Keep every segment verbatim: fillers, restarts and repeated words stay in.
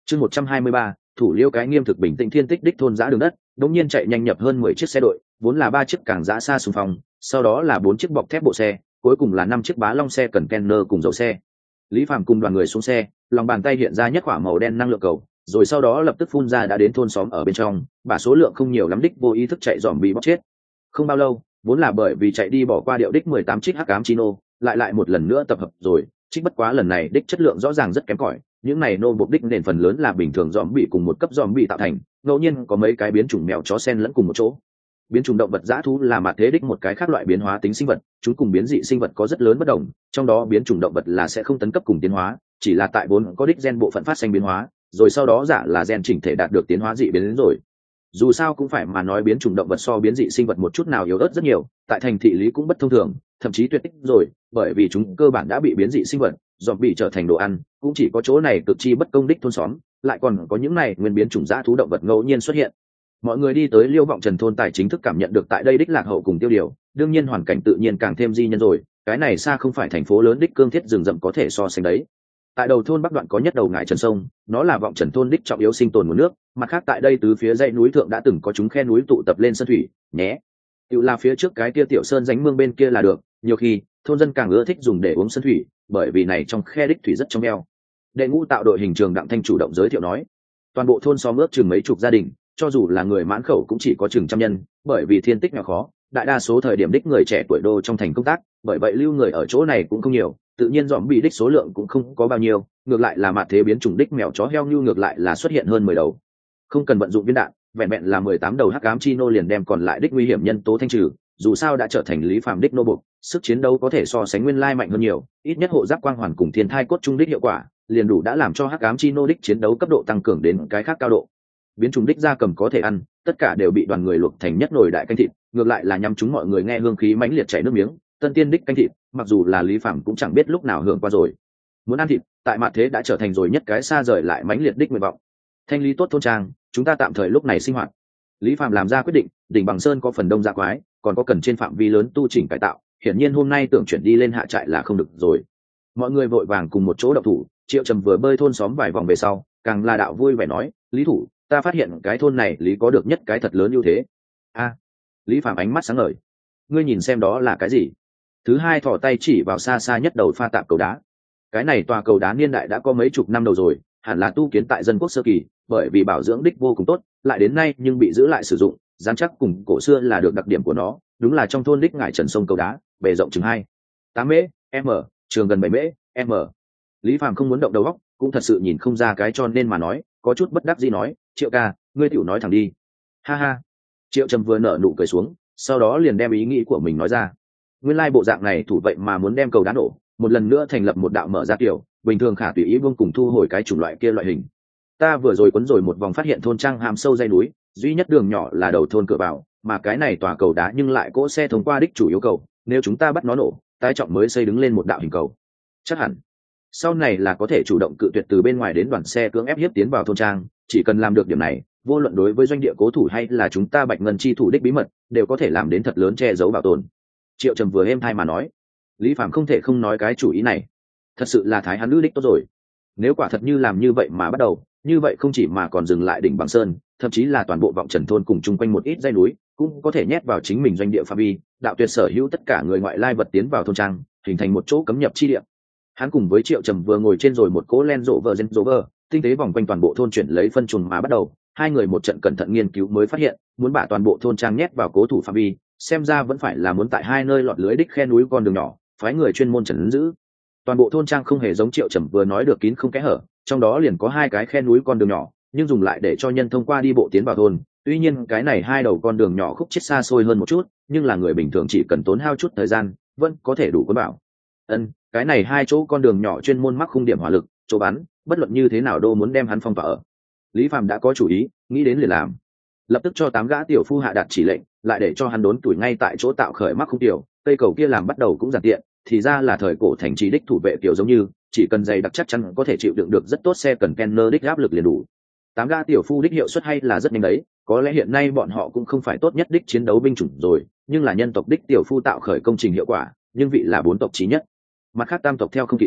chương một trăm hai mươi ba, thủ liêu cái nghiêm thực bình tĩnh thiên tích đích thôn giã đường đất đống nhiên chạy nhanh nhập hơn mười chiếc xe đội, vốn là ba chiếc càng giã xa xung phong, sau đó là bốn chiếc bọc thép bộ xe, cuối cùng là năm chiếc bá long xe cần kenner cùng dầu xe. Lý Phạm cùng đoàn người xuống xe, lòng bàn tay hiện ra nhất quả màu đen năng lượng cầu, rồi sau đó lập tức phun ra đã đến thôn xóm ở bên trong, bả số lượng không nhiều lắm đích vô ý thức chạy dòm bị bóc chết. Không bao lâu, vốn là bởi vì chạy đi bỏ qua điệu đích mười tám chiếc hắc ám chino, lại lại một lần nữa tập hợp rồi, trích bất quá lần này đích chất lượng rõ ràng rất kém cỏi, những này nô bộc đích nền phần lớn là bình thường dòm bị cùng một cấp dòm bị tạo thành, ngẫu nhiên có mấy cái biến chủng mèo chó sen lẫn cùng một chỗ. Biến chủng động vật dã thú là mặt thế đích một cái khác loại biến hóa tính sinh vật, chúng cùng biến dị sinh vật có rất lớn bất đồng, trong đó biến chủng động vật là sẽ không tấn cấp cùng tiến hóa, chỉ là tại bốn có đích gen bộ phận phát sinh biến hóa, rồi sau đó giả là gen chỉnh thể đạt được tiến hóa dị biến đến rồi. Dù sao cũng phải mà nói biến chủng động vật so biến dị sinh vật một chút nào yếu ớt rất nhiều, tại thành thị lý cũng bất thông thường, thậm chí tuyệt tích rồi, bởi vì chúng cơ bản đã bị biến dị sinh vật dòm bị trở thành đồ ăn, cũng chỉ có chỗ này cực chi bất công đích thôn xóm, lại còn có những này nguyên biến chủng dã thú động vật ngẫu nhiên xuất hiện. Mọi người đi tới Liêu Vọng Trần thôn tài chính thức cảm nhận được tại đây đích lạc hậu cùng tiêu điều, đương nhiên hoàn cảnh tự nhiên càng thêm di nhân rồi, cái này xa không phải thành phố lớn đích cương thiết rừng rậm có thể so sánh đấy. Tại đầu thôn bắc đoạn có nhất đầu ngải trần sông, nó là Vọng Trần thôn đích trọng yếu sinh tồn nguồn nước, mặt khác tại đây tứ phía dãy núi thượng đã từng có chúng khe núi tụ tập lên sơn thủy, nhé. Tự là phía trước cái kia tiểu sơn ránh mương bên kia là được, nhiều khi thôn dân càng ưa thích dùng để uống sơn thủy, bởi vì này trong khe đích thủy rất trong veo. Đệ ngũ tạo đội hình trường Đặng Thanh chủ động giới thiệu nói, toàn bộ thôn xóm ước chừng mấy chục gia đình, cho dù là người mãn khẩu cũng chỉ có chừng trăm nhân, bởi vì thiên tích nhỏ khó, đại đa số thời điểm đích người trẻ tuổi đô trong thành công tác, bởi vậy lưu người ở chỗ này cũng không nhiều, tự nhiên dòm bị đích số lượng cũng không có bao nhiêu, ngược lại là mạt thế biến chủng đích mèo chó heo như ngược lại là xuất hiện hơn mười đầu. Không cần vận dụng viên đạn, vẹn vẹn là mười tám đầu hắc ám chino liền đem còn lại đích nguy hiểm nhân tố thanh trừ, dù sao đã trở thành Lý Phạm đích nô bộc, sức chiến đấu có thể so sánh nguyên lai mạnh hơn nhiều, ít nhất hộ giáp quang hoàn cùng thiên thai cốt trung đích hiệu quả, liền đủ đã làm cho hắc ám chino đích chiến đấu cấp độ tăng cường đến cái khác cao độ. Biến chủng đích gia cầm có thể ăn, tất cả đều bị đoàn người luộc thành nhất nồi đại canh thịt, ngược lại là nhắm chúng mọi người nghe hương khí mãnh liệt chảy nước miếng. Tân tiên đích canh thịt, mặc dù là Lý Phạm cũng chẳng biết lúc nào hưởng qua rồi. Muốn ăn thịt, tại mặt thế đã trở thành rồi nhất cái xa rời lại mãnh liệt đích nguyện vọng. Thanh lý tốt thôn trang, chúng ta tạm thời lúc này sinh hoạt. Lý Phạm làm ra quyết định, đỉnh Bằng Sơn có phần đông dạ quái, còn có cần trên phạm vi lớn tu chỉnh cải tạo, hiển nhiên hôm nay tưởng chuyển đi lên hạ trại là không được rồi. Mọi người vội vàng cùng một chỗ động thủ, Triệu Trầm vừa bơi thôn xóm vài vòng về sau, càng là đạo vui vẻ nói, Lý thủ, ta phát hiện cái thôn này Lý có được nhất cái thật lớn ưu thế. A, Lý Phạm ánh mắt sáng ngời, ngươi nhìn xem đó là cái gì? Thứ hai thò tay chỉ vào xa xa nhất đầu pha tạp cầu đá. Cái này tòa cầu đá niên đại đã có mấy chục năm đầu rồi, hẳn là tu kiến tại dân quốc sơ kỳ, bởi vì bảo dưỡng đích vô cùng tốt, lại đến nay nhưng bị giữ lại sử dụng, dán chắc cùng cổ xưa là được đặc điểm của nó, đúng là trong thôn đích ngải trần sông cầu đá, bề rộng chừng hai tám mễ m, trường gần bảy mễ m. Lý Phạm không muốn động đầu óc, cũng thật sự nhìn không ra cái cho nên mà nói, có chút bất đắc dĩ nói, Triệu ca, ngươi tiểu nói thẳng đi. Ha ha. Triệu Trầm vừa nở nụ cười xuống, sau đó liền đem ý nghĩ của mình nói ra. Nguyên lai bộ dạng này thủ vậy mà muốn đem cầu đá nổ, một lần nữa thành lập một đạo mở ra kiểu, bình thường khả tùy ý vương cùng thu hồi cái chủng loại kia loại hình. Ta vừa rồi quấn rồi một vòng phát hiện thôn trang hàm sâu dây núi, duy nhất đường nhỏ là đầu thôn cửa vào, mà cái này tòa cầu đá nhưng lại cỗ xe thông qua đích chủ yếu cầu, nếu chúng ta bắt nó nổ, tái trọng mới xây đứng lên một đạo hình cầu. Chắc hẳn sau này là có thể chủ động cự tuyệt từ bên ngoài đến đoàn xe cưỡng ép hiếp tiến vào thôn trang, chỉ cần làm được điểm này, vô luận đối với doanh địa cố thủ hay là chúng ta Bạch Ngân chi thủ đích bí mật, đều có thể làm đến thật lớn che giấu bảo tồn. Triệu Trầm vừa êm thai mà nói. Lý Phạm không thể không nói cái chủ ý này, thật sự là thái hắn nữ đích tốt rồi. Nếu quả thật như làm như vậy mà bắt đầu, như vậy không chỉ mà còn dừng lại đỉnh Bằng Sơn, thậm chí là toàn bộ Vọng Trần thôn cùng chung quanh một ít dãy núi, cũng có thể nhét vào chính mình doanh địa phạm vi, đạo tuyệt sở hữu tất cả người ngoại lai vật tiến vào thôn trang, hình thành một chỗ cấm nhập chi địa. Hắn cùng với Triệu Trầm vừa ngồi trên rồi một cỗ Land Rover Range Rover, tinh tế vòng quanh toàn bộ thôn chuyển lấy phân chuồng mà bắt đầu, hai người một trận cẩn thận nghiên cứu mới phát hiện, muốn把toàn bộ thôn trang nhét vào cố thủ phạm vi, xem ra vẫn phải là muốn tại hai nơi lọt lưới đích khe núi con đường nhỏ, phái người chuyên môn trấn giữ. Toàn bộ thôn trang không hề giống Triệu Trầm vừa nói được kín không kẽ hở, trong đó liền có hai cái khe núi con đường nhỏ, nhưng dùng lại để cho nhân thông qua đi bộ tiến vào thôn. Tuy nhiên cái này hai đầu con đường nhỏ khúc chết xa xôi hơn một chút, nhưng là người bình thường chỉ cần tốn hao chút thời gian, vẫn có thể đủ cuốn bảo. Ân, cái này hai chỗ con đường nhỏ chuyên môn mắc khung điểm hỏa lực, chỗ bắn, bất luận như thế nào đô muốn đem hắn phong tỏa ở. Lý Phạm đã có chủ ý, nghĩ đến liền làm. Lập tức cho tám gã tiểu phu hạ đạt chỉ lệnh, lại để cho hắn đốn tuổi ngay tại chỗ tạo khởi mắc khung tiểu, cây cầu kia làm bắt đầu cũng giản tiện, thì ra là thời cổ thành trì đích thủ vệ kiểu giống như, chỉ cần dày đặc chắc chắn có thể chịu đựng được rất tốt xe cần Kenner đích áp lực liền đủ. Tám gã tiểu phu đích hiệu suất hay là rất nhanh đấy, có lẽ hiện nay bọn họ cũng không phải tốt nhất đích chiến đấu binh chủng rồi, nhưng là nhân tộc đích tiểu phu tạo khởi công trình hiệu quả, nhưng vị là bốn tộc chí nhất. Mặt khác tam tộc theo không kịp.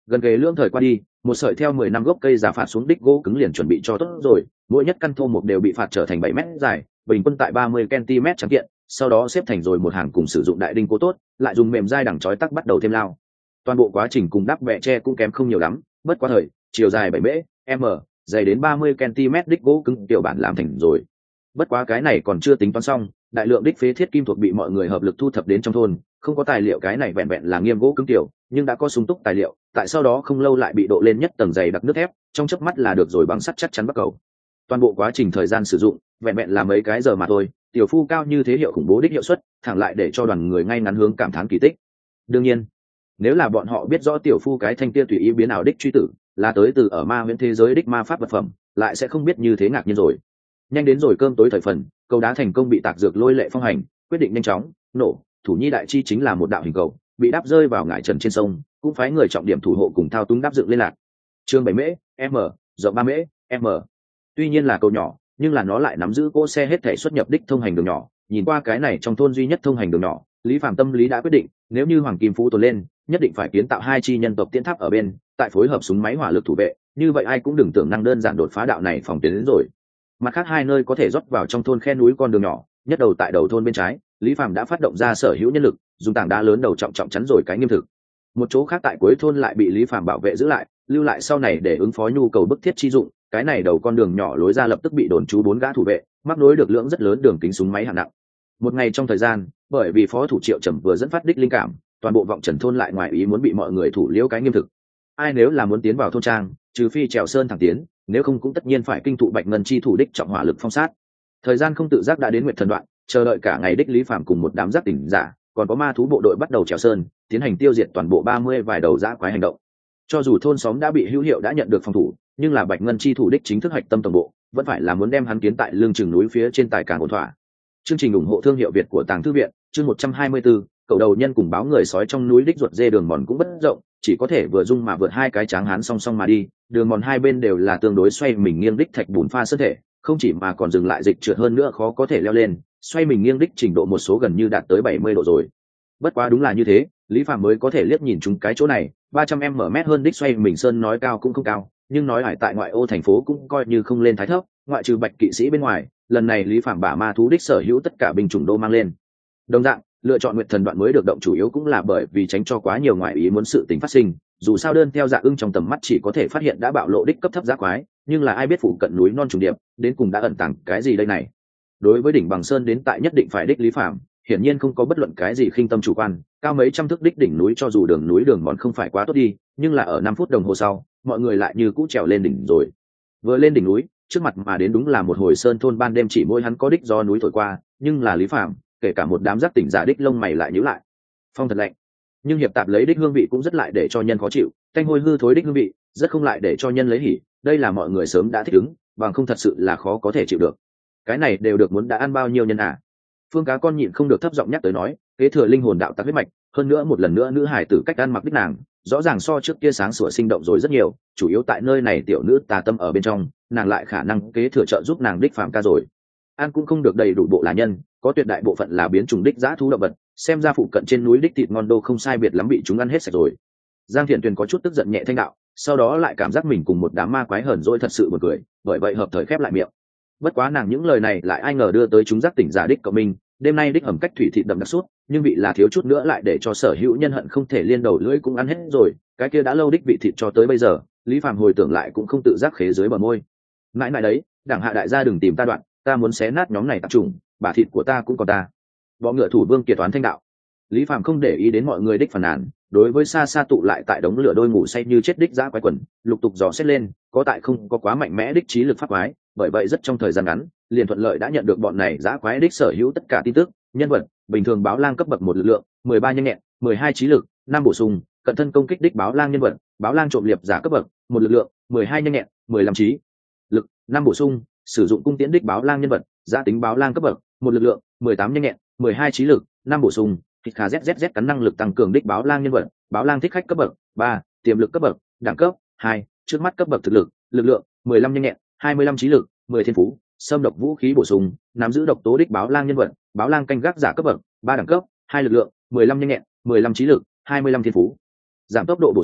Gần kề lưỡng thời qua đi, một sợi theo mười năm gốc cây già phạt xuống đích gỗ cứng liền chuẩn bị cho tốt rồi, mỗi nhất căn thô mục đều bị phạt trở thành bảy mét dài, bình quân tại ba mươi cm trắng kiện, sau đó xếp thành rồi một hàng cùng sử dụng đại đinh cố tốt, lại dùng mềm dai đằng chói tắc bắt đầu thêm lao. Toàn bộ quá trình cùng đắp vẽ tre cũng kém không nhiều lắm, bất quá thời, chiều dài bảy m, dày đến ba mươi cm đích gỗ cứng tiểu bản làm thành rồi. Bất quá cái này còn chưa tính toán xong, đại lượng đích phế thiết kim thuộc bị mọi người hợp lực thu thập đến trong thôn, không có tài liệu cái này vẹn vẹn là nghiêm gỗ cứng tiểu, nhưng đã có sung túc tài liệu, tại sau đó không lâu lại bị độ lên nhất tầng dày đặc nước thép, trong chớp mắt là được rồi bằng sắt chắc chắn bắt cầu. Toàn bộ quá trình thời gian sử dụng, vẹn vẹn là mấy cái giờ mà thôi, tiểu phu cao như thế hiệu khủng bố đích hiệu suất, thẳng lại để cho đoàn người ngay ngắn hướng cảm thán kỳ tích. Đương nhiên, nếu là bọn họ biết rõ tiểu phu cái thanh kia tùy ý biến ảo đích truy tử, là tới từ ở ma huyễn thế giới đích ma pháp vật phẩm, lại sẽ không biết như thế ngạc nhiên rồi. Nhanh đến rồi cơm tối thời phần, cầu đá thành công bị tạc dược lôi lệ phong hành, quyết định nhanh chóng nổ. Thủ nhi đại chi chính là một đạo hình cầu, bị đáp rơi vào ngải trần trên sông, cũng phái người trọng điểm thủ hộ cùng thao túng đáp dựng lên lạc. Chương bảy m, rộng ba m. Tuy nhiên là cầu nhỏ, nhưng là nó lại nắm giữ cỗ xe hết thể xuất nhập đích thông hành đường nhỏ. Nhìn qua cái này trong thôn duy nhất thông hành đường nhỏ, Lý Phàm tâm lý đã quyết định, nếu như Hoàng Kim Phú tồn lên, nhất định phải kiến tạo hai chi nhân tộc tiễn tháp ở bên, tại phối hợp súng máy hỏa lực thủ vệ, như vậy ai cũng đừng tưởng năng đơn giản đột phá đạo này phòng tiến đến rồi. Mặt khác hai nơi có thể rót vào trong thôn khe núi con đường nhỏ, nhất đầu tại đầu thôn bên trái, Lý Phàm đã phát động ra sở hữu nhân lực, dùng tảng đá lớn đầu trọng trọng chắn rồi cái nghiêm thực. Một chỗ khác tại cuối thôn lại bị Lý Phàm bảo vệ giữ lại, lưu lại sau này để ứng phó nhu cầu bức thiết chi dụng. Cái này đầu con đường nhỏ lối ra lập tức bị đồn trú bốn gã thủ vệ, mắc nối được lượng rất lớn đường kính súng máy hạng nặng. Một ngày trong thời gian, bởi vì phó thủ Triệu Trầm vừa dẫn phát đích linh cảm, toàn bộ vọng trần thôn lại ngoài ý muốn bị mọi người thủ liễu cái nghiêm thực. Ai nếu là muốn tiến vào thôn trang, trừ phi trèo sơn thẳng tiến, nếu không cũng tất nhiên phải kinh thụ bạch ngân chi thủ đích trọng hỏa lực phong sát. Thời gian không tự giác đã đến nguyệt thần đoạn, chờ đợi cả ngày đích Lý Phàm cùng một đám giác tỉnh giả, còn có ma thú bộ đội bắt đầu trèo sơn, tiến hành tiêu diệt toàn bộ ba mươi vài đầu dã quái hành động. Cho dù thôn xóm đã bị hữu hiệu đã nhận được phòng thủ, nhưng là bạch ngân chi thủ đích chính thức hạch tâm tổng bộ, vẫn phải là muốn đem hắn kiến tại lương chừng núi phía trên tài càng ổn thỏa. Chương trình ủng hộ thương hiệu Việt của Tàng Thư viện, chương một trăm hai mươi tư, cậu đầu nhân cùng báo người sói trong núi đích ruột dê đường mòn cũng bất rộng, chỉ có thể vừa dung mà vượt hai cái tráng hán song song mà đi, đường mòn hai bên đều là tương đối xoay mình nghiêng đích thạch bùn pha sơn thể, không chỉ mà còn dừng lại dịch trượt hơn nữa khó có thể leo lên, xoay mình nghiêng đích trình độ một số gần như đạt tới bảy mươi độ rồi. Bất quá đúng là như thế, Lý Phàm mới có thể liếc nhìn chúng cái chỗ này, ba trăm mét hơn đích xoay mình sơn nói cao cũng không cao, nhưng nói hải tại ngoại ô thành phố cũng coi như không lên thái thấp, ngoại trừ bạch kỵ sĩ bên ngoài, lần này Lý Phàm bả ma thú đích sở hữu tất cả binh chủng đô mang lên. Đồng dạng, lựa chọn nguyệt thần đoạn mới được động chủ yếu cũng là bởi vì tránh cho quá nhiều ngoại ý muốn sự tình phát sinh, dù sao đơn theo dạ ưng trong tầm mắt chỉ có thể phát hiện đã bạo lộ đích cấp thấp giác quái, nhưng là ai biết phụ cận núi non trùng điệp, đến cùng đã ẩn tàng cái gì đây này. Đối với đỉnh bằng sơn đến tại nhất định phải đích Lý Phàm, hiển nhiên không có bất luận cái gì khinh tâm chủ quan, cao mấy trăm thước đích đỉnh núi cho dù đường núi đường mòn không phải quá tốt đi, nhưng là ở năm phút đồng hồ sau, mọi người lại như cũ trèo lên đỉnh rồi. Vừa lên đỉnh núi, trước mặt mà đến đúng là một hồi sơn thôn ban đêm chỉ mỗi hắn có đích do núi thổi qua, nhưng là Lý Phàm, kể cả một đám giác tỉnh giả đích lông mày lại nhíu lại. Phong thật lạnh, nhưng hiệp tạp lấy đích hương vị cũng rất lại để cho nhân khó chịu, tanh hôi hư thối đích hương vị, rất không lại để cho nhân lấy hỉ, đây là mọi người sớm đã thích ứng, bằng không thật sự là khó có thể chịu được. Cái này đều được muốn đã ăn bao nhiêu nhân à? Phương Cá Con nhịn không được thấp giọng nhắc tới nói, kế thừa linh hồn đạo tắc huyết mạch, hơn nữa một lần nữa nữ hải tử cách ăn mặc đích nàng, rõ ràng so trước kia sáng sủa sinh động rồi rất nhiều, chủ yếu tại nơi này tiểu nữ tà tâm ở bên trong, nàng lại khả năng kế thừa trợ giúp nàng đích phàm ca rồi. Ăn cũng không được đầy đủ bộ là nhân, có tuyệt đại bộ phận là biến chủng đích dã thú động vật, xem ra phụ cận trên núi đích thịt ngon đô không sai biệt lắm bị chúng ăn hết sạch rồi. Giang Thiện Tuyền có chút tức giận nhẹ thanh đạo, sau đó lại cảm giác mình cùng một đám ma quái hờn dỗi thật sự buồn cười, bởi vậy hợp thời khép lại miệng. Bất quá nàng những lời này lại ai ngờ đưa tới chúng giác tỉnh giả đích của mình, đêm nay đích hầm cách thủy thịt đậm đặc suốt, nhưng vị là thiếu chút nữa lại để cho sở hữu nhân hận không thể liên đầu lưỡi cũng ăn hết rồi, cái kia đã lâu đích vị thịt cho tới bây giờ, Lý Phàm hồi tưởng lại cũng không tự giác khế dưới bờ môi. Mãi mãi đấy, đảng hạ đại gia đừng tìm ta đoạn, ta muốn xé nát nhóm này tạp trùng, bả thịt của ta cũng còn ta. Bọ ngựa thủ vương kiệt toán thanh đạo. Lý Phàm không để ý đến mọi người đích phàn nàn, đối với xa xa tụ lại tại đống lửa đôi ngủ say như chết đích dã quái quần, lục tục dò xét lên, có tại không có quá mạnh mẽ đích trí lực pháp quái, bởi vậy rất trong thời gian ngắn, liền thuận lợi đã nhận được bọn này dã quái đích sở hữu tất cả tin tức, nhân vật, bình thường báo lang cấp bậc một lực lượng, mười ba nhanh nhẹn, mười hai trí lực, năm bổ sung, cận thân công kích đích báo lang nhân vật, báo lang trộm liệp giả cấp bậc, một lực lượng, mười hai nhanh nhẹn, mười lăm trí lực, năm bổ sung, sử dụng cung tiễn đích báo lang nhân vật, giá tính báo lang cấp bậc, một lực lượng, mười tám nhanh nhẹn, mười hai trí lực, năm bổ sung, thịt khà zzz cắn năng lực tăng cường đích báo lang nhân vật, báo lang thích khách cấp bậc, ba tiềm lực cấp bậc, đẳng cấp, hai trước mắt cấp bậc thực lực, lực lượng, mười lăm nhanh nhẹn, hai mươi lăm trí lực, mười thiên phú, xâm độc vũ khí bổ sung, nắm giữ độc tố đích báo lang nhân vật, báo lang canh gác giả cấp bậc, ba đẳng cấp, hai lực lượng, mười lăm nhanh nhẹn, mười lăm trí lực, hai mươi lăm thiên phú. Giảm tốc độ bổ sung,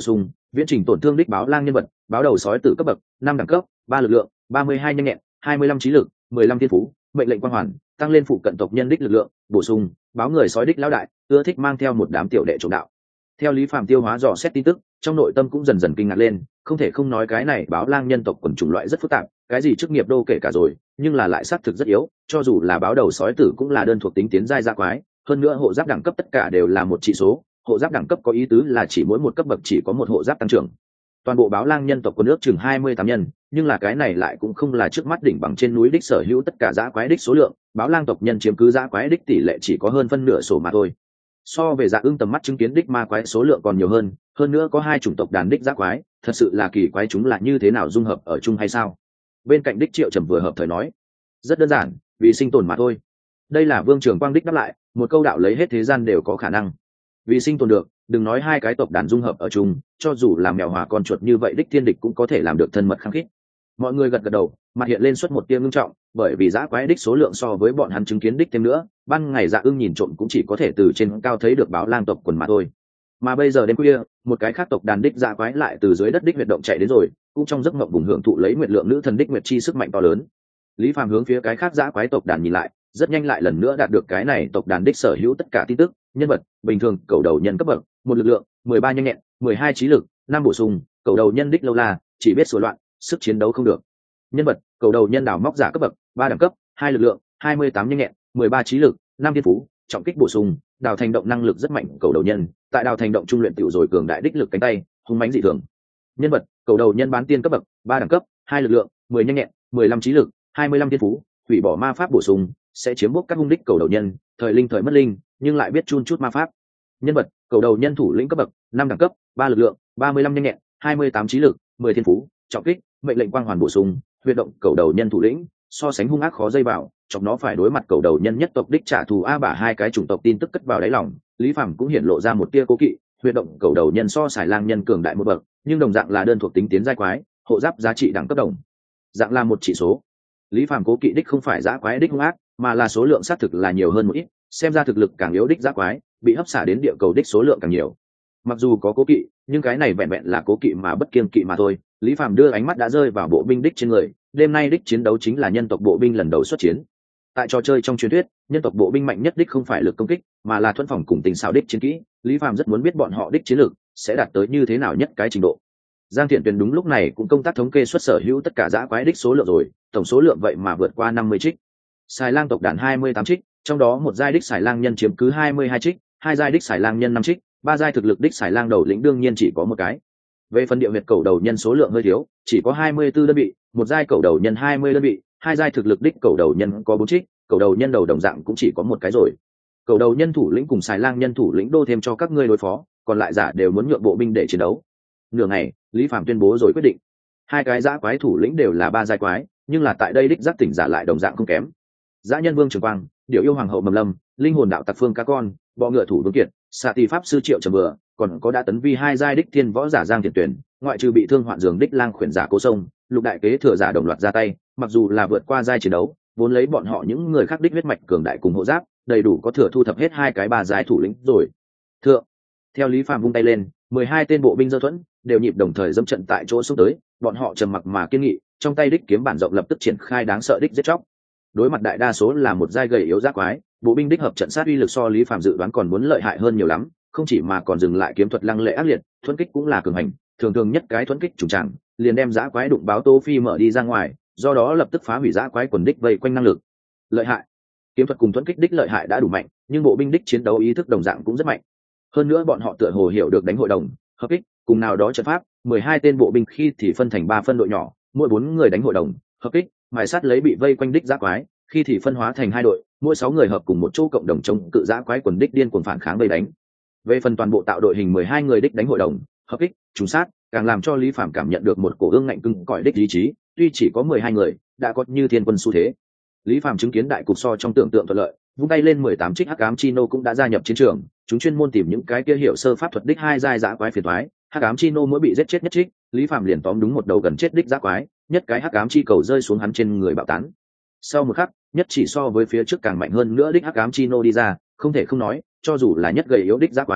viễn trình tổn thương đích báo lang nhân vật, báo đầu sói tử cấp bậc năm đẳng cấp, ba lực lượng, ba mươi hai nhanh nhẹn, hai mươi lăm trí lực, mười lăm thiên phú, mệnh lệnh quang hoàn, tăng lên phụ cận tộc nhân đích lực lượng, bổ sung báo người sói đích lão đại ưa thích mang theo một đám tiểu đệ trộm đạo. Theo Lý Phàm tiêu hóa dò xét tin tức, trong nội tâm cũng dần dần kinh ngạc lên, không thể không nói cái này báo lang nhân tộc quần chủng loại rất phức tạp, cái gì chức nghiệp đô kể cả rồi, nhưng là lại xác thực rất yếu, cho dù là báo đầu sói tử cũng là đơn thuộc tính tiến giai gia quái, hơn nữa hộ giáp đẳng cấp tất cả đều là một chỉ số, hộ giáp đẳng cấp có ý tứ là chỉ mỗi một cấp bậc chỉ có một hộ giáp tăng trưởng. Toàn bộ báo lang nhân tộc quân ước chừng hai mươi tám nhân, nhưng là cái này lại cũng không là trước mắt đỉnh bằng trên núi đích sở hữu tất cả dã quái đích số lượng, báo lang tộc nhân chiếm cứ dã quái đích tỷ lệ chỉ có hơn phân nửa số mà thôi. So về dạ ưng tầm mắt chứng kiến đích ma quái số lượng còn nhiều hơn, hơn nữa có hai chủng tộc đàn đích dã quái, thật sự là kỳ quái, chúng là như thế nào dung hợp ở chung hay sao? Bên cạnh đích Triệu Trầm vừa hợp thời nói, rất đơn giản, vì sinh tồn mà thôi. Đây là Vương Trường Quang đích đáp lại, một câu đạo lấy hết thế gian đều có khả năng. Vì sinh tồn được, đừng nói hai cái tộc đàn dung hợp ở chung, cho dù là mèo hòa con chuột như vậy đích thiên địch cũng có thể làm được thân mật khăng khít. Mọi người gật gật đầu, mặt hiện lên suốt một tia ngưng trọng, bởi vì dã quái đích số lượng so với bọn hắn chứng kiến đích thêm nữa, ban ngày Dạ Ưng nhìn trộm cũng chỉ có thể từ trên cao thấy được báo lang tộc quần mà thôi. Mà bây giờ đêm khuya, một cái khác tộc đàn đích dã quái lại từ dưới đất đích huyệt động chạy đến rồi, cũng trong giấc mộng vùng hưởng thụ lấy nguyệt lượng nữ thần đích nguyệt chi sức mạnh to lớn. Lý Phàm hướng phía cái khác dã quái tộc đàn nhìn lại, rất nhanh lại lần nữa đạt được cái này tộc đàn đích sở hữu tất cả tin tức, nhân vật bình thường, cầu đầu nhân cấp bậc một lực lượng, mười ba nhanh nhẹn, mười hai trí lực, năm bổ sung, cầu đầu nhân đích lâu la, chỉ biết sửa loạn, sức chiến đấu không được. Nhân vật cầu đầu nhân đào móc giả cấp bậc ba đẳng cấp, hai lực lượng, hai mươi tám nhanh nhẹn, mười ba trí lực, năm thiên phú, trọng kích bổ sung, đào thành động năng lực rất mạnh cầu đầu nhân, tại đào thành động trung luyện tiểu rồi cường đại đích lực cánh tay, hung mãnh dị thường. Nhân vật cầu đầu nhân bán tiên cấp bậc ba đẳng cấp, hai lực lượng, mười nhanh nhẹn, mười lăm trí lực, hai mươi lăm thiên phú, hủy bỏ ma pháp bổ sung, sẽ chiếm bốc các hung đích cầu đầu nhân, thời linh thời mất linh, nhưng lại biết chun chút ma pháp. Nhân vật cầu đầu nhân thủ lĩnh cấp bậc năm đẳng cấp, ba lực lượng, ba mươi lăm nhanh nhẹn, hai mươi tám trí lực, mười thiên phú, trọng kích, mệnh lệnh quang hoàn bổ sung, huy động cầu đầu nhân thủ lĩnh, so sánh hung ác khó dây vào, chọc nó phải đối mặt cầu đầu nhân nhất tộc đích trả thù a bả. Hai cái chủng tộc tin tức cất vào đáy lòng, Lý Phàm cũng hiện lộ ra một tia cố kỵ. Huy động cầu đầu nhân so xài lang nhân cường đại một bậc, nhưng đồng dạng là đơn thuộc tính tiến giai quái, hộ giáp giá trị đẳng cấp đồng dạng là một chỉ số. Lý Phàm cố kỵ đích không phải dã quái đích hung ác, mà là số lượng xác thực là nhiều hơn một ít, xem ra thực lực càng yếu đích dã quái bị hấp xả đến địa cầu đích số lượng càng nhiều. Mặc dù có cố kỵ, nhưng cái này vẹn vẹn là cố kỵ mà bất kiêng kỵ mà thôi. Lý Phàm đưa ánh mắt đã rơi vào bộ binh đích trên người, đêm nay đích chiến đấu chính là nhân tộc bộ binh lần đầu xuất chiến. Tại trò chơi trong truyền thuyết, nhân tộc bộ binh mạnh nhất đích không phải lực công kích, mà là thuẫn phòng cùng tình xảo đích chiến kỹ. Lý Phàm rất muốn biết bọn họ đích chiến lược sẽ đạt tới như thế nào nhất cái trình độ. Giang Thiện Tuyền đúng lúc này cũng công tác thống kê xuất sở hữu tất cả dã quái đích số lượng rồi, tổng số lượng vậy mà vượt qua năm mươi trích. Xài lang tộc đàn hai mươi tám trích, trong đó một giai đích xài lang nhân chiếm cứ hai mươi hai trích, hai giai đích xài lang nhân năm trích, ba giai thực lực đích xài lang đầu lĩnh đương nhiên chỉ có một cái. Về phần địa huyệt cầu đầu nhân số lượng hơi thiếu, chỉ có hai mươi tư đơn vị, một giai cầu đầu nhân hai mươi đơn vị, hai giai thực lực đích cầu đầu nhân có bốn trích, cầu đầu nhân đầu đồng dạng cũng chỉ có một cái rồi. Cầu đầu nhân thủ lĩnh cùng xài lang nhân thủ lĩnh đô thêm cho các ngươi đối phó, còn lại giả đều muốn nhượng bộ binh để chiến đấu. Nửa ngày, Lý Phàm tuyên bố rồi quyết định. Hai cái dã quái thủ lĩnh đều là ba giai quái, nhưng là tại đây đích giác tỉnh giả lại đồng dạng không kém. Dã nhân Vương Trường Quang, Điểu yêu hoàng hậu Mầm Lâm, linh hồn đạo tặc Phương Cá Con, bọ ngựa thủ Vương Kiệt, xạ tỷ pháp sư Triệu Trầm Bừa, còn có đã tấn vi hai giai đích thiên võ giả Giang Thiện Tuyển, ngoại trừ bị thương hoạn giường đích lang khuyển giả Cố Sông, lục đại kế thừa giả đồng loạt ra tay. Mặc dù là vượt qua giai chiến đấu, vốn lấy bọn họ những người khác đích huyết mạch cường đại cùng hộ giáp, đầy đủ có thừa thu thập hết hai cái ba giai thủ lĩnh rồi. Thượng, theo Lý Phàm vung tay lên, mười hai tên bộ binh dơ thuẫn đều nhịp đồng thời dẫm trận tại chỗ xuống tới, bọn họ trầm mặc mà kiên nghị, trong tay đích kiếm bản rộng lập tức triển khai đáng sợ đích giết chóc. Đối mặt đại đa số là một giai gầy yếu giác quái, bộ binh đích hợp trận sát uy lực so Lý Phàm dự đoán còn muốn lợi hại hơn nhiều lắm, không chỉ mà còn dừng lại kiếm thuật lăng lệ ác liệt, thuẫn kích cũng là cường hành, thường thường nhất cái thuẫn kích trùng tràng, liền đem dã quái đụng báo Tô Phi mở đi ra ngoài, do đó lập tức phá hủy dã quái quần đích vây quanh năng lực. Lợi hại. Kiếm thuật cùng thuẫn kích đích lợi hại đã đủ mạnh, nhưng bộ binh đích chiến đấu ý thức đồng dạng cũng rất mạnh. Hơn nữa bọn họ tựa hồ hiểu được đánh hội đồng, hợp kích, cùng nào đó trận pháp, mười hai tên bộ binh khi thì phân thành ba phân đội nhỏ, mỗi bốn người đánh hội đồng, hợp kích, mài sát lấy bị vây quanh đích dã quái, khi thì phân hóa thành hai đội, mỗi sáu người hợp cùng một chỗ cộng đồng chống cự dã quái quần đích điên cuồng phản kháng vây đánh. Về phần toàn bộ tạo đội hình mười hai người đích đánh hội đồng, hợp kích, trùng sát, càng làm cho Lý Phàm cảm nhận được một cổ ương ngạnh cứng cỏi đích ý chí, tuy chỉ có mười hai người, đã có như thiên quân xu thế. Lý Phàm chứng kiến đại cục so trong tưởng tượng thuận lợi, vung tay lên mười tám trích hắc ám chino cũng đã gia nhập chiến trường, chúng chuyên môn tìm những cái kia hiểu sơ pháp thuật đích hai giai dã quái phiền toái, hắc ám chino mỗi bị giết chết nhất trích, Lý Phàm liền tóm đúng một đầu gần chết đích dã quái, nhất cái hắc ám chi cầu rơi xuống hắn trên người bạo tán. Sau một khắc, nhất chỉ so với phía trước càng mạnh hơn nữa đích hắc ám chino đi ra, không thể không nói, cho dù là nhất gầy yếu đích dã quái,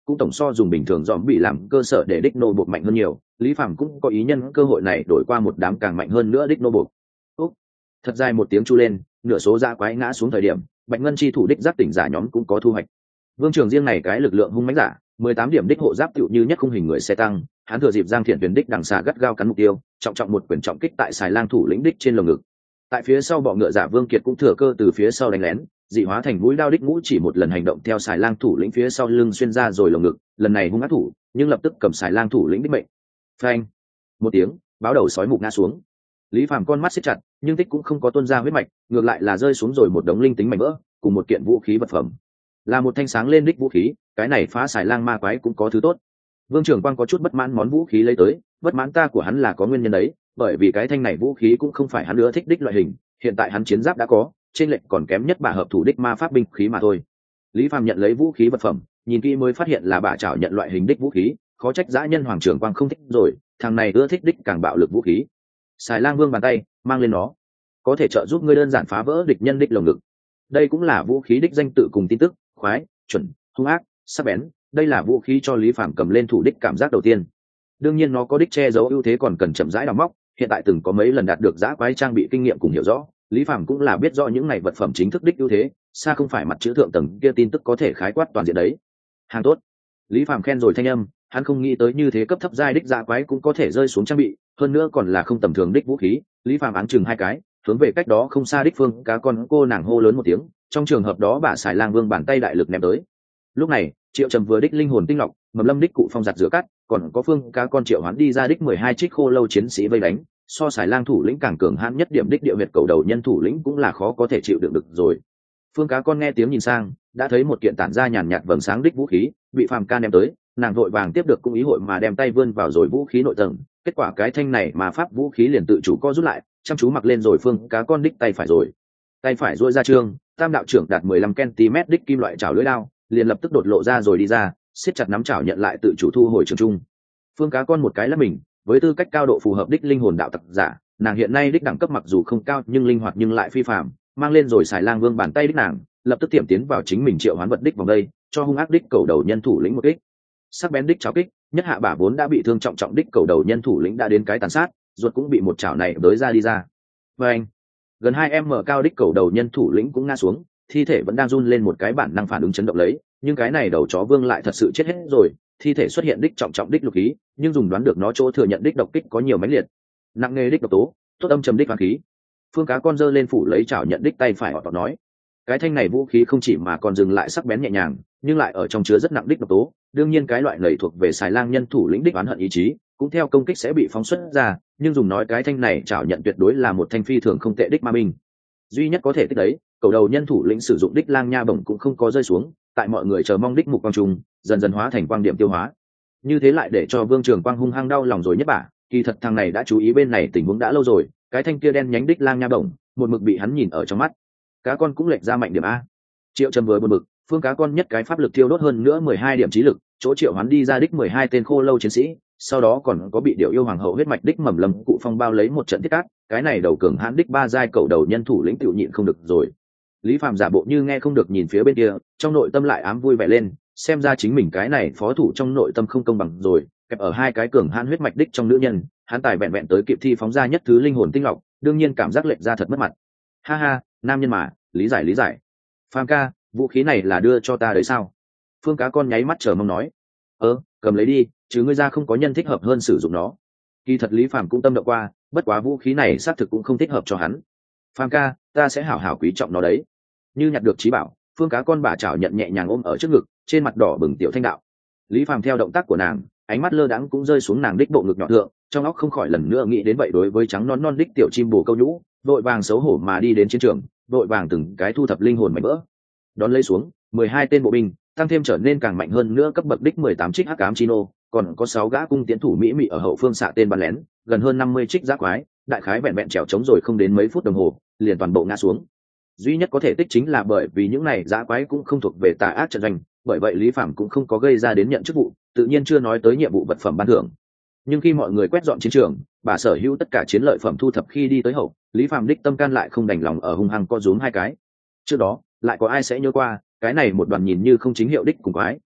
cũng tổng so dùng bình thường dòm bị làm cơ sở để đích nô buộc mạnh hơn nhiều. Lý Phàm cũng có ý nhân cơ hội này đổi qua một đám càng mạnh hơn nữa đích nô buộc. Úc, thật dài một tiếng chu lên, nửa số dã quái ngã xuống thời điểm, Bạch Ngân chi thủ đích giác tỉnh giả nhóm cũng có thu hoạch. Vương Trường riêng này cái lực lượng hung mãnh giả, mười tám điểm đích hộ giáp tựu như nhất khung hình người xe tăng, hắn thừa dịp Giang Thiện Tuyền đích đằng xà gắt gao cắn mục tiêu, trọng trọng một quyền trọng kích tại xài lang thủ lĩnh đích trên lồng ngực. Tại phía sau bọ ngựa giả Vương Kiệt cũng thừa cơ từ phía sau đánh lén, dị hóa thành mũi đao đích ngũ chỉ một lần hành động theo xài lang thủ lĩnh phía sau lưng xuyên ra rồi lồng ngực, lần này hung ác thủ, nhưng lập tức cầm xài lang thủ lĩnh đích mệnh. Phanh! Một tiếng, báo đầu sói mục ngã xuống. Lý Phàm con mắt siết chặt, nhưng tích cũng không có tuôn ra huyết mạch, ngược lại là rơi xuống rồi một đống linh tính mảnh vỡ, cùng một kiện vũ khí vật phẩm. Là một thanh sáng lên đích vũ khí, cái này phá xài lang ma quái cũng có thứ tốt. Vương Trường Quang có chút bất mãn món vũ khí lấy tới, bất mãn ta của hắn là có nguyên nhân đấy, bởi vì cái thanh này vũ khí cũng không phải hắn nữa thích đích loại hình, hiện tại hắn chiến giáp đã có, trên lệnh còn kém nhất bà hợp thủ đích ma pháp binh khí mà thôi. Lý Phàm nhận lấy vũ khí vật phẩm, nhìn kỹ mới phát hiện là bà chảo nhận loại hình đích vũ khí, khó trách dã nhân Hoàng Trường Quang không thích rồi, thằng này ưa thích đích càng bạo lực vũ khí. Xài lang vương bàn tay mang lên nó, có thể trợ giúp ngươi đơn giản phá vỡ địch nhân đích lồng ngực. Đây cũng là vũ khí đích danh tự cùng tin tức, khoái, chuẩn, hung ác, sắc bén, đây là vũ khí cho Lý Phàm cầm lên thủ đích cảm giác đầu tiên. Đương nhiên nó có đích che giấu ưu thế còn cần chậm rãi đào móc, hiện tại từng có mấy lần đạt được giã quái trang bị kinh nghiệm cùng hiểu rõ, Lý Phàm cũng là biết rõ những này vật phẩm chính thức đích ưu thế, xa không phải mặt chữ thượng tầng kia tin tức có thể khái quát toàn diện đấy. Hàng tốt. Lý Phàm khen rồi thanh âm, hắn không nghĩ tới như thế cấp thấp giai đích giã quái cũng có thể rơi xuống trang bị, hơn nữa còn là không tầm thường đích vũ khí. Lý Phàm áng chừng hai cái, hướng về cách đó không xa đích phương cá con cô nàng hô lớn một tiếng, trong trường hợp đó bà xài lang vương bàn tay đại lực ném tới. Lúc này Triệu Trầm vừa đích linh hồn tinh lọc, Mầm Lâm đích cụ phong giặt rửa cắt, còn có phương cá con Triệu Hoán đi ra đích mười hai trích khô lâu chiến sĩ vây đánh, so xài lang thủ lĩnh càng cường hãn nhất điểm đích địa huyệt cầu đầu nhân thủ lĩnh cũng là khó có thể chịu đựng được rồi. Phương cá con nghe tiếng nhìn sang, đã thấy một kiện tản ra nhàn nhạt vầng sáng đích vũ khí bị Phàm ca ném tới, nàng vội vàng tiếp được cũng ý hội mà đem tay vươn vào rồi vũ khí nội tầng, kết quả cái thanh này mà pháp vũ khí liền tự chủ co rút lại, chăm chú mặc lên rồi phương cá con đích tay phải rồi. Tay phải duỗi ra trương, tam đạo trưởng đạt mười lăm centimet đích kim loại chảo lưỡi đao, liền lập tức đột lộ ra rồi đi ra, siết chặt nắm chảo nhận lại tự chủ thu hồi trường trung. Phương cá con một cái là mình, với tư cách cao độ phù hợp đích linh hồn đạo tặc giả, nàng hiện nay đích đẳng cấp mặc dù không cao nhưng linh hoạt nhưng lại phi phàm, mang lên rồi xài lang vương bàn tay đích nàng, lập tức tiệm tiến vào chính mình triệu hoán vật đích vòng đây, cho hung ác đích cầu đầu nhân thủ lĩnh một kích. Sắc bén đích chảo kích, nhất hạ bả vốn đã bị thương trọng trọng đích cầu đầu nhân thủ lĩnh đã đến cái tàn sát, ruột cũng bị một chảo này đới ra đi ra. Và anh, gần hai em mở cao đích cầu đầu nhân thủ lĩnh cũng ngã xuống, thi thể vẫn đang run lên một cái bản năng phản ứng chấn động lấy, nhưng cái này đầu chó vương lại thật sự chết hết rồi, thi thể xuất hiện đích trọng trọng đích lục khí, nhưng dùng đoán được nó chỗ thừa nhận đích độc kích có nhiều mãnh liệt, nặng nghề đích độc tố, tốt âm trầm đích hoàng khí. Phương cá con giơ lên phủ lấy chảo nhận đích tay phải họ tỏ nói, cái thanh này vũ khí không chỉ mà còn dừng lại sắc bén nhẹ nhàng, nhưng lại ở trong chứa rất nặng đích độc tố, đương nhiên cái loại này thuộc về xài lang nhân thủ lĩnh đích oán hận ý chí, cũng theo công kích sẽ bị phóng xuất ra, nhưng dùng nói cái thanh này chảo nhận tuyệt đối là một thanh phi thường không tệ đích ma binh. Duy nhất có thể tích đấy, cầu đầu nhân thủ lĩnh sử dụng đích lang nha bổng cũng không có rơi xuống, tại mọi người chờ mong đích mục quang trung, dần dần hóa thành quang điểm tiêu hóa. Như thế lại để cho Vương Trường Quang hung hăng đau lòng rồi nhất bả, kỳ thật thằng này đã chú ý bên này tình huống đã lâu rồi, cái thanh kia đen nhánh đích lang nha bổng, một mực bị hắn nhìn ở trong mắt. Cá con cũng lệch ra mạnh điểm a. Triệu Trầm vừa buồn bực, phương cá con nhất cái pháp lực tiêu đốt hơn nữa mười hai điểm trí lực, chỗ triệu hắn đi ra đích mười hai tên khô lâu chiến sĩ, sau đó còn có bị điệu yêu hoàng hậu huyết mạch đích Mầm Lâm cụ phong bao lấy một trận thiết cát, cái này đầu cường hãn đích ba giai cầu đầu nhân thủ lĩnh tiểu nhịn không được rồi. Lý Phàm giả bộ như nghe không được nhìn phía bên kia, trong nội tâm lại ám vui vẻ lên, xem ra chính mình cái này phó thủ trong nội tâm không công bằng rồi, kẹp ở hai cái cường hãn huyết mạch đích trong nữ nhân, hắn tài vẹn vẹn tới kịp thi phóng ra nhất thứ linh hồn tinh lọc, đương nhiên cảm giác lệch ra thật mất mặt. Ha ha, nam nhân mà, lý giải lý giải. Phàm ca, vũ khí này là đưa cho ta đấy sao? Phương cá con nháy mắt chờ mong nói. Ơ, cầm lấy đi, chứ ngươi ra không có nhân thích hợp hơn sử dụng nó. Kỳ thật Lý Phàm cũng tâm động qua, bất quá vũ khí này xác thực cũng không thích hợp cho hắn. Phàm ca, ta sẽ hảo hảo quý trọng nó đấy. Như nhặt được trí bảo, phương cá con bà chảo nhận nhẹ nhàng ôm ở trước ngực, trên mặt đỏ bừng tiểu thanh đạo. Lý Phàm theo động tác của nàng, ánh mắt lơ đãng cũng rơi xuống nàng đích bộ ngực nhỏ thượng, trong óc không khỏi lần nữa nghĩ đến vậy đối với trắng non non đích tiểu chim bồ câu nhũ, vội vàng xấu hổ mà đi đến chiến trường, vội vàng từng cái thu thập linh hồn mảnh vỡ. Đón lấy xuống mười hai tên bộ binh, tăng thêm trở nên càng mạnh hơn nữa cấp bậc đích mười tám trích hắc ám chino, còn có sáu gã cung tiến thủ mỹ mị ở hậu phương xạ tên bắn lén, gần hơn năm mươi trích giác quái, đại khái vẹn vẹn trèo trống rồi không đến mấy phút đồng hồ, liền toàn bộ ngã xuống. Duy nhất có thể tích chính là bởi vì những này dã quái cũng không thuộc về tà ác trận doanh, bởi vậy Lý Phàm cũng không có gây ra đến nhận chức vụ, tự nhiên chưa nói tới nhiệm vụ vật phẩm ban thưởng. Nhưng khi mọi người quét dọn chiến trường, bà sở hữu tất cả chiến lợi phẩm thu thập khi đi tới hậu, Lý Phàm đích tâm can lại không đành lòng ở hung hăng co rúm hai cái. Trước đó lại có ai sẽ nhớ qua cái này một đoàn nhìn như không chính hiệu đích cùng quái,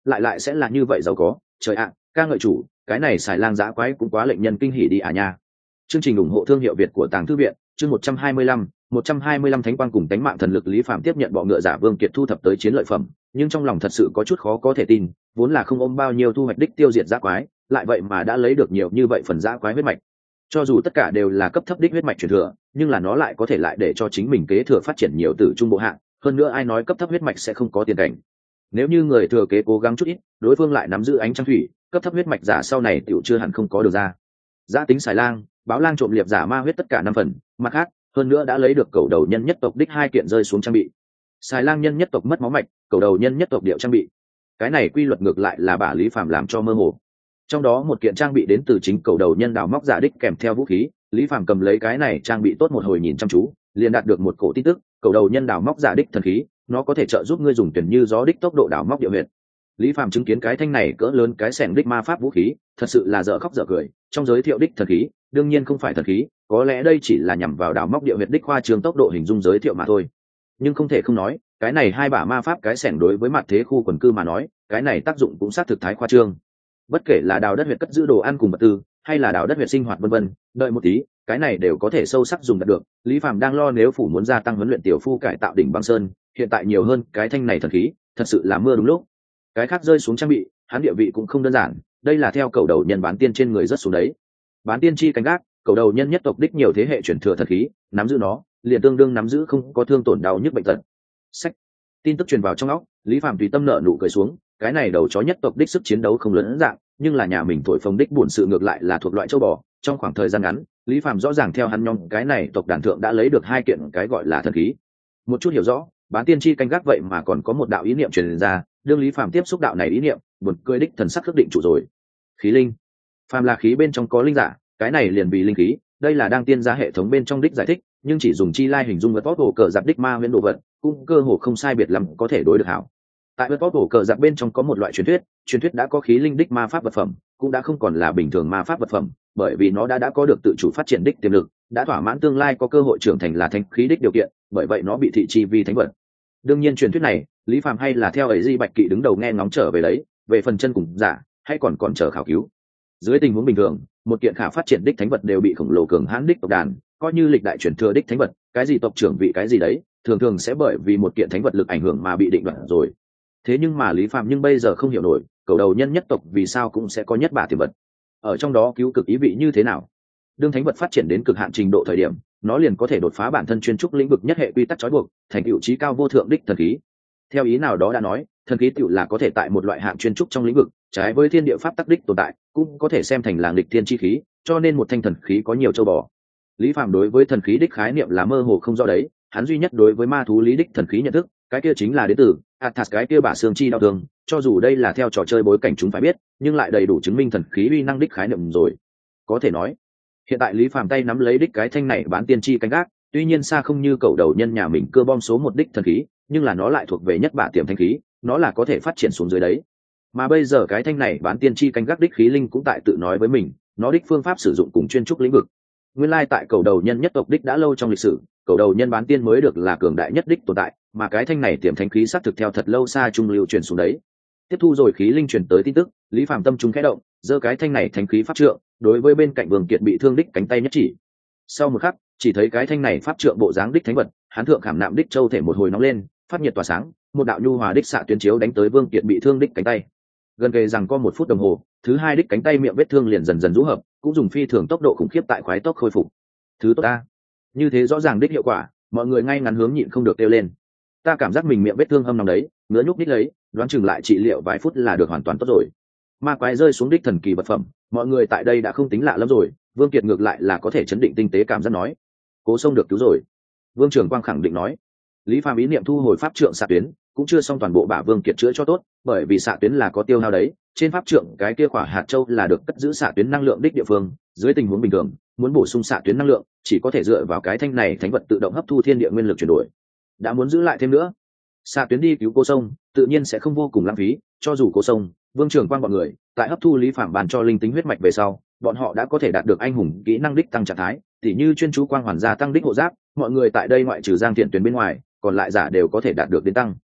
lại lại sẽ là như vậy giàu có. Trời ạ, ca ngợi chủ, cái này xài lang dã quái cũng quá lệnh nhân kinh hỉ đi à nha. Chương trình ủng hộ thương hiệu Việt của Tàng Thư viện, chương một trăm hai mươi lăm, một trăm hai mươi lăm Thánh quang cùng tánh mạng thần lực. Lý Phạm tiếp nhận bọ ngựa giả Vương Kiệt thu thập tới chiến lợi phẩm, nhưng trong lòng thật sự có chút khó có thể tin, vốn là không ôm bao nhiêu thu hoạch đích tiêu diệt dã quái, lại vậy mà đã lấy được nhiều như vậy phần dã quái huyết mạch. Cho dù tất cả đều là cấp thấp đích huyết mạch truyền thừa, nhưng là nó lại có thể lại để cho chính mình kế thừa phát triển nhiều từ trung bộ hạng, hơn nữa ai nói cấp thấp huyết mạch sẽ không có tiền cảnh. Nếu như người thừa kế cố gắng chút ít, đối phương lại nắm giữ ánh trăng thủy, cấp thấp huyết mạch giả sau này tiểu chưa hẳn không có được ra. Giá tính xài lang, báo lang trộm liệp giả ma huyết tất cả năm phần, mặt khác, hơn nữa đã lấy được cầu đầu nhân nhất tộc đích hai kiện rơi xuống trang bị. Xài lang nhân nhất tộc mất máu mạch, cầu đầu nhân nhất tộc điệu trang bị. Cái này quy luật ngược lại là bà Lý Phạm làm cho mơ hồ. Trong đó một kiện trang bị đến từ chính cầu đầu nhân đào móc giả đích kèm theo vũ khí, Lý Phạm cầm lấy cái này trang bị tốt một hồi nhìn chăm chú, liền đạt được một cổ tin tức, cầu đầu nhân đào móc giả đích thần khí, nó có thể trợ giúp ngươi dùng tuyển như gió đích tốc độ đào móc địa huyệt. Lý Phạm chứng kiến cái thanh này cỡ lớn cái xẻng đích ma pháp vũ khí, thật sự là dở khóc dở cười. Trong giới thiệu đích thần khí, đương nhiên không phải thần khí, có lẽ đây chỉ là nhằm vào đào móc địa huyệt đích khoa trương tốc độ hình dung giới thiệu mà thôi. Nhưng không thể không nói, cái này hai bả ma pháp cái xẻng đối với mặt thế khu quần cư mà nói, cái này tác dụng cũng xác thực thái khoa trương. Bất kể là đào đất huyệt cất giữ đồ ăn cùng vật tư, hay là đào đất huyệt sinh hoạt vân vân, đợi một tí, cái này đều có thể sâu sắc dùng được. Lý Phạm đang lo nếu phủ muốn gia tăng huấn luyện tiểu phu cải tạo đỉnh băng sơn, hiện tại nhiều hơn cái thanh này thần khí, thật sự là mưa đúng lúc. Cái khác rơi xuống trang bị, hắn địa vị cũng không đơn giản, đây là theo cầu đầu nhân bán tiên trên người rất xuống đấy. Bán tiên chi cánh gác, cầu đầu nhân nhất tộc đích nhiều thế hệ chuyển thừa thần khí, nắm giữ nó, liền tương đương nắm giữ không có thương tổn đau nhức bệnh tật. Sách. Tin tức truyền vào trong óc, Lý Phạm tùy tâm nợ nụ cười xuống, cái này đầu chó nhất tộc đích sức chiến đấu không lớn dạng, nhưng là nhà mình thổi phồng đích buồn sự ngược lại là thuộc loại châu bò. Trong khoảng thời gian ngắn, Lý Phạm rõ ràng theo hắn nhóm cái này tộc đàn thượng đã lấy được hai kiện cái gọi là thần khí. Một chút hiểu rõ, bán tiên chi canh gác vậy mà còn có một đạo ý niệm truyền ra, đương Lý Phạm tiếp xúc đạo này ý niệm, buồn cười đích thần sắc khắc định chủ rồi. Khí linh, phàm là khí bên trong có linh giả, cái này liền bị linh khí, đây là đang tiên gia hệ thống bên trong đích giải thích, nhưng chỉ dùng chi lai hình dung vật bóp cờ giặc đích ma huyễn đồ vật, cũng cơ hồ không sai biệt lắm có thể đối được hảo. Tại vật bóp cờ giặc bên trong có một loại truyền thuyết, truyền thuyết đã có khí linh đích ma pháp vật phẩm, cũng đã không còn là bình thường ma pháp vật phẩm, bởi vì nó đã đã có được tự chủ phát triển đích tiềm lực, đã thỏa mãn tương lai có cơ hội trưởng thành là thánh khí đích điều kiện, bởi vậy nó bị thị chi vi thánh vật. Đương nhiên truyền thuyết này, Lý Phạm hay là theo ấy Di Bạch Kỵ đứng đầu nghe ngóng trở về đấy, về phần chân cùng giả, hay còn còn chờ khảo cứu. Dưới tình huống bình thường, một kiện khả phát triển đích thánh vật đều bị khổng lồ cường hãn đích tộc đàn, coi như lịch đại truyền thừa đích thánh vật, cái gì tộc trưởng vị cái gì đấy, thường thường sẽ bởi vì một kiện thánh vật lực ảnh hưởng mà bị định đoạt rồi. Thế nhưng mà Lý Phạm nhưng bây giờ không hiểu nổi, cầu đầu nhân nhất tộc vì sao cũng sẽ có nhất bả tiềm vật. Ở trong đó cứu cực ý vị như thế nào? Đương thánh vật phát triển đến cực hạn trình độ thời điểm, nó liền có thể đột phá bản thân chuyên trúc lĩnh vực nhất hệ quy tắc trói buộc, thành tựu chí cao vô thượng đích thần khí. Theo ý nào đó đã nói, thần khí tựu là có thể tại một loại hạng chuyên trúc trong lĩnh vực, trái với thiên địa pháp tắc đích tồn tại, cũng có thể xem thành là nghịch thiên chi khí, cho nên một thanh thần khí có nhiều châu bò. Lý Phạm đối với thần khí đích khái niệm là mơ hồ không rõ đấy, hắn duy nhất đối với ma thú lý đích thần khí nhận thức, cái kia chính là đến từ Athas cái kia bả xương chi đau thương, cho dù đây là theo trò chơi bối cảnh chúng phải biết, nhưng lại đầy đủ chứng minh thần khí uy năng đích khái niệm rồi. Có thể nói, hiện tại Lý Phạm tay nắm lấy đích cái thanh này bán tiên chi canh gác, tuy nhiên xa không như cầu đầu nhân nhà mình cưa bom số một đích thần khí, nhưng là nó lại thuộc về nhất bả tiềm thanh khí, nó là có thể phát triển xuống dưới đấy. Mà bây giờ cái thanh này bán tiên chi canh gác đích khí linh cũng tại tự nói với mình, nó đích phương pháp sử dụng cùng chuyên trúc lĩnh vực. Nguyên lai tại cầu đầu nhân nhất tộc đích đã lâu trong lịch sử, cầu đầu nhân bán tiên mới được là cường đại nhất đích tồn tại, mà cái thanh này tiềm thanh khí xác thực theo thật lâu xa trung lưu truyền xuống đấy. Tiếp thu rồi khí linh truyền tới tin tức, Lý Phạm tâm trung khẽ động, giơ cái thanh này thanh khí pháp trượng, đối với bên cạnh Vương Kiệt bị thương đích cánh tay nhất chỉ. Sau một khắc, chỉ thấy cái thanh này pháp trượng bộ dáng đích thánh vật, hắn thượng khảm nạm đích châu thể một hồi nóng lên, phát nhiệt tỏa sáng, một đạo nhu hòa đích xạ tuyến chiếu đánh tới Vương Kiệt bị thương đích cánh tay. Gần kề rằng có một phút đồng hồ, thứ hai đích cánh tay miệng vết thương liền dần dần rũ hợp, cũng dùng phi thường tốc độ khủng khiếp tại khoái tốc khôi phục. Thứ tốt ta, như thế rõ ràng đích hiệu quả, mọi người ngay ngắn hướng nhịn không được kêu lên. Ta cảm giác mình miệng vết thương hâm nóng đấy, ngứa nhúc đích lấy, đoán chừng lại trị liệu vài phút là được hoàn toàn tốt rồi. Ma quái rơi xuống đích thần kỳ vật phẩm, mọi người tại đây đã không tính lạ lắm rồi. Vương Kiệt ngược lại là có thể chấn định tinh tế cảm giác nói, cố sông được cứu rồi. Vương Trường Quang khẳng định nói. Lý Phàm ý niệm thu hồi pháp trượng xạ tuyến, cũng chưa xong toàn bộ bả Vương Kiệt chữa cho tốt, bởi vì xạ tuyến là có tiêu hao đấy, trên pháp trượng cái kia quả hạt châu là được cất giữ xạ tuyến năng lượng đích địa phương, dưới tình huống bình thường, muốn bổ sung xạ tuyến năng lượng, chỉ có thể dựa vào cái thanh này thánh vật tự động hấp thu thiên địa nguyên lực chuyển đổi. Đã muốn giữ lại thêm nữa, xạ tuyến đi cứu cô sông, tự nhiên sẽ không vô cùng lãng phí, cho dù cô sông, Vương Trường Quang bọn người, tại hấp thu Lý Phàm bàn cho linh tính huyết mạch về sau, bọn họ đã có thể đạt được anh hùng kỹ năng đích tăng trạng thái, tỉ như chuyên chú quang hoàn gia tăng đích hộ giáp, mọi người tại đây ngoại trừ Giang Thiện Tuyến bên ngoài, còn lại giả đều có thể đạt được đến tăng.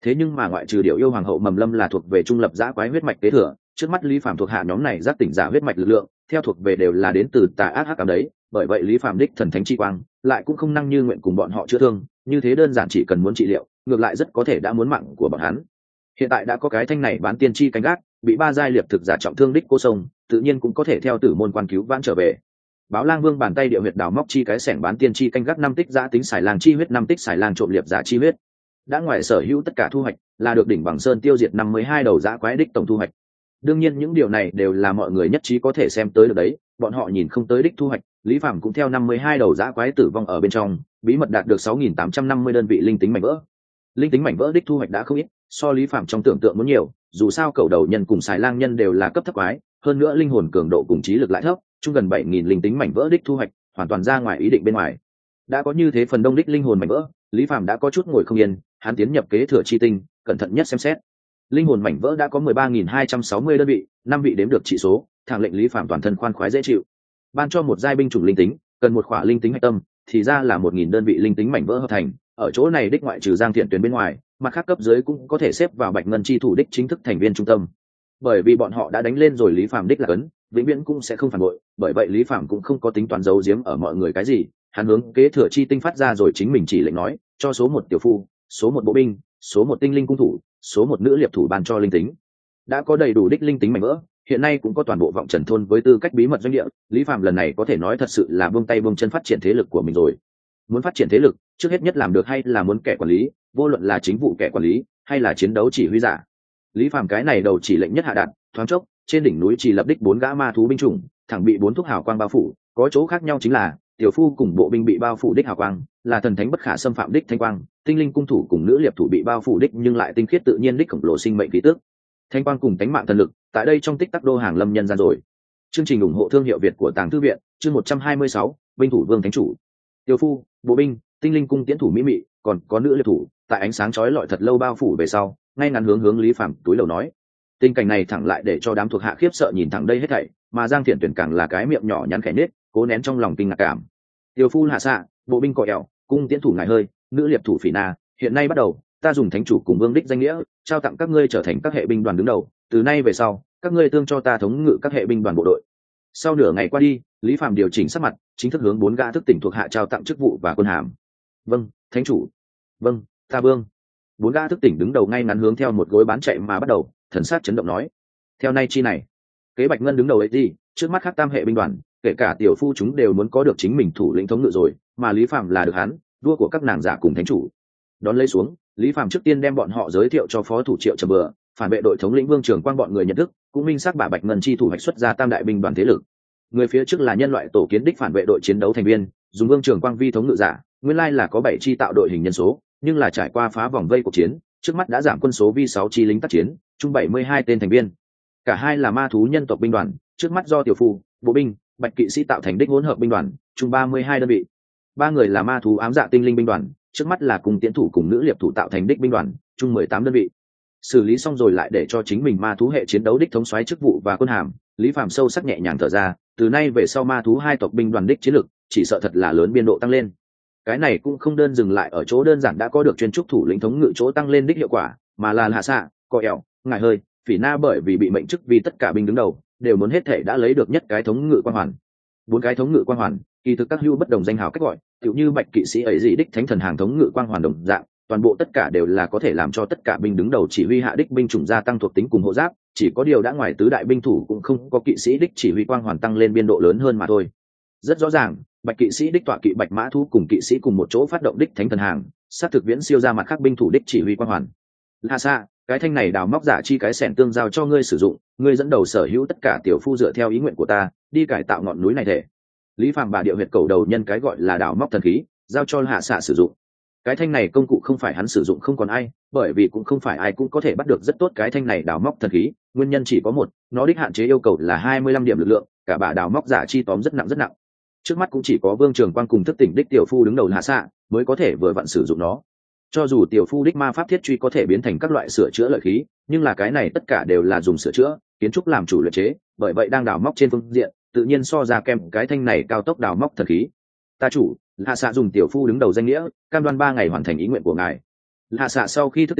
thế nhưng mà ngoại trừ điệu yêu hoàng hậu Mầm Lâm là thuộc về trung lập giã quái huyết mạch kế thừa, trước mắt Lý Phàm thuộc hạ nhóm này giác tỉnh giả huyết mạch lực lượng theo thuộc về đều là đến từ tà ác hắc ám đấy, bởi vậy Lý Phàm đích thần thánh chi quang lại cũng không năng như nguyện cùng bọn họ chữa thương, như thế đơn giản chỉ cần muốn trị liệu, ngược lại rất có thể đã muốn mạng của bọn hắn. Hiện tại đã có cái thanh này bán tiên chi canh gác, bị ba giai liệt thực giả trọng thương đích cô sông, tự nhiên cũng có thể theo tử môn quan cứu vãn trở về. Báo Lang Vương bàn tay địa huyệt đào móc chi cái sẻng bán tiên chi canh gác năm tích giã tính xài lang chi huyết năm tích xài lang trộm liệp giả chi huyết. Đã ngoài sở hữu tất cả thu hoạch, là được đỉnh bằng sơn tiêu diệt năm mươi hai đầu giã quái đích tổng thu hoạch. Đương nhiên những điều này đều là mọi người nhất trí có thể xem tới được đấy, bọn họ nhìn không tới đích thu hoạch, Lý Phàm cũng theo năm mươi hai đầu giã quái tử vong ở bên trong, bí mật đạt được sáu nghìn tám trăm năm mươi đơn vị linh tính mảnh vỡ. Linh tính mảnh vỡ đích thu hoạch đã không ít, so Lý Phàm trong tưởng tượng muốn nhiều, dù sao cầu đầu nhân cùng xài lang nhân đều là cấp thấp quái, hơn nữa linh hồn cường độ cùng trí lực lại thấp, chung gần bảy nghìn linh tính mảnh vỡ đích thu hoạch, hoàn toàn ra ngoài ý định bên ngoài. Đã có như thế phần đông đích linh hồn mảnh vỡ, Lý Phàm đã có chút ngồi không yên, hắn tiến nhập kế thừa chi tinh, cẩn thận nhất xem xét. Linh hồn mảnh vỡ đã có mười ba nghìn hai trăm sáu mươi đơn vị, năm vị đếm được trị số, thẳng lệnh Lý Phàm toàn thân khoan khoái dễ chịu. Ban cho một giai binh chủng linh tính, cần một khỏa linh tính hạch tâm, thì ra là một nghìn đơn vị linh tính mảnh vỡ hợp thành, ở chỗ này đích ngoại trừ Giang Thiện Tuyển bên ngoài, mặt khác cấp dưới cũng có thể xếp vào Bạch Ngân chi thủ đích chính thức thành viên trung tâm. Bởi vì bọn họ đã đánh lên rồi Lý Phàm đích là cấn, vĩnh viễn cũng sẽ không phản bội, bởi vậy Lý Phàm cũng không có tính toán giấu giếm ở mọi người cái gì, hắn hướng kế thừa chi tinh phát ra rồi chính mình chỉ lệnh nói, cho số một tiểu phu, số một bộ binh, số một tinh linh cung thủ, số một nữ liệp thủ ban cho linh tính. Đã có đầy đủ đích linh tính mảnh vỡ, hiện nay cũng có toàn bộ vọng trần thôn với tư cách bí mật doanh địa, Lý Phàm lần này có thể nói thật sự là buông tay buông chân phát triển thế lực của mình rồi. Muốn phát triển thế lực, trước hết nhất làm được hay là muốn kẻ quản lý, vô luận là chính vụ kẻ quản lý hay là chiến đấu chỉ huy giả. Lý Phàm cái này đầu chỉ lệnh nhất hạ đạt, thoáng chốc, trên đỉnh núi chỉ lập đích bốn gã ma thú binh chủng, thẳng bị bốn thuốc hào quang bao phủ, có chỗ khác nhau chính là tiểu phu cùng bộ binh bị bao phủ đích hào quang, là thần thánh bất khả xâm phạm đích thanh quang, tinh linh cung thủ cùng nữ liệp thủ bị bao phủ đích nhưng lại tinh khiết tự nhiên đích khổng lồ sinh mệnh khí tức. Thanh quang cùng tánh mạng thần lực, tại đây trong tích tắc đô hàng lâm nhân gian rồi. Chương trình ủng hộ thương hiệu Việt của Tàng Thư viện, chương một trăm hai mươi sáu, binh thủ vương thánh chủ. Tiểu phu, bộ binh, tinh linh cung tiễn thủ mỹ mị, còn có nữ liệp thủ, tại ánh sáng chói lọi thật lâu bao phủ về sau, ngay ngắn hướng hướng Lý Phàm túi lầu nói. Tình cảnh này thẳng lại để cho đám thuộc hạ khiếp sợ nhìn thẳng đây hết thảy, mà Giang Thiện Tuyển càng là cái miệng nhỏ nhắn khẽ nết, cố nén trong lòng kinh ngạc cảm. Tiểu phu hạ xạ, bộ binh cọ ẻo, cung tiễn thủ ngài hơi, nữ liệp thủ phỉ na, hiện nay bắt đầu, ta dùng thánh chủ cùng vương đích danh nghĩa, trao tặng các ngươi trở thành các hệ binh đoàn đứng đầu, từ nay về sau, các ngươi tương cho ta thống ngự các hệ binh đoàn bộ đội. Sau nửa ngày qua đi, Lý Phàm điều chỉnh sắc mặt, chính thức hướng bốn gã thức tỉnh thuộc hạ trao tặng chức vụ và quân hàm. Vâng, thánh chủ. Vâng, ta vương. Bốn gã thức tỉnh đứng đầu ngay ngắn hướng theo một gối bán chạy mà bắt đầu, thần sát chấn động nói. Theo nay chi này, kế Bạch Ngân đứng đầu ấy gì, trước mắt khác tam hệ binh đoàn, kể cả tiểu phu chúng đều muốn có được chính mình thủ lĩnh thống ngự rồi, mà Lý Phàm là được hắn, vua của các nàng giả cùng thánh chủ. Đón lấy xuống, Lý Phàm trước tiên đem bọn họ giới thiệu cho phó thủ Triệu Trầm Bừa, phản vệ đội thống lĩnh Vương Trường Quang bọn người nhận thức, cũng minh xác bà Bạch Ngân chi thủ hoạch xuất ra tam đại binh đoàn thế lực. Người phía trước là nhân loại tổ kiến đích phản vệ đội chiến đấu thành viên, dùng Vương Trường Quang vi thống ngự giả, nguyên lai là có bảy chi tạo đội hình nhân số, nhưng là trải qua phá vòng vây cuộc chiến, trước mắt đã giảm quân số vi sáu chi lính tác chiến, chung bảy mươi hai tên thành viên. Cả hai là ma thú nhân tộc binh đoàn, trước mắt do tiểu phu, bộ binh, bạch kỵ sĩ tạo thành đích hỗn hợp binh đoàn, chung ba mươi hai đơn vị. Ba người là ma thú ám dạ tinh linh binh đoàn, trước mắt là cùng tiến thủ cùng nữ liệp thủ tạo thành đích binh đoàn, chung mười tám đơn vị. Xử lý xong rồi lại để cho chính mình ma thú hệ chiến đấu đích thống soái chức vụ và quân hàm, Lý Phàm sâu sắc nhẹ nhàng thở ra, từ nay về sau ma thú hai tộc binh đoàn đích chiến lực, chỉ sợ thật là lớn biên độ tăng lên. Cái này cũng không đơn dừng lại ở chỗ đơn giản đã có được chuyên trúc thủ lĩnh thống ngự chỗ tăng lên đích hiệu quả, mà là hạ xạ, cọ ẻo, ngài hơi, phỉ na bởi vì bị mệnh chức vì tất cả binh đứng đầu đều muốn hết thể đã lấy được nhất cái thống ngự quan hoàn. Bốn cái thống ngự quan hoàn, kỳ thực các hưu bất đồng danh hào cách gọi, tựu như bạch kỵ sĩ ấy dị đích thánh thần hàng thống ngự quan hoàn đồng dạng, toàn bộ tất cả đều là có thể làm cho tất cả binh đứng đầu chỉ huy hạ đích binh chủng gia tăng thuộc tính cùng hộ giáp, chỉ có điều đã ngoài tứ đại binh thủ cũng không có kỵ sĩ đích chỉ huy quang hoàn tăng lên biên độ lớn hơn mà thôi. Rất rõ ràng, bạch kỵ sĩ đích tọa kỵ bạch mã thu cùng kỵ sĩ cùng một chỗ phát động đích thánh thần hàng, sát thực viễn siêu ra mặt khác binh thủ đích chỉ huy quang hoàn. Là xa, cái thanh này đào móc giả chi cái sẻn tương giao cho ngươi sử dụng, ngươi dẫn đầu sở hữu tất cả tiểu phu dựa theo ý nguyện của ta đi cải tạo ngọn núi này thể. Lý Phàm bà điệu huyệt cầu đầu nhân cái gọi là đào móc thần khí, giao cho hạ xạ sử dụng. Cái thanh này công cụ không phải hắn sử dụng không còn ai, bởi vì cũng không phải ai cũng có thể bắt được rất tốt cái thanh này đào móc thần khí, nguyên nhân chỉ có một, nó đích hạn chế yêu cầu là hai mươi lăm điểm lực lượng, cả bà đào móc giả chi tóm rất nặng rất nặng. Trước mắt cũng chỉ có Vương Trường Quang cùng thức tỉnh đích tiểu phu đứng đầu hạ xạ mới có thể vừa vặn sử dụng nó. Cho dù tiểu phu đích ma pháp thiết truy có thể biến thành các loại sửa chữa lợi khí, nhưng là cái này tất cả đều là dùng sửa chữa kiến trúc làm chủ luyện chế, bởi vậy đang đào móc trên phương diện tự nhiên so ra kem cái thanh này cao tốc đào móc thần khí. Ta chủ, hạ xạ dùng tiểu phu đứng đầu danh nghĩa cam đoan ba ngày hoàn thành ý nguyện của ngài. Hạ xạ sau khi thức tỉnh,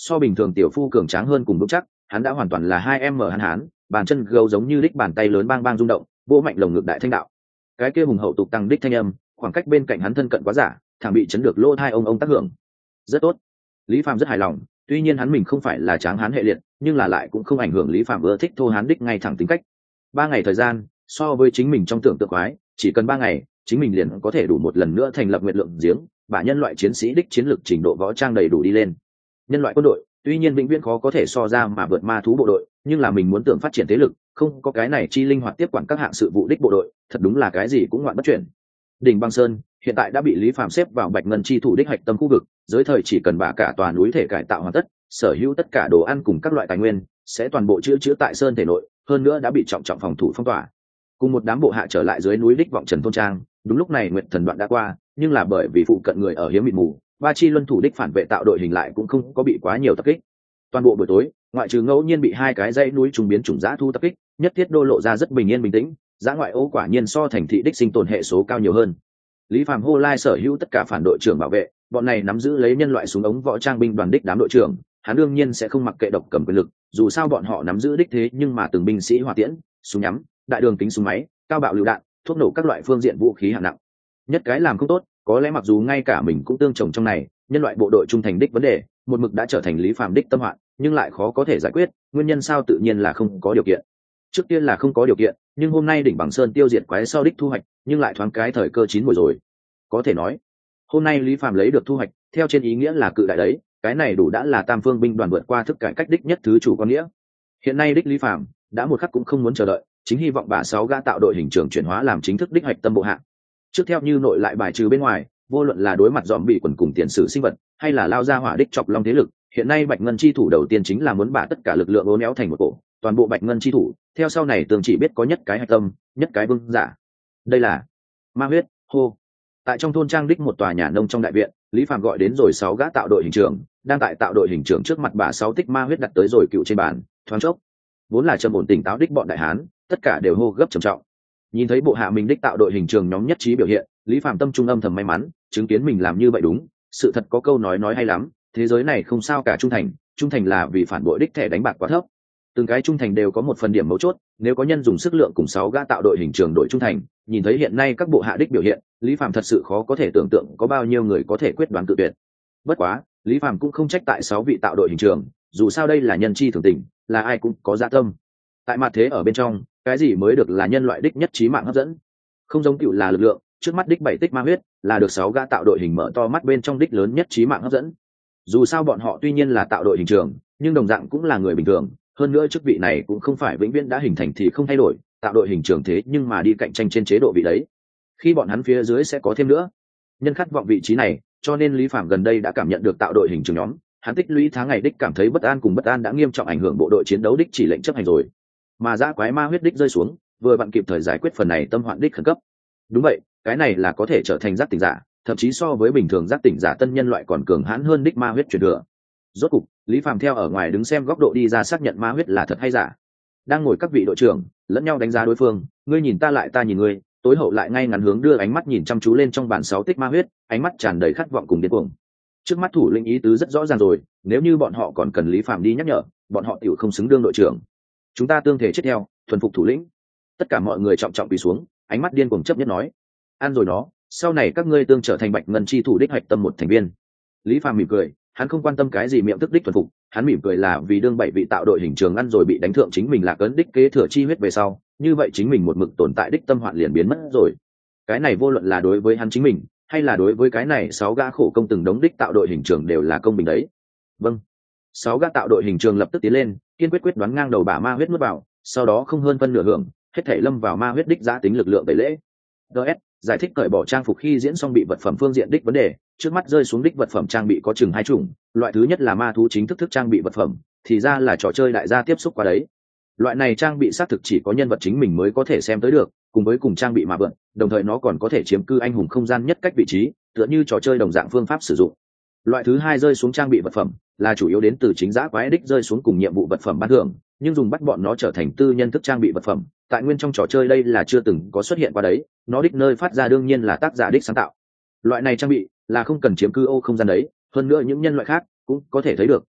so bình thường tiểu phu cường tráng hơn cùng vững chắc, hắn đã hoàn toàn là hai em mở hắn hán, bàn chân gấu giống như đích bàn tay lớn bang bang rung động, vỗ mạnh lồng ngực đại thanh đạo. Cái kia hùng hậu tục tăng đích thanh âm, khoảng cách bên cạnh hắn thân cận quá giả, thằng bị chấn được lỗ thai ông ông tác hưởng. Rất tốt. Lý Phàm rất hài lòng, tuy nhiên hắn mình không phải là tráng hán hệ liệt, nhưng là lại cũng không ảnh hưởng Lý Phàm ưa thích thô hán đích ngay thẳng tính cách. Ba ngày thời gian, so với chính mình trong tưởng tượng quái, chỉ cần ba ngày, chính mình liền có thể đủ một lần nữa thành lập nguyện lượng giếng,把nhân loại chiến sĩ đích chiến lược trình độ võ trang đầy đủ đi lên. Nhân loại quân đội, tuy nhiên vĩnh viễn khó có thể so ra mà vượt ma thú bộ đội, nhưng là mình muốn tưởng phát triển thế lực, không có cái này chi linh hoạt tiếp quản các hạng sự vụ đích bộ đội, thật đúng là cái gì cũng ngoạn bất chuyển. Đỉnh Băng Sơn hiện tại đã bị Lý Phàm xếp vào Bạch Ngân chi thủ đích hạch tâm khu vực, giới thời chỉ cần bả cả tòa núi thể cải tạo hoàn tất, sở hữu tất cả đồ ăn cùng các loại tài nguyên sẽ toàn bộ chữa chữa tại sơn thể nội, hơn nữa đã bị trọng trọng phòng thủ phong tỏa. Cùng một đám bộ hạ trở lại dưới núi đích vọng trần thôn trang, đúng lúc này nguyệt thần đoạn đã qua, nhưng là bởi vì phụ cận người ở hiếm mịt mù, ba chi luân thủ đích phản vệ tạo đội hình lại cũng không có bị quá nhiều tập kích. Toàn bộ buổi tối, ngoại trừ ngẫu nhiên bị hai cái dãy núi trùng biến chủng dã thu tập kích, nhất thiết đô lộ ra rất bình yên bình tĩnh, dã ngoại ô quả nhiên so thành thị đích sinh tồn hệ số cao nhiều hơn. Lý Phàm hô lai sở hữu tất cả phản đội trưởng bảo vệ, bọn này nắm giữ lấy nhân loại súng ống võ trang binh đoàn đích đám đội trưởng, hắn đương nhiên sẽ không mặc kệ độc cầm quyền lực, dù sao bọn họ nắm giữ đích thế nhưng mà từng binh sĩ hỏa tiễn, súng nhắm, đại đường kính súng máy, cao bạo lựu đạn, thuốc nổ các loại phương diện vũ khí hạng nặng. Nhất cái làm không tốt, có lẽ mặc dù ngay cả mình cũng tương chồng trong này, nhân loại bộ đội trung thành đích vấn đề, một mực đã trở thành Lý Phàm đích tâm hoạn, nhưng lại khó có thể giải quyết, nguyên nhân sao tự nhiên là không có điều kiện. Trước tiên là không có điều kiện, nhưng hôm nay đỉnh Bằng Sơn tiêu diệt quái sau đích thu hoạch, nhưng lại thoáng cái thời cơ chín mùi rồi. Có thể nói, hôm nay Lý Phàm lấy được thu hoạch, theo trên ý nghĩa là cự đại đấy, cái này đủ đã là tam phương binh đoàn vượt qua thức cải cách đích nhất thứ chủ quan nghĩa. Hiện nay đích Lý Phàm đã một khắc cũng không muốn chờ đợi, chính hy vọng bà sáu gã tạo đội hình trưởng chuyển hóa làm chính thức đích hoạch tâm bộ hạng. Trước theo như nội lại bài trừ bên ngoài, vô luận là đối mặt dòm bị quần cùng tiền sử sinh vật, hay là lao ra hỏa đích chọc long thế lực, hiện nay Bạch Ngân chi thủ đầu tiên chính là muốn bả tất cả lực lượng ố néo thành một cổ, toàn bộ Bạch Ngân chi thủ, theo sau này tường chỉ biết có nhất cái hạch tâm, nhất cái vương giả. Đây là ma huyết hô. Tại trong thôn trang đích một tòa nhà nông trong đại viện, Lý Phàm gọi đến rồi sáu gã tạo đội hình trưởng, đang tại tạo đội hình trưởng trước mặt bà sáu tích ma huyết đặt tới rồi cựu trên bàn, thoáng chốc, vốn là trầm ổn tỉnh táo đích bọn đại hán, tất cả đều hô gấp trầm trọng. Nhìn thấy bộ hạ mình đích tạo đội hình trưởng nhóm nhất trí biểu hiện, Lý Phàm tâm trung âm thầm may mắn, chứng kiến mình làm như vậy đúng, sự thật có câu nói nói hay lắm, thế giới này không sao cả trung thành, trung thành là vì phản bội đích thẻ đánh bạc quá thấp. Từng cái trung thành đều có một phần điểm mấu chốt, nếu có nhân dùng sức lượng cùng sáu gã tạo đội hình trưởng đội trung thành, nhìn thấy hiện nay các bộ hạ đích biểu hiện, Lý Phàm thật sự khó có thể tưởng tượng có bao nhiêu người có thể quyết đoán tự tuyệt. Bất quá, Lý Phàm cũng không trách tại sáu vị tạo đội hình trưởng, dù sao đây là nhân chi thường tình, là ai cũng có dạ tâm. Tại mặt thế ở bên trong, cái gì mới được là nhân loại đích nhất trí mạng hấp dẫn? Không giống cựu là lực lượng, trước mắt đích bảy tích ma huyết, là được sáu gã tạo đội hình mở to mắt bên trong đích lớn nhất trí mạng hấp dẫn. Dù sao bọn họ tuy nhiên là tạo đội hình trưởng, nhưng đồng dạng cũng là người bình thường, hơn nữa chức vị này cũng không phải vĩnh viễn đã hình thành thì không thay đổi, tạo đội hình trưởng thế nhưng mà đi cạnh tranh trên chế độ vị đấy. Khi bọn hắn phía dưới sẽ có thêm nữa nhân khát vọng vị trí này, cho nên Lý Phàm gần đây đã cảm nhận được tạo đội hình trưởng nhóm, hắn tích lũy tháng ngày đích cảm thấy bất an cùng bất an đã nghiêm trọng ảnh hưởng bộ đội chiến đấu đích chỉ lệnh chấp hành rồi. Mà dã quái ma huyết đích rơi xuống, vừa vặn kịp thời giải quyết phần này tâm hoạn đích khẩn cấp. Đúng vậy, cái này là có thể trở thành giác tỉnh giả, thậm chí so với bình thường giác tỉnh giả tân nhân loại còn cường hãn hơn đích ma huyết truyền thừa. Rốt cục, Lý Phàm theo ở ngoài đứng xem góc độ đi ra xác nhận ma huyết là thật hay giả. Đang ngồi các vị đội trưởng lẫn nhau đánh giá đối phương, ngươi nhìn ta lại ta nhìn ngươi, tối hậu lại ngay ngắn hướng đưa ánh mắt nhìn chăm chú lên trong bản sáu tích ma huyết, ánh mắt tràn đầy khát vọng cùng điên cuồng. Trước mắt thủ lĩnh ý tứ rất rõ ràng rồi, nếu như bọn họ còn cần Lý Phàm đi nhắc nhở, bọn họ tiểu không xứng đương đội trưởng. Chúng ta tương thể chết theo, thuần phục thủ lĩnh. Tất cả mọi người trọng trọng quỳ xuống, ánh mắt điên cuồng chấp nhất nói: "Ăn rồi nó, sau này các ngươi tương trở thành Bạch Ngân chi thủ đích hoạch tâm một thành viên." Lý Phàm mỉm cười, hắn không quan tâm cái gì miệng thức đích thuần phục, hắn mỉm cười là vì đương bảy vị tạo đội hình trường ăn rồi bị đánh thượng chính mình là cấn đích kế thừa chi huyết về sau, như vậy chính mình một mực tồn tại đích tâm hoạn liền biến mất rồi. Cái này vô luận là đối với hắn chính mình, hay là đối với cái này sáu gã khổ công từng đống đích tạo đội hình trường đều là công bình đấy. Vâng. Sáu gã tạo đội hình trường lập tức tiến lên, kiên quyết quyết đoán ngang đầu bả ma huyết nuốt vào, sau đó không hơn phân nửa hưởng, hết thảy lâm vào ma huyết đích giá tính lực lượng tẩy lễ. ds giải thích cởi bỏ trang phục khi diễn xong bị vật phẩm phương diện đích vấn đề, trước mắt rơi xuống đích vật phẩm trang bị có chừng hai chủng, loại thứ nhất là ma thú chính thức thức trang bị vật phẩm, thì ra là trò chơi đại gia tiếp xúc qua đấy. Loại này trang bị xác thực chỉ có nhân vật chính mình mới có thể xem tới được, cùng với cùng trang bị mà vượn, đồng thời nó còn có thể chiếm cư anh hùng không gian nhất cách vị trí, tựa như trò chơi đồng dạng phương pháp sử dụng. Loại thứ hai rơi xuống trang bị vật phẩm, là chủ yếu đến từ chính giá quái đích rơi xuống cùng nhiệm vụ vật phẩm ban thưởng, nhưng dùng bắt bọn nó trở thành tư nhân thức trang bị vật phẩm, tại nguyên trong trò chơi đây là chưa từng có xuất hiện qua đấy, nó đích nơi phát ra đương nhiên là tác giả đích sáng tạo. Loại này trang bị là không cần chiếm cư ô không gian đấy, hơn nữa những nhân loại khác cũng có thể thấy được,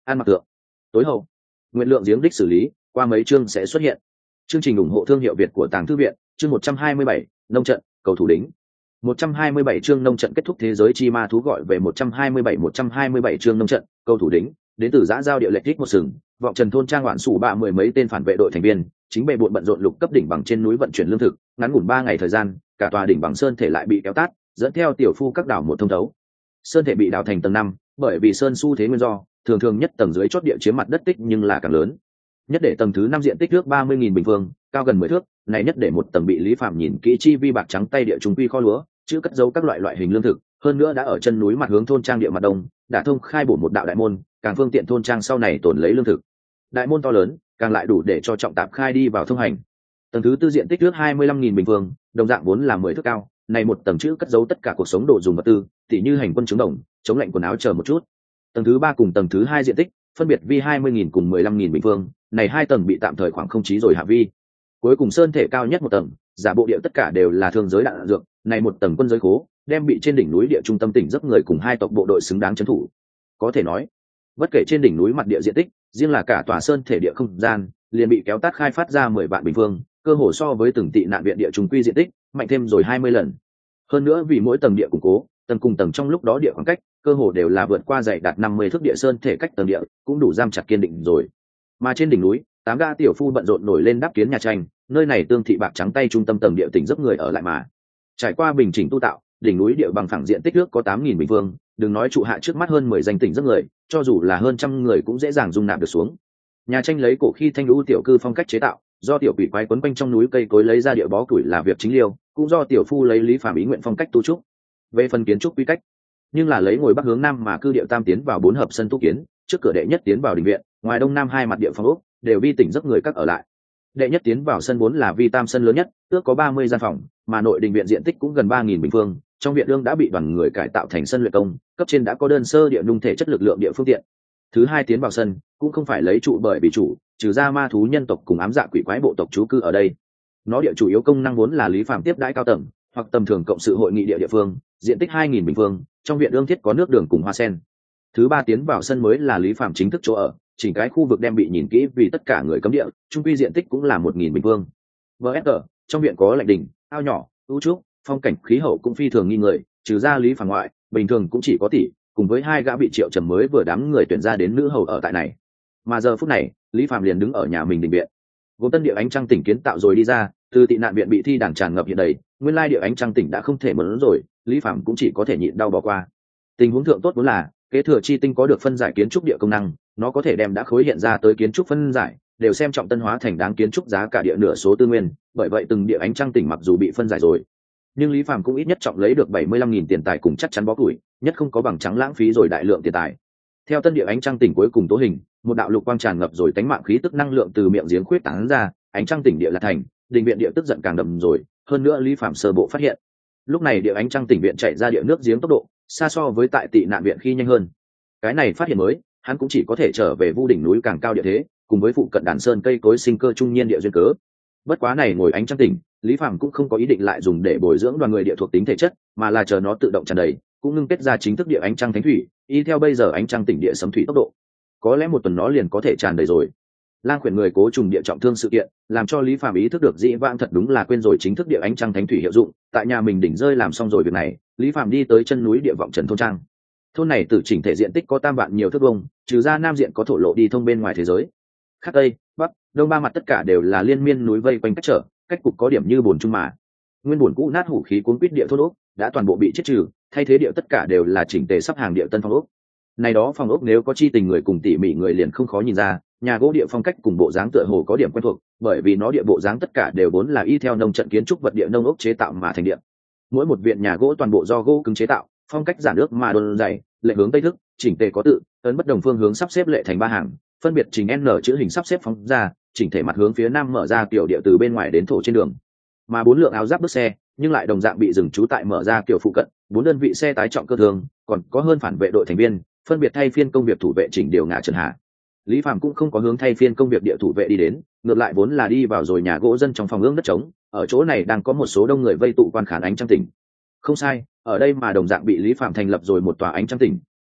An mặc tượng. Tối hậu, nguyện lượng giếng đích xử lý, qua mấy chương sẽ xuất hiện. Chương trình ủng hộ thương hiệu Việt của Tàng Thư viện, chương một trăm hai mươi bảy, nông trận, cầu thủ đính. một trăm hai mươi bảy chương nông trận kết thúc thế giới chi ma thú gọi về một trăm hai mươi bảy một trăm hai mươi bảy chương nông trận, cầu thủ đính, đến từ giã giao địa lệch thích một sừng, vọng trần thôn trang hoạn sủ bạ mười mấy tên phản vệ đội thành viên, chính bề bộn bận rộn lục cấp đỉnh bằng trên núi vận chuyển lương thực, ngắn ngủn ba ngày thời gian, cả tòa đỉnh bằng sơn thể lại bị kéo tát, dẫn theo tiểu phu các đảo một thông thấu. Sơn thể bị đào thành tầng năm, bởi vì sơn xu thế nguyên do, thường thường nhất tầng dưới chót địa chiếm mặt đất tích nhưng là càng lớn. Nhất để tầng thứ năm diện tích nước ba mươi nghìn bình phương, cao gần mười thước, này nhất để một tầng bị Lý Phạm nhìn kỹ chi vi bạc trắng tay địa trung quy kho lúa, chữ cất dấu các loại loại hình lương thực, hơn nữa đã ở chân núi mặt hướng thôn trang địa mặt đông, đã thông khai bổ một đạo đại môn, càng phương tiện thôn trang sau này tồn lấy lương thực. Đại môn to lớn, càng lại đủ để cho trọng tạp khai đi vào thông hành. Tầng thứ tư diện tích nước hai mươi lăm nghìn bình phương, đồng dạng vốn là mười thước cao, này một tầng chữ cất dấu tất cả cuộc sống đồ dùng vật tư, tỉ như hành quân trứng đồng, chống lạnh quần áo chờ một chút. Tầng thứ ba cùng tầng thứ hai diện tích phân biệt vi hai mươi nghìn cùng mười lăm nghìn bình phương, này hai tầng bị tạm thời khoảng không chí rồi hạ vi. Cuối cùng sơn thể cao nhất một tầng, giả bộ địa tất cả đều là thương giới đạn dược, này một tầng quân giới khố, đem bị trên đỉnh núi địa trung tâm tỉnh giấc người cùng hai tộc bộ đội xứng đáng trấn thủ. Có thể nói, bất kể trên đỉnh núi mặt địa diện tích, riêng là cả tòa sơn thể địa không gian, liền bị kéo tát khai phát ra mười vạn bình phương, cơ hồ so với từng tị nạn viện địa trung quy diện tích, mạnh thêm rồi hai mươi lần. Hơn nữa vì mỗi tầng địa củng cố, tầng cùng tầng trong lúc đó địa khoảng cách, cơ hồ đều là vượt qua dày đạt năm mươi thước địa sơn thể cách tầng địa, cũng đủ giam chặt kiên định rồi. Mà trên đỉnh núi, tám ga tiểu phu bận rộn nổi lên đắp kiến nhà tranh, nơi này tương thị bạc trắng tay trung tâm tầng địa tỉnh giấc người ở lại mà. Trải qua bình chỉnh tu tạo, đỉnh núi địa bằng phẳng diện tích nước có tám nghìn bình phương, đừng nói trụ hạ trước mắt hơn mười danh tỉnh giấc người, cho dù là hơn trăm người cũng dễ dàng dung nạp được xuống. Nhà tranh lấy cổ khi thanh lũ tiểu cư phong cách chế tạo, do tiểu quỷ quái quấn quanh trong núi cây cối lấy ra địa bó củi là việc chính liêu, cũng do tiểu phu lấy Lý Phạm ý nguyện phong cách tu trúc. Về phần kiến trúc quy cách, nhưng là lấy ngồi bắc hướng nam mà cư địa tam tiến vào bốn hợp sân tu kiến, trước cửa đệ nhất tiến vào đình viện, ngoài đông nam hai mặt địa phòng ốc đều vi tỉnh giấc người các ở lại. Đệ nhất tiến vào sân vốn là vi tam sân lớn nhất, ước có ba mươi gian phòng, mà nội đình viện diện tích cũng gần ba nghìn bình phương, trong viện đương đã bị đoàn người cải tạo thành sân luyện công, cấp trên đã có đơn sơ địa nung thể chất lực lượng địa phương tiện. Thứ hai tiến vào sân, cũng không phải lấy trụ bởi vì chủ, trừ ra ma thú nhân tộc cùng ám dạ quỷ quái bộ tộc trú cư ở đây. Nó địa chủ yếu công năng vốn là Lý Phạm tiếp đãi cao tầng, hoặc tầm thường cộng sự hội nghị địa địa phương, diện tích hai nghìn bình phương, trong viện đương thiết có nước đường cùng hoa sen. Thứ ba tiến vào sân mới là Lý Phạm chính thức chỗ ở, chỉnh cái khu vực đem bị nhìn kỹ vì tất cả người cấm địa, trung quy diện tích cũng là một nghìn bình phương. vê ét giê, trong viện có lạnh đỉnh, ao nhỏ, ưu trúc, phong cảnh khí hậu cũng phi thường nghi người, trừ ra Lý Phạm ngoại, bình thường cũng chỉ có tỷ, cùng với hai gã bị Triệu Trầm mới vừa đám người tuyển ra đến nữ hầu ở tại này. Mà giờ phút này, Lý Phạm liền đứng ở nhà mình đình viện. Gồm tân địa ánh trăng tỉnh kiến tạo rồi đi ra, từ tị nạn viện bị thi đàn tràn ngập hiện đầy, nguyên lai địa ánh trăng tỉnh đã không thể mở rồi, Lý Phạm cũng chỉ có thể nhịn đau bỏ qua. Tình huống thượng tốt vốn là kế thừa chi tinh có được phân giải kiến trúc địa công năng, nó có thể đem đã khối hiện ra tới kiến trúc phân giải đều xem trọng tân hóa thành đáng kiến trúc giá cả địa nửa số tư nguyên, bởi vậy từng địa ánh trăng tỉnh mặc dù bị phân giải rồi, nhưng Lý Phạm cũng ít nhất trọng lấy được bảy mươi lăm nghìn tiền tài cùng chắc chắn bó củi, nhất không có bằng trắng lãng phí rồi đại lượng tiền tài. Theo tân địa ánh trăng tỉnh cuối cùng tố hình, một đạo lục quang tràn ngập rồi tánh mạng khí tức năng lượng từ miệng giếng khuyết tán ra, ánh trăng tỉnh địa là thành, đình viện địa tức giận càng đậm rồi, hơn nữa Lý Phạm sơ bộ phát hiện, lúc này địa ánh trăng tỉnh viện chạy ra địa nước giếng tốc độ xa so với tại tị nạn viện khi nhanh hơn. Cái này phát hiện mới, hắn cũng chỉ có thể trở về vu đỉnh núi càng cao địa thế, cùng với phụ cận đàn sơn cây cối sinh cơ trung nhiên địa duyên cớ. Bất quá này ngồi ánh trăng tỉnh, Lý Phạm cũng không có ý định lại dùng để bồi dưỡng đoàn người địa thuộc tính thể chất, mà là chờ nó tự động tràn đầy, cũng ngưng kết ra chính thức địa ánh trăng thánh thủy, y theo bây giờ ánh trăng tỉnh địa sấm thủy tốc độ, có lẽ một tuần nó liền có thể tràn đầy rồi. Lang khuyển người cố trùng địa trọng thương sự kiện, làm cho Lý Phạm ý thức được dĩ vãng thật đúng là quên rồi chính thức địa ánh trăng thánh thủy hiệu dụng. Tại nhà mình đỉnh rơi làm xong rồi việc này, Lý Phạm đi tới chân núi địa vọng trần thôn trang. Thôn này tự chỉnh thể diện tích có tam vạn nhiều thước vuông, trừ ra nam diện có thổ lộ đi thông bên ngoài thế giới. Khác tây, bắc, đông ba mặt tất cả đều là liên miên núi vây quanh cách trở, cách cục có điểm như bồn trung mà. Nguyên bồn cũ nát hủ khí cuốn quýt địa thôn ốc đã toàn bộ bị chết trừ, thay thế địa tất cả đều là chỉnh tề sắp hàng địa tân phong ốc. Này đó phong ốc nếu có chi tình người cùng tỉ mỉ người liền không khó nhìn ra, nhà gỗ địa phong cách cùng bộ dáng tựa hồ có điểm quen thuộc, bởi vì nó địa bộ dáng tất cả đều vốn là y theo nông trận kiến trúc vật địa nông ốc chế tạo mà thành địa. Mỗi một viện nhà gỗ toàn bộ do gỗ cứng chế tạo, phong cách giản ước mà đôn dày, lệ hướng tây thức, chỉnh tề có tự, ấn bất đồng phương hướng sắp xếp lệ thành ba hàng, phân biệt trình N chữ hình sắp xếp phóng ra, chỉnh thể mặt hướng phía nam mở ra kiểu địa từ bên ngoài đến thổ trên đường. Mà bốn lượng áo giáp bước xe, nhưng lại đồng dạng bị dừng trú tại mở ra kiểu phụ cận, bốn đơn vị xe tái trọng cơ thường, còn có hơn phản vệ đội thành viên, phân biệt thay phiên công việc thủ vệ chỉnh điều ngã trần hạ. Lý Phạm cũng không có hướng thay phiên công việc địa thủ vệ đi đến, ngược lại vốn là đi vào rồi nhà gỗ dân trong phòng ương đất trống, ở chỗ này đang có một số đông người vây tụ quan khán ánh trăng tỉnh. Không sai, ở đây mà đồng dạng bị Lý Phạm thành lập rồi một tòa ánh trăng tỉnh,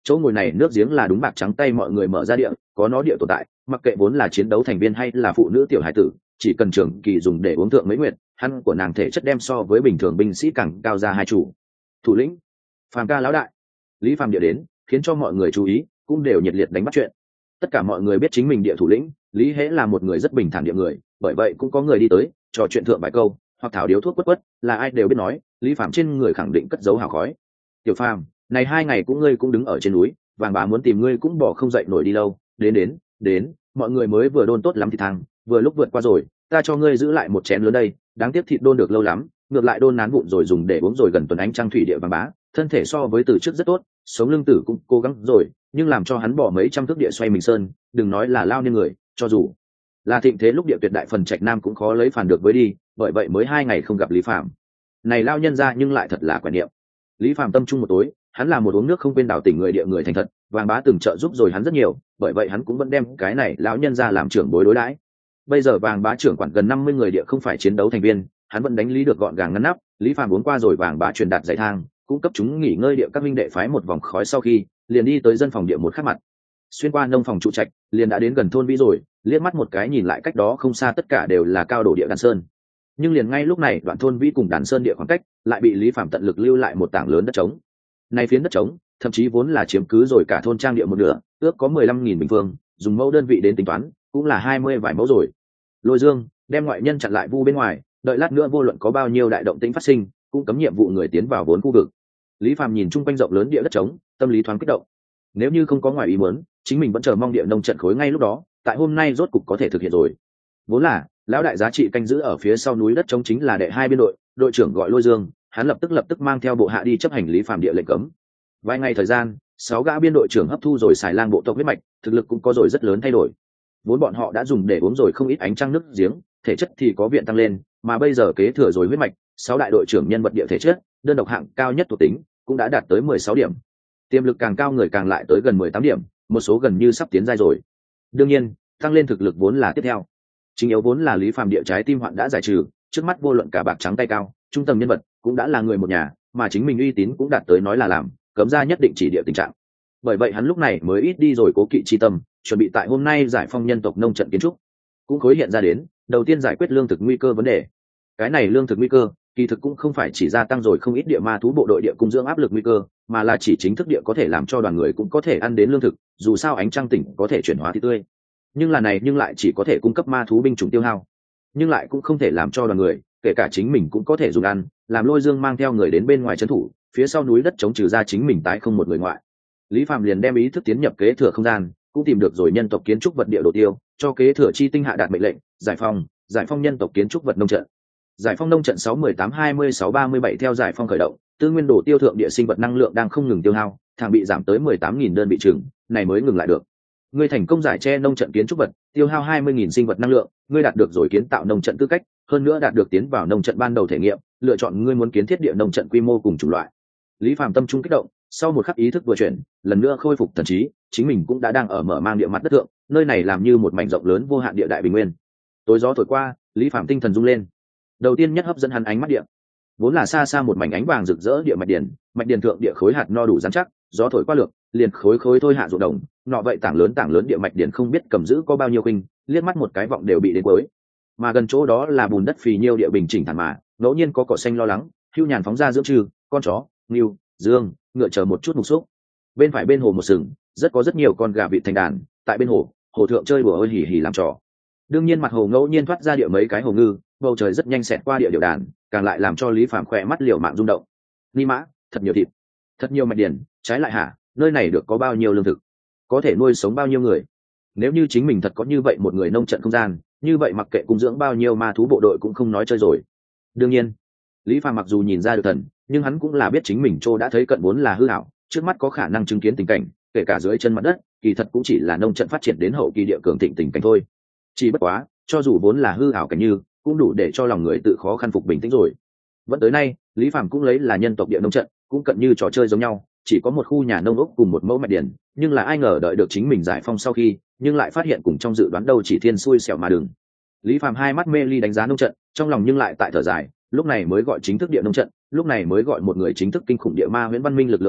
chỗ ngồi này nước giếng là đúng bạc trắng tay mọi người mở ra địa, có nó địa tồn tại, mặc kệ vốn là chiến đấu thành viên hay là phụ nữ tiểu hải tử, chỉ cần trưởng kỳ dùng để uống thượng mấy nguyệt, hắn của nàng thể chất đem so với bình thường binh sĩ càng cao ra hai chủ. Thủ lĩnh Phàm ca lão đại. Lý Phàm địa đến, khiến cho mọi người chú ý, cũng đều nhiệt liệt đánh bắt chuyện. Tất cả mọi người biết chính mình địa thủ lĩnh Lý Hễ là một người rất bình thản địa người, bởi vậy cũng có người đi tới trò chuyện thượng vài câu, hoặc thảo điếu thuốc quất quất, là ai đều biết nói Lý Phàm trên người khẳng định cất giấu hào khói. Tiểu Phàm, này hai ngày cũng ngươi cũng đứng ở trên núi, vàng bá muốn tìm ngươi cũng bỏ không dậy nổi đi lâu, đến đến đến, mọi người mới vừa đôn tốt lắm thì thang, vừa lúc vượt qua rồi, ta cho ngươi giữ lại một chén lớn đây, đáng tiếc thịt đôn được lâu lắm, ngược lại đôn nán vụn rồi dùng để uống rồi gần tuần ánh trăng thủy địa vàng bá, thân thể so với từ trước rất tốt, sống lưng tử cũng cố gắng rồi, nhưng làm cho hắn bỏ mấy trăm thước địa xoay mình sơn, đừng nói là lao nên người, cho dù là thịnh thế lúc địa tuyệt đại phần trạch nam cũng khó lấy phản được với đi, bởi vậy mới hai ngày không gặp Lý Phạm. Này lao nhân ra nhưng lại thật là quản niệm. Lý Phạm tâm trung một tối, hắn là một uống nước không quên đảo tỉnh người địa người thành thật, vàng bá từng trợ giúp rồi hắn rất nhiều, bởi vậy hắn cũng vẫn đem cái này lão nhân ra làm trưởng bối đối đãi. Bây giờ vàng bá trưởng quản gần năm mươi người địa không phải chiến đấu thành viên, hắn vẫn đánh lý được gọn gàng ngăn nắp. Lý Phạm uống qua rồi vàng bá truyền đạt dạy thang, cũng cấp chúng nghỉ ngơi địa các minh đệ phái một vòng khói sau khi liền đi tới dân phòng địa một khắc mặt, xuyên qua nông phòng trụ trạch liền đã đến gần thôn vĩ rồi, liếc mắt một cái nhìn lại cách đó không xa tất cả đều là cao đổ địa đàn sơn, nhưng liền ngay lúc này đoạn thôn vĩ cùng đàn sơn địa khoảng cách lại bị Lý Phạm tận lực lưu lại một tảng lớn đất trống. Này phiến đất trống thậm chí vốn là chiếm cứ rồi cả thôn trang địa một nửa, ước có mười lăm nghìn bình phương, dùng mẫu đơn vị đến tính toán cũng là hai mươi vài mẫu rồi. Lôi Dương đem ngoại nhân chặn lại vu bên ngoài, đợi lát nữa vô luận có bao nhiêu đại động tĩnh phát sinh cũng cấm nhiệm vụ người tiến vào vốn khu vực. Lý Phạm nhìn chung quanh rộng lớn địa đất trống, tâm lý thoáng kích động. Nếu như không có ngoài ý muốn, chính mình vẫn chờ mong địa nông trận khối ngay lúc đó, tại hôm nay rốt cục có thể thực hiện rồi. Vốn là lão đại giá trị canh giữ ở phía sau núi đất trống chính là đệ hai biên đội, đội trưởng gọi Lôi Dương, hắn lập tức lập tức mang theo bộ hạ đi chấp hành Lý Phạm địa lệnh cấm. Vài ngày thời gian, sáu gã biên đội trưởng hấp thu rồi xài lang bộ tộc huyết mạch, thực lực cũng có rồi rất lớn thay đổi. Vốn bọn họ đã dùng để uống rồi không ít ánh trăng nước giếng, thể chất thì có viện tăng lên, mà bây giờ kế thừa rồi huyết mạch, sáu đại đội trưởng nhân vật địa thể chất, đơn độc hạng cao nhất thuộc tính cũng đã đạt tới mười sáu điểm. Tiềm lực càng cao người càng lại tới gần mười tám điểm, một số gần như sắp tiến giai rồi. Đương nhiên, tăng lên thực lực vốn là tiếp theo. Chính yếu vốn là Lý Phạm địa trái tim hoạn đã giải trừ, trước mắt vô luận cả bạc trắng tay cao, trung tầng nhân vật cũng đã là người một nhà, mà chính mình uy tín cũng đạt tới nói là làm, cấm ra nhất định chỉ địa tình trạng. Bởi vậy hắn lúc này mới ít đi rồi cố kỵ chi tâm, chuẩn bị tại hôm nay giải phong nhân tộc nông trận kiến trúc. Cũng khối hiện ra đến, đầu tiên giải quyết lương thực nguy cơ vấn đề. Cái này lương thực nguy cơ, kỳ thực cũng không phải chỉ gia tăng rồi không ít địa ma thú bộ đội địa cung dưỡng áp lực nguy cơ, mà là chỉ chính thức địa có thể làm cho đoàn người cũng có thể ăn đến lương thực, dù sao ánh trăng tỉnh có thể chuyển hóa thịt tươi. Nhưng là này nhưng lại chỉ có thể cung cấp ma thú binh chủng tiêu hao, nhưng lại cũng không thể làm cho đoàn người, kể cả chính mình cũng có thể dùng ăn, làm Lôi Dương mang theo người đến bên ngoài trấn thủ, phía sau núi đất chống trừ ra chính mình tái không một người ngoại. Lý Phạm liền đem ý thức tiến nhập kế thừa không gian, cũng tìm được rồi nhân tộc kiến trúc vật địa đồ tiêu, cho kế thừa chi tinh hạ đạt mệnh lệnh, giải phong, giải phong nhân tộc kiến trúc vật nông trận. Giải phong nông trận sáu mười tám hai mươi sáu ba mươi bảy theo giải phong khởi động, tư nguyên đồ tiêu thượng địa sinh vật năng lượng đang không ngừng tiêu hao, thẳng bị giảm tới mười tám nghìn đơn vị trừng, này mới ngừng lại được. Ngươi thành công giải che nông trận kiến trúc vật, tiêu hao hai mươi nghìn sinh vật năng lượng, ngươi đạt được rồi kiến tạo nông trận tư cách, hơn nữa đạt được tiến vào nông trận ban đầu thể nghiệm, lựa chọn ngươi muốn kiến thiết địa nông trận quy mô cùng chủng loại. Lý Phạm tâm trung kích động, sau một khắc ý thức vừa chuyển, lần nữa khôi phục thần trí, chính mình cũng đã đang ở mở mang địa mặt đất thượng, nơi này làm như một mảnh rộng lớn vô hạn địa đại bình nguyên. Tối gió thổi qua, Lý Phạm tinh thần rung lên. Đầu tiên nhất hấp dẫn hắn ánh mắt địa, vốn là xa xa một mảnh ánh vàng rực rỡ địa mạch điền, mạch điền thượng địa khối hạt no đủ rắn chắc, gió thổi qua lược, liền khối khối thôi hạ ruộng đồng, nọ vậy tảng lớn tảng lớn địa mạch điền không biết cầm giữ có bao nhiêu khinh, liếc mắt một cái vọng đều bị đến cuối. Mà gần chỗ đó là bùn đất phì nhiêu địa bình chỉnh thản mà, ngẫu nhiên có cỏ xanh lo lắng, hưu nhàn phóng ra dưỡng trừ, con chó, ngưu, dương, ngựa chờ một chút mục xúc. Bên phải bên hồ một sừng, rất có rất nhiều con gà vịt thành đàn, tại bên hồ, hồ thượng chơi đùa ơi hỉ hỉ làm trò. Đương nhiên mặt hồ ngẫu nhiên thoát ra địa mấy cái hồ ngư, bầu trời rất nhanh xẹt qua địa điệu đàn, càng lại làm cho Lý Phạm khỏe mắt liều mạng rung động. Ni mã, thật nhiều thịt, thật nhiều mạch điển, trái lại hả, nơi này được có bao nhiêu lương thực, có thể nuôi sống bao nhiêu người. Nếu như chính mình thật có như vậy một người nông trận không gian, như vậy mặc kệ cung dưỡng bao nhiêu ma thú bộ đội cũng không nói chơi rồi. Đương nhiên, Lý Phạm mặc dù nhìn ra được thần, nhưng hắn cũng là biết chính mình Trô đã thấy cận vốn là hư ảo, trước mắt có khả năng chứng kiến tình cảnh, kể cả dưới chân mặt đất, kỳ thật cũng chỉ là nông trận phát triển đến hậu kỳ địa cường thịnh tình cảnh thôi. Chỉ bất quá, cho dù vốn là hư ảo cảnh như, cũng đủ để cho lòng người tự khó khăn phục bình tĩnh rồi. Vẫn tới nay, Lý Phạm cũng lấy là nhân tộc địa nông trận, cũng cận như trò chơi giống nhau, chỉ có một khu nhà nông ốc cùng một mẫu mạch điển, nhưng là ai ngờ đợi được chính mình giải phong sau khi, nhưng lại phát hiện cùng trong dự đoán đâu chỉ thiên xui xẻo mà đường. Lý Phạm hai mắt mê ly đánh giá nông trận, trong lòng nhưng lại tại thở dài, lúc này mới gọi chính thức địa nông trận, lúc này mới gọi một người chính thức kinh khủng địa ma huyễn văn minh lực lượng hạ,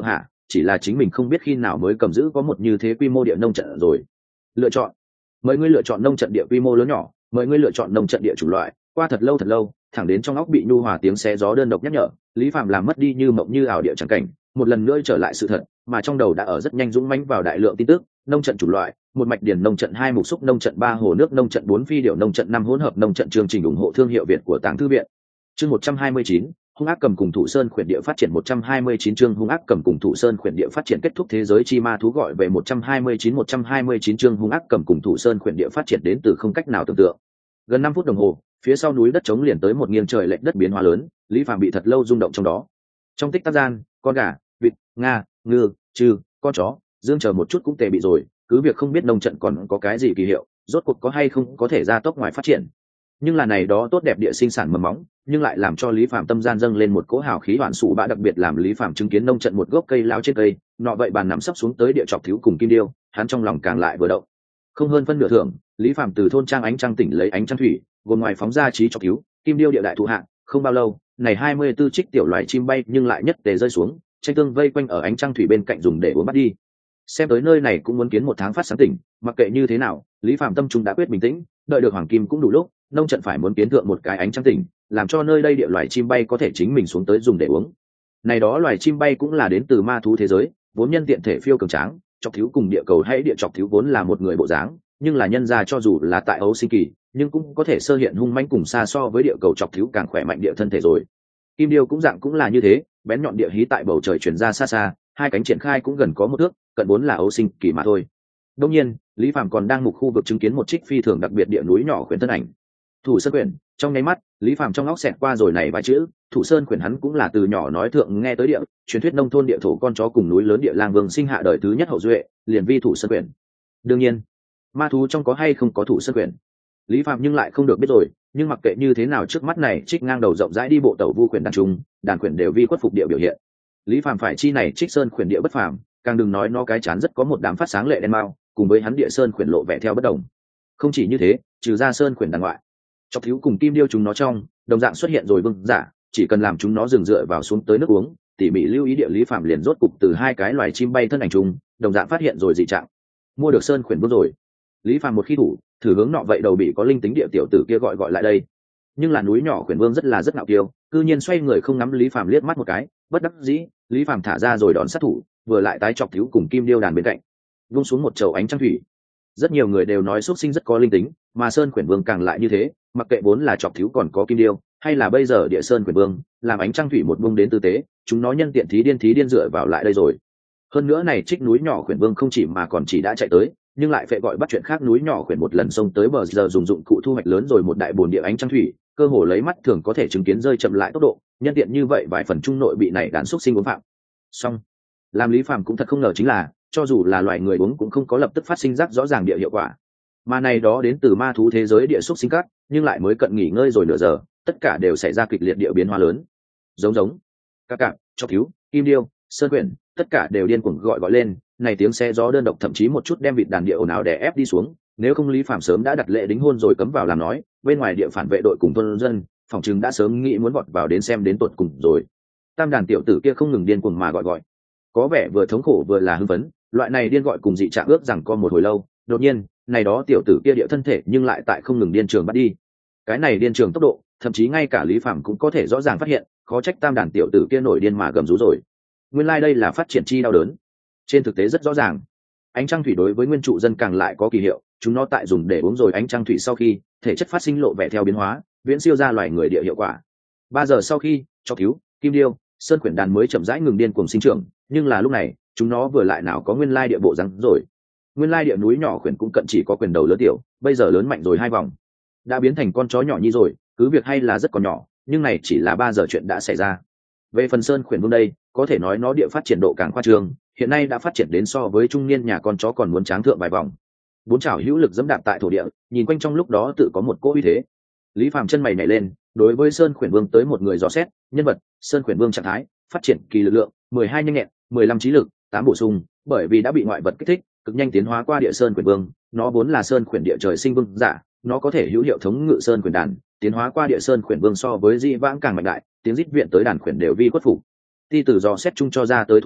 chỉ là chính mình không biết khi nào mới cầm giữ có một như thế quy mô địa nông trận rồi. Lựa chọn, mời ngươi lựa chọn nông trận địa quy mô lớn nhỏ, mời ngươi lựa chọn nông trận địa chủng loại. Qua thật lâu thật lâu, thẳng đến trong óc bị nhu hòa tiếng xé gió đơn độc nhắc nhở, Lý Phạm làm mất đi như mộng như ảo địa chẳng cảnh, một lần nữa trở lại sự thật, mà trong đầu đã ở rất nhanh dũng mãnh vào đại lượng tin tức. Nông trận chủng loại, một mạch điển nông trận, hai mục xúc nông trận, ba hồ nước nông trận, bốn phi điểu nông trận, năm hỗn hợp nông trận. Chương trình ủng hộ thương hiệu Việt của Tàng Thư viện. Chương một trăm hai mươi chín, hung ác cầm cùng Thủ Sơn khuyển địa phát triển. Một trăm hai mươi chín chương hung ác cầm cùng Thủ Sơn khuyển địa phát triển. Kết thúc thế giới chi ma thú gọi về. Một trăm hai mươi chín một trăm hai mươi chín chương hung ác cầm cùng Thủ Sơn khuyển địa phát triển đến từ không cách nào tưởng tượng. Gần năm phút đồng hồ, phía sau núi đất trống liền tới một nghiêng trời lệch đất biến hóa lớn, Lý Phàm bị thật lâu rung động trong đó. Trong tích tắc gian, con gà, vịt, nga, ngư, trư, con chó, dương chờ một chút cũng tệ bị rồi, cứ việc không biết nông trận còn có cái gì kỳ hiệu, rốt cuộc có hay không có thể ra tốc ngoài phát triển. Nhưng là này đó tốt đẹp địa sinh sản mầm móng, nhưng lại làm cho Lý Phàm tâm gian dâng lên một cỗ hào khí hoạn sụ bạ, đặc biệt làm Lý Phàm chứng kiến nông trận một gốc cây lao trên cây, nọ vậy bàn nằm sấp xuống tới địa chọc thiếu cùng kim điêu, hắn trong lòng càng lại vừa động. Không hơn phân nửa thưởng, Lý Phàm từ thôn trang ánh trăng tỉnh lấy ánh trăng thủy, gồm ngoài phóng ra trí chọc thiếu, kim điêu địa đại thụ hạng, không bao lâu, này hai mươi tư trích tiểu loài chim bay nhưng lại nhất tề rơi xuống, tranh tương vây quanh ở ánh trăng thủy bên cạnh dùng để uống bắt đi. Xem tới nơi này cũng muốn kiến một tháng phát sáng tỉnh, mặc kệ như thế nào, Lý Phàm tâm trung đã quyết bình tĩnh, đợi được hoàng kim cũng đủ lúc, nông trận phải muốn kiến thượng một cái ánh trăng tỉnh, làm cho nơi đây địa loài chim bay có thể chính mình xuống tới dùng để uống. Này đó loài chim bay cũng là đến từ ma thú thế giới, vốn nhân tiện thể phiêu cường tráng, chọc thiếu cùng địa cầu hay địa chọc thiếu vốn là một người bộ dáng, nhưng là nhân ra cho dù là tại ấu sinh kỳ, nhưng cũng có thể sơ hiện hung mãnh cùng xa so với địa cầu chọc thiếu càng khỏe mạnh địa thân thể rồi. Kim điêu cũng dạng cũng là như thế, bén nhọn địa hí tại bầu trời truyền ra xa xa, hai cánh triển khai cũng gần có một thước, cận vốn là ấu sinh kỳ mà thôi. Đương nhiên, Lý Phàm còn đang mục khu vực chứng kiến một trích phi thường đặc biệt địa núi nhỏ khuyển thân ảnh. Thủ Sơn khuyển, trong nháy mắt, Lý Phàm trong óc xẹt qua rồi này vài chữ, Thủ Sơn khuyển hắn cũng là từ nhỏ nói thượng nghe tới địa, truyền thuyết nông thôn địa thổ con chó cùng núi lớn địa lang vương sinh hạ đời thứ nhất hậu duệ, liền vi Thủ Sơn khuyển. Đương nhiên, ma thú trong có hay không có Thủ Sơn khuyển, Lý Phạm nhưng lại không được biết rồi, nhưng mặc kệ như thế nào trước mắt này trích ngang đầu rộng rãi đi bộ tẩu vu khuyển đàn trung, đàn khuyển đều vi khuất phục địa biểu hiện. Lý Phạm phải chi này trích sơn khuyển địa bất phàm, càng đừng nói nó cái chán rất có một đám phát sáng lệ đen mao, cùng với hắn địa sơn khuyển lộ vẻ theo bất đồng. Không chỉ như thế, trừ ra sơn khuyển đàn ngoại, chọc thiếu cùng kim điêu chúng nó trong, đồng dạng xuất hiện rồi vương giả, chỉ cần làm chúng nó dừng dựa vào xuống tới nước uống, tỉ mỉ lưu ý địa Lý Phạm liền rốt cục từ hai cái loài chim bay thân ảnh chung, đồng dạng phát hiện rồi dị trạng. Mua được sơn khuyển vương rồi. Lý Phạm một khi thủ, thử hướng nọ vậy đầu bị có linh tính địa tiểu tử kia gọi gọi lại đây. Nhưng là núi nhỏ khuyển vương rất là rất ngạo kiêu, cư nhiên xoay người không ngắm Lý Phạm liếc mắt một cái, bất đắc dĩ, Lý Phạm thả ra rồi đón sát thủ, vừa lại tái chọc thiếu cùng kim điêu đàn bên cạnh, vung xuống một chậu ánh trăng thủy. Rất nhiều người đều nói xuất sinh rất có linh tính, mà sơn khuyển vương càng lại như thế, mặc kệ vốn là chọc thiếu còn có kim điêu, hay là bây giờ địa sơn khuyển vương, làm ánh trăng thủy một vung đến tư tế, chúng nó nhân tiện thí điên thí điên dựa vào lại đây rồi. Hơn nữa này trích núi nhỏ khuyển vương không chỉ mà còn chỉ đã chạy tới, nhưng lại phải gọi bắt chuyện khác núi nhỏ khuyển một lần xông tới bờ giờ dùng dụng cụ thu hoạch lớn rồi một đại bồn địa ánh trăng thủy, cơ hồ lấy mắt thường có thể chứng kiến rơi chậm lại tốc độ, nhân tiện như vậy vài phần trung nội bị này đàn xúc sinh uống phạm. Xong, làm Lý Phàm cũng thật không ngờ chính là, cho dù là loài người uống cũng không có lập tức phát sinh rắc rõ ràng địa hiệu quả. Mà này đó đến từ ma thú thế giới địa xúc sinh cát, nhưng lại mới cận nghỉ ngơi rồi nửa giờ, tất cả đều xảy ra kịch liệt địa biến hóa lớn. Giống giống, các cạn, chọc thiếu, kim điêu, sơn quyển, tất cả đều điên cuồng gọi gọi lên, này tiếng xe gió đơn độc thậm chí một chút đem vịt đàn địa ồn ào đè ép đi xuống, nếu không Lý Phạm sớm đã đặt lệ đính hôn rồi cấm vào làm nói, bên ngoài địa phản vệ đội cùng thôn dân, phòng trừng đã sớm nghĩ muốn vọt vào đến xem đến tột cùng rồi. Tam đàn tiểu tử kia không ngừng điên cuồng mà gọi gọi, có vẻ vừa thống khổ vừa là hưng phấn, loại này điên gọi cùng dị trạng ước rằng co một hồi lâu, đột nhiên, này đó tiểu tử kia địa thân thể nhưng lại tại không ngừng điên trường bắt đi. Cái này điên trường tốc độ, thậm chí ngay cả Lý Phạm cũng có thể rõ ràng phát hiện, khó trách tam đàn tiểu tử kia nổi điên mà gầm rú rồi. Nguyên lai like đây là phát triển chi đau đớn. Trên thực tế rất rõ ràng, ánh trăng thủy đối với nguyên trụ dân càng lại có kỳ hiệu, chúng nó tại dùng để uống rồi ánh trăng thủy sau khi, thể chất phát sinh lộ vẻ theo biến hóa, viễn siêu ra loài người địa hiệu quả. Ba giờ sau khi, cho cứu, kim điêu, sơn quyển đàn mới chậm rãi ngừng điên cuồng sinh trưởng, nhưng là lúc này, chúng nó vừa lại nào có nguyên lai địa bộ rắn rồi. Nguyên lai địa núi nhỏ quyển cũng cận chỉ có quyền đầu lớn tiểu, bây giờ lớn mạnh rồi hai vòng, đã biến thành con chó nhỏ nhi rồi, cứ việc hay là rất còn nhỏ, nhưng này chỉ là ba giờ chuyện đã xảy ra. Về phần sơn quyển vương đây, có thể nói nó địa phát triển độ càng khoa trương, hiện nay đã phát triển đến so với trung niên nhà con chó còn muốn tráng thượng vài vòng. Bốn chảo hữu lực dẫm đạp tại thổ địa, nhìn quanh trong lúc đó tự có một cỗ uy thế. Lý Phàm chân mày nhảy lên, đối với sơn quyển vương tới một người dò xét, nhân vật, sơn quyển vương trạng thái, phát triển kỳ lực lượng, mười hai nhanh nhẹn, mười lăm trí lực, tám bổ sung, bởi vì đã bị ngoại vật kích thích, cực nhanh tiến hóa qua địa sơn quyển vương, nó vốn là sơn quyển địa trời sinh vương giả, nó có thể hữu hiệu thống ngự sơn quyển đàn, tiến hóa qua địa sơn quyển vương so với di vãng càng mạnh đại, tiếng rít viện tới đàn quyển đều vi khuất phục. Ti từ dò xét chung cho ra tới thuộc tính,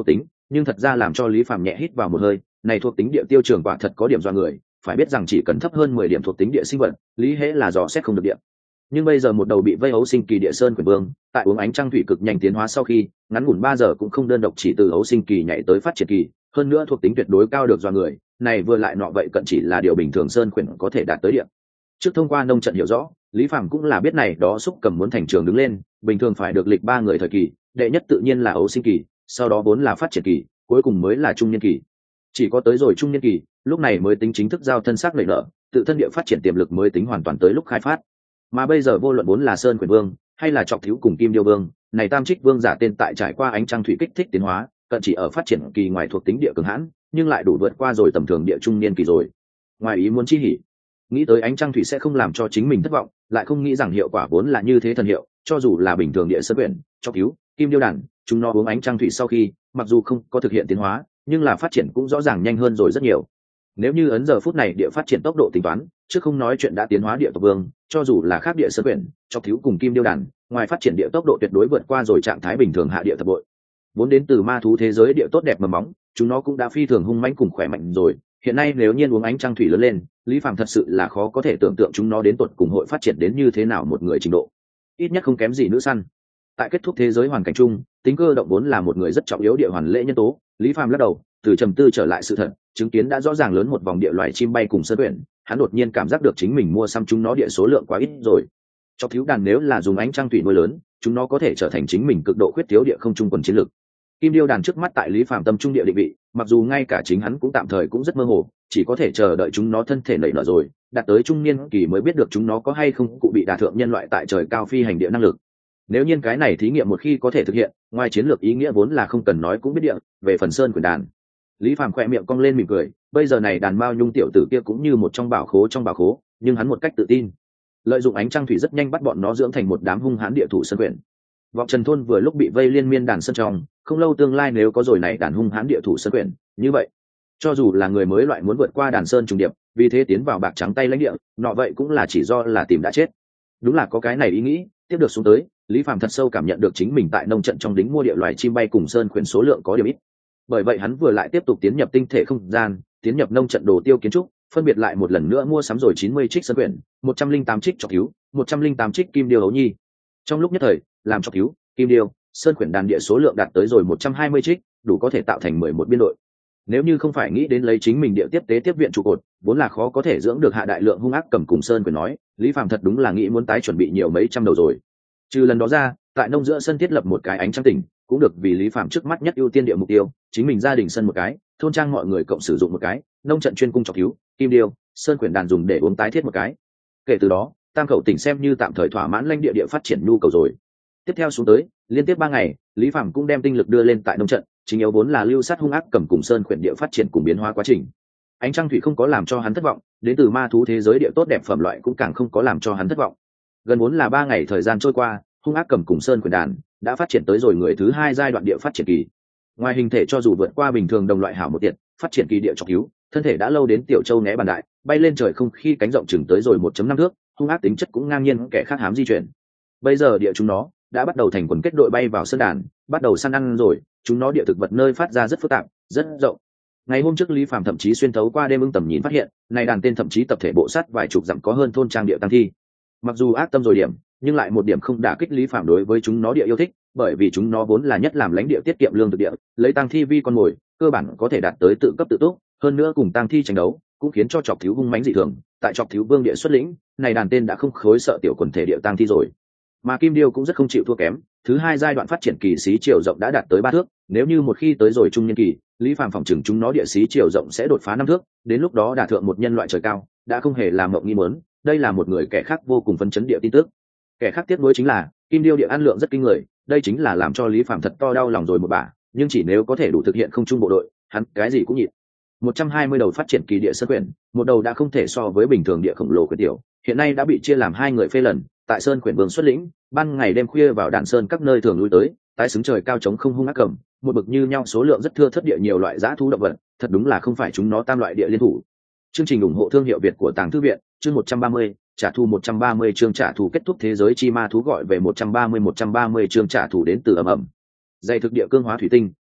nhưng thật ra làm cho Lý Phàm nhẹ hít vào một hơi, này thuộc tính địa tiêu trường quả thật có điểm dọa người, phải biết rằng chỉ cần thấp hơn mười điểm thuộc tính địa sinh vật, lý hễ là dò xét không được điểm. Nhưng bây giờ một đầu bị vây ấu sinh kỳ địa sơn quyển vương, tại uống ánh trăng thủy cực nhanh tiến hóa sau khi, ngắn ngủn ba giờ cũng không đơn độc chỉ từ ấu sinh kỳ nhảy tới phát triển kỳ, hơn nữa thuộc tính tuyệt đối cao được dọa người, này vừa lại nọ vậy cận chỉ là điều bình thường sơn quyển có thể đạt tới điểm. Trước thông qua nông trận hiểu rõ, Lý Phàm cũng là biết này đó xúc cầm muốn thành trường đứng lên, bình thường phải được lịch ba người thời kỳ, đệ nhất tự nhiên là ấu sinh kỳ, sau đó vốn là phát triển kỳ, cuối cùng mới là trung niên kỳ. Chỉ có tới rồi trung niên kỳ, lúc này mới tính chính thức giao thân xác lợi nợ, tự thân địa phát triển tiềm lực mới tính hoàn toàn tới lúc khai phát. Mà bây giờ vô luận vốn là sơn quyền vương hay là trọc thiếu cùng kim điêu vương, này tam trích vương giả tên tại trải qua ánh trăng thủy kích thích tiến hóa, cận chỉ ở phát triển kỳ ngoài thuộc tính địa cường hãn, nhưng lại đủ vượt qua rồi tầm thường địa trung niên kỳ rồi. Ngoài ý muốn chi hỉ, nghĩ tới ánh trăng thủy sẽ không làm cho chính mình thất vọng, lại không nghĩ rằng hiệu quả vốn là như thế thần hiệu, cho dù là bình thường địa sơn quyển, trọc thiếu, kim điêu đàn, chúng nó uống ánh trăng thủy sau khi, mặc dù không có thực hiện tiến hóa, nhưng là phát triển cũng rõ ràng nhanh hơn rồi rất nhiều. Nếu như ấn giờ phút này địa phát triển tốc độ tính toán, chứ không nói chuyện đã tiến hóa địa tộc vương, cho dù là khác địa sơn quyển, trọc thiếu cùng kim điêu đàn, ngoài phát triển địa tốc độ tuyệt đối vượt qua rồi trạng thái bình thường hạ địa thập bội. Vốn đến từ ma thú thế giới địa tốt đẹp mầm móng, chúng nó cũng đã phi thường hung mãnh cùng khỏe mạnh rồi. Hiện nay nếu nhiên uống ánh trăng thủy lớn lên, Lý Phàm thật sự là khó có thể tưởng tượng chúng nó đến tột cùng hội phát triển đến như thế nào một người trình độ. Ít nhất không kém gì nữ săn. Tại kết thúc thế giới hoàn cảnh chung, tính cơ động vốn là một người rất trọng yếu địa hoàn lễ nhân tố. Lý Phàm lắc đầu, từ trầm tư trở lại sự thật, chứng kiến đã rõ ràng lớn một vòng địa loài chim bay cùng sơn quyển, hắn đột nhiên cảm giác được chính mình mua xăm chúng nó địa số lượng quá ít rồi. Cho thiếu đàn nếu là dùng ánh trăng thủy nuôi lớn, chúng nó có thể trở thành chính mình cực độ khuyết thiếu địa không trung quần chiến lược. Kim điêu đàn trước mắt tại Lý Phàm tâm trung địa định vị, mặc dù ngay cả chính hắn cũng tạm thời cũng rất mơ hồ, chỉ có thể chờ đợi chúng nó thân thể nảy nở rồi, đạt tới trung niên kỳ mới biết được chúng nó có hay không cụ bị đả thượng nhân loại tại trời cao phi hành địa năng lực. Nếu nhiên cái này thí nghiệm một khi có thể thực hiện, ngoài chiến lược ý nghĩa vốn là không cần nói cũng biết địa, về phần sơn quyển đàn. Lý Phàm khỏe miệng cong lên mỉm cười, bây giờ này đàn mao nhung tiểu tử kia cũng như một trong bảo khố trong bảo khố, nhưng hắn một cách tự tin, lợi dụng ánh trăng thủy rất nhanh bắt bọn nó dưỡng thành một đám hung hãn địa thủ sơn quyển. Vọng Trần thôn vừa lúc bị vây liên miên đàn sơn trong, không lâu tương lai nếu có rồi này đàn hung hãn địa thủ sơn quyển, như vậy, cho dù là người mới loại muốn vượt qua đàn sơn trùng điệp, vì thế tiến vào bạc trắng tay lãnh địa, nọ vậy cũng là chỉ do là tìm đã chết. Đúng là có cái này ý nghĩ, tiếp được xuống tới, Lý Phàm thật sâu cảm nhận được chính mình tại nông trận trong đính mua địa loài chim bay cùng sơn quyển số lượng có điểm ít. Bởi vậy hắn vừa lại tiếp tục tiến nhập tinh thể không gian, tiến nhập nông trận đồ tiêu kiến trúc, phân biệt lại một lần nữa mua sắm rồi chín mươi trích sơn quyển, một trăm linh tám trích trọc thiếu, một trăm linh tám trích kim điêu hấu nhi. Trong lúc nhất thời, làm trọc thiếu, kim điêu, sơn quyển đàn địa số lượng đạt tới rồi một trăm hai mươi trích, đủ có thể tạo thành mười một biên đội. Nếu như không phải nghĩ đến lấy chính mình địa tiếp tế tiếp viện trụ cột, vốn là khó có thể dưỡng được hạ đại lượng hung ác cầm cùng sơn quyển nói, Lý Phàm thật đúng là nghĩ muốn tái chuẩn bị nhiều mấy trăm đầu rồi. Trừ lần đó ra, tại nông giữa sân thiết lập một cái ánh trăng tỉnh, cũng được vì Lý Phàm trước mắt nhất ưu tiên địa mục tiêu, chính mình gia đình sân một cái, thôn trang mọi người cộng sử dụng một cái, nông trận chuyên cung trọc thiếu, kim điêu, sơn quyển đàn dùng để uống tái thiết một cái. Kể từ đó, tam khẩu tỉnh xem như tạm thời thỏa mãn lãnh địa địa phát triển nhu cầu rồi. Tiếp theo xuống tới, liên tiếp ba ngày, Lý Phàm cũng đem tinh lực đưa lên tại nông trận, chính yếu vốn là lưu sát hung ác cầm cùng sơn quyển địa phát triển cùng biến hóa quá trình. Ánh trăng thủy không có làm cho hắn thất vọng, đến từ ma thú thế giới địa tốt đẹp phẩm loại cũng càng không có làm cho hắn thất vọng. Gần vốn là ba ngày thời gian trôi qua, hung ác cầm cùng sơn quyển đàn đã phát triển tới rồi người thứ hai giai đoạn địa phát triển kỳ. Ngoài hình thể cho dù vượt qua bình thường đồng loại hảo một tiện, phát triển kỳ địa trọc cứu, thân thể đã lâu đến tiểu châu né bàn đại, bay lên trời không khi cánh rộng chừng tới rồi một phẩy năm thước, hung ác tính chất cũng ngang nhiên kẻ khác hám di chuyển. Bây giờ địa chúng nó đã bắt đầu thành quần kết đội bay vào sơn đàn, bắt đầu săn ăn rồi, chúng nó địa thực vật nơi phát ra rất phức tạp, rất rộng. Ngày hôm trước Lý Phàm thậm chí xuyên thấu qua đêm ưng tầm nhìn phát hiện, này đàn tên thậm chí tập thể bộ sát vài chục dặm có hơn thôn trang địa tăng thi. Mặc dù ác tâm rồi điểm, nhưng lại một điểm không đả kích Lý Phàm đối với chúng nó địa yêu thích, bởi vì chúng nó vốn là nhất làm lãnh địa tiết kiệm lương thực địa, lấy tăng thi vi con mồi, cơ bản có thể đạt tới tự cấp tự túc, hơn nữa cùng tăng thi tranh đấu, cũng khiến cho chọc thiếu hung mãnh dị thường, tại chọc thiếu vương địa xuất lĩnh, này đàn tên đã không khối sợ tiểu quần thể địa tăng thi rồi. Mà kim điêu cũng rất không chịu thua kém, thứ hai giai đoạn phát triển kỳ xí chiều rộng đã đạt tới ba thước, nếu như một khi tới rồi trung niên kỳ, Lý Phàm phòng chừng chúng nó địa xí chiều rộng sẽ đột phá năm thước, đến lúc đó đả thượng một nhân loại trời cao, đã không hề làm mộng nghi muốn, đây là một người kẻ khác vô cùng phấn chấn địa tin tức. Kẻ khác tiếc nuối chính là, kim điêu địa ăn lượng rất kinh người, đây chính là làm cho Lý Phàm thật to đau lòng rồi một bả, nhưng chỉ nếu có thể đủ thực hiện không trung bộ đội, hắn cái gì cũng nhịn. một trăm hai mươi đầu phát triển kỳ địa sơn quyển, một đầu đã không thể so với bình thường địa khổng lồ quyển tiểu, hiện nay đã bị chia làm hai người phê lần, tại sơn quyển vương xuất lĩnh, ban ngày đêm khuya vào đàn sơn các nơi thường lui tới, tái xứng trời cao trống không hung ác cầm, một bực như nhau số lượng rất thưa thớt địa nhiều loại dã thú động vật, thật đúng là không phải chúng nó tam loại địa liên thủ. Chương trình ủng hộ thương hiệu Việt của Tàng Thư viện, chương một trăm ba mươi, trả thù một trăm ba mươi chương trả thù kết thúc thế giới chi ma thú gọi về một trăm ba mươi một trăm ba mươi chương trả thù đến từ ầm ầm. Dày thực địa cương hóa thủy tinh,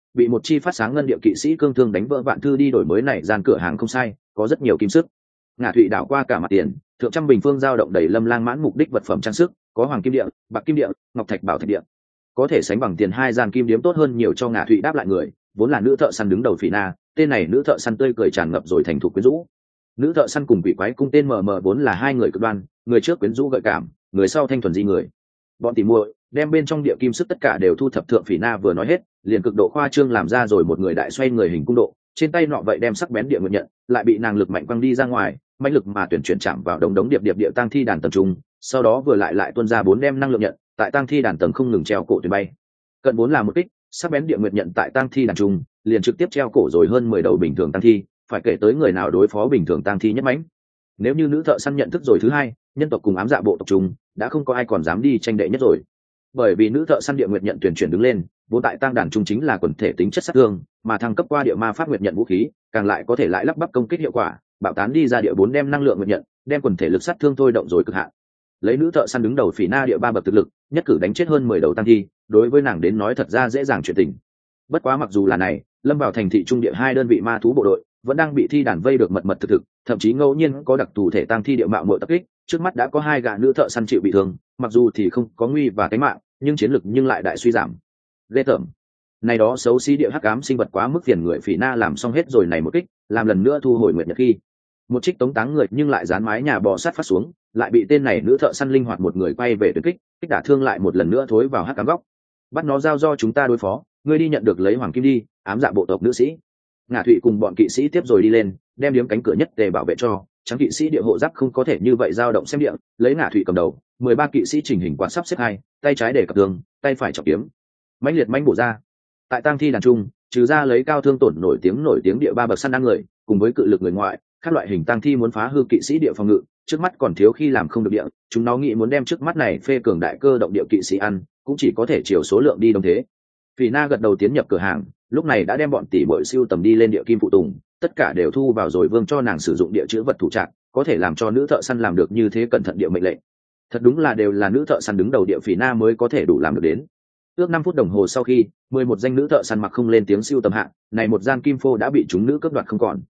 bị một chi phát sáng ngân địa kỵ sĩ cương thương đánh vỡ vạn thư đi đổi mới này gian cửa hàng không sai, có rất nhiều kim sức. Ngạ Thụy đảo qua cả mặt tiền, thượng trăm bình phương giao động đầy lâm lang mãn mục đích vật phẩm trang sức, có hoàng kim địa, bạc kim địa, ngọc thạch bảo thạch địa, có thể sánh bằng tiền hai gian kim điếm tốt hơn nhiều cho Ngạ Thụy đáp lại người, vốn là nữ thợ săn đứng đầu Phỉ Na, tên này nữ thợ săn tươi cười tràn ngập rồi thành thục quyến rũ. Nữ thợ săn cùng quỷ quái cung tên mờ mờ vốn là hai người cực đoan, người trước quyến rũ gợi cảm, người sau thanh thuần di người. Bọn tỉ muội đem bên trong địa kim sức tất cả đều thu thập thượng Phỉ Na vừa nói hết, liền cực độ khoa trương làm ra rồi một người đại xoay người hình cung độ, trên tay nọ vậy đem sắc bén địa nguyện nhận, lại bị nàng lực mạnh quăng đi ra ngoài, mãnh lực mà tuyển chuyển chạm vào đống đống điệp điệp địa tang thi đàn tầng trung, sau đó vừa lại lại tuôn ra bốn đem năng lượng nhận, tại tang thi đàn tầng không ngừng treo cổ tuyển bay. Cận bốn là một kích, sắc bén địa nguyện nhận tại tang thi đàn trung, liền trực tiếp treo cổ rồi hơn mười đầu bình thường tang thi, phải kể tới người nào đối phó bình thường tang thi nhất mãnh. Nếu như nữ thợ săn nhận thức rồi thứ hai, nhân tộc cùng ám dạ bộ tộc trung, đã không có ai còn dám đi tranh đệ nhất rồi. Bởi vì nữ thợ săn địa nguyện nhận tuyển chuyển đứng lên, vốn tại tang đàn trung chính là quần thể tính chất sát thương, mà thăng cấp qua địa ma pháp nguyện nhận vũ khí, càng lại có thể lại lắp bắp công kích hiệu quả, bạo tán đi ra địa bốn đem năng lượng nguyện nhận, đem quần thể lực sát thương thôi động rồi cực hạn. Lấy nữ thợ săn đứng đầu Phỉ Na địa ba bậc thực lực, nhất cử đánh chết hơn mười đầu tăng thi, đối với nàng đến nói thật ra dễ dàng chuyện tình. Bất quá mặc dù là này, lâm vào thành thị trung địa hai đơn vị ma thú bộ đội, vẫn đang bị thi đàn vây được mật mật thực thực, thậm chí ngẫu nhiên có đặc thù thể tăng thi địa mạo muội tập kích, trước mắt đã có hai gã nữ thợ săn chịu bị thương, mặc dù thì không có nguy và cái mạng, nhưng chiến lực nhưng lại đại suy giảm. Ghê tởm. Này đó xấu xí địa hắc ám sinh vật quá mức phiền người Phỉ Na làm xong hết rồi này một kích, làm lần nữa thu hồi nguyệt nhật khi. Một trích tống táng người nhưng lại dán mái nhà bò sát phát xuống, lại bị tên này nữ thợ săn linh hoạt một người quay về tuyển kích, kích đả thương lại một lần nữa thối vào hắc ám góc. Bắt nó giao do chúng ta đối phó, ngươi đi nhận được lấy hoàng kim đi, ám dạ bộ tộc nữ sĩ. Ngạ Thụy cùng bọn kỵ sĩ tiếp rồi đi lên, đem điếm cánh cửa nhất tề bảo vệ cho, trắng kỵ sĩ địa hộ giáp không có thể như vậy dao động xem địa, lấy Ngạ Thụy cầm đầu, mười ba kỵ sĩ chỉnh hình quạt sắp xếp hai, tay trái để cặp tường, tay phải chọc kiếm. Mãnh liệt mãnh bổ ra. Tại tang thi đàn trung, trừ ra lấy cao thương tổn nổi tiếng nổi tiếng địa ba bậc săn ăn người, cùng với cự lực người ngoại, các loại hình tang thi muốn phá hư kỵ sĩ địa phòng ngự, trước mắt còn thiếu khi làm không được địa, chúng nó nghĩ muốn đem trước mắt này phê cường đại cơ động địa kỵ sĩ ăn, cũng chỉ có thể chiều số lượng đi đông thế. Phỉ Na gật đầu tiến nhập cửa hàng, lúc này đã đem bọn tỷ muội siêu tầm đi lên địa kim phụ tùng, tất cả đều thu vào rồi vương cho nàng sử dụng địa chữ vật thủ trạng, có thể làm cho nữ thợ săn làm được như thế cẩn thận địa mệnh lệnh. Thật đúng là đều là nữ thợ săn đứng đầu địa Phỉ Na mới có thể đủ làm được đến. Ước năm phút đồng hồ sau khi, mười một danh nữ thợ săn mặc không lên tiếng siêu tầm hạng, này một gian kim phô đã bị chúng nữ cướp đoạt không còn.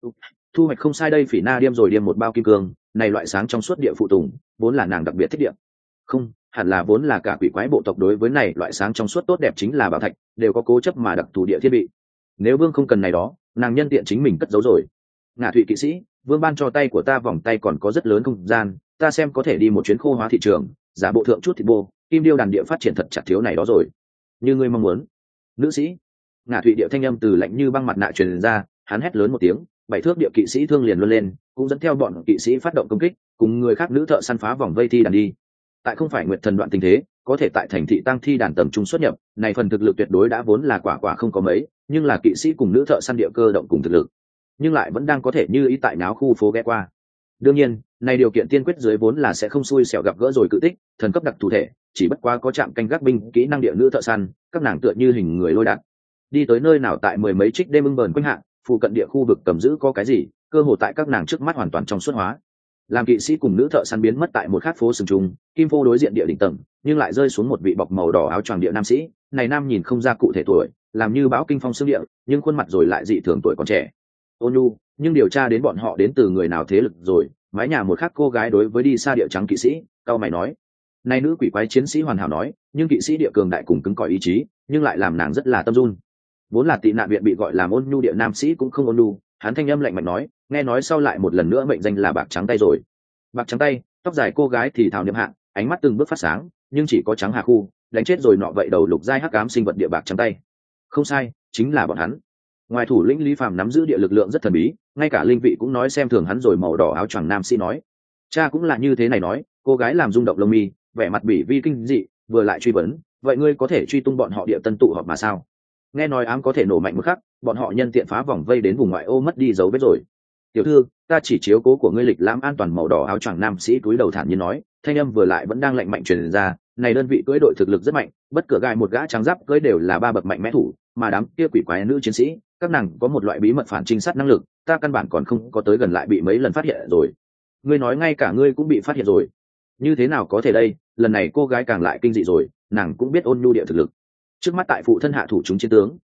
Thu hoạch không sai đây, Phỉ Na điêm rồi điêm một bao kim cương, này loại sáng trong suốt địa phụ tùng, vốn là nàng đặc biệt thích địa. Không, hẳn là vốn là cả quỷ quái bộ tộc đối với này loại sáng trong suốt tốt đẹp chính là bảo thạch, đều có cố chấp mà đặc thù địa thiết bị. Nếu vương không cần này đó, nàng nhân tiện chính mình cất giấu rồi. Ngạ Thụy kỵ sĩ, vương ban cho tay của ta vòng tay còn có rất lớn không gian, ta xem có thể đi một chuyến khô hóa thị trường, giả bộ thượng chút thịt bô, kim điêu đàn địa phát triển thật chặt thiếu này đó rồi. Như ngươi mong muốn. Nữ sĩ. Ngạ Thụy địa thanh âm từ lạnh như băng mặt nạ truyền ra, hắn hét lớn một tiếng, bảy thước địa kỵ sĩ thương liền luân lên, cũng dẫn theo bọn kỵ sĩ phát động công kích, cùng người khác nữ thợ săn phá vòng vây thi đàn đi. Tại không phải nguyệt thần đoạn tình thế, có thể tại thành thị tăng thi đàn tầm trung xuất nhập, này phần thực lực tuyệt đối đã vốn là quả quả không có mấy, nhưng là kỵ sĩ cùng nữ thợ săn địa cơ động cùng thực lực, nhưng lại vẫn đang có thể như ý tại náo khu phố ghé qua. Đương nhiên, này điều kiện tiên quyết dưới vốn là sẽ không xui xẻo gặp gỡ rồi cự tích, thần cấp đặc thù thể, chỉ bất quá có chạm canh gác binh, kỹ năng địa nữ thợ săn, các nàng tựa như hình người lôi đạn. Đi tới nơi nào tại mười mấy trích đêm ưng bờn quanh hạ, phụ cận địa khu vực cầm giữ có cái gì, cơ hồ tại các nàng trước mắt hoàn toàn trong suốt hóa. Làm kỵ sĩ cùng nữ thợ săn biến mất tại một khát phố sừng trùng, kim phô đối diện địa đỉnh tầng, nhưng lại rơi xuống một vị bọc màu đỏ áo choàng địa nam sĩ, này nam nhìn không ra cụ thể tuổi, làm như bão kinh phong xương địa, nhưng khuôn mặt rồi lại dị thường tuổi còn trẻ. Ôn nhu, nhưng điều tra đến bọn họ đến từ người nào thế lực rồi, mái nhà một khắc cô gái đối với đi xa địa trắng kỵ sĩ, cao mày nói. Này nữ quỷ quái chiến sĩ hoàn hảo nói, nhưng kỵ sĩ địa cường đại cùng cứng cỏi ý chí, nhưng lại làm nàng rất là tâm run. Vốn là tị nạn viện bị gọi là ôn nhu địa nam sĩ cũng không ôn nhu, hắn thanh âm lạnh mạnh nói, nghe nói sau lại một lần nữa mệnh danh là bạc trắng tay rồi. Bạc trắng tay, tóc dài cô gái thì thào niệm hạng, ánh mắt từng bước phát sáng, nhưng chỉ có trắng hà khu, đánh chết rồi nọ vậy đầu lục giai hắc ám sinh vật địa bạc trắng tay. Không sai, chính là bọn hắn. Ngoài thủ lĩnh Lý Phàm nắm giữ địa lực lượng rất thần bí, ngay cả linh vị cũng nói xem thường hắn rồi. Màu đỏ áo choàng nam sĩ nói, cha cũng là như thế này nói. Cô gái làm rung động lông mi, vẻ mặt bỉ vi kinh dị, vừa lại truy vấn, vậy ngươi có thể truy tung bọn họ địa tân tụ họp mà sao? Nghe nói ám có thể nổ mạnh một khắc, bọn họ nhân tiện phá vòng vây đến vùng ngoại ô mất đi dấu vết rồi. Tiểu thư, ta chỉ chiếu cố của ngươi lịch lãm an toàn. Màu đỏ áo choàng nam sĩ cúi đầu thản nhiên nói, thanh âm vừa lại vẫn đang lạnh mạnh truyền ra. Này đơn vị cưỡi đội thực lực rất mạnh, bất cửa gai một gã trắng giáp cưỡi đều là ba bậc mạnh mẽ thủ, mà đám kia quỷ quái nữ chiến sĩ, các nàng có một loại bí mật phản trinh sát năng lực, ta căn bản còn không có tới gần lại bị mấy lần phát hiện rồi. Ngươi nói ngay cả ngươi cũng bị phát hiện rồi, như thế nào có thể đây? Lần này cô gái càng lại kinh dị rồi, nàng cũng biết ôn nhu địa thực lực. Trước mắt tại phụ thân hạ thủ chúng chiến tướng,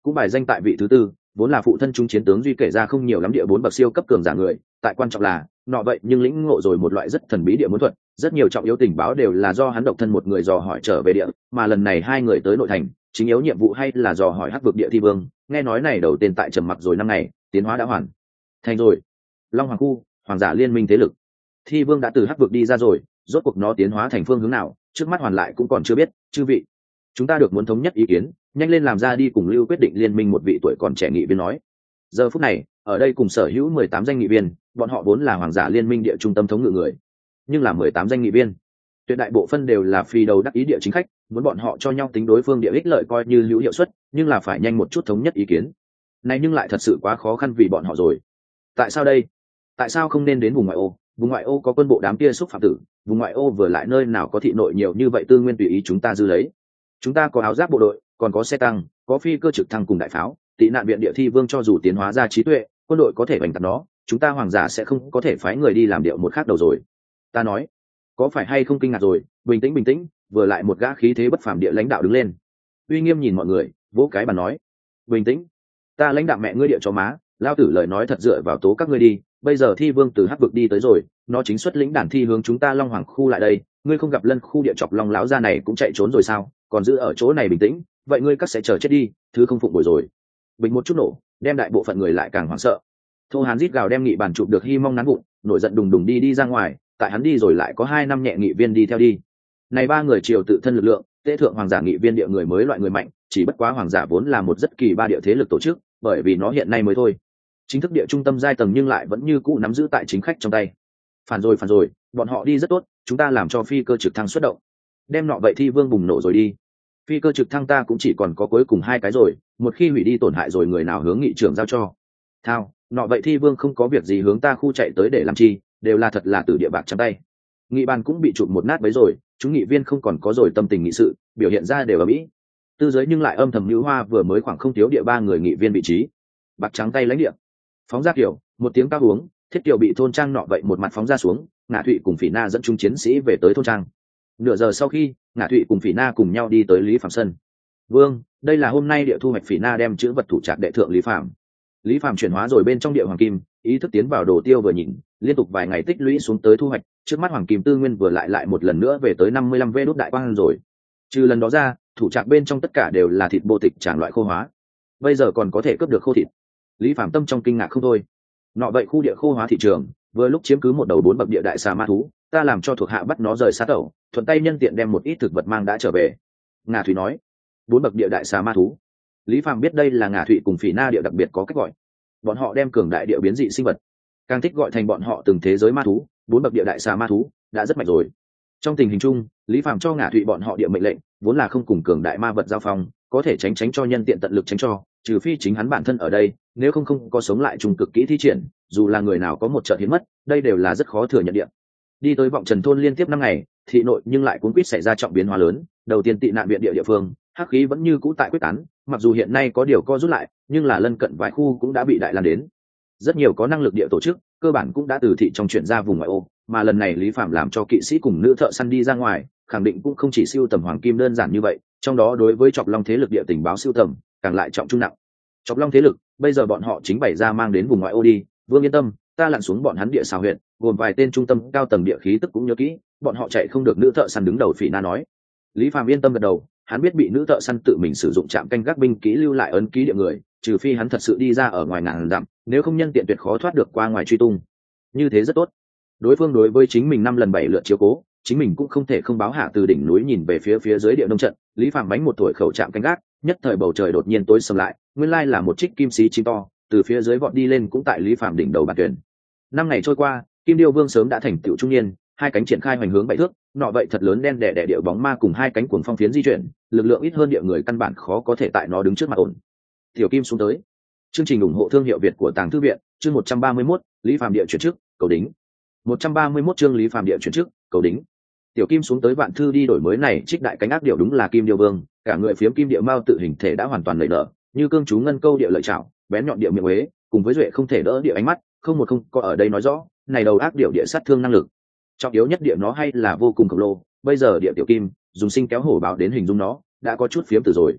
cũng bài danh tại vị thứ tư, vốn là phụ thân chúng chiến tướng duy kể ra không nhiều lắm địa bốn bậc siêu cấp cường giả người, tại quan trọng là nọ vậy nhưng lĩnh ngộ rồi một loại rất thần bí địa muốn thuật, rất nhiều trọng yếu tình báo đều là do hắn độc thân một người dò hỏi trở về địa, mà lần này hai người tới nội thành, chính yếu nhiệm vụ hay là dò hỏi hắc vực địa thi vương, nghe nói này đầu tên tại trầm mặc rồi năm ngày, tiến hóa đã hoàn thành rồi. Long Hoàng khu, hoàng giả liên minh thế lực. Thi vương đã từ hắc vực đi ra rồi, rốt cuộc nó tiến hóa thành phương hướng nào, trước mắt hoàn lại cũng còn chưa biết, chư vị, chúng ta được muốn thống nhất ý kiến, nhanh lên làm ra đi cùng lưu quyết định liên minh. Một vị tuổi còn trẻ nghị viên nói. Giờ phút này ở đây cùng sở hữu mười tám danh nghị viên, bọn họ vốn là hoàng giả liên minh địa trung tâm thống ngự người, nhưng là mười tám danh nghị viên tuyệt đại bộ phân đều là phi đầu đắc ý địa chính khách, muốn bọn họ cho nhau tính đối phương địa ích lợi coi như hữu hiệu suất, nhưng là phải nhanh một chút thống nhất ý kiến này, nhưng lại thật sự quá khó khăn vì bọn họ rồi. Tại sao đây? Tại sao không nên đến vùng ngoại ô? Vùng ngoại ô có quân bộ đám kia xúc phạm tử, vùng ngoại ô vừa lại nơi nào có thị nội nhiều như vậy tư nguyên tùy ý chúng ta dư lấy. Chúng ta có áo giáp bộ đội, còn có xe tăng, có phi cơ trực thăng cùng đại pháo, tị nạn viện địa thi vương cho dù tiến hóa ra trí tuệ, quân đội có thể bành tạc nó, chúng ta hoàng giả sẽ không có thể phái người đi làm điệu một khác đầu rồi. Ta nói, có phải hay không kinh ngạc rồi? Bình tĩnh bình tĩnh, vừa lại một gã khí thế bất phàm địa lãnh đạo đứng lên, uy nghiêm nhìn mọi người, vỗ cái bàn nói, bình tĩnh, ta lãnh đạo mẹ ngươi địa cho má, lao tử lời nói thật dựa vào tố các ngươi đi. Bây giờ thi vương từ hắc vực đi tới rồi, nó chính xuất lĩnh đàn thi hướng chúng ta Long Hoàng khu lại đây, ngươi không gặp lân khu địa chọc long láo ra này cũng chạy trốn rồi sao? Còn giữ ở chỗ này bình tĩnh, vậy ngươi các sẽ chờ chết đi, thứ không phụng bồi rồi. Bình một chút nổ, đem đại bộ phận người lại càng hoảng sợ. Thô Hán rít gào đem nghị bàn chụp được hy mong nắn vụn, nổi giận đùng đùng đi đi ra ngoài, tại hắn đi rồi lại có hai năm nhẹ nghị viên đi theo đi. Này ba người triều tự thân lực lượng, tế thượng hoàng giả nghị viên địa người mới loại người mạnh, chỉ bất quá hoàng giả vốn là một rất kỳ ba địa thế lực tổ chức, bởi vì nó hiện nay mới thôi. Chính thức địa trung tâm giai tầng nhưng lại vẫn như cũ nắm giữ tại chính khách trong tay. Phản rồi phản rồi, bọn họ đi rất tốt, chúng ta làm cho phi cơ trực thăng xuất động, đem nọ vậy thi vương bùng nổ rồi đi. Phi cơ trực thăng ta cũng chỉ còn có cuối cùng hai cái rồi, một khi hủy đi tổn hại rồi người nào hướng nghị trưởng giao cho. Thao, nọ vậy thi vương không có việc gì hướng ta khu chạy tới để làm chi, đều là thật là từ địa bạc trắng tay. Nghị bàn cũng bị chụp một nát bấy rồi, chúng nghị viên không còn có rồi tâm tình nghị sự, biểu hiện ra đều ở mỹ. Tư giới nhưng lại âm thầm nhũ hoa vừa mới khoảng không thiếu địa ba người nghị viên vị trí, bạc trắng tay lãnh địa. Phóng ra kiểu, một tiếng cao uống, thiết kiều bị thôn trang nọ vậy một mặt phóng ra xuống, Ngạ Thụy cùng Phỉ Na dẫn chúng chiến sĩ về tới thôn trang. Nửa giờ sau khi, Ngạ Thụy cùng Phỉ Na cùng nhau đi tới Lý Phạm sân. Vương, đây là hôm nay địa thu hoạch. Phỉ Na đem chữ vật thủ trạc đệ thượng Lý Phạm. Lý Phạm chuyển hóa rồi bên trong địa hoàng kim, ý thức tiến vào đồ tiêu vừa nhìn, liên tục vài ngày tích lũy xuống tới thu hoạch, trước mắt hoàng kim tư nguyên vừa lại lại một lần nữa về tới năm mươi lăm vê đốt đại quang rồi. Trừ lần đó ra, thủ trạc bên trong tất cả đều là thịt bô tịch tràn loại khô hóa. Bây giờ còn có thể cướp được khô thịt. Lý Phạm tâm trong kinh ngạc không thôi. Nọ vậy khu địa khô hóa thị trường, vừa lúc chiếm cứ một đầu bốn bậc địa đại xà ma thú, ta làm cho thuộc hạ bắt nó rời sát tẩu, thuận tay nhân tiện đem một ít thực vật mang đã trở về. Ngà Thủy nói, bốn bậc địa đại xà ma thú. Lý Phạm biết đây là Ngà Thụy cùng Phỉ Na địa đặc biệt có cách gọi. Bọn họ đem cường đại địa biến dị sinh vật, càng thích gọi thành bọn họ từng thế giới ma thú, bốn bậc địa đại xà ma thú đã rất mạnh rồi. Trong tình hình chung, Lý Phạm cho Ngà Thụy bọn họ địa mệnh lệnh, vốn là không cùng cường đại ma vật giao phong, có thể tránh tránh cho nhân tiện tận lực tránh cho, trừ phi chính hắn bản thân ở đây, nếu không không có sống lại trùng cực kỹ thi triển, dù là người nào có một trận hiến mất, đây đều là rất khó thừa nhận địa. Đi tới vọng trần thôn liên tiếp năm ngày, thị nội nhưng lại cuốn quýt xảy ra trọng biến hóa lớn. Đầu tiên tị nạn viện địa địa phương, hắc khí vẫn như cũ tại quyết tán, mặc dù hiện nay có điều co rút lại, nhưng là lân cận vài khu cũng đã bị đại lan đến. Rất nhiều có năng lực địa tổ chức, cơ bản cũng đã từ thị trong chuyển ra vùng ngoại ô, mà lần này Lý Phạm làm cho kỵ sĩ cùng nữ thợ săn đi ra ngoài, khẳng định cũng không chỉ siêu tầm hoàng kim đơn giản như vậy, trong đó đối với Chọc Long thế lực địa tình báo siêu tầm, càng lại trọng trung nặng. Chọc Long thế lực, bây giờ bọn họ chính bày ra mang đến vùng ngoại ô đi, Vương yên tâm, ta lặn xuống bọn hắn địa xào huyện, gồm vài tên trung tâm cao tầng địa khí tức cũng nhớ kỹ, bọn họ chạy không được. Nữ thợ săn đứng đầu Phỉ Na nói. Lý Phạm yên tâm gật đầu, hắn biết bị nữ thợ săn tự mình sử dụng trạm canh gác binh kỹ lưu lại ấn ký địa người, trừ phi hắn thật sự đi ra ở ngoài ngàn dặm, nếu không nhân tiện tuyệt khó thoát được qua ngoài truy tung. Như thế rất tốt. Đối phương đối với chính mình năm lần bảy lượt chiếu cố, chính mình cũng không thể không báo hạ. Từ đỉnh núi nhìn về phía phía dưới địa nông trận, Lý Phạm bánh một tuổi khẩu trạm canh gác, nhất thời bầu trời đột nhiên tối sầm lại, nguyên lai là một trích kim xí chim to từ phía dưới vọt đi lên, cũng tại Lý Phạm đỉnh đầu bàn tuyển. Năm ngày trôi qua, Kim Điêu Vương sớm đã thành tựu trung niên, hai cánh triển khai hoành hướng bảy thước, nọ vậy thật lớn đen đẻ đẻ điệu bóng ma cùng hai cánh cuồng phong phiến di chuyển, lực lượng ít hơn địa người căn bản khó có thể tại nó đứng trước mặt ổn. Tiểu Kim xuống tới. Chương trình ủng hộ thương hiệu Việt của Tàng Thư viện, chương một trăm ba mươi mốt, Lý Phạm địa chuyển chức, cầu đính. một trăm ba mươi mốt chương Lý Phạm địa chuyển chức, cầu đính. Tiểu Kim xuống tới vạn thư đi đổi mới này trích đại cánh ác điệu đúng là Kim Điêu Vương, cả người phiếm kim địa mao tự hình thể đã hoàn toàn lệ nở, như cương chú ngân câu địa lợi chảo, bén nhọn địa miệng huế, cùng với duệ không thể đỡ địa ánh mắt, không một không có ở đây nói rõ, này đầu ác điệu địa sát thương năng lực. Trọng yếu nhất địa nó hay là vô cùng khổng lồ, bây giờ địa Tiểu Kim dùng sinh kéo hổ báo đến hình dung nó, đã có chút phiếm từ rồi.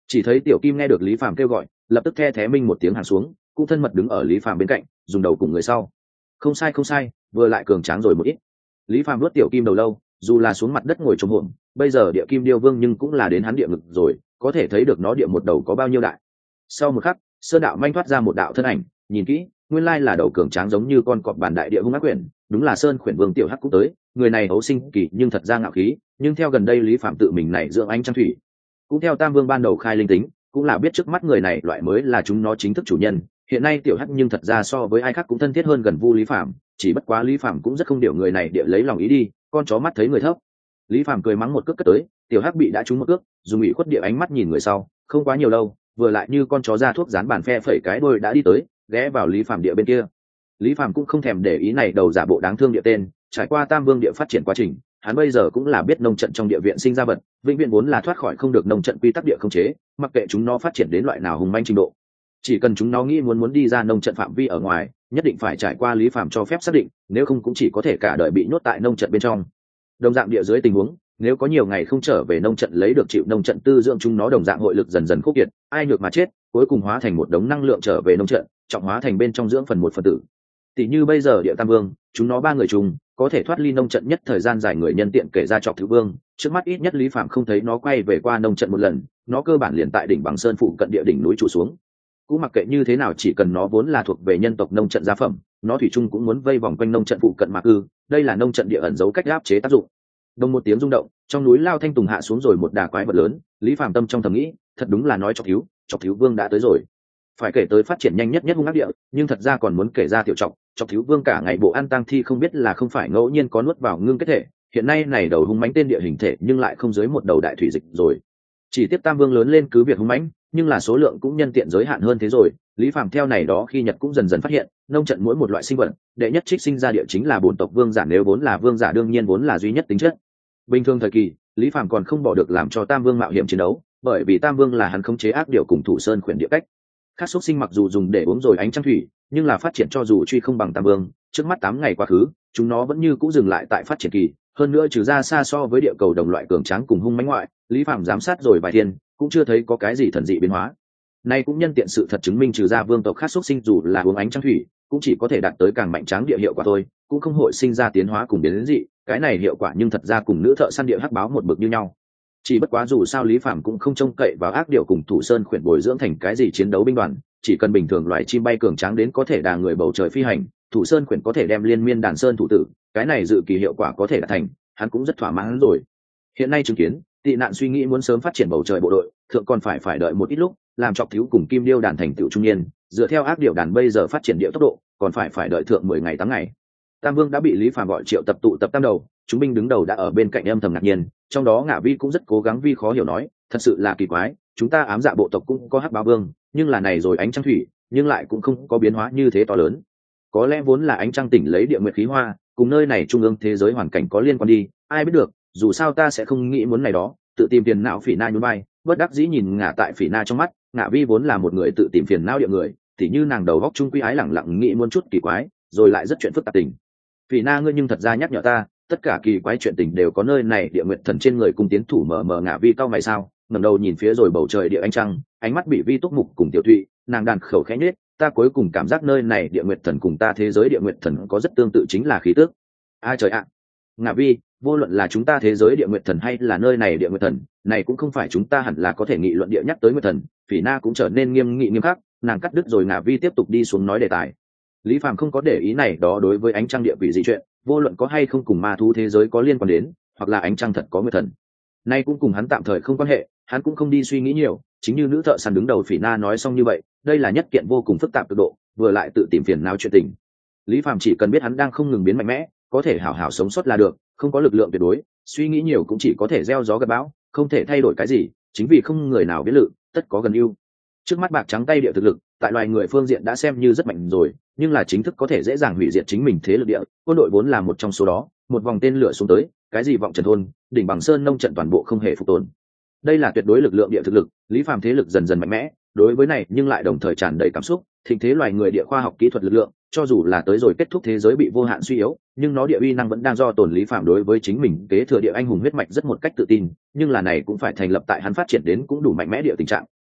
Chỉ thấy tiểu kim nghe được Lý Phàm kêu gọi, lập tức the thé minh một tiếng hàng xuống, cũng thân mật đứng ở Lý Phàm bên cạnh, dùng đầu cùng người sau. Không sai không sai, vừa lại cường tráng rồi một ít. Lý Phàm vuốt tiểu kim đầu lâu, dù là xuống mặt đất ngồi trồm hổm, bây giờ địa kim điêu vương nhưng cũng là đến hắn địa ngực rồi, có thể thấy được nó địa một đầu có bao nhiêu đại. Sau một khắc, sơn đạo manh thoát ra một đạo thân ảnh, nhìn kỹ, nguyên lai là đầu cường tráng giống như con cọp bản đại địa hung ác quyển, đúng là sơn khuyển vương tiểu hắc cũng tới. Người này hấu sinh kỳ nhưng thật ra ngạo khí, nhưng theo gần đây Lý Phạm tự mình này dưỡng ánh trăng thủy, cũng theo Tam Vương ban đầu khai linh tính, cũng là biết trước mắt người này loại mới là chúng nó chính thức chủ nhân. Hiện nay tiểu hắc nhưng thật ra so với ai khác cũng thân thiết hơn gần Vu Lý Phạm, chỉ bất quá Lý Phạm cũng rất không điều người này địa lấy lòng ý đi, con chó mắt thấy người thấp. Lý Phạm cười mắng một cước cất tới, tiểu hắc bị đã trúng một cước, dùng ủy khuất địa ánh mắt nhìn người sau, không quá nhiều lâu, vừa lại như con chó ra thuốc dán bàn phe phẩy cái đuôi đã đi tới, ghé vào Lý Phạm địa bên kia. Lý Phạm cũng không thèm để ý này đầu giả bộ đáng thương địa tên, trải qua Tam Vương địa phát triển quá trình, hắn bây giờ cũng là biết nông trận trong địa viện sinh ra vật, vĩnh viễn vốn là thoát khỏi không được nông trận quy tắc địa không chế, mặc kệ chúng nó phát triển đến loại nào hùng manh trình độ, chỉ cần chúng nó nghĩ muốn muốn đi ra nông trận phạm vi ở ngoài, nhất định phải trải qua Lý Phạm cho phép xác định, nếu không cũng chỉ có thể cả đời bị nhốt tại nông trận bên trong. Đồng dạng địa dưới tình huống, nếu có nhiều ngày không trở về nông trận lấy được chịu nông trận tư dưỡng, chúng nó đồng dạng hội lực dần dần khô kiệt, ai nhược mà chết, cuối cùng hóa thành một đống năng lượng trở về nông trận, trọng hóa thành bên trong dưỡng phần một phần tử. Tỷ như bây giờ địa Tam Vương, chúng nó ba người chung có thể thoát ly nông trận nhất thời gian dài người nhân tiện kể ra Trọc Thứ Vương, trước mắt ít nhất Lý Phạm không thấy nó quay về qua nông trận một lần, nó cơ bản liền tại đỉnh Bằng Sơn phụ cận địa đỉnh núi trụ xuống. Cũng mặc kệ như thế nào, chỉ cần nó vốn là thuộc về nhân tộc nông trận gia phẩm, nó thủy chung cũng muốn vây vòng quanh nông trận phụ cận mà cư, đây là nông trận địa ẩn giấu cách áp chế tác dụng. Đồng một tiếng rung động, trong núi lao thanh tùng hạ xuống rồi một đà quái vật lớn, Lý Phạm tâm trong thầm nghĩ, thật đúng là nói Trọc Thiếu, Trọc Thiếu Vương đã tới rồi. Phải kể tới phát triển nhanh nhất nhất hung ác địa, nhưng thật ra còn muốn kể ra tiểu Trọc, Trọc Thiếu Vương cả ngày bộ ăn tang thi không biết là không phải ngẫu nhiên có nuốt vào ngưng kết thể, hiện nay này đầu hung mãnh tên địa hình thể nhưng lại không dưới một đầu đại thủy dịch rồi. Chỉ tiếp Tam Vương lớn lên cứ việc hung mãnh, nhưng là số lượng cũng nhân tiện giới hạn hơn thế rồi. Lý Phạm theo này đó khi Nhật cũng dần dần phát hiện, nông trận mỗi một loại sinh vật, đệ nhất trích sinh ra địa chính là bổn tộc vương giả, nếu vốn là vương giả đương nhiên vốn là duy nhất tính chất. Bình thường thời kỳ, Lý Phạm còn không bỏ được làm cho Tam Vương mạo hiểm chiến đấu, bởi vì Tam Vương là hắn khống chế ác điểu cùng Thủ Sơn khuyển địa cách. Khác xúc sinh mặc dù dùng để uống rồi ánh trăng thủy, nhưng là phát triển cho dù truy không bằng Tam Vương, trước mắt tám ngày quá khứ, chúng nó vẫn như cũ dừng lại tại phát triển kỳ, hơn nữa trừ ra xa so với địa cầu đồng loại cường tráng cùng hung mãnh ngoại, Lý Phạm giám sát rồi vài thiên, cũng chưa thấy có cái gì thần dị biến hóa. Nay cũng nhân tiện sự thật chứng minh trừ ra vương tộc khác xúc sinh dù là uống ánh trăng thủy, cũng chỉ có thể đạt tới càng mạnh tráng địa hiệu quả thôi, cũng không hội sinh ra tiến hóa cùng biến dị, cái này hiệu quả nhưng thật ra cùng nữ thợ săn địa hắc báo một bậc như nhau. Chỉ bất quá dù sao Lý Phạm cũng không trông cậy vào ác điểu cùng Thủ Sơn khuyển bồi dưỡng thành cái gì chiến đấu binh đoàn, chỉ cần bình thường loài chim bay cường tráng đến có thể đà người bầu trời phi hành, Thủ Sơn khuyển có thể đem liên miên đàn sơn thủ tử, cái này dự kỳ hiệu quả có thể đạt thành, hắn cũng rất thỏa mãn rồi. Hiện nay chứng kiến, tị nạn suy nghĩ muốn sớm phát triển bầu trời bộ đội, thượng còn phải phải đợi một ít lúc, làm Trọc Thiếu cùng Kim Điêu đàn thành tựu trung niên, dựa theo ác điểu đàn bây giờ phát triển điệu tốc độ, còn phải phải đợi thượng mười ngày tám ngày. Tam Vương đã bị Lý Phạm gọi triệu tập tụ tập tam đầu, chúng binh đứng đầu đã ở bên cạnh âm thầm ngạc nhiên, trong đó Ngạ Vi cũng rất cố gắng vi khó hiểu nói, thật sự là kỳ quái, chúng ta ám dạ bộ tộc cũng có hắc báo vương, nhưng là này rồi ánh trăng thủy, nhưng lại cũng không có biến hóa như thế to lớn. Có lẽ vốn là ánh trăng tỉnh lấy địa nguyệt khí hoa, cùng nơi này trung ương thế giới hoàn cảnh có liên quan đi, ai biết được, dù sao ta sẽ không nghĩ muốn này đó, tự tìm phiền não. Phỉ Na nhún vai, bất đắc dĩ nhìn Ngạ tại Phỉ Na trong mắt, Ngạ Vi vốn là một người tự tìm phiền não địa người, thì như nàng đầu góc trung quy ái lẳng lặng nghĩ muốn chút kỳ quái, rồi lại rất chuyện phức tạp tình. Phỉ Na ngươi nhưng thật ra nhắc nhở ta, tất cả kỳ quái chuyện tình đều có nơi này địa nguyệt thần trên người cung tiến thủ mờ mờ. Ngạ Vi cao mày sao, ngẩng đầu nhìn phía rồi bầu trời địa ánh trăng, ánh mắt bị Vi túc mục cùng tiểu thụy, nàng đàn khẩu khẽ nhếch, ta cuối cùng cảm giác nơi này địa nguyệt thần cùng ta thế giới địa nguyệt thần có rất tương tự, chính là khí tước. A trời ạ, à. Ngạ Vi, vô luận là chúng ta thế giới địa nguyệt thần hay là nơi này địa nguyệt thần, này cũng không phải chúng ta hẳn là có thể nghị luận địa nhắc tới nguyệt thần. Phỉ Na cũng trở nên nghiêm nghị nghiêm khắc, nàng cắt đứt rồi Ngạ Vi tiếp tục đi xuống nói đề tài. Lý Phạm không có để ý này đó đối với ánh trăng địa vị gì chuyện, vô luận có hay không cùng ma thú thế giới có liên quan đến, hoặc là ánh trăng thật có nguyệt thần, nay cũng cùng hắn tạm thời không quan hệ, hắn cũng không đi suy nghĩ nhiều. Chính như nữ thợ săn đứng đầu Phỉ Na nói xong như vậy, đây là nhất kiện vô cùng phức tạp cực độ, vừa lại tự tìm phiền não chuyện tình. Lý Phạm chỉ cần biết hắn đang không ngừng biến mạnh mẽ, có thể hảo hảo sống sót là được, không có lực lượng tuyệt đối, suy nghĩ nhiều cũng chỉ có thể gieo gió gặt bão, không thể thay đổi cái gì, chính vì không người nào biết lự, tất có gần ưu. Trước mắt bạc trắng tay địa thực lực, tại loài người phương diện đã xem như rất mạnh rồi, nhưng là chính thức có thể dễ dàng hủy diệt chính mình thế lực địa, quân đội vốn là một trong số đó, một vòng tên lửa xuống tới, cái gì vọng trần thôn, đỉnh Bằng Sơn nông trận toàn bộ không hề phục tồn. Đây là tuyệt đối lực lượng địa thực lực, Lý Phạm thế lực dần dần mạnh mẽ, đối với này nhưng lại đồng thời tràn đầy cảm xúc, thịnh thế loài người địa khoa học kỹ thuật lực lượng, cho dù là tới rồi kết thúc thế giới bị vô hạn suy yếu, nhưng nó địa uy năng vẫn đang do tồn. Lý Phạm đối với chính mình kế thừa địa anh hùng huyết mạch rất một cách tự tin, nhưng là này cũng phải thành lập tại hắn phát triển đến cũng đủ mạnh mẽ địa tình trạng,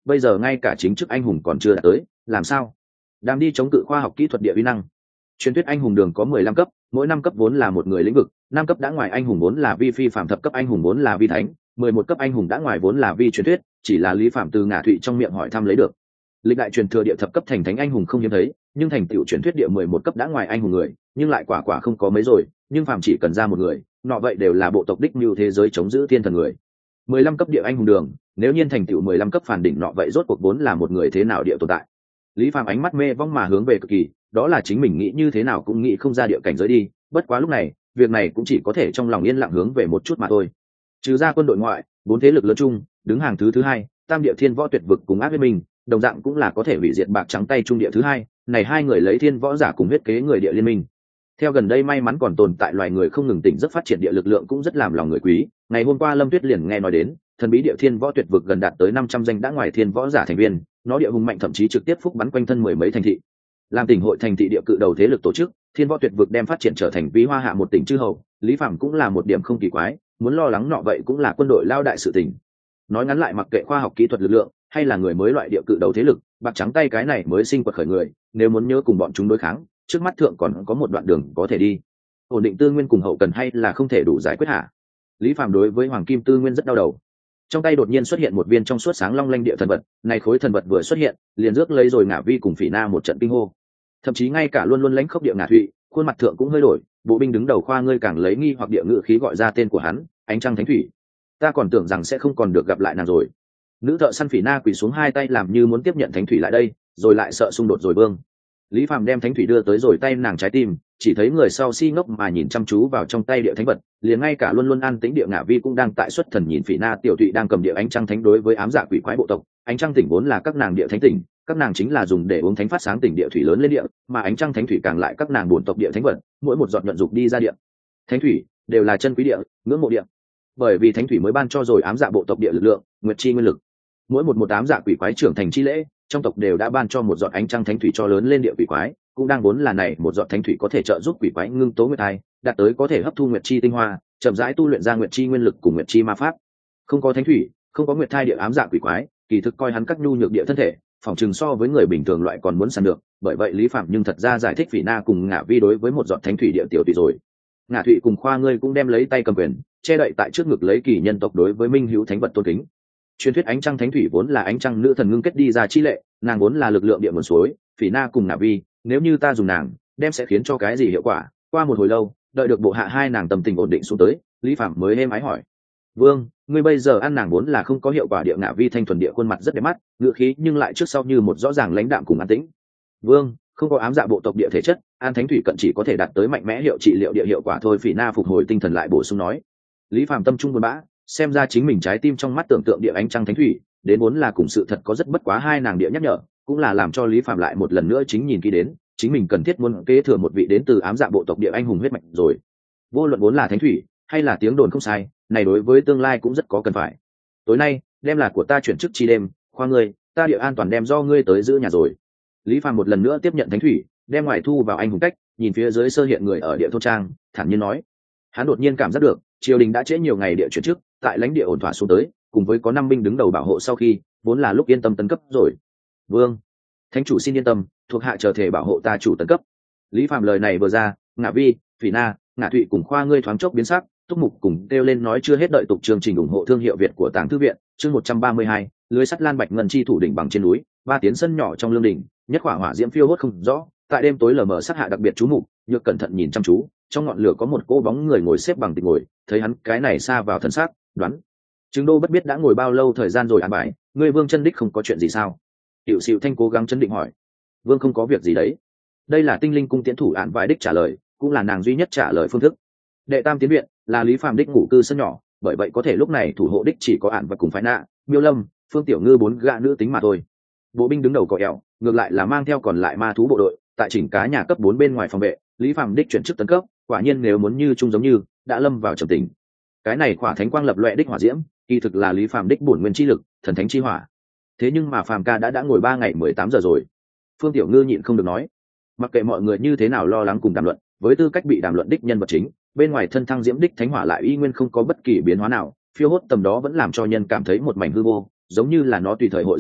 bây giờ ngay cả chính chức anh hùng còn chưa đạt tới, làm sao đang đi chống cự khoa học kỹ thuật địa uy năng. Truyền thuyết anh hùng đường có mười lăm cấp, mỗi năm cấp vốn là một người lĩnh vực, năm cấp đã ngoài anh hùng vốn là vi phi phạm, thập cấp anh hùng vốn là vi thánh, mười một cấp anh hùng đã ngoài vốn là vi truyền thuyết, chỉ là Lý Phạm từ Ngả Thụy trong miệng hỏi thăm lấy được. Lịch đại truyền thừa địa thập cấp thành thánh anh hùng không hiếm thấy, nhưng thành tựu truyền thuyết địa mười một cấp đã ngoài anh hùng người, nhưng lại quả quả không có mấy rồi, nhưng Phạm chỉ cần ra một người, nọ vậy đều là bộ tộc đích như thế giới chống giữ thiên thần người. mười lăm cấp địa anh hùng đường, nếu nhiên thành tựu mười lăm cấp phản đỉnh nọ vậy rốt cuộc vốn là một người thế nào địa tồn tại. Lý Phạm ánh mắt mê vong mà hướng về cực kỳ, đó là chính mình nghĩ như thế nào cũng nghĩ không ra địa cảnh giới đi, bất quá lúc này, việc này cũng chỉ có thể trong lòng yên lặng hướng về một chút mà thôi. Trừ ra quân đội ngoại, bốn thế lực lớn chung, đứng hàng thứ thứ hai, Tam Địa Thiên Võ Tuyệt Vực cùng Ác Liên Minh, đồng dạng cũng là có thể hủy diệt bạc trắng tay trung địa thứ hai, này hai người lấy thiên võ giả cùng huyết kế người địa liên minh. Theo gần đây may mắn còn tồn tại loài người không ngừng tỉnh giấc phát triển địa lực lượng cũng rất làm lòng người quý, ngày hôm qua Lâm Tuyết liền nghe nói đến, thần bí địa Thiên Võ Tuyệt Vực gần đạt tới năm trăm danh đã ngoài thiên võ giả thành viên, nó địa hùng mạnh thậm chí trực tiếp phúc bắn quanh thân mười mấy thành thị. Làm tỉnh hội thành thị địa cự đầu thế lực tổ chức, Thiên Võ Tuyệt Vực đem phát triển trở thành ví hoa hạ một tỉnh chư hầu, Lý Phạm cũng là một điểm không kỳ quái, muốn lo lắng nọ vậy cũng là quân đội lao đại sự tình. Nói ngắn lại, mặc kệ khoa học kỹ thuật lực lượng hay là người mới loại địa cự đầu thế lực, bạc trắng tay cái này mới sinh quật khởi người, nếu muốn nhớ cùng bọn chúng đối kháng, trước mắt thượng còn có một đoạn đường có thể đi. Ổn định tư nguyên cùng hậu cần hay là không thể đủ giải quyết hả? Lý Phạm đối với hoàng kim tư nguyên rất đau đầu. Trong tay đột nhiên xuất hiện một viên trong suốt sáng long lanh địa thần vật, này khối thần vật vừa xuất hiện, liền rước lấy rồi Ngả Vi cùng Phỉ Na một trận kinh hô. Thậm chí ngay cả luôn luôn lãnh khốc địa Ngả Thụy, khuôn mặt thượng cũng hơi đổi, bộ binh đứng đầu khoa ngươi càng lấy nghi hoặc địa ngự khí gọi ra tên của hắn, Ánh Trăng Thánh Thủy. Ta còn tưởng rằng sẽ không còn được gặp lại nàng rồi. Nữ thợ săn Phỉ Na quỳ xuống hai tay làm như muốn tiếp nhận Thánh Thủy lại đây, rồi lại sợ xung đột rồi vương. Lý Phạm đem Thánh Thủy đưa tới rồi tay nàng trái tim, chỉ thấy người sau si ngốc mà nhìn chăm chú vào trong tay địa thánh vật, liền ngay cả luôn luôn an tĩnh địa Ngả Vi cũng đang tại xuất thần nhìn Phỉ Na tiểu Thụy đang cầm địa Ánh Trăng Thánh đối với ám dạ quỷ quái bộ tộc. Ánh Trăng tỉnh vốn là các nàng địa thánh tỉnh, các nàng chính là dùng để uống thánh phát sáng tỉnh địa thủy lớn lên địa, mà Ánh Trăng Thánh Thủy càng lại các nàng bổn tộc địa thánh vật, mỗi một giọt nhuận dục đi ra địa thánh thủy đều là chân quý địa, ngưỡng mộ địa. Bởi vì thánh thủy mới ban cho rồi ám dạ bộ tộc địa lực lượng, nguyệt chi nguyên lực. Mỗi một một ám dạ quỷ quái trưởng thành chi lễ, trong tộc đều đã ban cho một giọt Ánh Trăng Thánh Thủy cho lớn lên địa quỷ quái, cũng đang vốn là này một giọt thánh thủy có thể trợ giúp quỷ quái ngưng tố nguyệt thai, đạt tới có thể hấp thu nguyệt chi tinh hoa, chậm rãi tu luyện ra nguyệt chi nguyên lực cùng nguyệt chi ma pháp. Không có thánh thủy, không có nguyệt thai địa ám dạ quỷ quái, kỳ thực coi hắn các nhu nhược địa thân thể, phòng chừng so với người bình thường loại còn muốn săn được. Bởi vậy Lý Phạm nhưng thật ra giải thích Phỉ Na cùng Ngả Vi đối với một giọt thánh thủy địa tiểu tùy rồi. Ngả Thụy cùng khoa ngươi cũng đem lấy tay cầm quyền, che đậy tại trước ngực lấy kỳ nhân tộc đối với minh hữu thánh vật tôn kính. Truyền thuyết Ánh Trăng Thánh Thủy vốn là ánh trăng nữ thần ngưng kết đi ra chi lệ, nàng vốn là lực lượng địa nguồn suối. Phỉ Na cùng Ngả Vi, nếu như ta dùng nàng, đem sẽ khiến cho cái gì hiệu quả? Qua một hồi lâu, đợi được bộ hạ hai nàng tâm tình ổn định xuống tới, Lý Phạm mới êm ái hỏi: Vương, ngươi bây giờ ăn nàng vốn là không có hiệu quả địa Ngả Vi thanh thuần địa khuôn mặt rất đẹp mắt, ngựa khí nhưng lại trước sau như một rõ ràng lãnh đạm cùng an tĩnh. Vương, không có ám dạ bộ tộc địa thể chất, an thánh thủy cận chỉ có thể đạt tới mạnh mẽ hiệu trị liệu địa hiệu quả thôi. Phỉ Na phục hồi tinh thần lại bổ sung nói. Lý Phạm tâm trung buồn bã, xem ra chính mình trái tim trong mắt tưởng tượng địa Ánh Trăng Thánh Thủy, đến vốn là cùng sự thật có rất bất quá hai nàng địa nhắc nhở, cũng là làm cho Lý Phạm lại một lần nữa chính nhìn kỹ đến, chính mình cần thiết muốn kế thừa một vị đến từ ám dạ bộ tộc địa anh hùng huyết mạch rồi. Vô luận vốn là thánh thủy hay là tiếng đồn không sai, này đối với tương lai cũng rất có cần phải. Tối nay đem là của ta chuyển chức chi đêm, khoa ngươi, ta địa an toàn đem do ngươi tới giữ nhà rồi. Lý Phạm một lần nữa tiếp nhận thánh thủy, đem ngoài thu vào anh hùng cách, nhìn phía dưới sơ hiện người ở địa thôn trang, thản nhiên nói. Hắn đột nhiên cảm giác được triều đình đã trễ nhiều ngày địa chuyển chức, tại lãnh địa ổn thỏa xuống tới, cùng với có năm binh đứng đầu bảo hộ sau khi, vốn là lúc yên tâm tấn cấp rồi. Vương, thánh chủ xin yên tâm, thuộc hạ chờ thể bảo hộ ta chủ tấn cấp. Lý Phạm lời này vừa ra, Ngả Vi, Phỉ Na, Ngả Thụy cùng khoa ngươi thoáng chốc biến sắc, Túc Mục cùng kêu lên nói chưa hết đợi tục chương trình ủng hộ thương hiệu Việt của Tàng Thư viện, chương một trăm ba mươi hai, lưới sắt lan bạch ngân chi thủ đỉnh bằng trên núi, ba tiến sân nhỏ trong lương đỉnh, nhất hỏa hỏa diễm phiêu hốt không rõ, tại đêm tối lờ mờ sát hạ đặc biệt chú mục, nhược cẩn thận nhìn chăm chú, trong ngọn lửa có một cô bóng người ngồi xếp bằng tịch ngồi, thấy hắn cái này xa vào thân xác, đoán Trứng Đô bất biết đã ngồi bao lâu thời gian rồi án bãi, ngươi Vương chân đích không có chuyện gì sao? Hiệu Sịu Thanh cố gắng chấn định hỏi. Vương không có việc gì đấy. Đây là Tinh Linh cung tiến thủ án vài đích trả lời, cũng là nàng duy nhất trả lời phương thức. Đệ tam tiến viện là Lý Phạm đích ngủ cư sân nhỏ, bởi vậy có thể lúc này thủ hộ đích chỉ có án và cùng phái nạ, Miêu Lâm, Phương Tiểu Ngư bốn gã nữ tính mà thôi. Bộ binh đứng đầu cọ ẻo, ngược lại là mang theo còn lại ma thú bộ đội, tại chỉnh cá nhà cấp bốn bên ngoài phòng vệ. Lý Phạm đích chuyển chức tấn cấp, quả nhiên nếu muốn như chung giống như đã lâm vào trầm tình. Cái này khỏa thánh quang lập loè đích hỏa diễm, kỳ thực là Lý Phạm đích bổn nguyên chi lực, thần thánh chi hỏa. Thế nhưng mà Phạm ca đã đã ngồi ba ngày mười tám giờ rồi. Phương Tiểu Ngư nhịn không được nói, mặc kệ mọi người như thế nào lo lắng cùng đàm luận, với tư cách bị đàm luận đích nhân vật chính, bên ngoài thân thăng diễm đích thánh hỏa lại y nguyên không có bất kỳ biến hóa nào, phiêu hốt tầm đó vẫn làm cho nhân cảm thấy một mảnh hư vô, giống như là nó tùy thời hội dập tắt,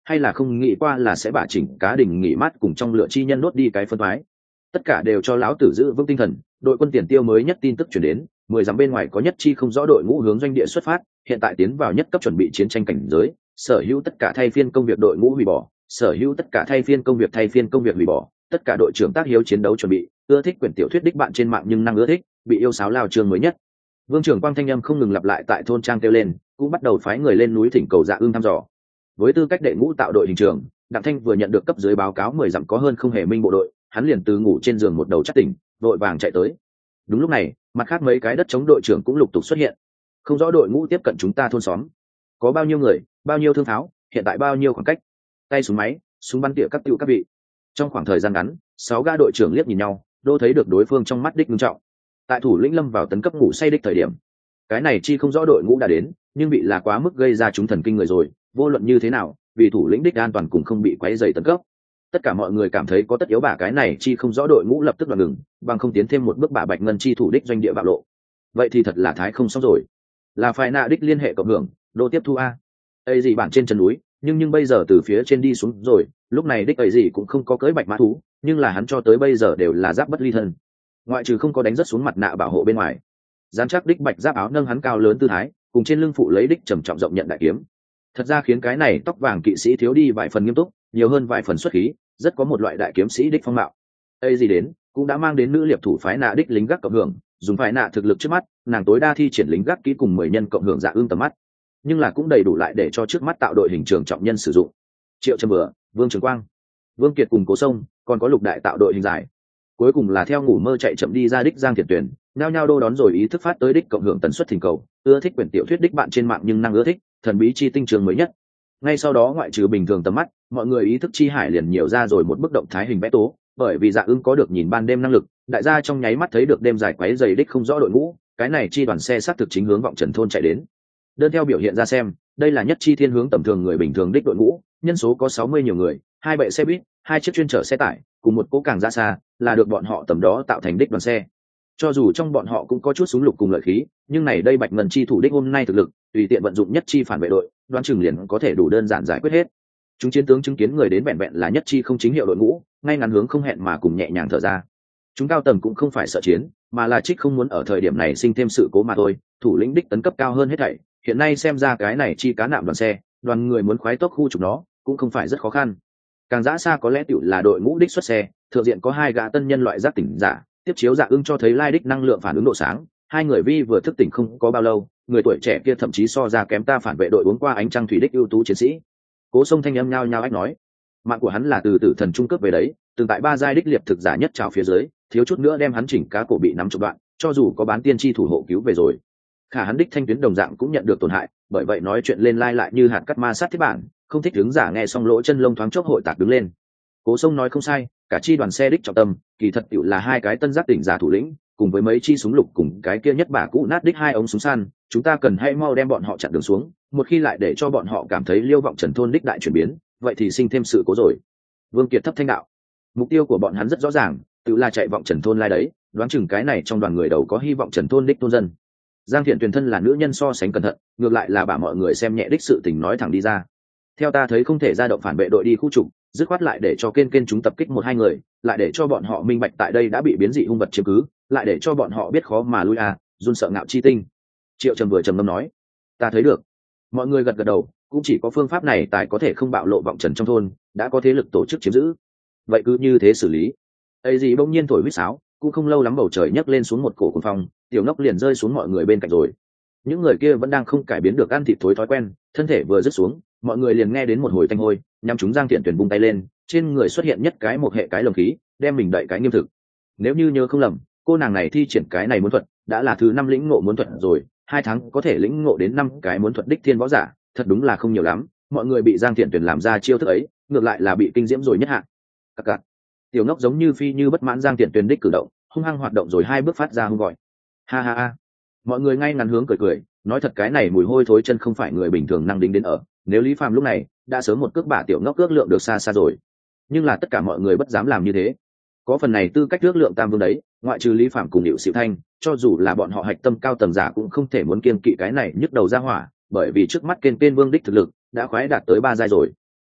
hay là không nghĩ qua là sẽ bả chỉnh cá đình nghỉ mát cùng trong lửa chi nhân đốt đi cái phân thoái. Tất cả đều cho lão tử giữ vững tinh thần. Đội quân tiền tiêu mới nhất tin tức chuyển đến, mười dặm bên ngoài có nhất chi không rõ đội ngũ hướng doanh địa xuất phát, hiện tại tiến vào nhất cấp chuẩn bị chiến tranh cảnh giới, sở hữu tất cả thay phiên công việc đội ngũ hủy bỏ, sở hữu tất cả thay phiên công việc thay phiên công việc hủy bỏ, tất cả đội trưởng tác hiếu chiến đấu chuẩn bị. Ưa thích quyển tiểu thuyết đích bạn trên mạng nhưng năng ưa thích, bị yêu sáo lao trường mới nhất. Vương trưởng Quang thanh âm không ngừng lặp lại tại thôn trang kêu lên, cũng bắt đầu phái người lên núi thỉnh cầu Dạ Ưng thăm dò. Với tư cách đệ ngũ tạo đội hình trưởng, Đặng Thanh vừa nhận được cấp dưới báo cáo mười dặm có hơn không hề minh bộ đội, hắn liền từ ngủ trên giường một đầu chắc tỉnh, đội vàng chạy tới. Đúng lúc này, mặt khác mấy cái đất chống đội trưởng cũng lục tục xuất hiện. Không rõ đội ngũ tiếp cận chúng ta thôn xóm, có bao nhiêu người, bao nhiêu thương pháo, hiện tại bao nhiêu khoảng cách, tay súng máy, súng bắn tỉa các tiêu các vị. Trong khoảng thời gian ngắn, sáu gã đội trưởng liếc nhìn nhau, đô thấy được đối phương trong mắt đích nghiêm trọng. Tại thủ lĩnh lâm vào tấn cấp ngủ say đích thời điểm, cái này chi không rõ đội ngũ đã đến, nhưng bị là quá mức gây ra chúng thần kinh người rồi. Vô luận như thế nào, vì thủ lĩnh đích an toàn cũng không bị quấy rầy tấn cấp, tất cả mọi người cảm thấy có tất yếu bả cái này chi không rõ đội ngũ lập tức là ngừng, bằng không tiến thêm một bước bả bạch ngân chi thủ đích doanh địa bạo lộ. Vậy thì thật là thái không xong rồi. Là phải nạ đích liên hệ cộng hưởng đô tiếp thu a ấy gì bản trên chân núi, nhưng nhưng bây giờ từ phía trên đi xuống rồi. Lúc này đích ấy gì cũng không có cưỡi bạch mã thú, nhưng là hắn cho tới bây giờ đều là giáp bất ly thân, ngoại trừ không có đánh rất xuống mặt nạ bảo hộ bên ngoài. Dán chắc đích bạch giáp áo nâng hắn cao lớn tư thái, cùng trên lưng phụ lấy đích trầm trọng rộng nhận đại kiếm, thật ra khiến cái này tóc vàng kỵ sĩ thiếu đi vài phần nghiêm túc, nhiều hơn vài phần xuất khí, rất có một loại đại kiếm sĩ đích phong mạo. ấy gì đến cũng đã mang đến nữ liệp thủ phái nạ đích lính gác cộng hưởng, dùng phái nạ thực lực trước mắt, nàng tối đa thi triển lính gác kỹ cùng mười nhân cộng hưởng Dạ Ưng tầm mắt, nhưng là cũng đầy đủ lại để cho trước mắt tạo đội hình trường trọng nhân sử dụng. Triệu Trầm Bừa, Vương Trường Quang, Vương Kiệt cùng Cố Sông, còn có lục đại tạo đội hình giải. Cuối cùng là theo ngủ mơ chạy chậm đi ra đích Giang Thiện Tuyển, nhao nhao đô đón rồi ý thức phát tới đích cộng hưởng tần suất thỉnh cầu, ưa thích quyển tiểu thuyết đích bạn trên mạng nhưng năng ưa thích thần bí chi tinh trường mới nhất. Ngay sau đó ngoại trừ bình thường tầm mắt, mọi người ý thức chi hải liền nhiều ra rồi một bức động thái hình vẽ tố, bởi vì Dạ Ưng có được nhìn ban đêm năng lực, đại gia trong nháy mắt thấy được đêm dài quấy dày đích không rõ đội ngũ, cái này chi đoàn xe sát thực chính hướng vọng trần thôn chạy đến. Đơn theo biểu hiện ra xem, đây là nhất chi thiên hướng tầm thường người bình thường đích đội ngũ, nhân số có sáu mươi nhiều người, hai bệ xe buýt, hai chiếc chuyên chở xe tải, cùng một cỗ càng ra xa, là được bọn họ tầm đó tạo thành đích đoàn xe. Cho dù trong bọn họ cũng có chút súng lục cùng lợi khí, nhưng này đây bạch ngân chi thủ đích hôm nay thực lực, tùy tiện vận dụng nhất chi phản vệ đội, đoán chừng liền có thể đủ đơn giản giải quyết hết. Chúng chiến tướng chứng kiến người đến vẹn vẹn là nhất chi không chính hiệu đội ngũ, ngay ngắn hướng không hẹn mà cùng nhẹ nhàng thở ra. Chúng cao tầng cũng không phải sợ chiến, mà là trích không muốn ở thời điểm này sinh thêm sự cố mà thôi. Thủ lĩnh đích tấn cấp cao hơn hết thảy, hiện nay xem ra cái này chi cá nạm đoàn xe, đoàn người muốn khoái tốc khu trục nó, cũng không phải rất khó khăn. Càng dã xa có lẽ tiểu là đội ngũ đích xuất xe, thượng diện có hai gã tân nhân loại giác tỉnh giả, tiếp chiếu Dạ Ưng cho thấy lai đích năng lượng phản ứng độ sáng. Hai người vi vừa thức tỉnh không có bao lâu, người tuổi trẻ kia thậm chí so ra kém ta phản vệ đội uống qua ánh trăng thủy đích ưu tú chiến sĩ. Cố Sông thanh âm nhao nhao ách nói, mạng của hắn là từ tử thần trung cấp về đấy, từng tại ba giai đích liệp thực giả nhất trào phía dưới, thiếu chút nữa đem hắn chỉnh cá cổ bị nắm chụp đoạn, cho dù có bán tiên tri thủ hộ cứu về rồi, khả hắn đích thanh tuyến đồng dạng cũng nhận được tổn hại, bởi vậy nói chuyện lên lai lại như hạt cắt ma sát thiết bản, không thích đứng giả nghe xong lỗ chân lông thoáng chốc hội tạc đứng lên. Cố Sông nói không sai, cả chi đoàn xe đích trọng tâm, kỳ thật tiểu là hai cái tân giác tỉnh giả thủ lĩnh, cùng với mấy chi súng lục cùng cái kia nhất bả cũ nát đích hai ống súng săn, chúng ta cần hay mau đem bọn họ chặn đường xuống, một khi lại để cho bọn họ cảm thấy Liêu Vọng Trần thôn đích đại chuyển biến, vậy thì sinh thêm sự cố rồi. Vương Kiệt thấp thanh đạo, mục tiêu của bọn hắn rất rõ ràng, tự là chạy Vọng Trần thôn lai đấy, đoán chừng cái này trong đoàn người đầu có hy vọng Trần thôn đích thôn dân. Giang Thiện Tuyền thân là nữ nhân so sánh cẩn thận, ngược lại là bà mọi người xem nhẹ đích sự tình nói thẳng đi ra. Theo ta thấy không thể ra động phản vệ đội đi khu trục, dứt khoát lại để cho kên kên chúng tập kích một hai người, lại để cho bọn họ minh bạch tại đây đã bị biến dị hung vật chiếm cứ, lại để cho bọn họ biết khó mà lui à, run sợ ngạo chi tinh. Triệu Trầm vừa trầm ngâm nói, ta thấy được. Mọi người gật gật đầu, cũng chỉ có phương pháp này tài có thể không bạo lộ Vọng Trần trong thôn, đã có thế lực tổ chức chiếm giữ. Vậy cứ như thế xử lý. ấy gì bỗng nhiên thổi huýt sáo, cũng không lâu lắm bầu trời nhấc lên xuống một cổ cuồng phong, tiểu ngốc liền rơi xuống mọi người bên cạnh rồi. Những người kia vẫn đang không cải biến được ăn thịt thối thói quen, thân thể vừa rớt xuống, mọi người liền nghe đến một hồi tanh hôi, nhằm chúng Giang Thiện Tuyển bung tay lên, trên người xuất hiện nhất cái một hệ cái lồng khí, đem mình đậy cái nghiêm thực. Nếu như nhớ không lầm, cô nàng này thi triển cái này muốn thuật, đã là thứ năm lĩnh ngộ muốn thuật rồi, hai tháng có thể lĩnh ngộ đến năm cái muốn thuật đích thiên võ giả, thật đúng là không nhiều lắm. Mọi người bị Giang Thiện Tuyển làm ra chiêu thức ấy, ngược lại là bị kinh diễm rồi nhất hạ. Cặc cặc. Tiểu ngốc giống như phi như bất mãn Giang Thiện Tuyển đích cử động, hung hăng hoạt động rồi hai bước phát ra hung gọi. Ha ha ha. Mọi người ngay ngắn hướng cười cười, nói thật cái này mùi hôi thối chân không phải người bình thường năng đính đến ở, nếu Lý Phàm lúc này đã sớm một cước bả tiểu ngốc ước lượng được xa xa rồi, nhưng là tất cả mọi người bất dám làm như thế. Có phần này tư cách ước lượng tam vương đấy, ngoại trừ Lý Phàm cùng Diệu Xỉu Thanh, cho dù là bọn họ hạch tâm cao tầng giả cũng không thể muốn kiên kỵ cái này nhức đầu ra hỏa, bởi vì trước mắt kên kên vương đích thực lực đã khoái đạt tới ba giai rồi.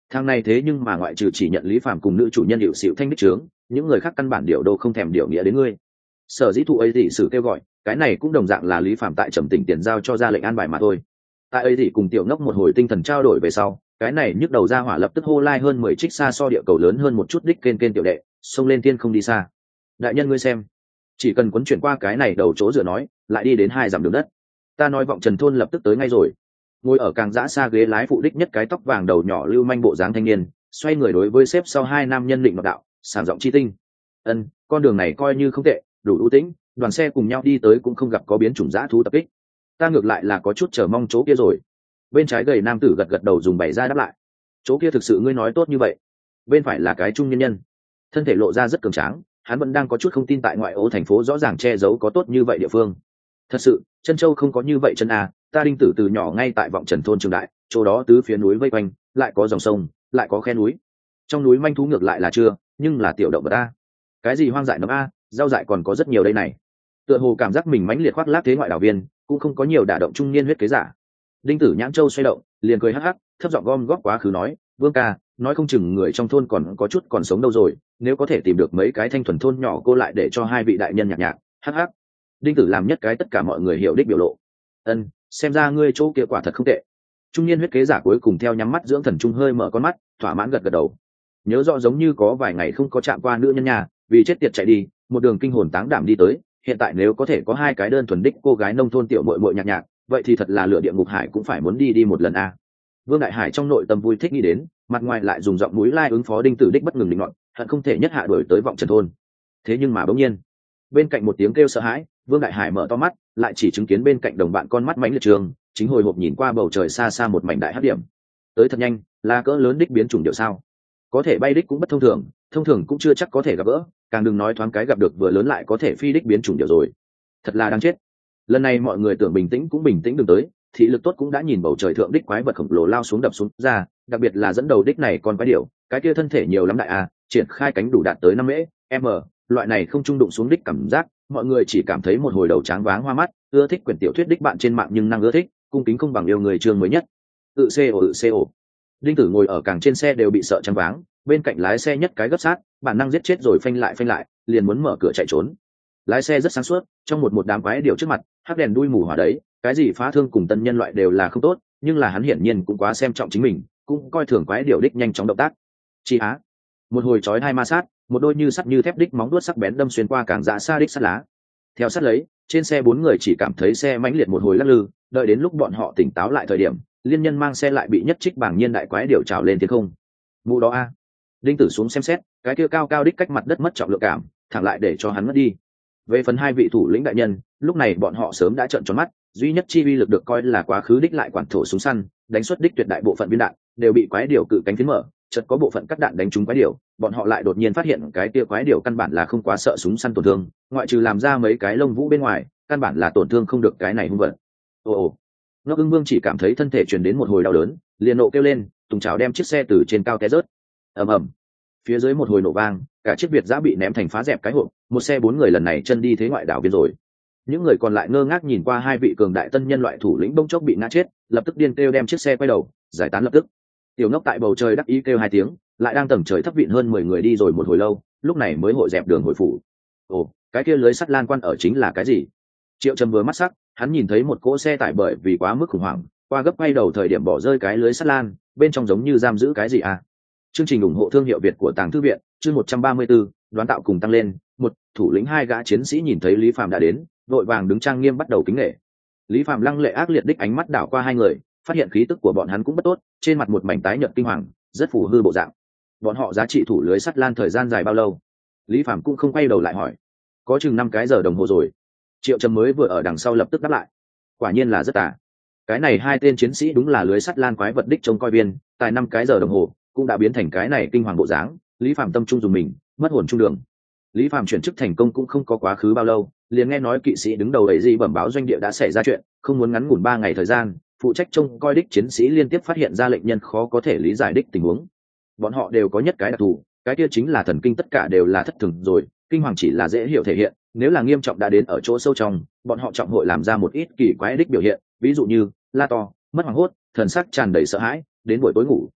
Thang này thế nhưng mà ngoại trừ chỉ nhận Lý Phàm cùng nữ chủ nhân hiệu xịu thanh đích trướng, những người khác căn bản điều đâu không thèm điều nghĩa đến ngươi. Sở dĩ thụ ấy dị sử kêu gọi, cái này cũng đồng dạng là Lý Phàm tại trầm tỉnh tiền giao cho ra lệnh an bài mà thôi. Tại ấy dị cùng tiểu ngốc một hồi tinh thần trao đổi về sau, cái này nhức đầu ra hỏa lập tức hô lai hơn mười trích xa so địa cầu lớn hơn một chút đích kên kên tiểu đệ, xông lên thiên không đi xa. Đại nhân ngươi xem, chỉ cần quấn chuyển qua cái này đầu chỗ dựa nói, lại đi đến hai dặm đường đất. Ta nói vọng Trần thôn lập tức tới ngay rồi. Ngồi ở càng dã xa ghế lái phụ đích nhất cái tóc vàng đầu nhỏ lưu manh bộ dáng thanh niên, xoay người đối với xếp sau hai nam nhân định ngọc đạo, sảng giọng chi tinh. Ân, con đường này coi như không tệ, đủ ưu tĩnh, đoàn xe cùng nhau đi tới cũng không gặp có biến chủng dã thú tập kích. Ta ngược lại là có chút chờ mong chỗ kia rồi. Bên trái gầy nam tử gật gật đầu dùng bày ra đáp lại. Chỗ kia thực sự ngươi nói tốt như vậy? Bên phải là cái trung nhân nhân, thân thể lộ ra rất cường tráng, hắn vẫn đang có chút không tin tại ngoại ô thành phố rõ ràng che giấu có tốt như vậy địa phương. Thật sự, chân châu không có như vậy chân à, ta đinh tử từ nhỏ ngay tại vọng Trần thôn trường đại, chỗ đó tứ phía núi vây quanh, lại có dòng sông, lại có khe núi. Trong núi manh thú ngược lại là chưa, nhưng là tiểu động vật a. Cái gì hoang dại nấm a, rau dại còn có rất nhiều đây này. Tựa hồ cảm giác mình mãnh liệt khoác lác thế ngoại đảo viên, cũng không có nhiều đả động trung niên huyết kế giả. Đinh tử nhãn châu xoay động, liền cười hắc hắc, thấp giọng gom góp quá khứ nói, Vương ca, nói không chừng người trong thôn còn có chút còn sống đâu rồi, nếu có thể tìm được mấy cái thanh thuần thôn nhỏ cô lại để cho hai vị đại nhân nhạc nhạc, hắc hắc. Đinh tử làm nhất cái tất cả mọi người hiểu đích biểu lộ. Ân, xem ra ngươi chỗ kia quả thật không tệ. Trung niên huyết kế giả cuối cùng theo nhắm mắt dưỡng thần trung hơi mở con mắt, thỏa mãn gật gật đầu. Nhớ rõ giống như có vài ngày không có chạm qua nữ nhân nhà, vì chết tiệt chạy đi, một đường kinh hồn táng đảm đi tới, hiện tại nếu có thể có hai cái đơn thuần đích cô gái nông thôn tiểu muội muội nhạc nhạc, vậy thì thật là lửa địa ngục hải cũng phải muốn đi đi một lần a. Vương Đại Hải trong nội tâm vui thích nghĩ đến, mặt ngoài lại dùng giọng núi lai ứng phó đinh tử đích bất ngừng định ngọn, hận không thể nhất hạ đuổi tới vọng Trần thôn. Thế nhưng mà bỗng nhiên, bên cạnh một tiếng kêu sợ hãi, Vương Đại Hải mở to mắt, lại chỉ chứng kiến bên cạnh đồng bạn con mắt mãnh liệt trường, chính hồi hộp nhìn qua bầu trời xa xa một mảnh đại hắc điểm. Tới thật nhanh, là cỡ lớn đích biến chủng điệu sao? Có thể bay đích cũng bất thông thường, thông thường cũng chưa chắc có thể gặp gỡ, càng đừng nói thoáng cái gặp được vừa lớn lại có thể phi đích biến chủng điệu rồi. Thật là đáng chết. Lần này mọi người tưởng bình tĩnh cũng bình tĩnh đừng tới, thị lực tốt cũng đã nhìn bầu trời thượng đích quái vật khổng lồ lao xuống đập xuống ra, đặc biệt là dẫn đầu đích này con quái điểu, cái kia thân thể nhiều lắm đại a, triển khai cánh đủ đạt tới năm mễ, m, loại này không trung đụng xuống đích cảm giác, mọi người chỉ cảm thấy một hồi đầu tráng váng hoa mắt, ưa thích quyển tiểu thuyết đích bạn trên mạng nhưng năng ưa thích, cung kính không bằng yêu người chương mới nhất. Tự xe ổ tự xe ổ. Đinh tử ngồi ở càng trên xe đều bị sợ trắng váng, bên cạnh lái xe nhất cái gấp sát, bản năng giết chết rồi phanh lại phanh lại, liền muốn mở cửa chạy trốn. Lái xe rất sáng suốt, trong một một đám quái điểu trước mặt, hắc đèn đuôi mù hỏa đấy, cái gì phá thương cùng tân nhân loại đều là không tốt, nhưng là hắn hiển nhiên cũng quá xem trọng chính mình, cũng coi thường quái điểu đích nhanh chóng động tác. Chi á, một hồi chói hai ma sát, một đôi như sắt như thép đích móng đuốt sắc bén đâm xuyên qua càng dạ xa đích sắt lá. Theo sát lấy, trên xe bốn người chỉ cảm thấy xe mãnh liệt một hồi lắc lư, đợi đến lúc bọn họ tỉnh táo lại thời điểm, liên nhân mang xe lại bị nhất trích bảng nhiên đại quái điểu trào lên thiên không. Mụ đó a. Đinh tử xuống xem xét, cái kia cao cao đích cách mặt đất mất trọng lượng cảm, thẳng lại để cho hắn mất đi. Về phần hai vị thủ lĩnh đại nhân, lúc này bọn họ sớm đã trợn tròn mắt, duy nhất chi uy lực được coi là quá khứ đích lại quản thổ súng săn, đánh xuất đích tuyệt đại bộ phận viên đạn đều bị quái điểu cự cánh phiến mở, chợt có bộ phận cắt đạn đánh trúng quái điểu, bọn họ lại đột nhiên phát hiện cái kia quái điểu căn bản là không quá sợ súng săn tổn thương, ngoại trừ làm ra mấy cái lông vũ bên ngoài, căn bản là tổn thương không được cái này hung vật. Ồ ồ. Ngốc Ưng Vương chỉ cảm thấy thân thể truyền đến một hồi đau đớn, liền nộ kêu lên, tùng chảo đem chiếc xe từ trên cao té rớt. Ầm ầm. Phía dưới một hồi nổ vang, cả chiếc Việt giã bị ném thành phá dẹp cái hộp, một xe bốn người lần này chân đi thế ngoại đảo viên rồi. Những người còn lại ngơ ngác nhìn qua hai vị cường đại tân nhân loại thủ lĩnh bông chốc bị ngã chết, lập tức điên kêu đem chiếc xe quay đầu, giải tán lập tức. Tiểu Ngốc tại bầu trời đắc ý kêu hai tiếng, lại đang tầng trời thấp vịn hơn mười người đi rồi một hồi lâu, lúc này mới hội dẹp đường hồi phủ. Ồ, cái kia lưới sắt lan quan ở chính là cái gì? Triệu Trầm vừa mắt sắc, hắn nhìn thấy một cỗ xe tải bởi vì quá mức khủng hoảng, qua gấp quay đầu thời điểm bỏ rơi cái lưới sắt lan, bên trong giống như giam giữ cái gì à? Chương trình ủng hộ thương hiệu Việt của Tàng Thư viện, chương một trăm ba mươi tư, đoán tạo cùng tăng lên. Một thủ lĩnh hai gã chiến sĩ nhìn thấy Lý Phàm đã đến, vội vàng đứng trang nghiêm bắt đầu kính nể. Lý Phàm lăng lệ ác liệt đích ánh mắt đảo qua hai người, phát hiện khí tức của bọn hắn cũng bất tốt, trên mặt một mảnh tái nhợt kinh hoàng, rất phù hư bộ dạng. Bọn họ giá trị thủ lưới sắt lan thời gian dài bao lâu? Lý Phàm cũng không quay đầu lại hỏi. Có chừng năm cái giờ đồng hồ rồi. Triệu Trầm mới vừa ở đằng sau lập tức đáp lại. Quả nhiên là rất tà. Cái này hai tên chiến sĩ đúng là lưới sắt lan quái vật đích trông coi viên, tại năm cái giờ đồng hồ cũng đã biến thành cái này kinh hoàng bộ dáng. Lý Phàm tâm trung dùng mình, mất hồn trung đường. Lý Phàm chuyển chức thành công cũng không có quá khứ bao lâu, liền nghe nói kỵ sĩ đứng đầu ấy gì bẩm báo doanh địa đã xảy ra chuyện, không muốn ngắn ngủn ba ngày thời gian, phụ trách trông coi đích chiến sĩ liên tiếp phát hiện ra lệnh nhân khó có thể lý giải đích tình huống. Bọn họ đều có nhất cái đặc thù, cái kia chính là thần kinh tất cả đều là thất thường rồi, kinh hoàng chỉ là dễ hiểu thể hiện, nếu là nghiêm trọng đã đến ở chỗ sâu trong, bọn họ trọng hội làm ra một ít kỳ quái đích biểu hiện, ví dụ như la to, mất hoàng hốt, thần sắc tràn đầy sợ hãi, đến buổi tối ngủ,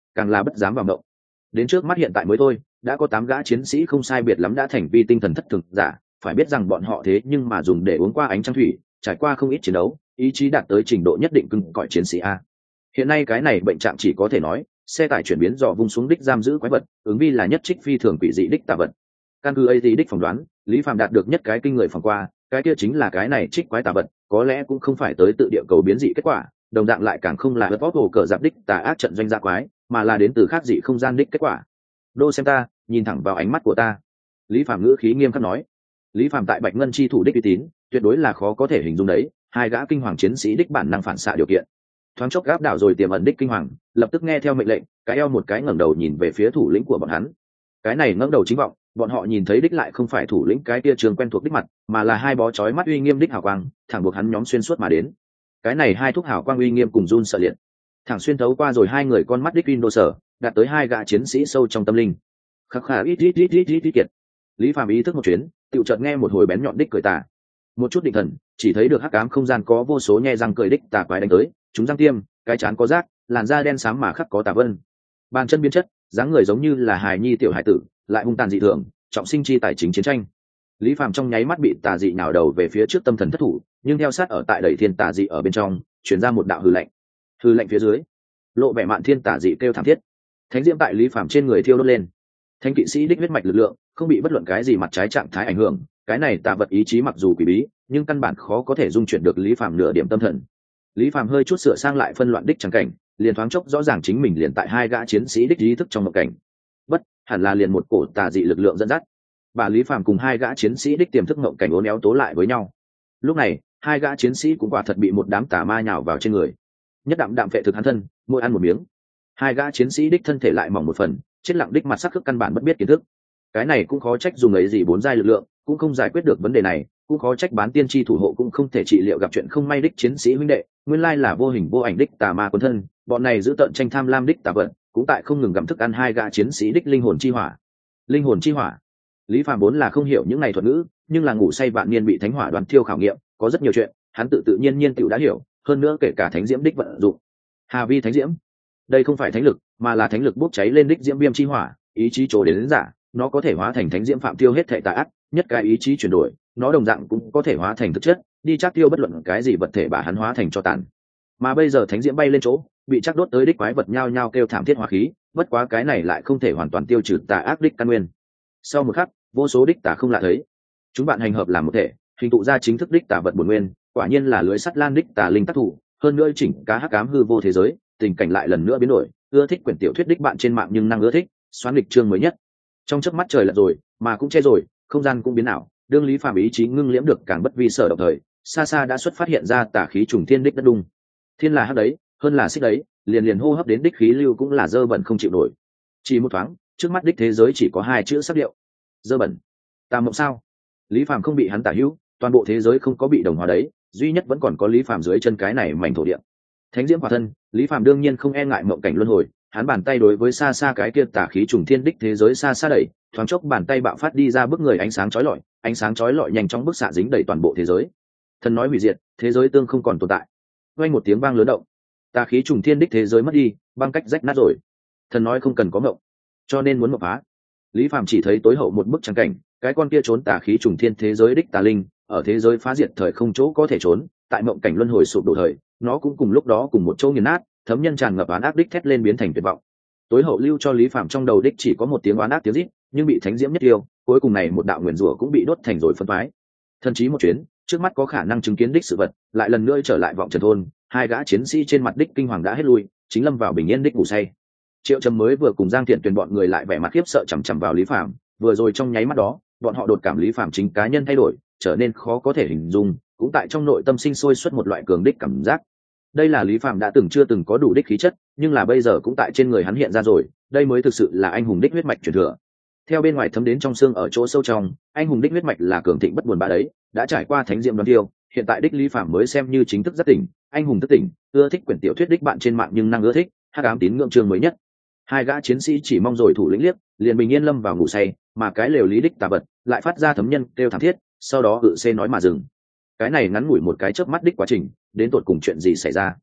càng là bất dám vào động. Đến trước mắt hiện tại mới thôi, đã có tám gã chiến sĩ không sai biệt lắm đã thành vi tinh thần thất thường giả, phải biết rằng bọn họ thế nhưng mà dùng để uống qua ánh trăng thủy, trải qua không ít chiến đấu, ý chí đạt tới trình độ nhất định cứng cỏi chiến sĩ a. Hiện nay cái này bệnh trạng chỉ có thể nói xe tải chuyển biến dò vung xuống đích giam giữ quái vật, ứng vi là nhất trích phi thường quỷ dị đích tà vật. Căn cứ ấy đích phỏng đoán, Lý Phàm đạt được nhất cái kinh người phỏng qua, cái kia chính là cái này trích quái tà vật, có lẽ cũng không phải tới tự địa cầu biến dị kết quả, đồng dạng lại càng không là vật vót hồ cờ giáp đích tà ác trận doanh gia quái, mà là đến từ khác dị không gian đích kết quả. Đô xem ta, nhìn thẳng vào ánh mắt của ta. Lý Phàm ngữ khí nghiêm khắc nói. Lý Phàm tại Bạch Ngân chi thủ đích uy tín, tuyệt đối là khó có thể hình dung đấy, hai gã kinh hoàng chiến sĩ đích bản năng phản xạ điều kiện. Thoáng chốc gáp đảo rồi tiềm ẩn đích kinh hoàng, lập tức nghe theo mệnh lệnh, cái eo một cái ngẩng đầu nhìn về phía thủ lĩnh của bọn hắn. Cái này ngẩng đầu chính vọng, bọn họ nhìn thấy đích lại không phải thủ lĩnh cái kia trường quen thuộc đích mặt, mà là hai bó chói mắt uy nghiêm đích hào quang, thẳng buộc hắn nhóm xuyên suốt mà đến. Cái này hai thúc hào quang uy nghiêm cùng run sợ liệt, thẳng xuyên thấu qua rồi hai người con mắt đích Windows sở, đạt tới hai gã chiến sĩ sâu trong tâm linh. Khắc khà ít ít ít ít ít ít kiệt. Lý Phàm ý thức một chuyến, tựu chợt nghe một hồi bén nhọn đích cười tà. Một chút định thần, chỉ thấy được hắc ám không gian có vô số nhe răng cười đích tà quái đánh tới, chúng răng tiêm, cái trán có rác, làn da đen xám mà khắc có tà vân. Bàn chân biến chất, dáng người giống như là hài nhi tiểu hải tử, lại hung tàn dị thường, trọng sinh chi tài chính chiến tranh. Lý Phàm trong nháy mắt bị tà dị nhào đầu về phía trước tâm thần thất thủ, nhưng theo sát ở tại đẩy thiên tà dị ở bên trong, truyền ra một đạo hư lệnh. Hư lệnh phía dưới, lộ vẻ mạn thiên tà dị kêu thảm thiết. Thánh diễm tại Lý Phàm trên người thiêu đốt lên. Thánh kỵ sĩ đích huyết mạch lực lượng, không bị bất luận cái gì mặt trái trạng thái ảnh hưởng, cái này tà vật ý chí mặc dù quỷ bí, nhưng căn bản khó có thể dung chuyển được Lý Phàm nửa điểm tâm thần. Lý Phàm hơi chút sửa sang lại phân loạn đích chẳng cảnh, liền thoáng chốc rõ ràng chính mình liền tại hai gã chiến sĩ đích ý thức trong mộng cảnh. Bất, hẳn là liền một cổ tà dị lực lượng dẫn dắt. Bà Lý Phàm cùng hai gã chiến sĩ đích tiềm thức mộng cảnh uốn éo tố lại với nhau. Lúc này, hai gã chiến sĩ cũng quả thật bị một đám tà ma nhào vào trên người. Nhất đạm đạm vệ thực hắn thân, mỗi ăn một miếng. Hai gã chiến sĩ đích thân thể lại mỏng một phần, chết lặng đích mặt sắc khắc căn bản bất biết kiến thức. Cái này cũng khó trách dùng ấy gì bốn giai lực lượng, cũng không giải quyết được vấn đề này, cũng khó trách bán tiên tri thủ hộ cũng không thể trị liệu gặp chuyện không may đích chiến sĩ huynh đệ, nguyên lai là vô hình vô ảnh đích tà ma quân thân, bọn này giữ tận tranh tham lam đích tà vận, cũng tại không ngừng gặm thức ăn hai gã chiến sĩ đích linh hồn chi hỏa. Linh hồn chi hỏa. Lý Phàm vốn là không hiểu những này thuật ngữ, nhưng là ngủ say vạn niên bị thánh hỏa đoàn thiêu khảo nghiệm, có rất nhiều chuyện, hắn tự tự nhiên nhiên tiểu đã hiểu, hơn nữa kể cả thánh diễm đích vận dụng. Hà vi thánh diễm, đây không phải thánh lực, mà là thánh lực bốc cháy lên đích diễm viêm chi hỏa, ý chí trổ đến, đến giả, nó có thể hóa thành thánh diễm phạm tiêu hết thể tà ác, nhất cái ý chí chuyển đổi, nó đồng dạng cũng có thể hóa thành thực chất, đi chắc tiêu bất luận cái gì vật thể bà hắn hóa thành cho tàn. Mà bây giờ thánh diễm bay lên chỗ, bị chắc đốt tới đích quái vật nhao nhao kêu thảm thiết hóa khí, bất quá cái này lại không thể hoàn toàn tiêu trừ tà ác đích căn nguyên. Sau một khắc, vô số đích tà không lạ thấy, chúng bạn hành hợp làm một thể, hình tụ ra chính thức đích tà vật bổn nguyên, quả nhiên là lưới sắt lan đích tà linh tác thủ, hơn nữa chỉnh cá hắc ám hư vô thế giới, tình cảnh lại lần nữa biến đổi, ưa thích quyển tiểu thuyết đích bạn trên mạng nhưng năng ưa thích, xoắn lịch chương mới nhất. Trong chớp mắt trời lật rồi, mà cũng che rồi, không gian cũng biến ảo, đương Lý Phàm ý chí ngưng liễm được càng bất vi sở động thời, xa xa đã xuất phát hiện ra tà khí trùng thiên đích đất đung. Thiên là hắc đấy, hơn là xích đấy, liền liền hô hấp đến đích khí lưu cũng là dơ bẩn không chịu nổi. Chỉ một thoáng, trước mắt đích thế giới chỉ có hai chữ sắc điệu: dơ bẩn. Tà mộng sao? Lý Phàm không bị hắn tả hữu, toàn bộ thế giới không có bị đồng hóa đấy, duy nhất vẫn còn có Lý Phàm dưới chân cái này mảnh thổ địa. Thánh diễm hỏa thân, Lý Phàm đương nhiên không e ngại mộng cảnh luân hồi, hắn bàn tay đối với xa xa cái kia tà khí trùng thiên đích thế giới xa xa đẩy, thoáng chốc bàn tay bạo phát đi ra bức người ánh sáng chói lọi, ánh sáng chói lọi nhanh chóng bức xạ dính đầy toàn bộ thế giới. Thần nói hủy diệt, thế giới tương không còn tồn tại. Vang một tiếng vang lớn động, tà khí trùng thiên đích thế giới mất đi, băng cách rách nát rồi. Thần nói không cần có mộng, cho nên muốn mộng phá. Lý Phàm chỉ thấy tối hậu một bức trắng cảnh, cái con kia trốn tà khí trùng thiên thế giới đích tà linh, ở thế giới phá diệt thời không chỗ có thể trốn, tại mộng cảnh luân hồi sụp đổ thời, nó cũng cùng lúc đó cùng một chỗ nghiền nát, thấm nhân tràn ngập oán ác đích thét lên biến thành tuyệt vọng. Tối hậu lưu cho Lý Phàm trong đầu đích chỉ có một tiếng oán ác tiếng rít, nhưng bị thánh diễm nhất tiêu, cuối cùng này một đạo nguyền rủa cũng bị đốt thành rồi phân toái. Thần chí một chuyến, trước mắt có khả năng chứng kiến đích sự vật, lại lần nữa trở lại vọng trần thôn, hai gã chiến sĩ trên mặt đích kinh hoàng đã hết lui, chính lâm vào bình yên đích ngủ say. Triệu Trầm mới vừa cùng Giang Thiện Tuyền bọn người lại vẻ mặt khiếp sợ chằm chằm vào Lý Phàm, vừa rồi trong nháy mắt đó, bọn họ đột cảm Lý Phàm chính cá nhân thay đổi, trở nên khó có thể hình dung, cũng tại trong nội tâm sinh sôi xuất một loại cường đích cảm giác. Đây là Lý Phàm đã từng chưa từng có đủ đích khí chất, nhưng là bây giờ cũng tại trên người hắn hiện ra rồi, đây mới thực sự là anh hùng đích huyết mạch truyền thừa. Theo bên ngoài thấm đến trong xương ở chỗ sâu trong, anh hùng đích huyết mạch là cường thịnh bất buồn bã đấy, đã trải qua thánh diệm đoán tiêu, hiện tại đích Lý Phàm mới xem như chính thức rất tỉnh, anh hùng thức tỉnh, ưa thích quyển tiểu thuyết đích bạn trên mạng nhưng năng ưa thích, hắc ám tín ngưỡng chương mới nhất. Hai gã chiến sĩ chỉ mong rồi thủ lĩnh liếc, liền bình yên lâm vào ngủ say, mà cái lều lý đích tà vật lại phát ra thấm nhân kêu thảm thiết, sau đó tự xê nói mà dừng. Cái này ngắn ngủi một cái chớp mắt đích quá trình, đến tột cùng chuyện gì xảy ra?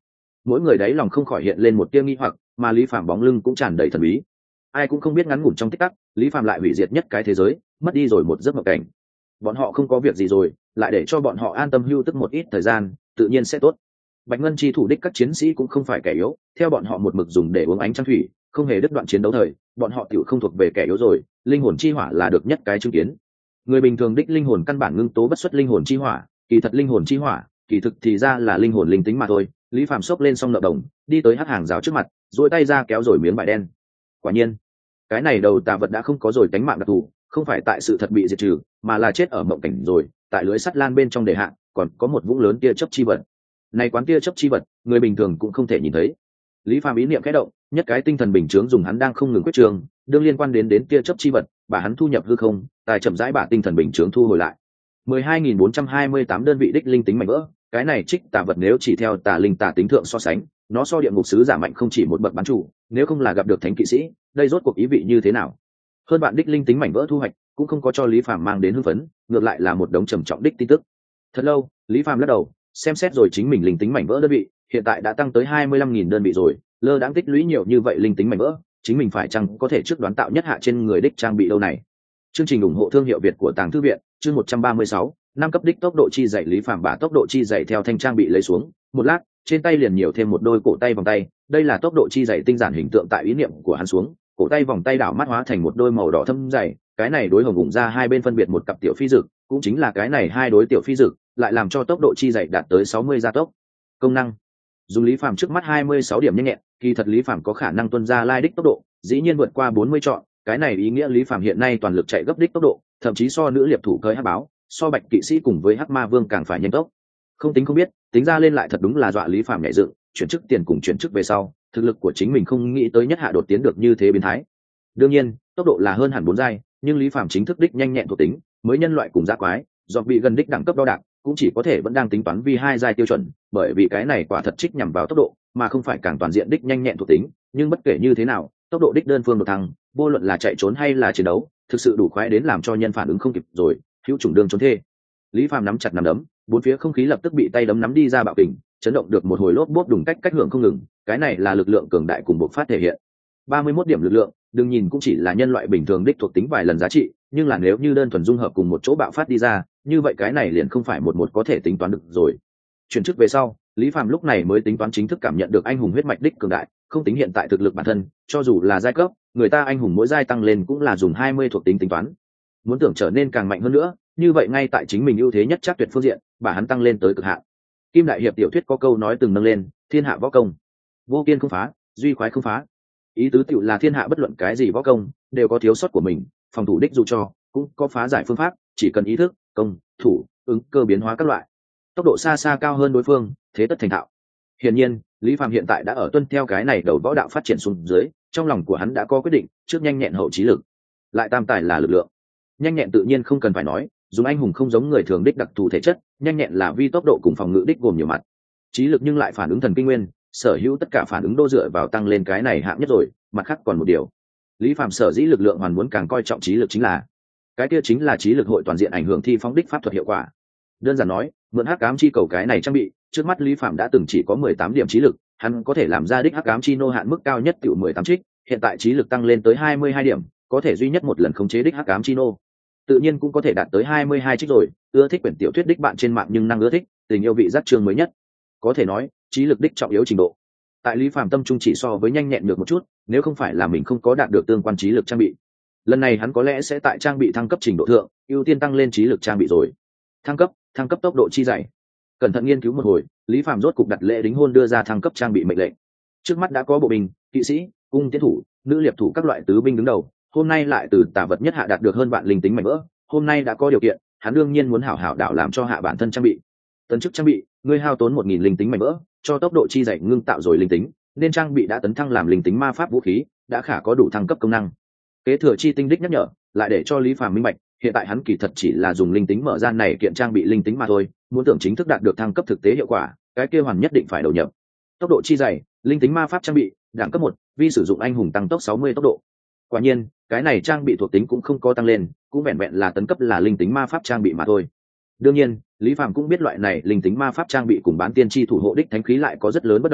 mỗi người đáy lòng không khỏi hiện lên một tia nghi hoặc, mà Lý Phàm bóng lưng cũng tràn đầy thần bí. Ai cũng không biết ngắn ngủn trong tích tắc, Lý Phàm lại hủy diệt nhất cái thế giới, mất đi rồi một giấc mộng cảnh. Bọn họ không có việc gì rồi, lại để cho bọn họ an tâm hưu tức một ít thời gian, tự nhiên sẽ tốt. Bạch Ngân chi thủ đích các chiến sĩ cũng không phải kẻ yếu, theo bọn họ một mực dùng để uống ánh trăng thủy, không hề đứt đoạn chiến đấu thời, bọn họ tiểu không thuộc về kẻ yếu rồi, linh hồn chi hỏa là được nhất cái chứng kiến. Người bình thường đích linh hồn căn bản ngưng tố bất xuất linh hồn chi hỏa, kỳ thật linh hồn chi hỏa, kỳ thực thì ra là linh hồn linh tính mà thôi. Lý Phàm xốc lên xong nợ đồng, đi tới hắc hàng rào trước mặt, duỗi tay ra kéo rồi miếng vải đen. Quả nhiên, cái này đầu tà vật đã không có rồi tánh mạng đặc thù, không phải tại sự thật bị diệt trừ, mà là chết ở mộng cảnh rồi, tại lưới sắt lan bên trong đề hạ, còn có một vũng lớn tia chớp chi vật. Này quán tia chớp chi vật, người bình thường cũng không thể nhìn thấy. Lý Phàm ý niệm khẽ động, nhất cái tinh thần bình chướng dùng hắn đang không ngừng quyết trường, đương liên quan đến đến tia chớp chi vật, bà hắn thu nhập hư không, tài chậm rãi bả tinh thần bình chướng thu hồi lại. mười hai nghìn bốn trăm hai mươi tám đơn vị đích linh tính mạnh vỡ, cái này trích tà vật nếu chỉ theo tà linh tà tính thượng so sánh, nó so địa ngục sứ giả mạnh không chỉ một bậc bán chủ, nếu không là gặp được thánh kỵ sĩ, đây rốt cuộc ý vị như thế nào? Hơn bạn đích linh tính mảnh vỡ thu hoạch, cũng không có cho Lý Phàm mang đến hưng phấn, ngược lại là một đống trầm trọng đích tin tức. Thật lâu, Lý Phàm lắc đầu, xem xét rồi chính mình linh tính mảnh vỡ đơn vị, hiện tại đã tăng tới hai mươi lăm nghìn đơn vị rồi, lơ đãng tích lũy nhiều như vậy linh tính mảnh vỡ, chính mình phải chăng có thể trước đoán tạo nhất hạ trên người đích trang bị đâu này. Chương trình ủng hộ thương hiệu Việt của Tàng Thư viện, chương một trăm ba mươi sáu, năm cấp đích tốc độ chi dạy. Lý Phàm bả tốc độ chi dạy theo thanh trang bị lấy xuống, một lát, trên tay liền nhiều thêm một đôi cổ tay vòng tay, đây là tốc độ chi dạy tinh giản hình tượng tại ý niệm của hắn xuống, cổ tay vòng tay đảo mắt hóa thành một đôi màu đỏ thâm dày, cái này đối hồng ủng ra hai bên phân biệt một cặp tiểu phi dực, cũng chính là cái này hai đối tiểu phi dực, lại làm cho tốc độ chi dạy đạt tới sáu mươi gia tốc. Công năng dùng Lý Phàm trước mắt hai mươi sáu điểm nhanh nhẹn, kỳ thật Lý Phàm có khả năng tuân ra lai đích tốc độ, dĩ nhiên vượt qua bốn mươi chọn, cái này ý nghĩa Lý Phàm hiện nay toàn lực chạy gấp đích tốc độ, thậm chí so nữ liệp thủ cơi hắc báo, so bạch kỵ sĩ cùng với hắc ma vương càng phải nhanh tốc. Không tính không biết, tính ra lên lại thật đúng là dọa Lý Phàm nhảy dựng, chuyển chức tiền cùng chuyển chức về sau, thực lực của chính mình không nghĩ tới nhất hạ đột tiến được như thế biến thái. Đương nhiên, tốc độ là hơn hẳn bốn giai, nhưng Lý Phàm chính thức đích nhanh nhẹn thuộc tính, mới nhân loại cùng dã quái, do bị gần đích đẳng cấp đo đạc, cũng chỉ có thể vẫn đang tính toán vì hai giai tiêu chuẩn, bởi vì cái này quả thật trích nhằm vào tốc độ, mà không phải càng toàn diện đích nhanh nhẹn thuộc tính, nhưng bất kể như thế nào, tốc độ đích đơn phương một thăng, vô luận là chạy trốn hay là chiến đấu, thực sự đủ khoái đến làm cho nhân phản ứng không kịp rồi, hữu chủng đương trốn thê. Lý Phàm nắm chặt nắm đấm, bốn phía không khí lập tức bị tay đấm nắm đi ra bạo kình, chấn động được một hồi lốp bốp đùng cách cách hưởng không ngừng, cái này là lực lượng cường đại cùng bộc phát thể hiện. ba mươi mốt điểm lực lượng, đừng nhìn cũng chỉ là nhân loại bình thường đích thuộc tính vài lần giá trị, nhưng là nếu như đơn thuần dung hợp cùng một chỗ bạo phát đi ra, như vậy cái này liền không phải một một có thể tính toán được rồi. Chuyển chức về sau, Lý Phàm lúc này mới tính toán chính thức cảm nhận được anh hùng huyết mạch đích cường đại, không tính hiện tại thực lực bản thân, cho dù là giai cấp, người ta anh hùng mỗi giai tăng lên cũng là dùng hai mươi thuộc tính tính toán. Muốn tưởng trở nên càng mạnh hơn nữa, như vậy ngay tại chính mình ưu thế nhất chắc tuyệt phương diện, bà hắn tăng lên tới cực hạn. Kim đại hiệp tiểu thuyết có câu nói từng nâng lên, thiên hạ võ công, vô kiên không phá, duy khoái không phá. Ý tứ tiểu là thiên hạ bất luận cái gì võ công đều có thiếu sót của mình, phòng thủ đích dù cho cũng có phá giải phương pháp, chỉ cần ý thức, công, thủ, ứng cơ biến hóa các loại, tốc độ xa xa cao hơn đối phương, thế tất thành thạo. Hiển nhiên, Lý Phàm hiện tại đã ở tuân theo cái này đầu võ đạo phát triển xuống dưới, trong lòng của hắn đã có quyết định, trước nhanh nhẹn hậu trí lực, lại tam tài là lực lượng. Nhanh nhẹn tự nhiên không cần phải nói, dùng anh hùng không giống người thường đích đặc thù thể chất, nhanh nhẹn là vi tốc độ cùng phòng ngự đích gồm nhiều mặt. Trí lực nhưng lại phản ứng thần kinh nguyên, sở hữu tất cả phản ứng đô dựa vào tăng lên cái này hạng nhất rồi, mặt khác còn một điều. Lý Phàm sở dĩ lực lượng hoàn muốn càng coi trọng trí lực chính là, cái kia chính là trí lực hội toàn diện ảnh hưởng thi phóng đích pháp thuật hiệu quả. Đơn giản nói, mượn hắc ám chi cầu cái này trang bị, trước mắt Lý Phàm đã từng chỉ có mười tám điểm trí lực, hắn có thể làm ra đích hắc ám chi nô hạn mức cao nhất tiểu mười tám trích, hiện tại trí lực tăng lên tới hai mươi hai điểm, có thể duy nhất một lần khống chế đích hắc ám chi nô, tự nhiên cũng có thể đạt tới hai mươi hai trích rồi. Ưa thích quyển tiểu thuyết đích bạn trên mạng nhưng năng ưa thích, tình yêu vị giác chương mới nhất, có thể nói trí lực đích trọng yếu trình độ tại Lý Phàm tâm trung chỉ so với nhanh nhẹn được một chút, nếu không phải là mình không có đạt được tương quan trí lực trang bị, lần này hắn có lẽ sẽ tại trang bị thăng cấp trình độ thượng ưu tiên tăng lên trí lực trang bị rồi. Thăng cấp, thăng cấp tốc độ chi dạy. Cẩn thận nghiên cứu một hồi, Lý Phàm rốt cục đặt lễ đính hôn đưa ra thăng cấp trang bị mệnh lệnh. Trước mắt đã có bộ binh, kỵ sĩ, cung tiến thủ, nữ liệp thủ các loại tứ binh đứng đầu, hôm nay lại từ tà vật nhất hạ đạt được hơn vạn linh tính mạnh vỡ, hôm nay đã có điều kiện, hắn đương nhiên muốn hảo hảo đạo làm cho hạ bản thân trang bị. Tấn chức trang bị, ngươi hao tốn một nghìn linh tính mạnh vỡ, cho tốc độ chi dạy ngưng tạo rồi linh tính, nên trang bị đã tấn thăng làm linh tính ma pháp vũ khí, đã khả có đủ thăng cấp công năng. Kế thừa chi tinh đích nhắc nhở, lại để cho Lý Phàm minh bạch, hiện tại hắn kỳ thật chỉ là dùng linh tính mở ra này kiện trang bị linh tính mà thôi, muốn tưởng chính thức đạt được thăng cấp thực tế hiệu quả, cái kia hoàn nhất định phải đầu nhập. Tốc độ chi dày, linh tính ma pháp trang bị, đẳng cấp một, vi sử dụng anh hùng tăng tốc sáu mươi tốc độ. Quả nhiên, cái này trang bị thuộc tính cũng không có tăng lên, cũng vẹn vẹn là tấn cấp là linh tính ma pháp trang bị mà thôi. Đương nhiên, Lý Phàm cũng biết loại này linh tính ma pháp trang bị cùng bán tiên tri thủ hộ đích thánh khí lại có rất lớn bất đồng,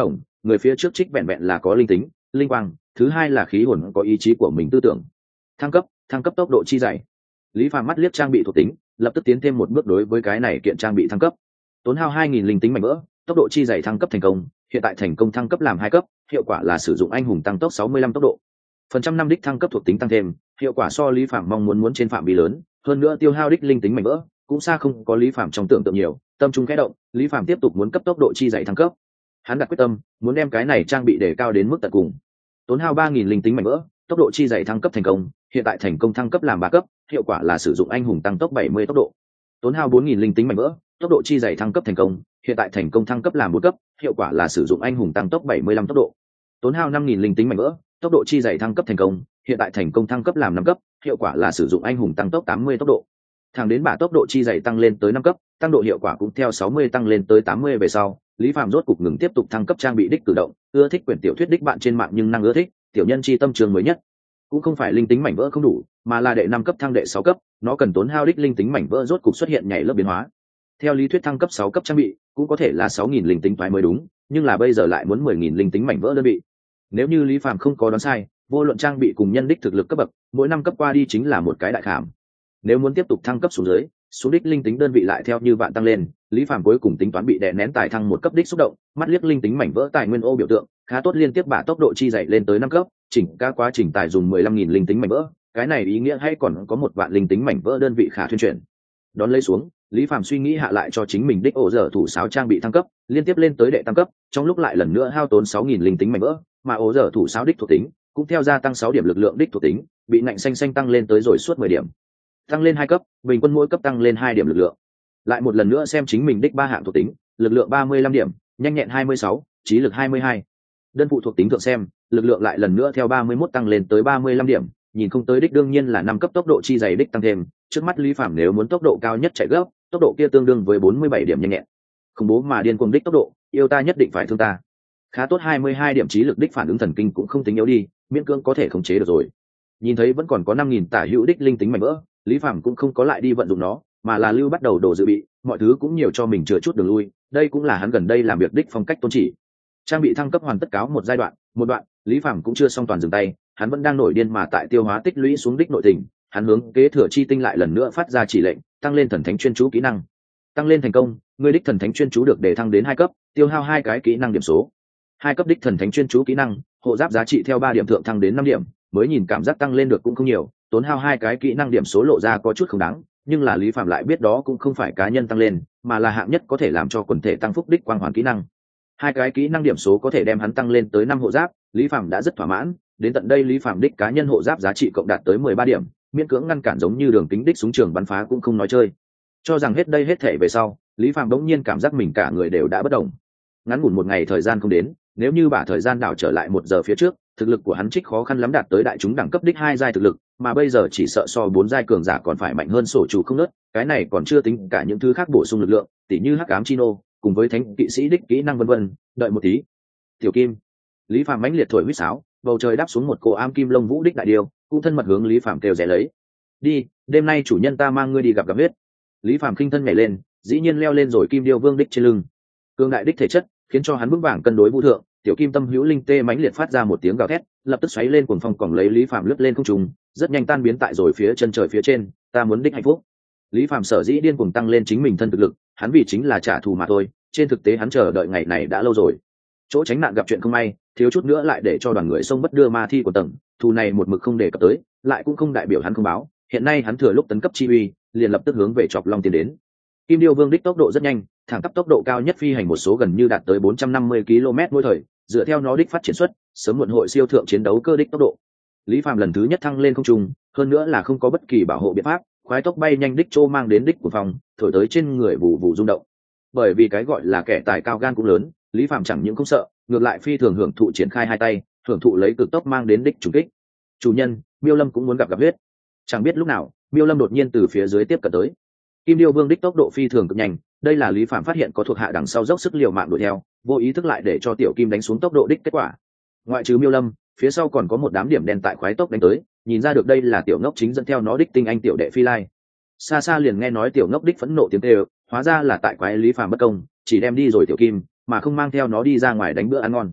người phía trước trích vẹn vẹn là có linh tính linh quang, thứ hai là khí hồn có ý chí của mình tư tưởng. Thăng cấp, thăng cấp tốc độ chi dày. Lý Phàm mắt liếc trang bị thuộc tính, lập tức tiến thêm một bước đối với cái này kiện trang bị thăng cấp. Tốn hao hai nghìn linh tính mảnh vỡ, tốc độ chi dày thăng cấp thành công, hiện tại thành công thăng cấp làm hai cấp, hiệu quả là sử dụng anh hùng tăng tốc sáu mươi lăm tốc độ. Phần trăm năm đích thăng cấp thuộc tính tăng thêm, hiệu quả so Lý Phàm mong muốn muốn trên phạm vi lớn, hơn nữa tiêu hao đích linh tính mảnh vỡ, cũng xa không có Lý Phàm trong tưởng tượng nhiều, tâm trung khẽ động, Lý Phàm tiếp tục muốn cấp tốc độ chi dày thăng cấp. Hắn đặt quyết tâm, muốn đem cái này trang bị để cao đến mức tận cùng. Tốn hao ba nghìn linh tính mảnh vỡ, tốc độ chi dày thăng cấp thành công, hiện tại thành công thăng cấp làm ba cấp, hiệu quả là sử dụng anh hùng tăng tốc bảy mươi tốc độ. Tốn hao bốn nghìn linh tính mảnh vỡ, tốc độ chi dày thăng cấp thành công, hiện tại thành công thăng cấp làm bốn cấp, hiệu quả là sử dụng anh hùng tăng tốc bảy mươi lăm tốc độ. Tốn hao năm nghìn linh tính mảnh vỡ, tốc độ chi dày thăng cấp thành công, hiện tại thành công thăng cấp làm năm cấp, hiệu quả là sử dụng anh hùng tăng tốc tám mươi tốc độ. Thẳng đến bả tốc độ chi dày tăng lên tới năm cấp, tăng độ hiệu quả cũng theo sáu mươi tăng lên tới tám mươi về sau, Lý Phàm rốt cục ngừng tiếp tục thăng cấp trang bị đích cử động, ưa thích quyển tiểu thuyết đích bạn trên mạng nhưng năng ưa thích, tiểu nhân chi tâm trường mới nhất. Cũng không phải linh tính mảnh vỡ không đủ, mà là đệ năm cấp thăng đệ sáu cấp, nó cần tốn hao đích linh tính mảnh vỡ rốt cục xuất hiện nhảy lớp biến hóa. Theo lý thuyết thăng cấp sáu cấp trang bị, cũng có thể là sáu nghìn linh tính toái mới đúng, nhưng là bây giờ lại muốn mười nghìn linh tính mảnh vỡ đơn vị. Nếu như Lý Phàm không có đoán sai, vô luận trang bị cùng nhân đích thực lực cấp bậc, mỗi năm cấp qua đi chính là một cái đại khảm. Nếu muốn tiếp tục thăng cấp xuống dưới, xuống đích linh tính đơn vị lại theo như vạn tăng lên, Lý Phàm cuối cùng tính toán bị đè nén tài thăng một cấp đích xúc động, mắt liếc linh tính mảnh vỡ tài nguyên ô biểu tượng, khá tốt liên tiếp bả tốc độ chi dậy lên tới năm cấp, chỉnh cả quá trình tài dùng mười lăm nghìn linh tính mảnh vỡ, cái này ý nghĩa hay còn có một vạn linh tính mảnh vỡ đơn vị khả thuyên chuyển. Đón lấy xuống, Lý Phàm suy nghĩ hạ lại cho chính mình đích ổ dở thủ sáo trang bị thăng cấp, liên tiếp lên tới đệ tam cấp, trong lúc lại lần nữa hao tốn sáu nghìn linh tính mảnh vỡ, mà ổ dở thủ sáo đích thuộc tính cũng theo gia tăng sáu điểm lực lượng đích thuộc tính, bị ngạnh xanh xanh tăng lên tới rồi suốt mười điểm. Tăng lên hai cấp, bình quân mỗi cấp tăng lên hai điểm lực lượng. Lại một lần nữa xem chính mình đích ba hạng thuộc tính, lực lượng ba mươi lăm điểm, nhanh nhẹn hai mươi sáu, trí lực hai mươi hai. Đơn phụ thuộc tính thượng xem, lực lượng lại lần nữa theo ba mươi mốt tăng lên tới ba mươi lăm điểm, nhìn không tới đích đương nhiên là năm cấp tốc độ chi dày đích tăng thêm, trước mắt Lý Phàm nếu muốn tốc độ cao nhất chạy gấp, tốc độ kia tương đương với bốn mươi bảy điểm nhanh nhẹn. Không bố mà điên cuồng đích tốc độ, yêu ta nhất định phải thương ta. Khá tốt hai mươi hai điểm trí lực đích phản ứng thần kinh cũng không tính yếu đi, miễn cưỡng có thể khống chế được rồi. Nhìn thấy vẫn còn có năm nghìn tả hữu đích linh tính mảnh vỡ, Lý Phàm cũng không có lại đi vận dụng nó, mà là lưu bắt đầu đồ dự bị, mọi thứ cũng nhiều cho mình chừa chút đường lui, đây cũng là hắn gần đây làm việc đích phong cách tôn chỉ. Trang bị thăng cấp hoàn tất cáo một giai đoạn, một đoạn, Lý Phàm cũng chưa xong toàn dừng tay, hắn vẫn đang nổi điên mà tại tiêu hóa tích lũy xuống đích nội tình, hắn hướng kế thừa chi tinh lại lần nữa phát ra chỉ lệnh, tăng lên thần thánh chuyên chú kỹ năng. Tăng lên thành công, người đích thần thánh chuyên chú được đề thăng đến hai cấp, tiêu hao hai cái kỹ năng điểm số. Hai cấp đích thần thánh chuyên chú kỹ năng, hộ giáp giá trị theo ba điểm thượng thăng đến năm điểm, mới nhìn cảm giác tăng lên được cũng không nhiều, tốn hao hai cái kỹ năng điểm số lộ ra có chút không đáng, nhưng là Lý Phạm lại biết đó cũng không phải cá nhân tăng lên, mà là hạng nhất có thể làm cho quần thể tăng phúc đích quang hoàn kỹ năng. Hai cái kỹ năng điểm số có thể đem hắn tăng lên tới năm hộ giáp, Lý Phạm đã rất thỏa mãn, đến tận đây Lý Phạm đích cá nhân hộ giáp giá trị cộng đạt tới mười ba điểm, miễn cưỡng ngăn cản giống như đường kính đích súng trường bắn phá cũng không nói chơi. Cho rằng hết đây hết thể về sau, Lý Phạm đống nhiên cảm giác mình cả người đều đã bất động. Ngắn ngủn một ngày thời gian không đến, nếu như bả thời gian đảo trở lại một giờ phía trước, thực lực của hắn trích khó khăn lắm đạt tới đại chúng đẳng cấp đích hai giai thực lực, mà bây giờ chỉ sợ so bốn giai cường giả còn phải mạnh hơn sổ chủ không nớt, cái này còn chưa tính cả những thứ khác bổ sung lực lượng, tỉ như hắc ám chino, cùng với thánh kỵ sĩ đích kỹ năng vân vân, đợi một tí. Tiểu Kim. Lý Phạm mãnh liệt thổi huýt sáo, bầu trời đáp xuống một cô am kim lông vũ đích đại điêu, cũng thân mật hướng Lý Phạm kêu rẻ lấy. Đi, đêm nay chủ nhân ta mang ngươi đi gặp gặp huyết. Lý Phạm khinh thân nhảy lên, dĩ nhiên leo lên rồi kim điêu vương đích trên lưng. Cương đại đích thể chất, khiến cho hắn vững vàng cân đối vũ thượng, tiểu kim tâm hữu linh tê mãnh liệt phát ra một tiếng gào thét, lập tức xoáy lên cuồng phong còng lấy Lý Phạm lướt lên không trung, rất nhanh tan biến tại rồi phía chân trời phía trên, ta muốn đích hạnh phúc. Lý Phạm sở dĩ điên cuồng tăng lên chính mình thân thực lực, hắn vì chính là trả thù mà thôi, trên thực tế hắn chờ đợi ngày này đã lâu rồi. Chỗ tránh nạn gặp chuyện không may, thiếu chút nữa lại để cho đoàn người xông bất đưa ma thi của tầng, thù này một mực không đề cập tới, lại cũng không đại biểu hắn không báo, hiện nay hắn thừa lúc tấn cấp chi uy, liền lập tức hướng về chọc long tiến đến. Kim điêu vương đích tốc độ rất nhanh, thẳng tắp tốc độ cao nhất phi hành một số gần như đạt tới bốn trăm năm mươi ki lô mét mỗi thời, dựa theo nó đích phát triển suất, sớm muộn hội siêu thượng chiến đấu cơ đích tốc độ. Lý Phạm lần thứ nhất thăng lên không trung, hơn nữa là không có bất kỳ bảo hộ biện pháp, khoái tốc bay nhanh đích trô mang đến đích của phòng, thổi tới trên người vụ vụ rung động. Bởi vì cái gọi là kẻ tài cao gan cũng lớn, Lý Phạm chẳng những không sợ, ngược lại phi thường hưởng thụ triển khai hai tay, hưởng thụ lấy cực tốc mang đến đích trùng kích. Chủ nhân, Miêu Lâm cũng muốn gặp gặp huyết. Chẳng biết lúc nào, Miêu Lâm đột nhiên từ phía dưới tiếp cận tới. Kim điêu vương đích tốc độ phi thường cực nhanh, đây là Lý Phạm phát hiện có thuộc hạ đằng sau dốc sức liều mạng đuổi theo, vô ý thức lại để cho tiểu kim đánh xuống tốc độ đích kết quả. Ngoại trừ Miêu Lâm, phía sau còn có một đám điểm đen tại khoái tốc đánh tới, nhìn ra được đây là tiểu ngốc chính dẫn theo nó đích tinh anh tiểu đệ phi lai. Xa xa liền nghe nói tiểu ngốc đích phẫn nộ tiếng kêu, hóa ra là tại quái Lý Phạm bất công, chỉ đem đi rồi tiểu kim, mà không mang theo nó đi ra ngoài đánh bữa ăn ngon.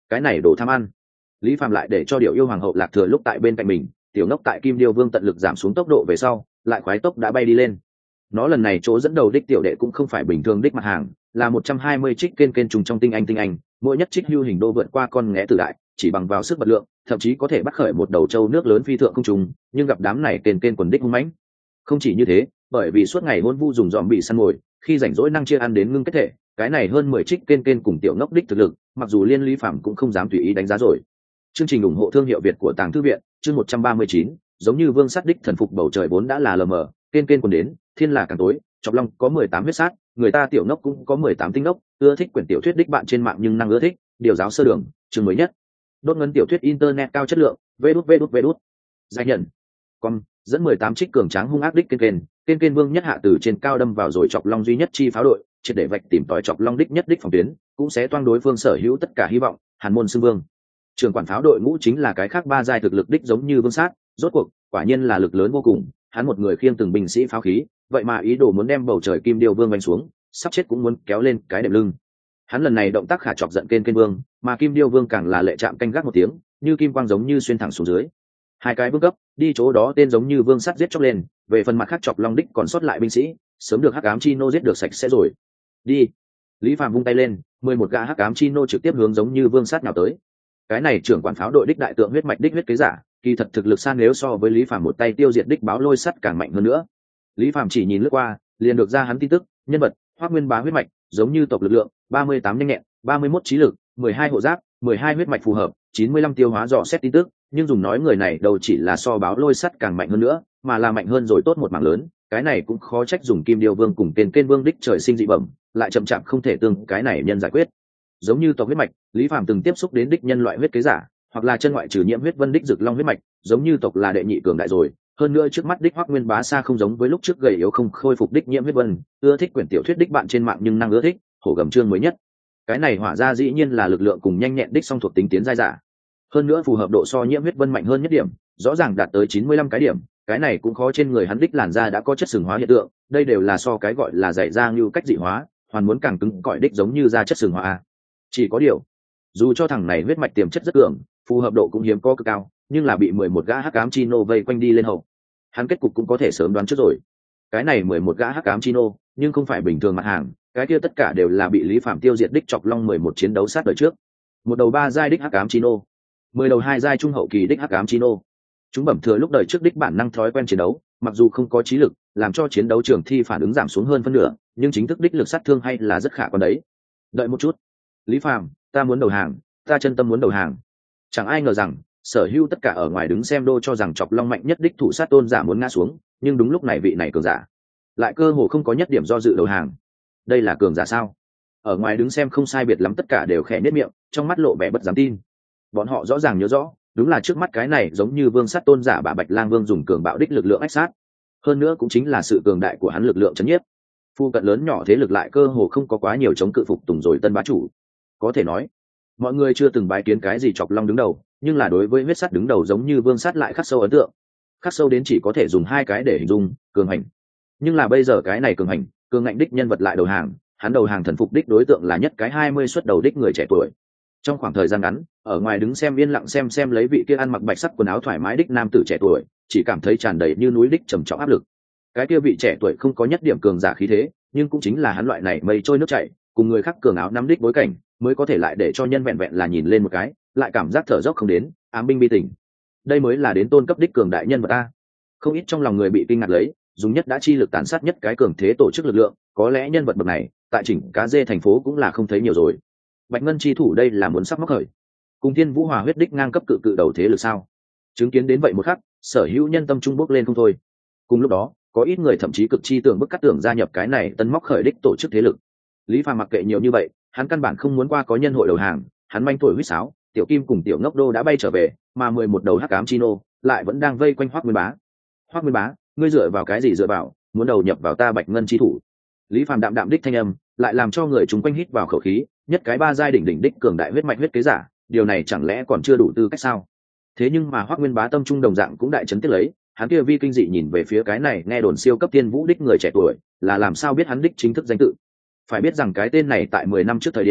cái này đồ tham ăn. Lý Phàm lại để cho Điểu Yêu Hoàng hậu Lạc Thừa lúc tại bên cạnh mình, tiểu ngốc tại Kim Điêu Vương tận lực giảm xuống tốc độ về sau, lại khoái tốc đã bay đi lên. Nó lần này chỗ dẫn đầu đích tiểu đệ cũng không phải bình thường đích mặt hàng, là một trăm hai mươi trích kên kên trùng trong tinh anh tinh anh, mỗi nhất trích hưu hình đô vượt qua con nghé tử đại, chỉ bằng vào sức bật lượng, thậm chí có thể bắt khởi một đầu trâu nước lớn phi thượng không trùng, nhưng gặp đám này kên kên quần đích hung mãnh. Không chỉ như thế, bởi vì suốt ngày hôn vu dùng dòm bị săn mồi, khi rảnh rỗi năng chia ăn đến ngưng kết thể, cái này hơn mười trích kên kên cùng tiểu ngốc đích thực lực, mặc dù liên Lý Phàm cũng không dám tùy ý đánh giá rồi. Chương trình ủng hộ thương hiệu Việt của Tàng Thư viện, chương một trăm ba mươi chín, giống như vương sát đích thần phục bầu trời vốn đã là lờ mờ, kên kên còn đến, thiên là càng tối, chọc long có mười tám huyết sát, người ta tiểu ngốc cũng có mười tám tinh ngốc, ưa thích quyển tiểu thuyết đích bạn trên mạng nhưng năng ưa thích, điều giáo sơ đường, chương mới nhất. Đốt ngấn tiểu thuyết internet cao chất lượng, vê đút vê đút vê đút. Giải nhận. Con dẫn mười tám trích cường tráng hung ác đích kên kên, kên kên vương nhất hạ từ trên cao đâm vào rồi chọc long duy nhất chi pháo đội, triệt để vạch tìm tòi chọc long đích nhất đích phòng tuyến, cũng sẽ toang đối phương sở hữu tất cả hy vọng, Hàn môn xưng vương. Trường quản pháo đội ngũ chính là cái khác ba giai thực lực đích giống như vương sát, rốt cuộc quả nhiên là lực lớn vô cùng, hắn một người khiêng từng binh sĩ pháo khí, vậy mà ý đồ muốn đem bầu trời kim điêu vương vành xuống, sắp chết cũng muốn kéo lên cái đệm lưng. Hắn lần này động tác khả chọc giận kên kên vương, mà kim điêu vương càng là lệ chạm canh gác một tiếng, như kim quang giống như xuyên thẳng xuống dưới. Hai cái vương cấp đi chỗ đó tên giống như vương sắt giết chóc lên, về phần mặt khác chọc long đích còn sót lại binh sĩ, sớm được hắc ám chi nô giết được sạch sẽ rồi. Đi. Lý Phàm vung tay lên, mười một gã hắc ám chi nô trực tiếp hướng giống như vương sắt nào tới. Cái này trưởng quản pháo đội đích đại tượng huyết mạch đích huyết kế giả, kỳ thật thực lực san nếu so với Lý Phàm một tay tiêu diệt đích báo lôi sắt càng mạnh hơn nữa. Lý Phàm chỉ nhìn lướt qua, liền được ra hắn tin tức, nhân vật, Hoắc Nguyên Bá huyết mạch, giống như tộc lực lượng, ba mươi tám nhanh nhẹn, ba mươi mốt trí lực, mười hai hộ giáp, mười hai huyết mạch phù hợp, chín mươi lăm tiêu hóa dò xét tin tức, nhưng dùng nói người này đâu chỉ là so báo lôi sắt càng mạnh hơn nữa, mà là mạnh hơn rồi tốt một mảng lớn, cái này cũng khó trách dùng Kim Điêu Vương cùng Tên Kên Vương đích trời sinh dị bẩm, lại chậm chạp không thể tương cái này nhân giải quyết. Giống như tộc huyết mạch, Lý Phàm từng tiếp xúc đến đích nhân loại huyết kế giả, hoặc là chân ngoại trừ nhiễm huyết vân đích dực long huyết mạch, giống như tộc là đệ nhị cường đại rồi, hơn nữa trước mắt đích Hoắc Nguyên Bá xa không giống với lúc trước gầy yếu không khôi phục đích nhiễm huyết vân, ưa thích quyển tiểu thuyết đích bạn trên mạng nhưng năng ưa thích, hổ gầm chương mới nhất. Cái này hỏa ra dĩ nhiên là lực lượng cùng nhanh nhẹn đích song thuộc tính tiến giai giả. Hơn nữa phù hợp độ so nhiễm huyết vân mạnh hơn nhất điểm, rõ ràng đạt tới chín mươi lăm cái điểm, cái này cũng khó trên người hắn đích làn da đã có chất sừng hóa hiện tượng, đây đều là so cái gọi là dạy da như cách dị hóa, hoàn muốn càng cứng cỏi đích giống như da chất sừng hóa. Chỉ có điều, dù cho thằng này huyết mạch tiềm chất rất cường, phù hợp độ cũng hiếm có cực cao, nhưng là bị mười một gã hắc ám chino vây quanh đi lên hậu, hắn kết cục cũng có thể sớm đoán trước rồi. Cái này mười một gã hắc ám chino, nhưng không phải bình thường mặt hàng, cái kia tất cả đều là bị Lý Phàm tiêu diệt đích chọc long mười một chiến đấu sát đời trước. Một đầu ba giai đích hắc ám chino, mười đầu hai giai trung hậu kỳ đích hắc ám chino. Chúng bẩm thừa lúc đời trước đích bản năng thói quen chiến đấu, mặc dù không có trí lực, làm cho chiến đấu trường thi phản ứng giảm xuống hơn phân nửa, nhưng chính thức đích lực sát thương hay là rất khả quan đấy. Đợi một chút, Lý Phàm, ta muốn đầu hàng, ta chân tâm muốn đầu hàng. Chẳng ai ngờ rằng, sở hữu tất cả ở ngoài đứng xem đô cho rằng chọc long mạnh nhất đích thủ sát tôn giả muốn ngã xuống, nhưng đúng lúc này vị này cường giả lại cơ hồ không có nhất điểm do dự đầu hàng. Đây là cường giả sao? Ở ngoài đứng xem không sai biệt lắm tất cả đều khẽ nhếch miệng, trong mắt lộ vẻ bất dám tin. Bọn họ rõ ràng nhớ rõ, đúng là trước mắt cái này giống như vương sát tôn giả bà Bạch Lang Vương dùng cường bạo đích lực lượng ách sát, hơn nữa cũng chính là sự cường đại của hắn lực lượng chấn nhiếp. Phu cận lớn nhỏ thế lực lại cơ hồ không có quá nhiều chống cự phục tùng rồi tân bá chủ. Có thể nói, mọi người chưa từng bái kiến cái gì chọc long đứng đầu, nhưng là đối với huyết sắt đứng đầu giống như vương sát lại khắc sâu ấn tượng, khắc sâu đến chỉ có thể dùng hai cái để hình dung, cường hành. Nhưng là bây giờ cái này cường hành, cường ngạnh đích nhân vật lại đầu hàng, hắn đầu hàng thần phục đích đối tượng là nhất cái hai mươi xuất đầu đích người trẻ tuổi. Trong khoảng thời gian ngắn, ở ngoài đứng xem yên lặng xem xem lấy vị kia ăn mặc bạch sắc quần áo thoải mái đích nam tử trẻ tuổi, chỉ cảm thấy tràn đầy như núi đích trầm trọng áp lực. Cái kia vị trẻ tuổi không có nhất điểm cường giả khí thế, nhưng cũng chính là hắn loại này mây trôi nước chảy, cùng người khác cường áo nắm đích bối cảnh, mới có thể lại để cho nhân vẹn vẹn là nhìn lên một cái, lại cảm giác thở dốc không đến, ám binh bi tình. Đây mới là đến tôn cấp đích cường đại nhân vật a. Không ít trong lòng người bị kinh ngạc lấy, dùng nhất đã chi lực tàn sát nhất cái cường thế tổ chức lực lượng, có lẽ nhân vật bậc này, tại chỉnh cá dê thành phố cũng là không thấy nhiều rồi. Bạch Ngân chi thủ đây là muốn sắp mắc khởi, cùng Thiên Vũ Hòa huyết đích ngang cấp cự cự đầu thế lực sao? Chứng kiến đến vậy một khắc, sở hữu nhân tâm trung bốc lên không thôi. Cùng lúc đó, có ít người thậm chí cực chi tưởng bức cắt tưởng gia nhập cái này tân móc khởi đích tổ chức thế lực. Lý Phàm mặc kệ nhiều như vậy, hắn căn bản không muốn qua có nhân hội đầu hàng, hắn manh tuổi huýt sáo, tiểu kim cùng tiểu ngốc đô đã bay trở về, mà mười một đầu hắc ám chino lại vẫn đang vây quanh Hoắc Nguyên Bá. Hoắc Nguyên Bá, ngươi dựa vào cái gì dựa vào, muốn đầu nhập vào ta Bạch Ngân chi thủ? Lý Phàm đạm đạm đích thanh âm, lại làm cho người chúng quanh hít vào khẩu khí, nhất cái ba giai đỉnh đỉnh đích cường đại huyết mạch huyết kế giả, điều này chẳng lẽ còn chưa đủ tư cách sao? Thế nhưng mà Hoắc Nguyên Bá tâm trung đồng dạng cũng đại chấn tiếc lấy, hắn kia vi kinh dị nhìn về phía cái này nghe đồn siêu cấp tiên vũ đích người trẻ tuổi, là làm sao biết hắn đích chính thức danh tự? Phải biết rằng cái tên này tại mười năm trước thời điểm,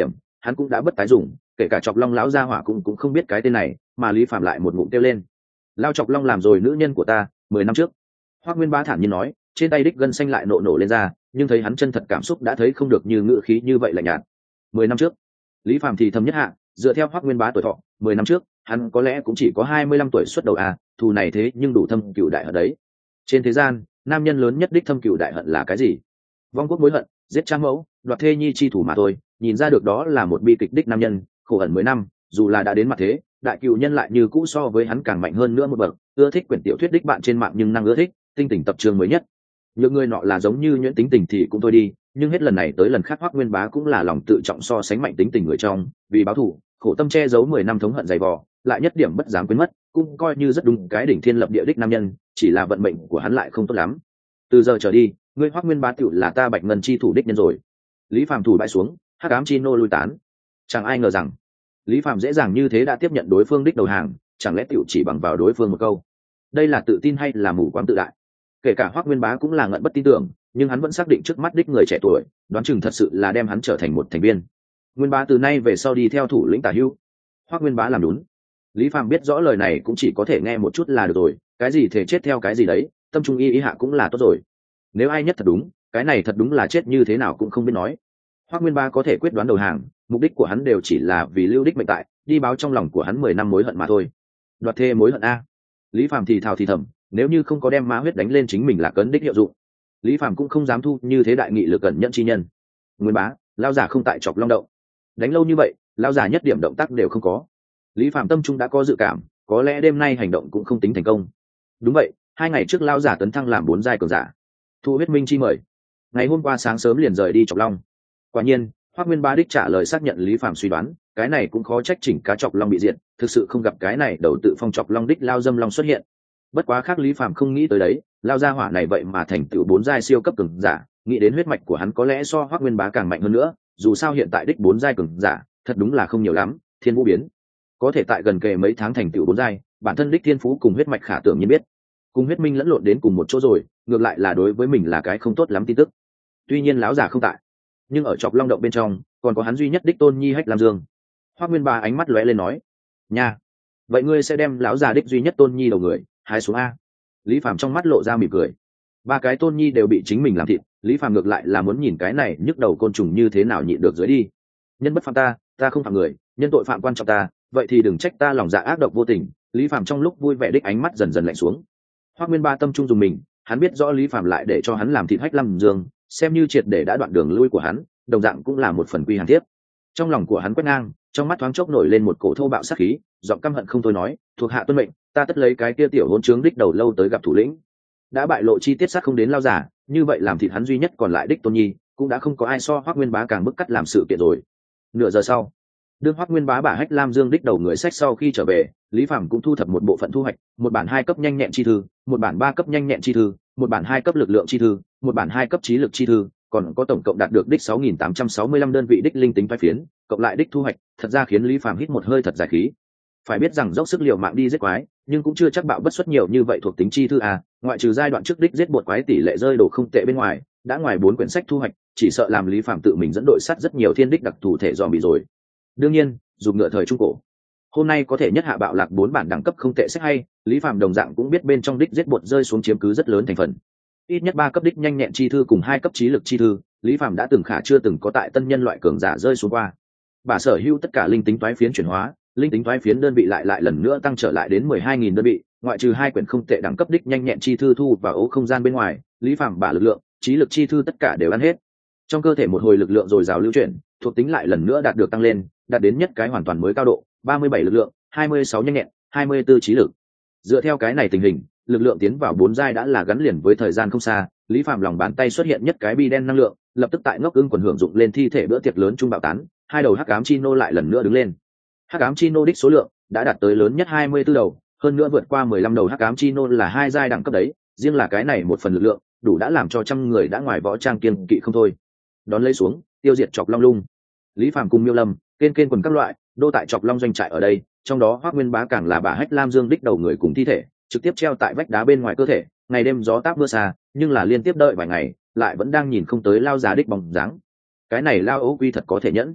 hắn cũng đã bất tái dùng, kể cả Chọc Long lão gia hỏa cũng cũng không biết cái tên này, mà Lý Phạm lại một ngụm kêu lên. Lao Chọc Long làm rồi nữ nhân của ta, mười năm trước. Hoắc Nguyên Bá thản nhiên nói, trên tay đích gân xanh lại nổ nổ lên ra, nhưng thấy hắn chân thật cảm xúc đã thấy không được như ngữ khí như vậy lạnh nhạt. Mười năm trước, Lý Phạm thì thầm nhất hạ, dựa theo Hoắc Nguyên Bá tuổi thọ, mười năm trước, hắn có lẽ cũng chỉ có hai mươi lăm tuổi xuất đầu à, thù này thế nhưng đủ thâm cửu đại hận đấy. Trên thế gian, nam nhân lớn nhất đích thâm cửu đại hận là cái gì? Vong quốc mối hận, giết cha mẫu, đoạt thê nhi chi thủ mà thôi, nhìn ra được đó là một bi kịch đích nam nhân, khổ hận mười năm, dù là đã đến mặt thế, đại cửu nhân lại như cũ so với hắn càng mạnh hơn nữa một bậc, ưa thích quyển tiểu thuyết đích bạn trên mạng nhưng năng ưa thích, tinh tình tập trường mới nhất. Những người nọ là giống như nhuyễn tính tình thì cũng thôi đi, nhưng hết lần này tới lần khác Hoắc Nguyên Bá cũng là lòng tự trọng so sánh mạnh tính tình người trong, vì báo thù, khổ tâm che giấu mười năm thống hận dày vò, lại nhất điểm bất dám quên mất, cũng coi như rất đúng cái đỉnh thiên lập địa đích nam nhân, chỉ là vận mệnh của hắn lại không tốt lắm. Từ giờ trở đi, ngươi Hoắc Nguyên Bá tiểu là ta Bạch Ngân chi thủ đích nhân rồi. Lý Phàm thủ bại xuống, hắc ám chi nô lui tán. Chẳng ai ngờ rằng Lý Phàm dễ dàng như thế đã tiếp nhận đối phương đích đầu hàng, chẳng lẽ tiểu chỉ bằng vào đối phương một câu. Đây là tự tin hay là mù quáng tự đại? Kể cả Hoắc Nguyên Bá cũng là ngận bất tin tưởng, nhưng hắn vẫn xác định trước mắt đích người trẻ tuổi, đoán chừng thật sự là đem hắn trở thành một thành viên. Nguyên Bá từ nay về sau đi theo thủ lĩnh Tả Hưu. Hoắc Nguyên Bá làm đúng. Lý Phàm biết rõ lời này cũng chỉ có thể nghe một chút là được rồi, cái gì thể chết theo cái gì đấy, tâm trung y ý hạ cũng là tốt rồi. Nếu ai nhất thật đúng, cái này thật đúng là chết như thế nào cũng không biết nói. Hoắc Nguyên Bá có thể quyết đoán đầu hàng, mục đích của hắn đều chỉ là vì lưu đích mệnh tại, đi báo trong lòng của hắn mười năm mối hận mà thôi. Đoạt thê mối hận a. Lý Phàm thì thào thì thầm, nếu như không có đem ma huyết đánh lên chính mình là cấn đích hiệu dụng, Lý Phàm cũng không dám thu như thế đại nghị lực cẩn nhận chi nhân. Nguyên Bá, lao giả không tại Chọc Long động. Đánh lâu như vậy, lao giả nhất điểm động tác đều không có. Lý Phàm tâm trung đã có dự cảm, có lẽ đêm nay hành động cũng không tính thành công. Đúng vậy, hai ngày trước lao giả tấn thăng làm bốn giai cường giả. Thu huyết minh chi mời. Ngày hôm qua sáng sớm liền rời đi Chọc Long. Quả nhiên, Hoắc Nguyên Bá đích trả lời xác nhận Lý Phàm suy đoán, cái này cũng khó trách chỉnh cá Chọc Long bị diệt, thực sự không gặp cái này đầu tự phong Chọc Long đích lao dâm long xuất hiện. Bất quá khác Lý Phàm không nghĩ tới đấy, lao gia hỏa này vậy mà thành tựu bốn giai siêu cấp cường giả, nghĩ đến huyết mạch của hắn có lẽ so Hoắc Nguyên Bá càng mạnh hơn nữa, dù sao hiện tại đích bốn giai cường giả, thật đúng là không nhiều lắm, thiên vũ biến. Có thể tại gần kề mấy tháng thành tựu bốn giai, bản thân đích thiên phú cùng huyết mạch khả tưởng nhiên biết. Cùng huyết minh lẫn lộn đến cùng một chỗ rồi, ngược lại là đối với mình là cái không tốt lắm tin tức. Tuy nhiên lão giả không tại, nhưng ở Chọc Long động bên trong, còn có hắn duy nhất đích tôn nhi Hách Lam Dương. Hoắc Nguyên Bá ánh mắt lóe lên nói: "Nha, vậy ngươi sẽ đem lão già đích duy nhất tôn nhi đầu người hái xuống a?" Lý Phàm trong mắt lộ ra mỉm cười. Ba cái tôn nhi đều bị chính mình làm thịt, Lý Phàm ngược lại là muốn nhìn cái này nhức đầu côn trùng như thế nào nhịn được dưới đi. Nhân bất phạm ta, ta không phạm người, nhân tội phạm quan trọng ta, vậy thì đừng trách ta lòng dạ ác độc vô tình. Lý Phàm trong lúc vui vẻ đích ánh mắt dần dần lạnh xuống. Hoắc Nguyên Ba tâm trung dùng mình, hắn biết rõ Lý Phàm lại để cho hắn làm thịt Hách Lam Dương, xem như triệt để đã đoạn đường lui của hắn, đồng dạng cũng là một phần quy hàn tiếp. Trong lòng của hắn quét ngang, trong mắt thoáng chốc nổi lên một cổ thô bạo sát khí, giọng căm hận không thôi nói: "Thuộc hạ tuân mệnh, ta tất lấy cái kia tiểu hỗn trướng đích đầu lâu tới gặp thủ lĩnh." Đã bại lộ chi tiết sát không đến lao giả, như vậy làm thịt hắn duy nhất còn lại đích tôn nhi, cũng đã không có ai so Hoắc Nguyên Bá càng bức cắt làm sự kiện rồi. Nửa giờ sau, đương Hoắc Nguyên Bá bả Hách Lam Dương đích đầu người sách sau khi trở về, Lý Phàm cũng thu thập một bộ phận thu hoạch, một bản hai cấp nhanh nhẹn chi thư, một bản ba cấp nhanh nhẹn chi thư, một bản hai cấp lực lượng chi thư, một bản hai cấp trí lực chi thư, còn có tổng cộng đạt được đích sáu nghìn tám trăm sáu mươi lăm đơn vị đích linh tính phái phiến, cộng lại đích thu hoạch, thật ra khiến Lý Phàm hít một hơi thật dài khí. Phải biết rằng dốc sức liều mạng đi giết quái, nhưng cũng chưa chắc bạo bất xuất nhiều như vậy thuộc tính chi thư à, ngoại trừ giai đoạn trước đích giết bột quái tỷ lệ rơi đồ không tệ bên ngoài, đã ngoài bốn quyển sách thu hoạch, chỉ sợ làm Lý Phàm tự mình dẫn đội sát rất nhiều thiên đích đặc thù thể dòm bị rồi. Đương nhiên, dùng ngựa thời trung cổ, hôm nay có thể nhất hạ bạo lạc bốn bản đẳng cấp không tệ sách hay, Lý Phàm đồng dạng cũng biết bên trong đích giết bột rơi xuống chiếm cứ rất lớn thành phần. Ít nhất ba cấp đích nhanh nhẹn chi thư cùng hai cấp trí lực chi thư, Lý Phàm đã từng khả chưa từng có tại tân nhân loại cường giả rơi xuống qua. Bà sở hữu tất cả linh tính toái phiến chuyển hóa, linh tính toái phiến đơn vị lại lại lần nữa tăng trở lại đến mười hai nghìn đơn vị, ngoại trừ hai quyển không tệ đẳng cấp đích nhanh nhẹn chi thư thu vào ấu không gian bên ngoài, Lý Phàm bả lực lượng, trí lực chi thư tất cả đều ăn hết. Trong cơ thể một hồi lực lượng dồi dào lưu chuyển, thuộc tính lại lần nữa đạt được tăng lên, đạt đến nhất cái hoàn toàn mới cao độ, ba mươi bảy lực lượng, hai mươi sáu nhanh nhẹn, hai mươi tư trí lực. Dựa theo cái này tình hình, lực lượng tiến vào bốn giai đã là gắn liền với thời gian không xa, Lý Phàm lòng bàn tay xuất hiện nhất cái bi đen năng lượng, lập tức tại ngốc ưng quần hưởng dụng lên thi thể bữa tiệc lớn trung bạo tán, hai đầu hắc ám chi nô lại lần nữa đứng lên. Hắc ám chi nô đích số lượng đã đạt tới lớn nhất hai mươi tư đầu, hơn nữa vượt qua mười lăm đầu hắc ám chi nô là hai giai đẳng cấp đấy, riêng là cái này một phần lực lượng, đủ đã làm cho trăm người đã ngoài võ trang kiên kỵ không thôi. Đón lấy xuống, tiêu diệt Chọc Long Lung. Lý Phàm cùng Miêu Lâm, kên kên quần các loại, đô tại Chọc Long doanh trại ở đây, trong đó Hoắc Nguyên Bá càng là bà Hách Lam Dương đích đầu người cùng thi thể, trực tiếp treo tại vách đá bên ngoài cơ thể, ngày đêm gió táp mưa xa, nhưng là liên tiếp đợi vài ngày, lại vẫn đang nhìn không tới lao già đích bóng dáng. Cái này lao ấu quy thật có thể nhẫn.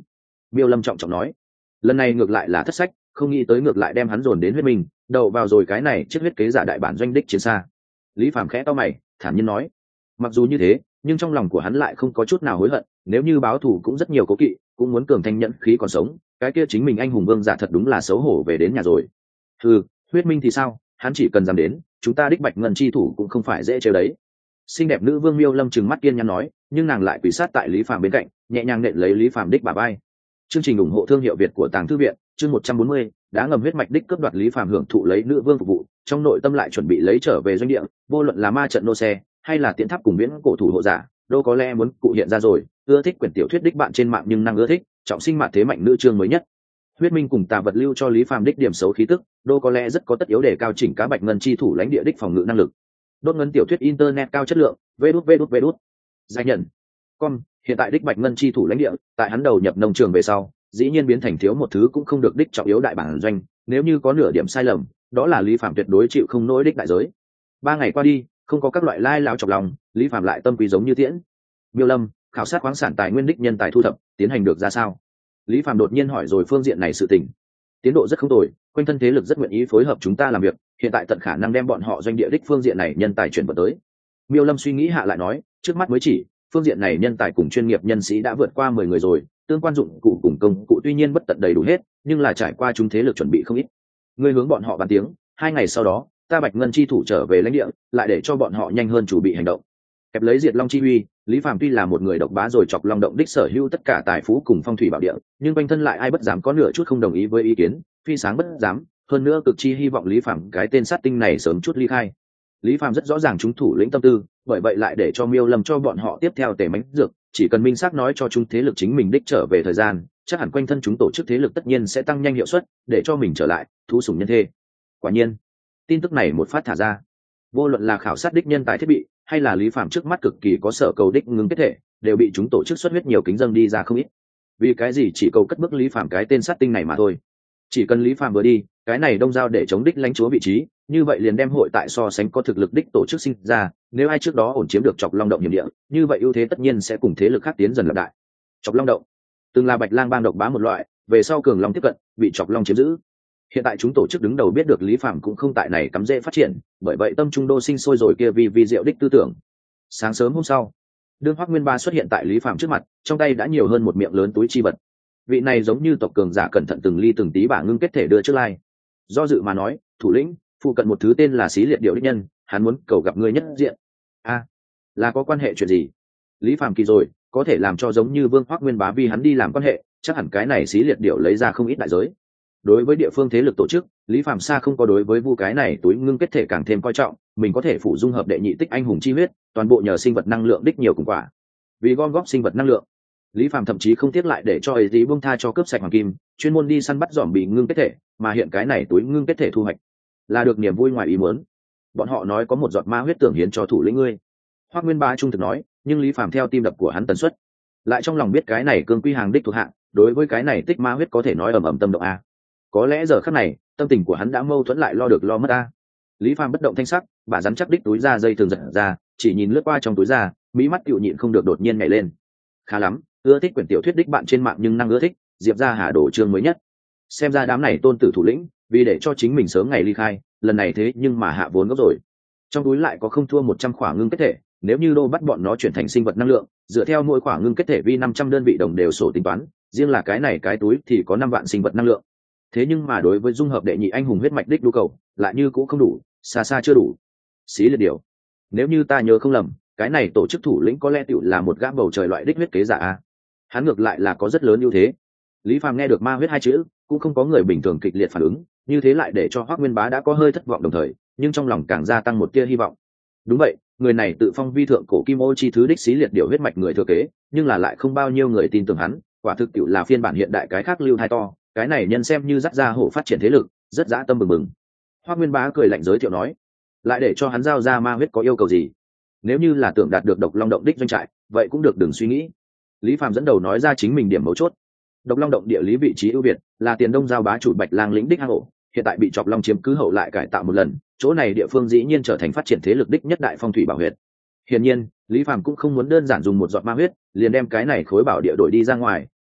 Miêu Lâm trọng trọng nói. Lần này ngược lại là thất sách, không nghĩ tới ngược lại đem hắn dồn đến huyết minh, đầu vào rồi cái này chiếc huyết kế giả đại bản doanh đích chiến xa. Lý Phàm khẽ to mày, thản nhiên nói. Mặc dù như thế, nhưng trong lòng của hắn lại không có chút nào hối hận, nếu như báo thù cũng rất nhiều cố kỵ, cũng muốn cường thanh nhẫn khí còn sống, cái kia chính mình anh hùng vương giả thật đúng là xấu hổ về đến nhà rồi. Ừ, huyết minh thì sao, hắn chỉ cần dám đến, chúng ta đích Bạch Ngân chi thủ cũng không phải dễ chơi đấy. Xinh đẹp nữ vương Miêu Lâm trừng mắt kiên nhẫn nói, nhưng nàng lại quỳ sát tại Lý Phàm bên cạnh, nhẹ nhàng nện lấy Lý Phàm đích bả vai. Chương trình ủng hộ thương hiệu Việt của Tàng Thư viện, chương một trăm bốn mươi, đã ngầm huyết mạch đích cướp đoạt Lý Phàm hưởng thụ lấy nữ vương phục vụ, trong nội tâm lại chuẩn bị lấy trở về doanh địa, vô luận là ma trận nô xe, hay là tiễn tháp cùng viễn cổ thủ hộ giả, đâu có lẽ muốn cụ hiện ra rồi, ưa thích quyển tiểu thuyết đích bạn trên mạng nhưng năng ưa thích, trọng sinh mạn thế mạnh nữ chương mới nhất. Huyết minh cùng tà vật lưu cho Lý Phàm đích điểm xấu khí tức, đâu có lẽ rất có tất yếu để cao chỉnh cá Bạch Ngân chi thủ lãnh địa đích phòng ngự năng lực. Đốt ngân tiểu thuyết internet cao chất lượng, vê đút vê đút vê đút. Giải nhận. Com, hiện tại đích Bạch Ngân chi thủ lãnh địa, tại hắn đầu nhập nông trường về sau, dĩ nhiên biến thành thiếu một thứ cũng không được đích trọng yếu đại bản doanh, nếu như có nửa điểm sai lầm, đó là Lý Phàm tuyệt đối chịu không nổi đích đại giới. Ba ngày qua đi, không có các loại lai láo chọc lòng, Lý Phàm lại tâm quý giống như tiễn. Miêu Lâm, khảo sát khoáng sản tài nguyên đích nhân tài thu thập, tiến hành được ra sao? Lý Phàm đột nhiên hỏi rồi phương diện này sự tình. Tiến độ rất không tồi, quanh thân thế lực rất nguyện ý phối hợp chúng ta làm việc, hiện tại tận khả năng đem bọn họ doanh địa đích phương diện này nhân tài chuyển vào tới. Miêu Lâm suy nghĩ hạ lại nói, trước mắt mới chỉ, phương diện này nhân tài cùng chuyên nghiệp nhân sĩ đã vượt qua mười người rồi, tương quan dụng cụ cùng công cụ tuy nhiên bất tận đầy đủ hết, nhưng là trải qua chúng thế lực chuẩn bị không ít. Ngươi hướng bọn họ bàn tiếng, hai ngày sau đó, ta Bạch Ngân chi thủ trở về lãnh địa, lại để cho bọn họ nhanh hơn chuẩn bị hành động. Kẹp lấy Diệt Long chi uy, Lý Phàm tuy là một người độc bá rồi chọc long động đích sở hữu tất cả tài phú cùng phong thủy bảo địa, nhưng quanh thân lại ai bất dám có nửa chút không đồng ý với ý kiến, phi sáng bất dám, hơn nữa cực chi hy vọng Lý Phàm cái tên sát tinh này sớm chút ly khai. Lý Phàm rất rõ ràng chúng thủ lĩnh tâm tư, bởi vậy lại để cho Miêu Lâm cho bọn họ tiếp theo tề mánh dược, chỉ cần minh xác nói cho chúng thế lực chính mình đích trở về thời gian, chắc hẳn quanh thân chúng tổ chức thế lực tất nhiên sẽ tăng nhanh hiệu suất, để cho mình trở lại, thú sủng nhân thê. Quả nhiên, tin tức này một phát thả ra, vô luận là khảo sát đích nhân tài thiết bị, hay là Lý Phàm trước mắt cực kỳ có sở cầu đích ngưng kết thể, đều bị chúng tổ chức xuất huyết nhiều kính dâng đi ra không ít. Vì cái gì chỉ cầu cất bước Lý Phàm cái tên sát tinh này mà thôi. Chỉ cần Lý Phàm vừa đi, cái này đông giao để chống đích lãnh chúa vị trí, như vậy liền đem hội tại so sánh có thực lực đích tổ chức sinh ra, nếu ai trước đó ổn chiếm được chọc long động hiểm địa, như vậy ưu thế tất nhiên sẽ cùng thế lực khác tiến dần lập đại. Chọc long động từng là Bạch Lang bang độc bá một loại, về sau cường long tiếp cận, bị chọc long chiếm giữ. Hiện tại chúng tổ chức đứng đầu biết được Lý Phàm cũng không tại này cắm rễ phát triển, bởi vậy tâm trung đô sinh sôi rồi kia vì vì diệu đích tư tưởng. Sáng sớm hôm sau, đương Hoắc Nguyên Ba xuất hiện tại Lý Phàm trước mặt, trong tay đã nhiều hơn một miệng lớn túi chi vật. Vị này giống như tộc cường giả cẩn thận từng ly từng tí bả ngưng kết thể đưa trước lai. Do dự mà nói, thủ lĩnh, phụ cận một thứ tên là Xí Liệt Điệu đích nhân, hắn muốn cầu gặp ngươi nhất diện. A, à, là có quan hệ chuyện gì? Lý Phàm kỳ rồi, có thể làm cho giống như Vương Hoắc Nguyên Bá vì hắn đi làm quan hệ, chắc hẳn cái này Xí Liệt Điệu lấy ra không ít đại giới. Đối với địa phương thế lực tổ chức, Lý Phàm xa không có đối với vu cái này túi ngưng kết thể càng thêm coi trọng, mình có thể phụ dung hợp đệ nhị tích anh hùng chi huyết, toàn bộ nhờ sinh vật năng lượng đích nhiều cùng quả. Vì gom góp sinh vật năng lượng, Lý Phàm thậm chí không tiếc lại để cho ấy gì buông tha cho cướp sạch hoàng kim, chuyên môn đi săn bắt giòm bị ngưng kết thể, mà hiện cái này túi ngưng kết thể thu hoạch là được niềm vui ngoài ý muốn. Bọn họ nói có một giọt ma huyết tưởng hiến cho thủ lĩnh ngươi. Hoắc Nguyên Ba trung thực nói, nhưng Lý Phàm theo tim đập của hắn tần suất, lại trong lòng biết cái này cương quy hàng đích thuộc hạng, đối với cái này tích ma huyết có thể nói ầm ầm tâm động a. Có lẽ giờ khắc này, tâm tình của hắn đã mâu thuẫn lại lo được lo mất a. Lý Phàm bất động thanh sắc, bà rắn chắc đích túi ra dây thường giật ra, chỉ nhìn lướt qua trong túi ra, mỹ mắt tựu nhịn không được đột nhiên nhảy lên. Khá lắm, ưa thích quyển tiểu thuyết đích bạn trên mạng nhưng năng ưa thích, Diệp gia Hà đổ chương mới nhất. Xem ra đám này tôn tử thủ lĩnh, vì để cho chính mình sớm ngày ly khai, lần này thế nhưng mà hạ vốn gốc rồi. Trong túi lại có không thua một trăm khỏa ngưng kết thể, nếu như đô bắt bọn nó chuyển thành sinh vật năng lượng, dựa theo mỗi khỏa ngưng kết thể vi năm trăm đơn vị đồng đều sổ tính toán, riêng là cái này cái túi thì có năm vạn sinh vật năng lượng. Thế nhưng mà đối với dung hợp đệ nhị anh hùng huyết mạch đích nhu cầu, lại như cũng không đủ, xa xa chưa đủ. Xí Liệt Điểu, nếu như ta nhớ không lầm, cái này tổ chức thủ lĩnh có lẽ tựu là một gã bầu trời loại đích huyết kế giả a. Hắn ngược lại là có rất lớn ưu thế. Lý Phàm nghe được ma huyết hai chữ, cũng không có người bình thường kịch liệt phản ứng, như thế lại để cho Hoắc Nguyên Bá đã có hơi thất vọng đồng thời, nhưng trong lòng càng gia tăng một tia hy vọng. Đúng vậy, người này tự phong vi thượng cổ kim ô chi thứ đích Xí Liệt Điểu huyết mạch người thừa kế, nhưng là lại không bao nhiêu người tin tưởng hắn, quả thực tựu là phiên bản hiện đại cái khác lưu thai to, cái này nhân xem như dắt ra hổ phát triển thế lực, rất dã tâm bừng bừng. Hoắc Nguyên Bá cười lạnh giới thiệu nói, lại để cho hắn giao ra ma huyết có yêu cầu gì? Nếu như là tưởng đạt được độc long động đích doanh trại, vậy cũng được, đừng suy nghĩ. Lý Phàm dẫn đầu nói ra chính mình điểm mấu chốt. Độc long động địa lý vị trí ưu việt, là tiền đông giao bá chủ Bạch Lang lĩnh đích hang ổ, hiện tại bị chọc long chiếm cứ hậu lại cải tạo một lần, chỗ này địa phương dĩ nhiên trở thành phát triển thế lực đích nhất đại phong thủy bảo huyệt. Hiển nhiên, Lý Phàm cũng không muốn đơn giản dùng một giọt ma huyết, liền đem cái này khối bảo địa đổi đi ra ngoài,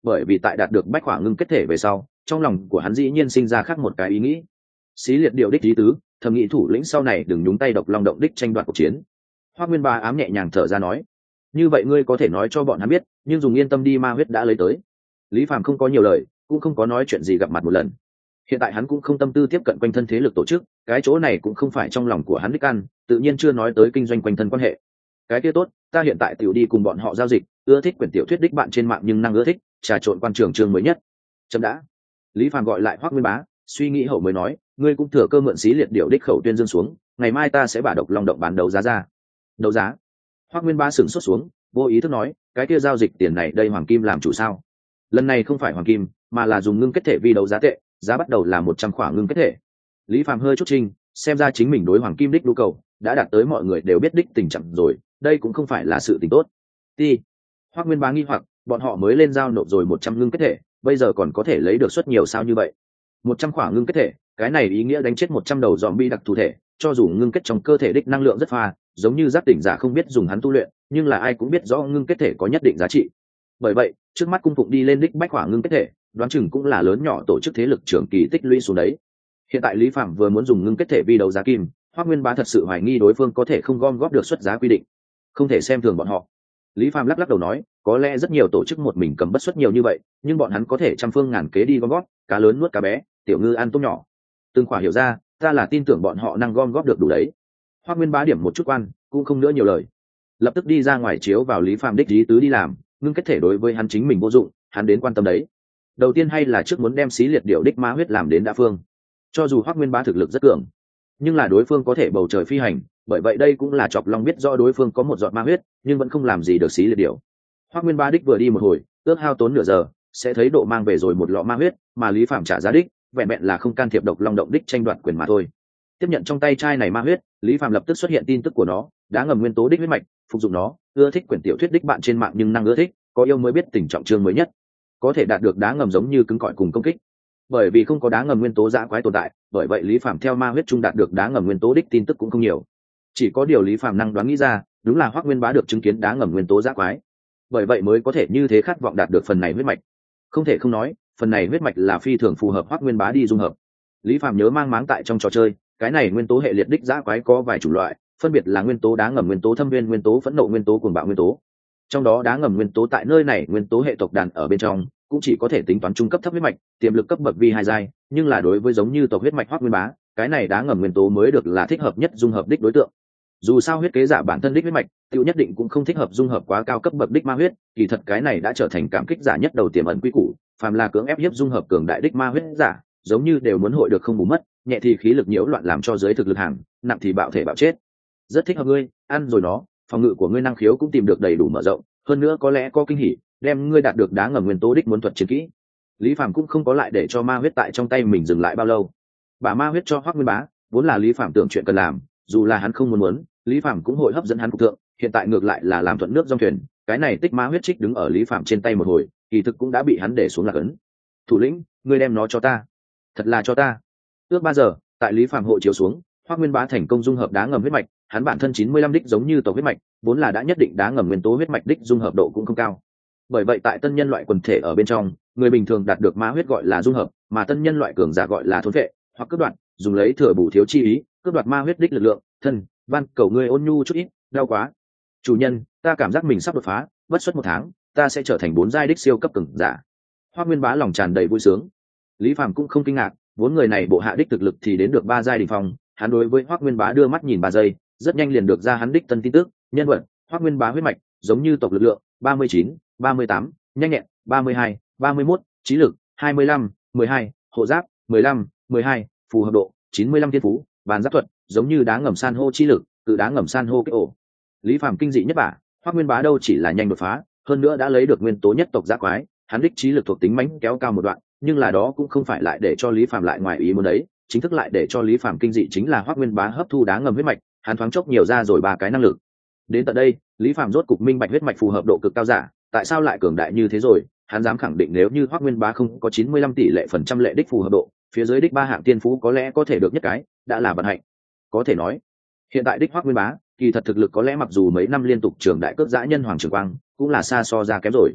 bởi vì tại đạt được bách hỏa ngưng kết thể về sau, trong lòng của hắn dĩ nhiên sinh ra khác một cái ý nghĩ. Xí liệt điều đích ý tứ, thầm nghĩ thủ lĩnh sau này đừng nhúng tay độc long động đích tranh đoạt cuộc chiến. Hoắc Nguyên Bá ám nhẹ nhàng thở ra nói, như vậy ngươi có thể nói cho bọn hắn biết, nhưng dùng yên tâm đi, ma huyết đã lấy tới. Lý Phàm không có nhiều lời, cũng không có nói chuyện gì gặp mặt một lần. Hiện tại hắn cũng không tâm tư tiếp cận quanh thân thế lực tổ chức, cái chỗ này cũng không phải trong lòng của hắn đích ăn, tự nhiên chưa nói tới kinh doanh quanh thân quan hệ. Cái kia tốt, ta hiện tại tiểu đi cùng bọn họ giao dịch, ưa thích quyển tiểu thuyết đích bạn trên mạng nhưng năng ưa thích, trà trộn quan trường chương mới nhất. Chấm đã. Lý Phàm gọi lại Hoắc Nguyên Bá, suy nghĩ hậu mới nói, ngươi cũng thừa cơ mượn xí liệt điệu đích khẩu tuyên dương xuống, ngày mai ta sẽ bả độc long động bán đấu giá ra. Đấu giá? Hoắc Nguyên Bá sửng sốt xuống, vô ý thức nói, cái kia giao dịch tiền này đây hoàng kim làm chủ sao? Lần này không phải hoàng kim, mà là dùng ngưng kết thể vi đấu giá tệ, giá bắt đầu là một trăm khỏa ngưng kết thể. Lý Phàm hơi chút trinh, xem ra chính mình đối hoàng kim đích nhu cầu đã đạt tới mọi người đều biết đích tình trạng rồi, đây cũng không phải là sự tình tốt. Ti. Hoắc Nguyên Bá nghi hoặc, bọn họ mới lên giao nộp rồi một trăm ngưng kết thể, bây giờ còn có thể lấy được suất nhiều sao như vậy? một trăm khỏa ngưng kết thể, cái này ý nghĩa đánh chết một trăm đầu zombie đặc thù thể, cho dù ngưng kết trong cơ thể đích năng lượng rất pha, giống như giác tỉnh giả không biết dùng hắn tu luyện, nhưng là ai cũng biết rõ ngưng kết thể có nhất định giá trị. Bởi vậy, trước mắt cung phụng đi lên đích bách hỏa ngưng kết thể, đoán chừng cũng là lớn nhỏ tổ chức thế lực trưởng kỳ tích lũy xuống đấy. Hiện tại Lý Phạm vừa muốn dùng ngưng kết thể vi đấu giá kim, Hoắc Nguyên Bá thật sự hoài nghi đối phương có thể không gom góp được xuất giá quy định, không thể xem thường bọn họ. Lý Phạm lắc lắc đầu nói, có lẽ rất nhiều tổ chức một mình cầm bất xuất nhiều như vậy, nhưng bọn hắn có thể trăm phương ngàn kế đi gom góp, cá lớn nuốt cá bé, tiểu ngư ăn tôm nhỏ. Từng khỏa hiểu ra, ta là tin tưởng bọn họ năng gom góp được đủ đấy. Hoắc Nguyên Bá điểm một chút quan, cũng không nữa nhiều lời, lập tức đi ra ngoài chiếu vào Lý Phạm đích lý tứ đi làm, ngưng kết thể đối với hắn chính mình vô dụng, hắn đến quan tâm đấy. Đầu tiên hay là trước muốn đem xí liệt điệu đích ma huyết làm đến đa phương. Cho dù Hoắc Nguyên Bá thực lực rất cường, nhưng là đối phương có thể bầu trời phi hành, bởi vậy đây cũng là chọc long biết rõ đối phương có một giọt ma huyết, nhưng vẫn không làm gì được xí liệt điệu. Hoắc Nguyên Bá đích vừa đi một hồi, ước hao tốn nửa giờ, sẽ thấy độ mang về rồi một lọ ma huyết, mà Lý Phạm trả giá đích, vẹn vẹn là không can thiệp độc long động đích tranh đoạt quyền mà thôi. Tiếp nhận trong tay chai này ma huyết, Lý Phạm lập tức xuất hiện tin tức của nó, đã ngầm nguyên tố đích huyết mạch, phục dụng nó, ưa thích quyển tiểu thuyết đích bạn trên mạng nhưng năng ưa thích, có yêu mới biết tình trọng chương mới nhất, có thể đạt được đá ngầm giống như cứng cỏi cùng công kích. Bởi vì không có đá ngầm nguyên tố dã quái tồn tại, bởi vậy Lý Phạm theo ma huyết trung đạt được đá ngầm nguyên tố đích tin tức cũng không nhiều. Chỉ có điều Lý Phạm năng đoán nghĩ ra, đúng là Hoắc Nguyên Bá được chứng kiến đá ngầm nguyên tố dã quái, bởi vậy mới có thể như thế khát vọng đạt được phần này huyết mạch. Không thể không nói, phần này huyết mạch là phi thường phù hợp Hoắc Nguyên Bá đi dung hợp. Lý Phạm nhớ mang máng tại trong trò chơi, cái này nguyên tố hệ liệt đích dã quái có vài chủng loại, phân biệt là nguyên tố đá ngầm, nguyên tố thâm viên, nguyên tố phẫn nộ, nguyên tố cuồng bạo nguyên tố. Trong đó đá ngầm nguyên tố tại nơi này nguyên tố hệ tộc đàn ở bên trong cũng chỉ có thể tính toán trung cấp thấp huyết mạch, tiềm lực cấp bậc vi hai giai, nhưng là đối với giống như tộc huyết mạch Hoắc Nguyên Bá, cái này đá ngầm nguyên tố mới được là thích hợp nhất dung hợp đích đối tượng. Dù sao huyết kế giả bản thân đích huyết mạch, tiêu nhất định cũng không thích hợp dung hợp quá cao cấp bậc đích ma huyết, kỳ thật cái này đã trở thành cảm kích giả nhất đầu tiềm ẩn quy củ, phàm là cưỡng ép hiếp dung hợp cường đại đích ma huyết giả, giống như đều muốn hội được không bù mất, nhẹ thì khí lực nhiễu loạn làm cho dưới thực lực hàng, nặng thì bạo thể bạo chết. Rất thích hợp ngươi, ăn rồi nó, phòng ngự của ngươi năng khiếu cũng tìm được đầy đủ mở rộng, hơn nữa có lẽ có kinh hỉ, đem ngươi đạt được đá ngầm nguyên tố đích muốn thuật chiến kỹ. Lý Phàm cũng không có lại để cho ma huyết tại trong tay mình dừng lại bao lâu, bà ma huyết cho Hoắc Nguyên Bá, vốn là Lý Phàm tưởng chuyện cần làm, dù là hắn không muốn muốn, Lý Phàm cũng hội hấp dẫn hắn phục thượng, hiện tại ngược lại là làm thuận nước dòng thuyền, cái này tích ma huyết trích đứng ở Lý Phàm trên tay một hồi, kỳ thực cũng đã bị hắn để xuống lạc ấn. Thủ lĩnh, ngươi đem nó cho ta. Thật là cho ta. Ước ba giờ, tại Lý Phàm hộ chiếu xuống, Hoắc Nguyên Bá thành công dung hợp đá ngầm huyết mạch, hắn bản thân chín mươi lăm đích giống như tộc huyết mạch, vốn là đã nhất định đá ngầm nguyên tố huyết mạch đích dung hợp độ cũng không cao. Bởi vậy tại tân nhân loại quần thể ở bên trong, người bình thường đạt được ma huyết gọi là dung hợp, mà tân nhân loại cường giả gọi là thốn vệ, hoặc cướp đoạt, dùng lấy thừa bù thiếu chi ý, cướp đoạt ma huyết đích lực lượng, thân, van cầu ngươi ôn nhu chút ít, đau quá. Chủ nhân, ta cảm giác mình sắp đột phá, bất suất một tháng, ta sẽ trở thành bốn giai đích siêu cấp cường giả. Hoắc Nguyên Bá lòng tràn đầy vui sướng. Lý Phàm cũng không kinh ngạc, vốn người này bộ hạ đích thực lực thì đến được ba giai đỉnh phong, hắn đối với Hoắc Nguyên Bá đưa mắt nhìn ba giây, rất nhanh liền được ra hắn đích tân tin tức, nhân vật, Hoắc Nguyên Bá huyết mạch, giống như tộc lực lượng, ba mươi chín, ba mươi tám, nhanh nhẹn, ba mươi hai, ba mươi mốt, trí lực, hai mươi lăm, mười hai, hộ giáp, mười lăm, mười hai, phù hợp độ, chín mươi lăm thiên phú, bàn giáp thuật, giống như đá ngầm san hô chi lực, tự đá ngầm san hô cái ổ. Lý Phàm kinh dị nhất bả, Hoắc Nguyên Bá đâu chỉ là nhanh đột phá, hơn nữa đã lấy được nguyên tố nhất tộc dã quái, hắn đích trí lực thuộc tính mãnh kéo cao một đoạn, nhưng là đó cũng không phải lại để cho Lý Phàm lại ngoài ý muốn đấy, chính thức lại để cho Lý Phàm kinh dị chính là Hoắc Nguyên Bá hấp thu đá ngầm huyết mạch, hắn thoáng chốc nhiều ra rồi ba cái năng lực. Đến tận đây, Lý Phàm rốt cục minh bạch huyết mạch phù hợp độ cực cao giả, tại sao lại cường đại như thế rồi, hắn dám khẳng định nếu như Hoắc Nguyên Bá không có chín mươi lăm tỷ lệ phần trăm lệ đích phù hợp độ, phía dưới đích ba hạng tiên phú có lẽ có thể được nhất cái, đã là vận hạnh. Có thể nói, hiện tại đích Hoắc Nguyên Bá, kỳ thật thực lực có lẽ mặc dù mấy năm liên tục trưởng đại cướp dã nhân hoàng trường quang, cũng là xa so ra kém rồi.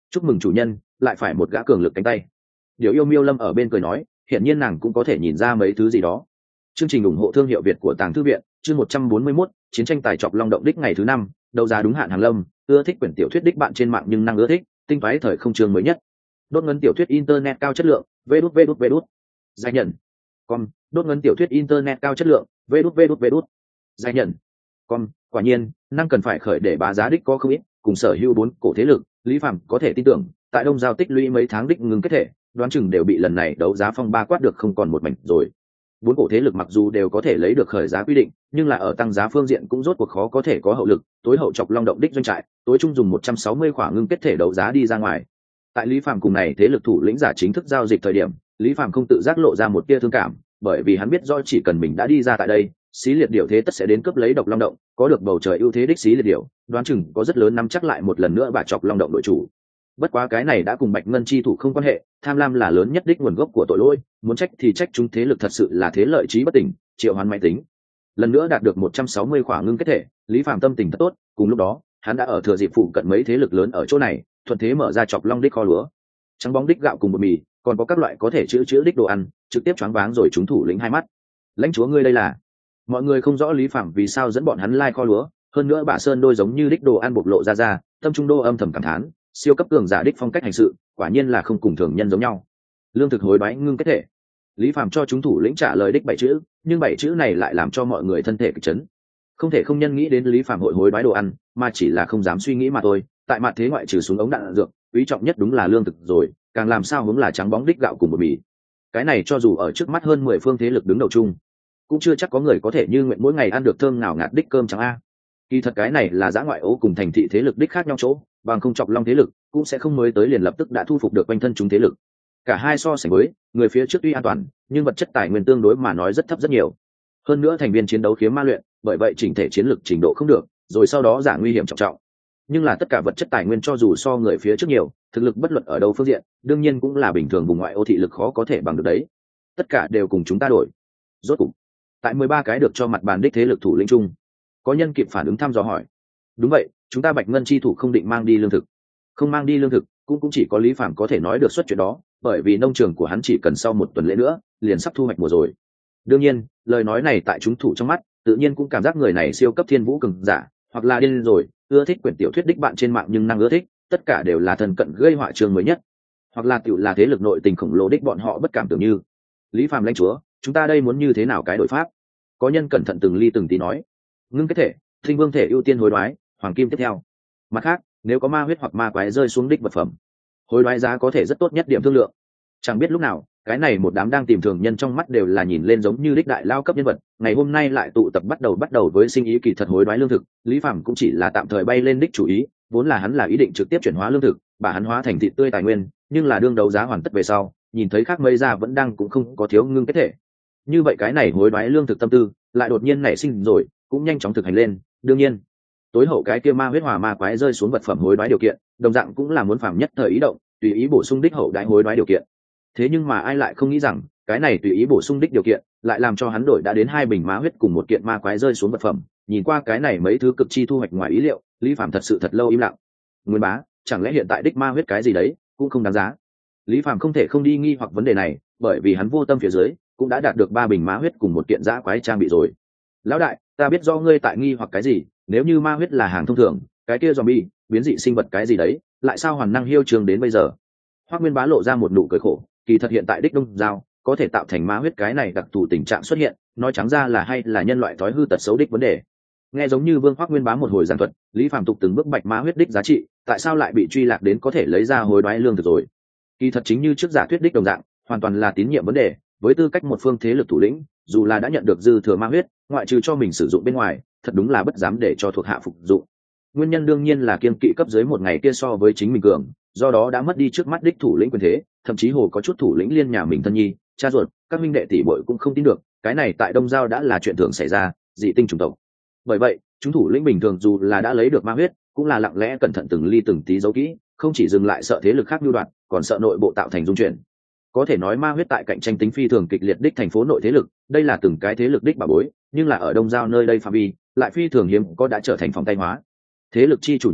chúc mừng chủ nhân, lại phải một gã cường lực cánh tay. Điều yêu miêu lâm ở bên cười nói, hiện nhiên nàng cũng có thể nhìn ra mấy thứ gì đó. Chương trình ủng hộ thương hiệu Việt của Tàng Thư viện, chương một trăm bốn mươi mốt, chiến tranh tài chọc long động đích ngày thứ năm, đấu giá đúng hạn hàng lâm, ưa thích quyển tiểu thuyết đích bạn trên mạng nhưng năng ưa thích, tinh phái thời không chương mới nhất. Đốt ngấn tiểu thuyết internet cao chất lượng, vê đút vê đút vê đút. Giải nhận. Con, đốt ngấn tiểu thuyết internet cao chất lượng, vê đút vê đút vê đút. Giải nhận. Con, quả nhiên, năng cần phải khởi để bá giá đích có không ít, cùng sở hữu bốn cổ thế lực, Lý Phàm có thể tin tưởng, tại Đông Giao tích lũy mấy tháng đích ngừng kết thể, đoán chừng đều bị lần này đấu giá phong ba quát được không còn một mảnh rồi. Bốn cổ thế lực mặc dù đều có thể lấy được khởi giá quy định, nhưng là ở tăng giá phương diện cũng rốt cuộc khó có thể có hậu lực, tối hậu chọc long động đích doanh trại, tối trung dùng một trăm sáu mươi khỏa ngưng kết thể đấu giá đi ra ngoài. Tại Lý Phàm cùng này thế lực thủ lĩnh giả chính thức giao dịch thời điểm, Lý Phàm không tự giác lộ ra một tia thương cảm, bởi vì hắn biết do chỉ cần mình đã đi ra tại đây, xí liệt điểu thế tất sẽ đến cướp lấy độc long động, có được bầu trời ưu thế đích xí liệt điểu, đoán chừng có rất lớn nắm chắc lại một lần nữa bà chọc long động đội chủ. Bất quá cái này đã cùng Bạch Ngân chi thủ không quan hệ, tham lam là lớn nhất đích nguồn gốc của tội lỗi, muốn trách thì trách chúng thế lực thật sự là thế lợi trí bất tỉnh, triệu hoán máy tính. Lần nữa đạt được một trăm sáu mươi khỏa ngưng kết thể, Lý Phàm tâm tình thật tốt, cùng lúc đó, hắn đã ở thừa dịp phụ cận mấy thế lực lớn ở chỗ này, thuận thế mở ra chọc long đích kho lúa. Trắng bóng đích gạo cùng bột mì, còn có các loại có thể chữa chữa đích đồ ăn, trực tiếp choáng váng rồi chúng thủ lĩnh hai mắt. Lãnh chúa ngươi đây là? Mọi người không rõ Lý Phàm vì sao dẫn bọn hắn lai kho lúa, hơn nữa bà sơn đôi giống như đích đồ ăn bộc lộ ra ra, tâm trung đô âm thầm cảm thán, siêu cấp cường giả đích phong cách hành sự, quả nhiên là không cùng thường nhân giống nhau. Lương thực hối đoái ngưng kết thể. Lý Phàm cho chúng thủ lĩnh trả lời đích bảy chữ, nhưng bảy chữ này lại làm cho mọi người thân thể kịch chấn. Không thể không nhân nghĩ đến Lý Phàm hội hối đoái đồ ăn, mà chỉ là không dám suy nghĩ mà thôi. Tại mặt thế ngoại trừ súng ống đạn dược, quý trọng nhất đúng là lương thực rồi, càng làm sao hướng là trắng bóng đích gạo cùng bột mì. Cái này cho dù ở trước mắt hơn mười phương thế lực đứng đầu chung, cũng chưa chắc có người có thể như nguyện mỗi ngày ăn được thơm nào ngạt đích cơm trắng a. Kỳ thật cái này là giã ngoại ố cùng thành thị thế lực đích khác nhau chỗ, bằng không chọc long thế lực cũng sẽ không mới tới liền lập tức đã thu phục được quanh thân chúng thế lực. Cả hai so sánh với, người phía trước tuy an toàn, nhưng vật chất tài nguyên tương đối mà nói rất thấp rất nhiều. Hơn nữa thành viên chiến đấu khiếm ma luyện, bởi vậy chỉnh thể chiến lược trình độ không được, rồi sau đó giả nguy hiểm trọng trọng. Nhưng là tất cả vật chất tài nguyên cho dù so người phía trước nhiều, thực lực bất luận ở đâu phương diện, đương nhiên cũng là bình thường vùng ngoại ô thị lực khó có thể bằng được đấy. Tất cả đều cùng chúng ta đổi. Rốt cục, tại mười ba cái được cho mặt bàn đích thế lực thủ lĩnh chung, có nhân kịp phản ứng thăm dò hỏi. Đúng vậy, chúng ta Bạch Ngân chi thủ không định mang đi lương thực. Không mang đi lương thực, cũng cũng chỉ có Lý Phàm có thể nói được suất chuyện đó, bởi vì nông trường của hắn chỉ cần sau một tuần lễ nữa, liền sắp thu hoạch mùa rồi. Đương nhiên, lời nói này tại chúng thủ trong mắt, tự nhiên cũng cảm giác người này siêu cấp thiên vũ cường giả, hoặc là điên rồi, ưa thích quyển tiểu thuyết đích bạn trên mạng nhưng năng ưa thích, tất cả đều là thần cận gây họa trường mới nhất, hoặc là tiểu là thế lực nội tình khổng lồ đích bọn họ bất cảm tưởng như. Lý Phàm lãnh chúa, chúng ta đây muốn như thế nào cái đổi pháp? Có nhân cẩn thận từng ly từng tí nói. Ngưng kết thể, Thinh Vương thể ưu tiên hối đoái, hoàng kim tiếp theo. Mặt khác, nếu có ma huyết hoặc ma quái rơi xuống đích vật phẩm, hối đoái giá có thể rất tốt nhất điểm thương lượng. Chẳng biết lúc nào, cái này một đám đang tìm thường nhân trong mắt đều là nhìn lên giống như đích đại lao cấp nhân vật, ngày hôm nay lại tụ tập bắt đầu bắt đầu với sinh ý kỳ thật hối đoái lương thực. Lý Phàm cũng chỉ là tạm thời bay lên đích chủ ý, vốn là hắn là ý định trực tiếp chuyển hóa lương thực, bà hắn hóa thành thịt tươi tài nguyên, nhưng là đương đấu giá hoàn tất về sau, nhìn thấy khác mấy gia vẫn đang cũng không có thiếu ngưng kết thể. Như vậy cái này hối đoái lương thực tâm tư lại đột nhiên nảy sinh rồi, cũng nhanh chóng thực hành lên. Đương nhiên, tối hậu cái kia ma huyết hòa ma quái rơi xuống vật phẩm hối đoái điều kiện, đồng dạng cũng là muốn phàm nhất thời ý động, tùy ý bổ sung đích hậu đái hối đoái điều kiện. Thế nhưng mà ai lại không nghĩ rằng, cái này tùy ý bổ sung đích điều kiện, lại làm cho hắn đổi đã đến hai bình ma huyết cùng một kiện ma quái rơi xuống vật phẩm. Nhìn qua cái này mấy thứ cực chi thu hoạch ngoài ý liệu, Lý Phàm thật sự thật lâu im lặng. Nguyên bá, chẳng lẽ hiện tại đích ma huyết cái gì đấy cũng không đáng giá? Lý Phàm không thể không đi nghi hoặc vấn đề này, bởi vì hắn vô tâm phía dưới cũng đã đạt được ba bình ma huyết cùng một kiện dã quái trang bị rồi. Lão đại, ta biết do ngươi tại nghi hoặc cái gì, nếu như ma huyết là hàng thông thường, cái kia zombie, biến dị sinh vật cái gì đấy, lại sao hoàn năng hiêu trường đến bây giờ? Hoắc Nguyên Bá lộ ra một nụ cười khổ, kỳ thật hiện tại đích Đông Giao có thể tạo thành ma huyết cái này đặc thù tình trạng xuất hiện, nói trắng ra là hay là nhân loại thói hư tật xấu đích vấn đề. Nghe giống như Vương Hoắc Nguyên Bá một hồi giảng thuật, Lý Phàm tục từng bước bạch ma huyết đích giá trị, tại sao lại bị truy lạc đến có thể lấy ra hối đoái lương thực rồi? Kỳ thật chính như trước giả thuyết đích đồng dạng, hoàn toàn là tín nhiệm vấn đề, với tư cách một phương thế lực thủ lĩnh, dù là đã nhận được dư thừa ma huyết, ngoại trừ cho mình sử dụng bên ngoài, thật đúng là bất dám để cho thuộc hạ phục dụng. Nguyên nhân đương nhiên là kiêng kỵ cấp dưới một ngày kia so với chính mình cường, do đó đã mất đi trước mắt đích thủ lĩnh quyền thế, thậm chí hồ có chút thủ lĩnh liên nhà mình thân nhi, cha ruột, các minh đệ tỷ muội cũng không tin được, cái này tại Đông Giao đã là chuyện thường xảy ra, dị tinh chủng tộc. Bởi vậy, chúng thủ lĩnh bình thường dù là đã lấy được ma huyết, cũng là lặng lẽ cẩn thận từng ly từng tí giấu kỹ, không chỉ dừng lại sợ thế lực khác nhu đoạt, còn sợ nội bộ tạo thành dung chuyển. Có thể nói ma huyết tại cạnh tranh tính phi thường kịch liệt đích thành phố nội thế lực, đây là từng cái thế lực đích bà bối, nhưng là ở Đông Giao nơi đây phạm vi lại phi thường hiếm có đã trở thành phòng tay hóa. Thế lực chi chủ nhóm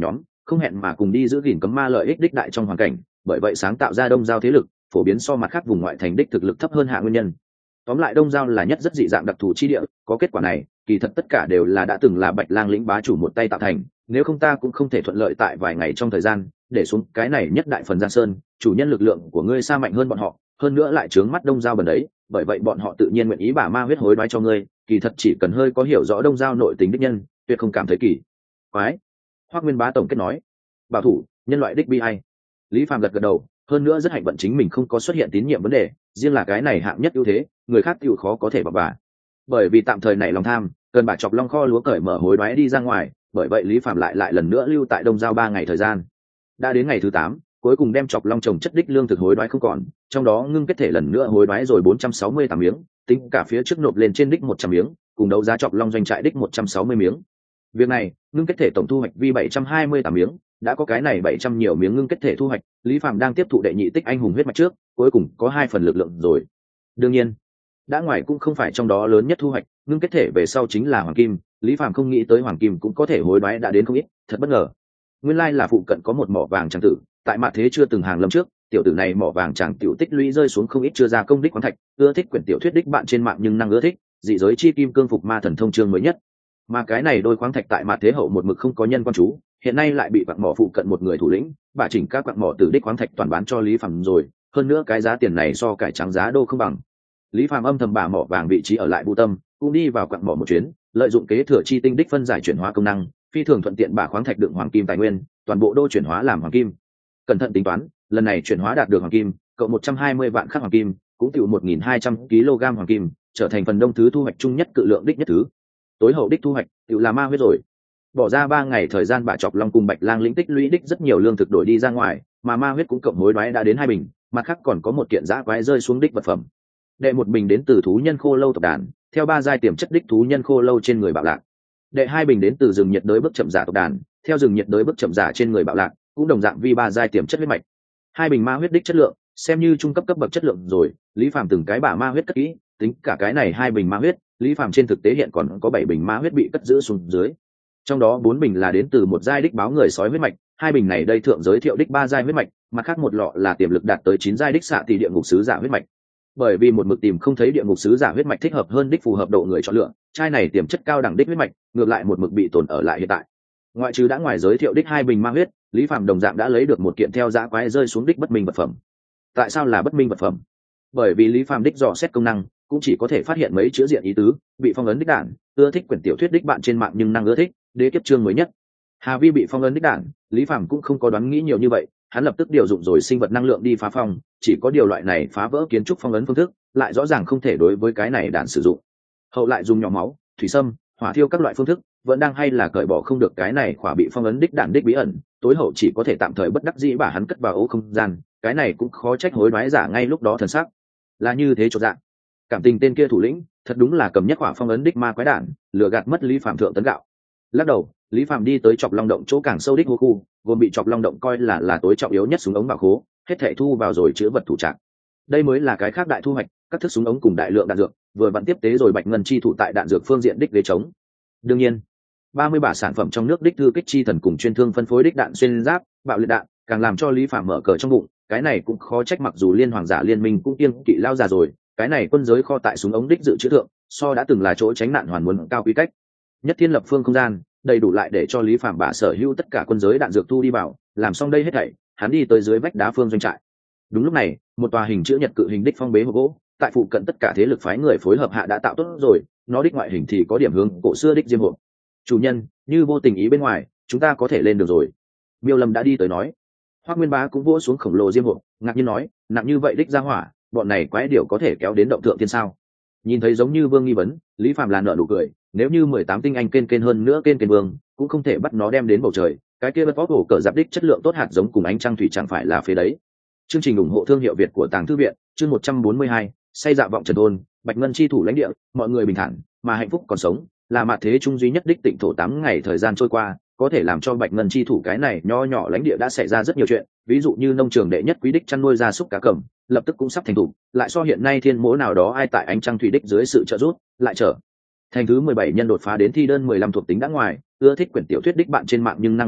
không hẹn mà cùng đi giữ gìn cấm ma lợi ích đích đại trong hoàn cảnh, bởi vậy sáng tạo ra đông giao thế lực phổ biến so mặt khác vùng ngoại thành đích thực lực thấp hơn hạ nguyên nhân. Tóm lại đông giao là nhất rất dị dạng đặc thù chi địa, có kết quả này kỳ thật tất cả đều là đã từng là Bạch Lang lĩnh bá chủ một tay tạo thành, nếu không ta cũng không thể thuận lợi tại vài ngày trong thời gian để xuống cái này nhất đại phần Giang Sơn, chủ nhân lực lượng của ngươi xa mạnh hơn bọn họ, hơn nữa lại trướng mắt đông giao bần đấy, bởi vậy bọn họ tự nhiên nguyện ý bả ma huyết hối đoái cho ngươi, kỳ thật chỉ cần hơi có hiểu rõ đông giao nội tình đích nhân, tuyệt không cảm thấy kỳ quái. Hoắc Nguyên Bá tổng kết nói, bảo thủ nhân loại đích bi ai. Lý Phàm gật gật đầu, hơn nữa rất hạnh vận chính mình không có xuất hiện tín nhiệm vấn đề, riêng là cái này hạng nhất ưu thế, người khác tiêu khó có thể bảo bà. Bởi vì tạm thời này lòng tham, cần bà chọc long kho lúa cởi mở hối đoái đi ra ngoài, bởi vậy Lý Phàm lại lại lần nữa lưu tại đông giao ba ngày thời gian. Đã đến ngày thứ tám, cuối cùng đem chọc long trồng chất đích lương thực hối đoái không còn, trong đó ngưng kết thể lần nữa hối đoái rồi bốn trăm sáu mươi tám miếng, tính cả phía trước nộp lên trên đích một trăm miếng, cùng đấu giá chọc long doanh trại đích một trăm sáu mươi miếng. Việc này, ngưng kết thể tổng thu hoạch vi bảy trăm hai mươi tám miếng, đã có cái này bảy trăm nhiều miếng ngưng kết thể thu hoạch, Lý Phàm đang tiếp thụ đệ nhị tích anh hùng huyết mạch trước, cuối cùng có hai phần lực lượng rồi. Đương nhiên, đã ngoài cũng không phải trong đó lớn nhất thu hoạch, ngưng kết thể về sau chính là hoàng kim, Lý Phàm không nghĩ tới hoàng kim cũng có thể hối đoái đã đến không ít, thật bất ngờ. Nguyên lai là phụ cận có một mỏ vàng chẳng tử, tại mặt thế chưa từng hàng lâm trước, tiểu tử này mỏ vàng chẳng tiểu tích lũy rơi xuống không ít chưa ra công đích khoáng thạch, ưa thích quyển tiểu thuyết đích bạn trên mạng nhưng năng ưa thích, dị giới chi kim cương phục ma thần thông chương mới nhất. Mà cái này đôi khoáng thạch tại mặt thế hậu một mực không có nhân quan chú, hiện nay lại bị quặng mỏ phụ cận một người thủ lĩnh, bà chỉnh các quặng mỏ từ đích khoáng thạch toàn bán cho Lý Phàm rồi, hơn nữa cái giá tiền này so cải trắng giá đô không bằng. Lý Phàm âm thầm bà mỏ vàng vị trí ở lại Bu Tâm, cũng đi vào quặng mỏ một chuyến, lợi dụng kế thừa chi tinh đích phân giải chuyển hóa công năng, phi thường thuận tiện bà khoáng thạch đựng hoàng kim tài nguyên, toàn bộ đô chuyển hóa làm hoàng kim. Cẩn thận tính toán, lần này chuyển hóa đạt được hoàng kim, cộng một trăm hai mươi vạn khắc hoàng kim, cũng tiểu một nghìn hai trăm ki lô gam hoàng kim, trở thành phần đông thứ thu hoạch chung nhất cự lượng đích nhất thứ. Tối hậu đích thu hoạch, tiểu là ma huyết rồi. Bỏ ra ba ngày thời gian bà chọc long cùng Bạch Lang lĩnh tích lũy đích rất nhiều lương thực đổi đi ra ngoài, mà ma huyết cũng cộng hối đoái đã đến hai bình, mặt khác còn có một kiện dã quái rơi xuống đích vật phẩm. Đệ một bình đến từ thú nhân khô lâu tộc đàn, theo ba giai tiềm chất đích thú nhân khô lâu trên người bạo lạc. Đệ hai bình đến từ rừng nhiệt đới bước chậm giả tộc đàn, theo rừng nhiệt đới bước chậm giả trên người bạo lạc, cũng đồng dạng vi ba giai tiềm chất huyết mạch. Hai bình ma huyết đích chất lượng, xem như trung cấp cấp bậc chất lượng rồi, Lý Phàm từng cái bả ma huyết cất kỹ, tính cả cái này hai bình ma huyết, Lý Phàm trên thực tế hiện còn có bảy bình ma huyết bị cất giữ xuống dưới. Trong đó bốn bình là đến từ một giai đích báo người sói huyết mạch, hai bình này đây thượng giới thiệu đích ba giai huyết mạch, mặt khác một lọ là tiềm lực đạt tới chín giai đích xạ tỷ địa ngục sứ giả huyết mạch. Bởi vì một mực tìm không thấy địa ngục sứ giả huyết mạch thích hợp hơn đích phù hợp độ người chọn lựa, chai này tiềm chất cao đẳng đích huyết mạch, ngược lại một mực bị tồn ở lại hiện tại. Ngoại trừ đã ngoài giới thiệu đích hai bình ma huyết, Lý Phàm đồng dạng đã lấy được một kiện theo dã quái rơi xuống đích bất minh vật phẩm. Tại sao là bất minh vật phẩm? Bởi vì Lý Phàm đích dò xét công năng, cũng chỉ có thể phát hiện mấy chữ diện ý tứ, bị phong ấn đích đản, ưa thích quyển tiểu thuyết đích bạn trên mạng nhưng năng ưa thích, đế kiếp chương mới nhất. Hà Vi bị phong ấn đích đản, Lý Phàm cũng không có đoán nghĩ nhiều như vậy, hắn lập tức điều dụng rồi sinh vật năng lượng đi phá phong, chỉ có điều loại này phá vỡ kiến trúc phong ấn phương thức, lại rõ ràng không thể đối với cái này đạn sử dụng. Hậu lại dùng nhỏ máu, thủy sâm, hỏa thiêu các loại phương thức, vẫn đang hay là cởi bỏ không được cái này khỏa bị phong ấn đích đạn đích bí ẩn, tối hậu chỉ có thể tạm thời bất đắc dĩ把hắn cất vào ố không gian, cái này cũng khó trách hối đoái giả ngay lúc đó thần sắc là như thế chột dạng. Cảm tình tên kia thủ lĩnh, thật đúng là cầm nhất khỏa phong ấn đích ma quái đạn, lừa gạt mất Lý Phàm thượng tấn gạo. Lắc đầu, Lý Phàm đi tới chọc long động chỗ càng sâu đích hố khu, gồm bị chọc long động coi là là tối trọng yếu nhất súng ống bảo khố, hết thảy thu vào rồi chứa vật thủ trạng. Đây mới là cái khác đại thu hoạch, các thức súng ống cùng đại lượng đạn dược, vừa vặn tiếp tế rồi Bạch Ngân chi thủ tại đạn dược phương diện đích ghế chống. Đương nhiên, ba mươi bả sản phẩm trong nước đích thư kích chi thần cùng chuyên thương phân phối đích đạn xuyên giáp, bạo liệt đạn, càng làm cho Lý Phàm mở cờ trong bụng, cái này cũng khó trách mặc dù liên hoàng giả liên minh cũng kiêng kỵ lao già rồi, cái này quân giới kho tại súng ống đích dự trữ thượng, so đã từng là chỗ tránh nạn hoàn muốn cao quy cách. Nhất thiên lập phương không gian, đầy đủ lại để cho Lý Phàm bả sở hữu tất cả quân giới đạn dược thu đi vào, làm xong đây hết thảy, hắn đi tới dưới vách đá phương doanh trại. Đúng lúc này, một tòa hình chữ nhật cự hình đích phong bế hộp gỗ, tại phụ cận tất cả thế lực phái người phối hợp hạ đã tạo tốt rồi, nó đích ngoại hình thì có điểm hướng cổ xưa đích diêm hộp. Chủ nhân, như vô tình ý bên ngoài, chúng ta có thể lên được rồi. Miêu Lâm đã đi tới nói. Hoắc Nguyên Bá cũng vỗ xuống khổng lồ diêm hộp, ngạc nhiên nói, nặng như vậy đích ra hỏa, bọn này quái điều có thể kéo đến động thượng thiên sao? Nhìn thấy giống như Vương nghi vấn, Lý Phàm là nở nụ cười, nếu như mười tám tinh anh kên kên hơn nữa kên kên vương, cũng không thể bắt nó đem đến bầu trời, cái kia bất vóc hổ cờ giáp đích chất lượng tốt hạt giống cùng ánh trăng thủy chẳng phải là phế đấy. Chương trình ủng hộ thương hiệu Việt của Tàng Thư viện, chương một trăm bốn mươi hai, say dạ vọng trần thôn, Bạch Ngân chi thủ lãnh địa, mọi người bình thản, mà hạnh phúc còn sống, là mạt thế trung duy nhất đích tịnh thổ tám ngày thời gian trôi qua, có thể làm cho Bạch Ngân chi thủ cái này nho nhỏ lãnh địa đã xảy ra rất nhiều chuyện, ví dụ như nông trường đệ nhất quý đích chăn nuôi gia súc cá cẩm, lập tức cũng sắp thành thủ, lại so hiện nay thiên mỗ nào đó ai tại ánh trăng thủy đích dưới sự trợ giúp, lại trở thành thứ mười bảy nhân đột phá đến thi đơn mười lăm thuộc tính đã ngoài, ưa thích quyển tiểu thuyết đích bạn trên mạng nhưng năng ưa thích,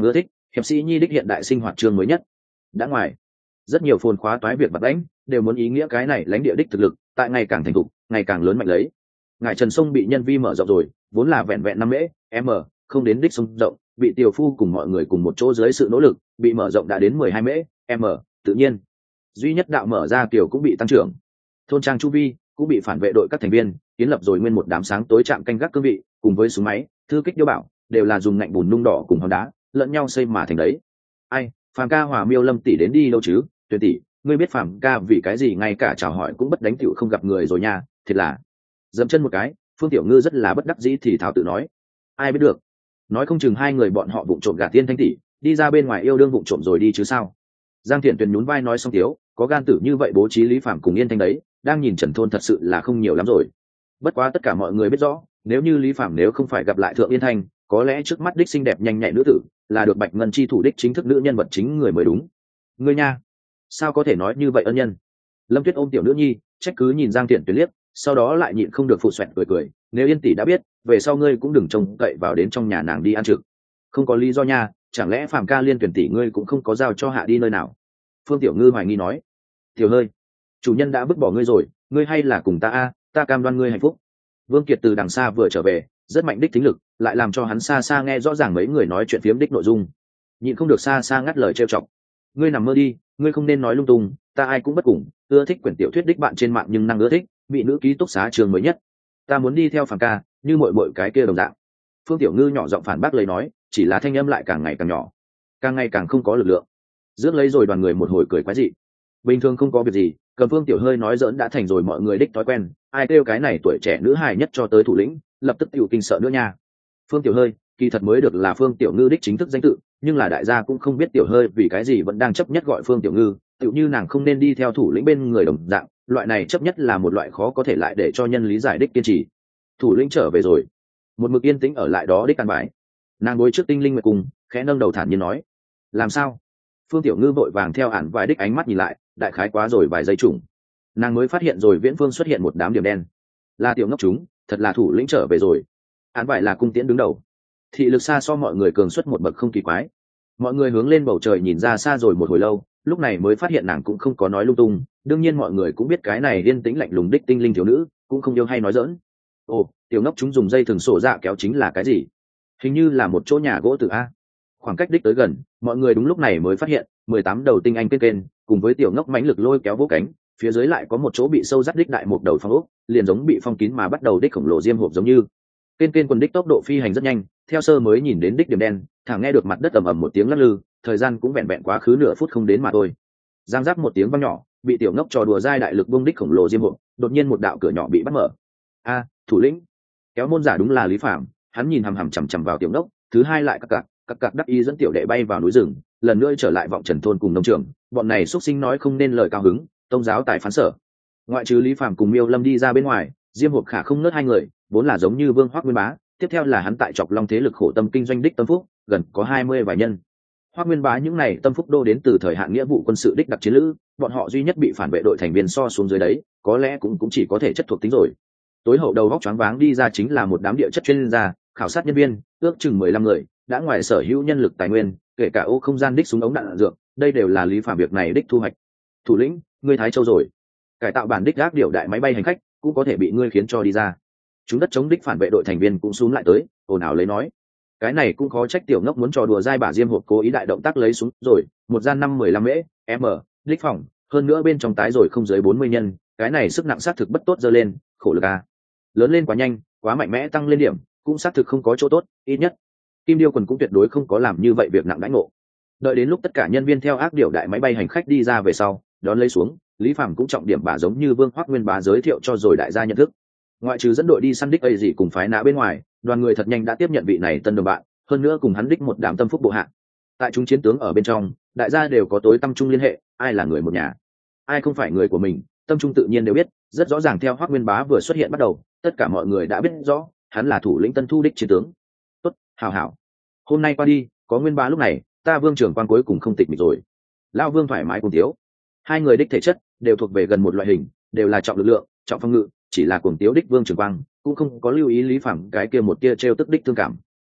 hiệp sĩ nhi đích hiện đại sinh hoạt chương mới nhất đã ngoài rất nhiều phồn khóa toái việc bật đánh đều muốn ý nghĩa cái này lãnh địa đích thực lực tại ngày càng thành thục ngày càng lớn mạnh lấy. Ngải Trần sông bị nhân vi mở rộng rồi, vốn là vẹn vẹn năm mễ m không đến đích sông rộng, bị Tiều Phu cùng mọi người cùng một chỗ dưới sự nỗ lực bị mở rộng đã đến mười hai mễ m, tự nhiên duy nhất đạo mở ra kiểu cũng bị tăng trưởng. Thôn trang chu vi cũng bị phản vệ đội các thành viên kiến lập rồi nguyên một đám sáng tối trạm canh gác cương vị, cùng với súng máy thư kích điêu bảo đều là dùng ngạnh bùn nung đỏ cùng hòn đá lẫn nhau xây mà thành đấy. Ai, Phàm ca Hòa Miêu Lâm tỷ đến đi đâu chứ? Tuyệt tỷ, ngươi biết Phàm ca vì cái gì ngay cả chào hỏi cũng bất đánh tiểu không gặp người rồi nha, thiệt là. Dậm chân một cái, Phương Tiểu Ngư rất là bất đắc dĩ thì thảo tự nói, ai biết được, nói không chừng hai người bọn họ vụng trộm gạt Tiên Thanh tỷ, đi ra bên ngoài yêu đương vụng trộm rồi đi chứ sao. Giang Thiện Tuyền nhún vai nói xong tiếu, có gan tử như vậy bố trí Lý Phàm cùng Yên Thanh đấy, đang nhìn Trần thôn thật sự là không nhiều lắm rồi. Bất quá tất cả mọi người biết rõ, nếu như Lý Phàm nếu không phải gặp lại Thượng Yên Thanh, có lẽ trước mắt đích xinh đẹp nhanh nhạy nữ tử là được Bạch Ngân chi thủ đích chính thức nữ nhân vật chính người mới đúng. Ngươi nha, sao có thể nói như vậy ân nhân? Lâm Tuyết ôm tiểu nữ nhi, trách cứ nhìn Giang Thiện Tuyền liếc, sau đó lại nhịn không được phụ xoẹt cười cười, nếu Yên tỷ đã biết, về sau ngươi cũng đừng trông cậy vào đến trong nhà nàng đi ăn trực. Không có lý do nha, chẳng lẽ Phàm ca Liên Tuyển tỷ ngươi cũng không có giao cho hạ đi nơi nào? Phương Tiểu Ngư hoài nghi nói. Tiểu hơi, chủ nhân đã vứt bỏ ngươi rồi, ngươi hay là cùng ta a, ta cam đoan ngươi hạnh phúc. Vương Kiệt từ đằng xa vừa trở về, rất mạnh đích thính lực, lại làm cho hắn xa xa nghe rõ ràng mấy người nói chuyện phiếm đích nội dung. Nhịn không được xa xa ngắt lời trêu chọc. Ngươi nằm mơ đi, ngươi không nên nói lung tung, ta ai cũng bất cùng, ưa thích quyển tiểu thuyết đích bạn trên mạng nhưng năng ưa thích, vị nữ ký túc xá trường mới nhất. Ta muốn đi theo Phàm ca, như mọi mọi cái kia đồng dạng. Phương Tiểu Ngư nhỏ giọng phản bác lấy nói, chỉ là thanh âm lại càng ngày càng nhỏ, càng ngày càng không có lực lượng. Rước lấy rồi đoàn người một hồi cười quái dị. Bình thường không có việc gì, Cầm Phương Tiểu hơi nói giỡn đã thành rồi mọi người đích thói quen, ai kêu cái này tuổi trẻ nữ hài nhất cho tới thủ lĩnh, lập tức tiểu kinh sợ nữa nha. Phương Tiểu hơi, kỳ thật mới được là Phương Tiểu Ngư đích chính thức danh tự, nhưng là đại gia cũng không biết Tiểu hơi vì cái gì vẫn đang chấp nhất gọi Phương Tiểu Ngư, tựu như nàng không nên đi theo thủ lĩnh bên người đồng dạng, loại này chấp nhất là một loại khó có thể lại để cho nhân lý giải đích kiên trì. Thủ lĩnh trở về rồi, một mực yên tĩnh ở lại đó đích căn bài. Nàng đối trước Tinh Linh Nguyệt cùng, khẽ nâng đầu thản nhiên nói, làm sao? Phương Tiểu Ngư vội vàng theo ản vài đích ánh mắt nhìn lại, đại khái quá rồi vài giây trùng, nàng mới phát hiện rồi viễn phương xuất hiện một đám điểm đen, là Tiểu Ngốc chúng, thật là thủ lĩnh trở về rồi. Ản vài là cung tiễn đứng đầu, thị lực xa so mọi người cường suất một bậc không kỳ quái. Mọi người hướng lên bầu trời nhìn ra xa rồi một hồi lâu, lúc này mới phát hiện nàng cũng không có nói lung tung. Đương nhiên mọi người cũng biết cái này yên tĩnh lạnh lùng đích tinh linh thiếu nữ cũng không yêu hay nói dỡn. Ồ, Tiểu Ngốc chúng dùng dây thừng sổ dạ kéo chính là cái gì? Hình như là một chỗ nhà gỗ tự a. Khoảng cách đích tới gần, mọi người đúng lúc này mới phát hiện mười tám đầu tinh anh kên kên cùng với Tiểu Ngốc mãnh lực lôi kéo vỗ cánh, phía dưới lại có một chỗ bị sâu rắt đích đại một đầu phong ốc, liền giống bị phong kín mà bắt đầu đích khổng lồ diêm hộp giống như. Kên kên quần đích tốc độ phi hành rất nhanh, theo sơ mới nhìn đến đích điểm đen, thẳng nghe được mặt đất ầm ầm một tiếng lắc lư, thời gian cũng vẹn vẹn quá khứ nửa phút không đến mà thôi. Giang giáp một tiếng vang nhỏ, bị Tiểu Ngốc trò đùa dai đại lực bung đích khổng lồ diêm hộp, đột nhiên một đạo cửa nhỏ bị bắt mở. A, thủ lĩnh, kéo môn giả đúng là Lý Phạm, hắn nhìn hằm hằm chằm chằm vào Tiểu Ngốc, thứ hai lại các cặc, các cặc đắc ý dẫn tiểu đệ bay vào núi rừng, lần nữa trở lại vọng Trần thôn cùng nông trường, bọn này xuất sinh nói không nên lời cao hứng, tông giáo tài phán sở. Ngoại trừ Lý Phạm cùng Miêu Lâm đi ra bên ngoài, diêm hộp khả không nớt hai người, vốn là giống như Vương Hoắc Nguyên Bá, tiếp theo là hắn tại Chọc Long thế lực khổ tâm kinh doanh đích tâm phúc, gần có hai mươi vài nhân. Hoắc Nguyên Bá những này tâm phúc đô đến từ thời hạn nghĩa vụ quân sự đích đặc chiến lữ, bọn họ duy nhất bị phản vệ đội thành viên so xuống dưới đấy, có lẽ cũng cũng chỉ có thể chất thuộc tính rồi. Tối hậu đầu góc choáng váng đi ra chính là một đám địa chất chuyên gia, khảo sát nhân viên, ước chừng mười lăm người, đã ngoài sở hữu nhân lực tài nguyên, kể cả ô không gian đích súng ống đạn, đạn dược, đây đều là Lý Phạm việc này đích thu hoạch. Thủ lĩnh, ngươi Thái Châu rồi. Cải tạo bản đích gác điều đại máy bay hành khách, cũng có thể bị ngươi khiến cho đi ra. Chúng đất chống đích phản vệ đội thành viên cũng xuống lại tới, ồn ào lấy nói, cái này cũng khó trách Tiểu Ngốc muốn trò đùa dai bả diêm hộp cố ý đại động tác lấy súng rồi, một gian năm mười lăm mễ m đích phòng, hơn nữa bên trong tái rồi không dưới bốn mươi nhân, cái này sức nặng xác thực bất tốt dơ lên, khổ lực à. Lớn lên quá nhanh, quá mạnh mẽ tăng lên điểm, cũng xác thực không có chỗ tốt, ít nhất Kim Điêu quần cũng tuyệt đối không có làm như vậy việc nặng đãi ngộ. Đợi đến lúc tất cả nhân viên theo ác điều đại máy bay hành khách đi ra về sau, đón lấy xuống, Lý Phàm cũng trọng điểm bả giống như Vương Hoắc Nguyên Bá giới thiệu cho rồi đại gia nhận thức. Ngoại trừ dẫn đội đi săn đích ấy gì cùng phái nã bên ngoài, đoàn người thật nhanh đã tiếp nhận vị này tân đồng bạn, hơn nữa cùng hắn đích một đám tâm phúc bộ hạ. Tại chúng chiến tướng ở bên trong, đại gia đều có tối tâm trung liên hệ, ai là người một nhà, ai không phải người của mình, tâm trung tự nhiên đều biết, rất rõ ràng theo Hoắc Nguyên Bá vừa xuất hiện bắt đầu, tất cả mọi người đã biết rõ, hắn là thủ lĩnh tân thu đích chiến tướng. Tốt, hảo hảo. Hôm nay qua đi, có Nguyên Bá lúc này, ta Vương trưởng quan cuối cùng không tịch mịch rồi. Lão Vương thoải mái cùng thiếu. Hai người đích thể chất đều thuộc về gần một loại hình, đều là trọng lực lượng, trọng phong ngự, chỉ là cuồng tiếu đích Vương trưởng quang cũng không có lưu ý Lý Phàm cái kia một kia trêu tức đích thương cảm.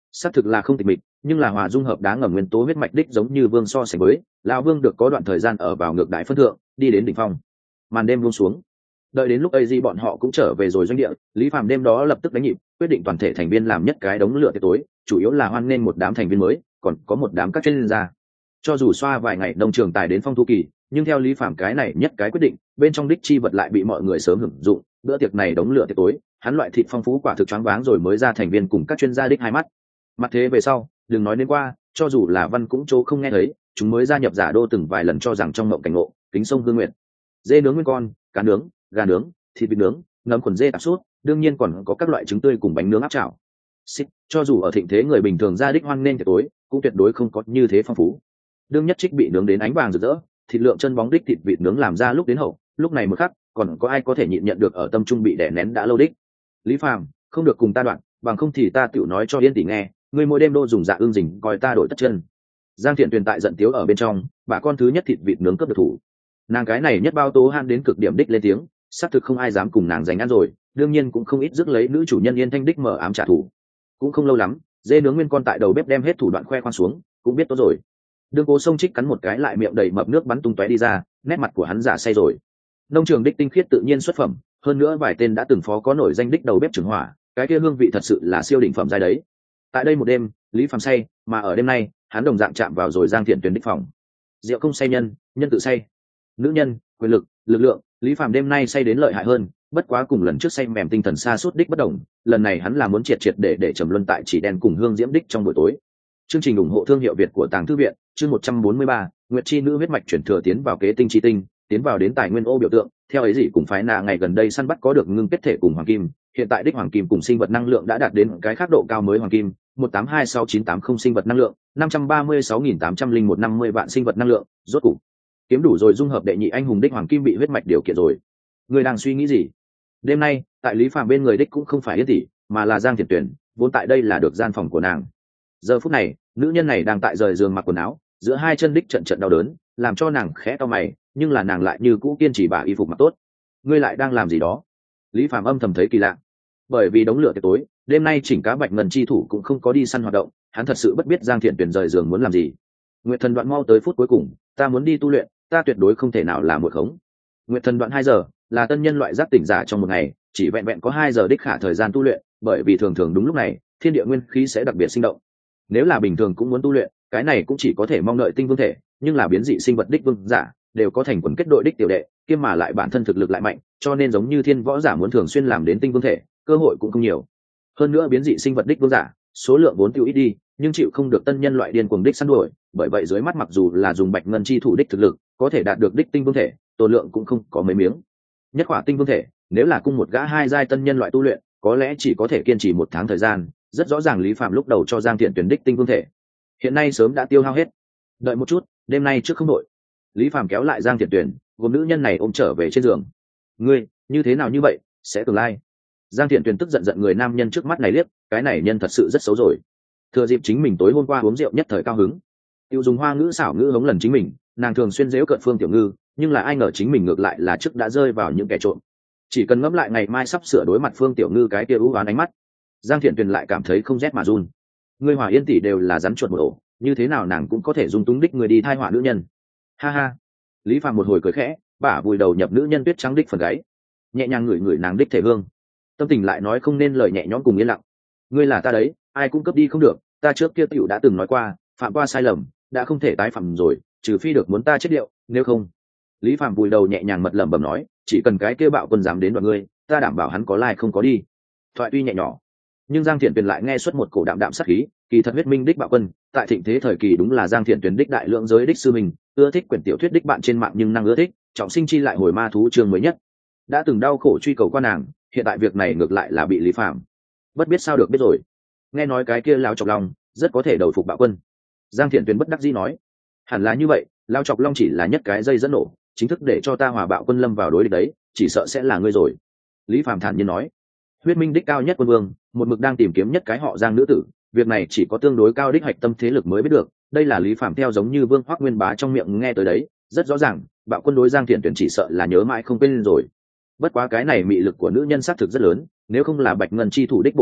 xác thực là không tịch mịch, nhưng là hòa dung hợp đá ngầm nguyên tố huyết mạch đích giống như vương so sánh với lão vương được có đoạn thời gian ở vào ngược đại phân thượng, đi đến đỉnh phong. Màn đêm buông xuống, đợi đến lúc ấy di bọn họ cũng trở về rồi doanh địa, Lý Phàm đêm đó lập tức đánh nhịp, quyết định toàn thể thành viên làm nhất cái đống lửa tiệc tối, chủ yếu là hoan nghênh một đám thành viên mới, còn có một đám các chuyên gia. Cho dù xoa vài ngày nông trường tài đến phong thu kỳ, nhưng theo Lý Phàm cái này nhất cái quyết định, bên trong đích chi vật lại bị mọi người sớm hưởng dụng, bữa tiệc này đống lửa tiệc tối, hắn loại thịt phong phú quả thực choáng váng rồi mới ra thành viên cùng các chuyên gia đích hai mắt. Mặt thế về sau, đừng nói đến qua, cho dù là văn cũng chỗ không nghe thấy, chúng mới gia nhập giả đô từng vài lần cho rằng trong mộng cảnh ngộ, kính sông hương nguyệt, dê nướng nguyên con, cá nướng, gà nướng, thịt vịt nướng, ngấm quần dê tạp sốt, đương nhiên còn có các loại trứng tươi cùng bánh nướng áp chảo. Xích, cho dù ở thịnh thế người bình thường ra đích hoan nên tiệc tối, cũng tuyệt đối không có như thế phong phú. Đương nhất trích bị nướng đến ánh vàng rực rỡ, thịt lượng chân bóng đích thịt vịt nướng làm ra lúc đến hậu, lúc này một khắc, còn có ai có thể nhịn nhận được ở tâm trung bị đè nén đã lâu đích. Lý Phàm, không được cùng ta đoạn, bằng không thì ta tựu nói cho Yên tỷ nghe, ngươi mỗi đêm đô dùng dạ ương dình coi ta đổi tất chân. Giang Thiện Tuyền tại giận tiếu ở bên trong, bà con thứ nhất thịt vịt nướng cướp được thủ. Nàng cái này nhất bao tố han đến cực điểm đích lên tiếng, xác thực không ai dám cùng nàng giành ăn rồi, đương nhiên cũng không ít rước lấy nữ chủ nhân Yên Thanh đích mở ám trả thù. Cũng không lâu lắm, dê nướng nguyên con tại đầu bếp đem hết thủ đoạn khoe khoang xuống, cũng biết tốt rồi. Đương Cố Sông Trích cắn một cái lại miệng đầy mập nước bắn tung tóe đi ra, nét mặt của hắn giả say rồi. Nông trường đích tinh khiết tự nhiên xuất phẩm, hơn nữa vài tên đã từng phó có nổi danh đích đầu bếp trưởng hỏa, cái kia hương vị thật sự là siêu đỉnh phẩm giai đấy. Tại đây một đêm, Lý Phàm say, mà ở đêm nay, hắn đồng dạng chạm vào rồi Giang Thiện Tuyền đích phòng. Rượu không say nhân, nhân tự say. Nữ nhân, quyền lực, lực lượng, Lý Phàm đêm nay say đến lợi hại hơn, bất quá cùng lần trước say mềm tinh thần xa suốt đích bất đồng, lần này hắn là muốn triệt triệt để để trầm luân tại chỉ đen cùng hương diễm đích trong buổi tối. Chương trình ủng hộ thương hiệu Việt của Tàng Thư viện, chương một trăm bốn mươi ba, Nguyệt chi nữ huyết mạch chuyển thừa tiến vào kế tinh chi tinh, tiến vào đến tài nguyên ô biểu tượng, theo ấy gì cùng phái nạ ngày gần đây săn bắt có được ngưng kết thể cùng hoàng kim, hiện tại đích hoàng kim cùng sinh vật năng lượng đã đạt đến cái khác độ cao mới hoàng kim, một tám hai sáu chín tám không sinh vật năng lượng, năm trăm ba mươi sáu nghìn tám trăm linh một năm mươi vạn sinh vật năng lượng, rốt cục kiếm đủ rồi dung hợp đệ nhị anh hùng đích hoàng kim bị huyết mạch điều kiện rồi. Người đang suy nghĩ gì? Đêm nay, tại Lý Phàm bên người đích cũng không phải Yên tỷ, mà là Giang Thiện Tuyền, vốn tại đây là được gian phòng của nàng. Giờ phút này, nữ nhân này đang tại rời giường mặc quần áo, giữa hai chân đích trận trận đau đớn, làm cho nàng khẽ cau mày, nhưng là nàng lại như cũ kiên trì bà y phục mặc tốt. Ngươi lại đang làm gì đó? Lý Phàm âm thầm thấy kỳ lạ. Bởi vì đống lửa tiệc tối, đêm nay chỉnh cá bạch ngân chi thủ cũng không có đi săn hoạt động, hắn thật sự bất biết Giang Thiện Tuyền rời giường muốn làm gì. Nguyệt Thần Đoạn mau tới phút cuối cùng, ta muốn đi tu luyện, ta tuyệt đối không thể nào là một khống. Nguyệt Thần Đoạn hai giờ, là tân nhân loại giác tỉnh giả trong một ngày, chỉ vẹn vẹn có hai giờ đích khả thời gian tu luyện, bởi vì thường thường đúng lúc này, thiên địa nguyên khí sẽ đặc biệt sinh động. Nếu là bình thường cũng muốn tu luyện, cái này cũng chỉ có thể mong đợi tinh vương thể, nhưng là biến dị sinh vật đích vương giả đều có thành quần kết đội đích tiểu đệ, kiêm mà lại bản thân thực lực lại mạnh, cho nên giống như thiên võ giả muốn thường xuyên làm đến tinh vương thể, cơ hội cũng không nhiều. Hơn nữa biến dị sinh vật đích vương giả, số lượng vốn tiêu ít đi, nhưng chịu không được tân nhân loại điên cuồng đích săn đuổi, bởi vậy dưới mắt mặc dù là dùng bạch ngân chi thủ đích thực lực, có thể đạt được đích tinh vương thể, tổ lượng cũng không có mấy miếng. Nhất quả tinh vương thể, nếu là cung một gã hai giai tân nhân loại tu luyện, có lẽ chỉ có thể kiên trì một tháng thời gian, rất rõ ràng Lý Phạm lúc đầu cho Giang Thiện Tuyển đích tinh vương thể, hiện nay sớm đã tiêu hao hết. Đợi một chút, đêm nay trước không đội. Lý Phạm kéo lại Giang Thiện Tuyển, gồm nữ nhân này ôm trở về trên giường. Ngươi, như thế nào như vậy, sẽ tương lai. Giang Thiện Tuyển tức giận giận người nam nhân trước mắt này liếc, cái này nhân thật sự rất xấu rồi. Thừa dịp chính mình tối hôm qua uống rượu nhất thời cao hứng, tiêu dùng hoa ngữ xảo ngữ hống lần chính mình, nàng thường xuyên giễu cợt Phương Tiểu Ngư, nhưng là ai ngờ chính mình ngược lại là trước đã rơi vào những kẻ trộm. Chỉ cần ngẫm lại ngày mai sắp sửa đối mặt Phương Tiểu Ngư cái kia ưu ám ánh mắt, Giang Thiện Tuyền lại cảm thấy không rét mà run. Ngươi Hòa Yên tỷ đều là rắn chuột một ổ, như thế nào nàng cũng có thể dung túng đích người đi thai họa nữ nhân. Ha ha. Lý Phạm một hồi cười khẽ, bả vùi đầu nhập nữ nhân tuyết trắng đích phần gáy, nhẹ nhàng ngửi ngửi nàng đích thể hương, tâm tình lại nói không nên lời nhẹ nhõm cùng yên lặng. Ngươi là ta đấy, ai cũng cấp đi không được, ta trước kia tiểu đã từng nói qua, phạm qua sai lầm, đã không thể tái phạm rồi, trừ phi được muốn ta chết điệu, nếu không. Lý Phạm vùi đầu nhẹ nhàng mật lẩm bẩm nói, chỉ cần cái kia bạo quân dám đến đoạn ngươi, ta đảm bảo hắn có lai không có đi. Thoại tuy nhẹ nhỏ, nhưng Giang Thiện Tuyền lại nghe xuất một cổ đạm đạm sát khí, kỳ thật huyết minh đích bạo quân, tại thịnh thế thời kỳ đúng là Giang Thiện Tuyền đích đại lượng giới đích sư mình, ưa thích quyển tiểu thuyết đích bạn trên mạng nhưng năng ưa thích, trọng sinh chi lại hồi ma thú chương mới nhất. Đã từng đau khổ truy cầu qua nàng, hiện tại việc này ngược lại là bị Lý Phạm bất biết sao được biết rồi. Nghe nói cái kia lao chọc long rất có thể đầu phục bạo quân. Giang Thiện Tuyền bất đắc dĩ nói, hẳn là như vậy, lao chọc long chỉ là nhất cái dây dẫn nổ, chính thức để cho ta hòa bạo quân lâm vào đối địch đấy, chỉ sợ sẽ là ngươi rồi. Lý Phạm thản nhiên nói, huyết minh đích cao nhất quân vương, một mực đang tìm kiếm nhất cái họ Giang nữ tử, việc này chỉ có tương đối cao đích hạch tâm thế lực mới biết được. Đây là Lý Phạm theo giống như Vương Hoắc Nguyên Bá trong miệng nghe tới đấy, rất rõ ràng, bạo quân đối Giang Thiện Tuyển chỉ sợ là nhớ mãi không quên rồi. Bất quá cái này mị lực của nữ nhân xác thực rất lớn, nếu không là bạch ngân chi thủ đích bộ hạ,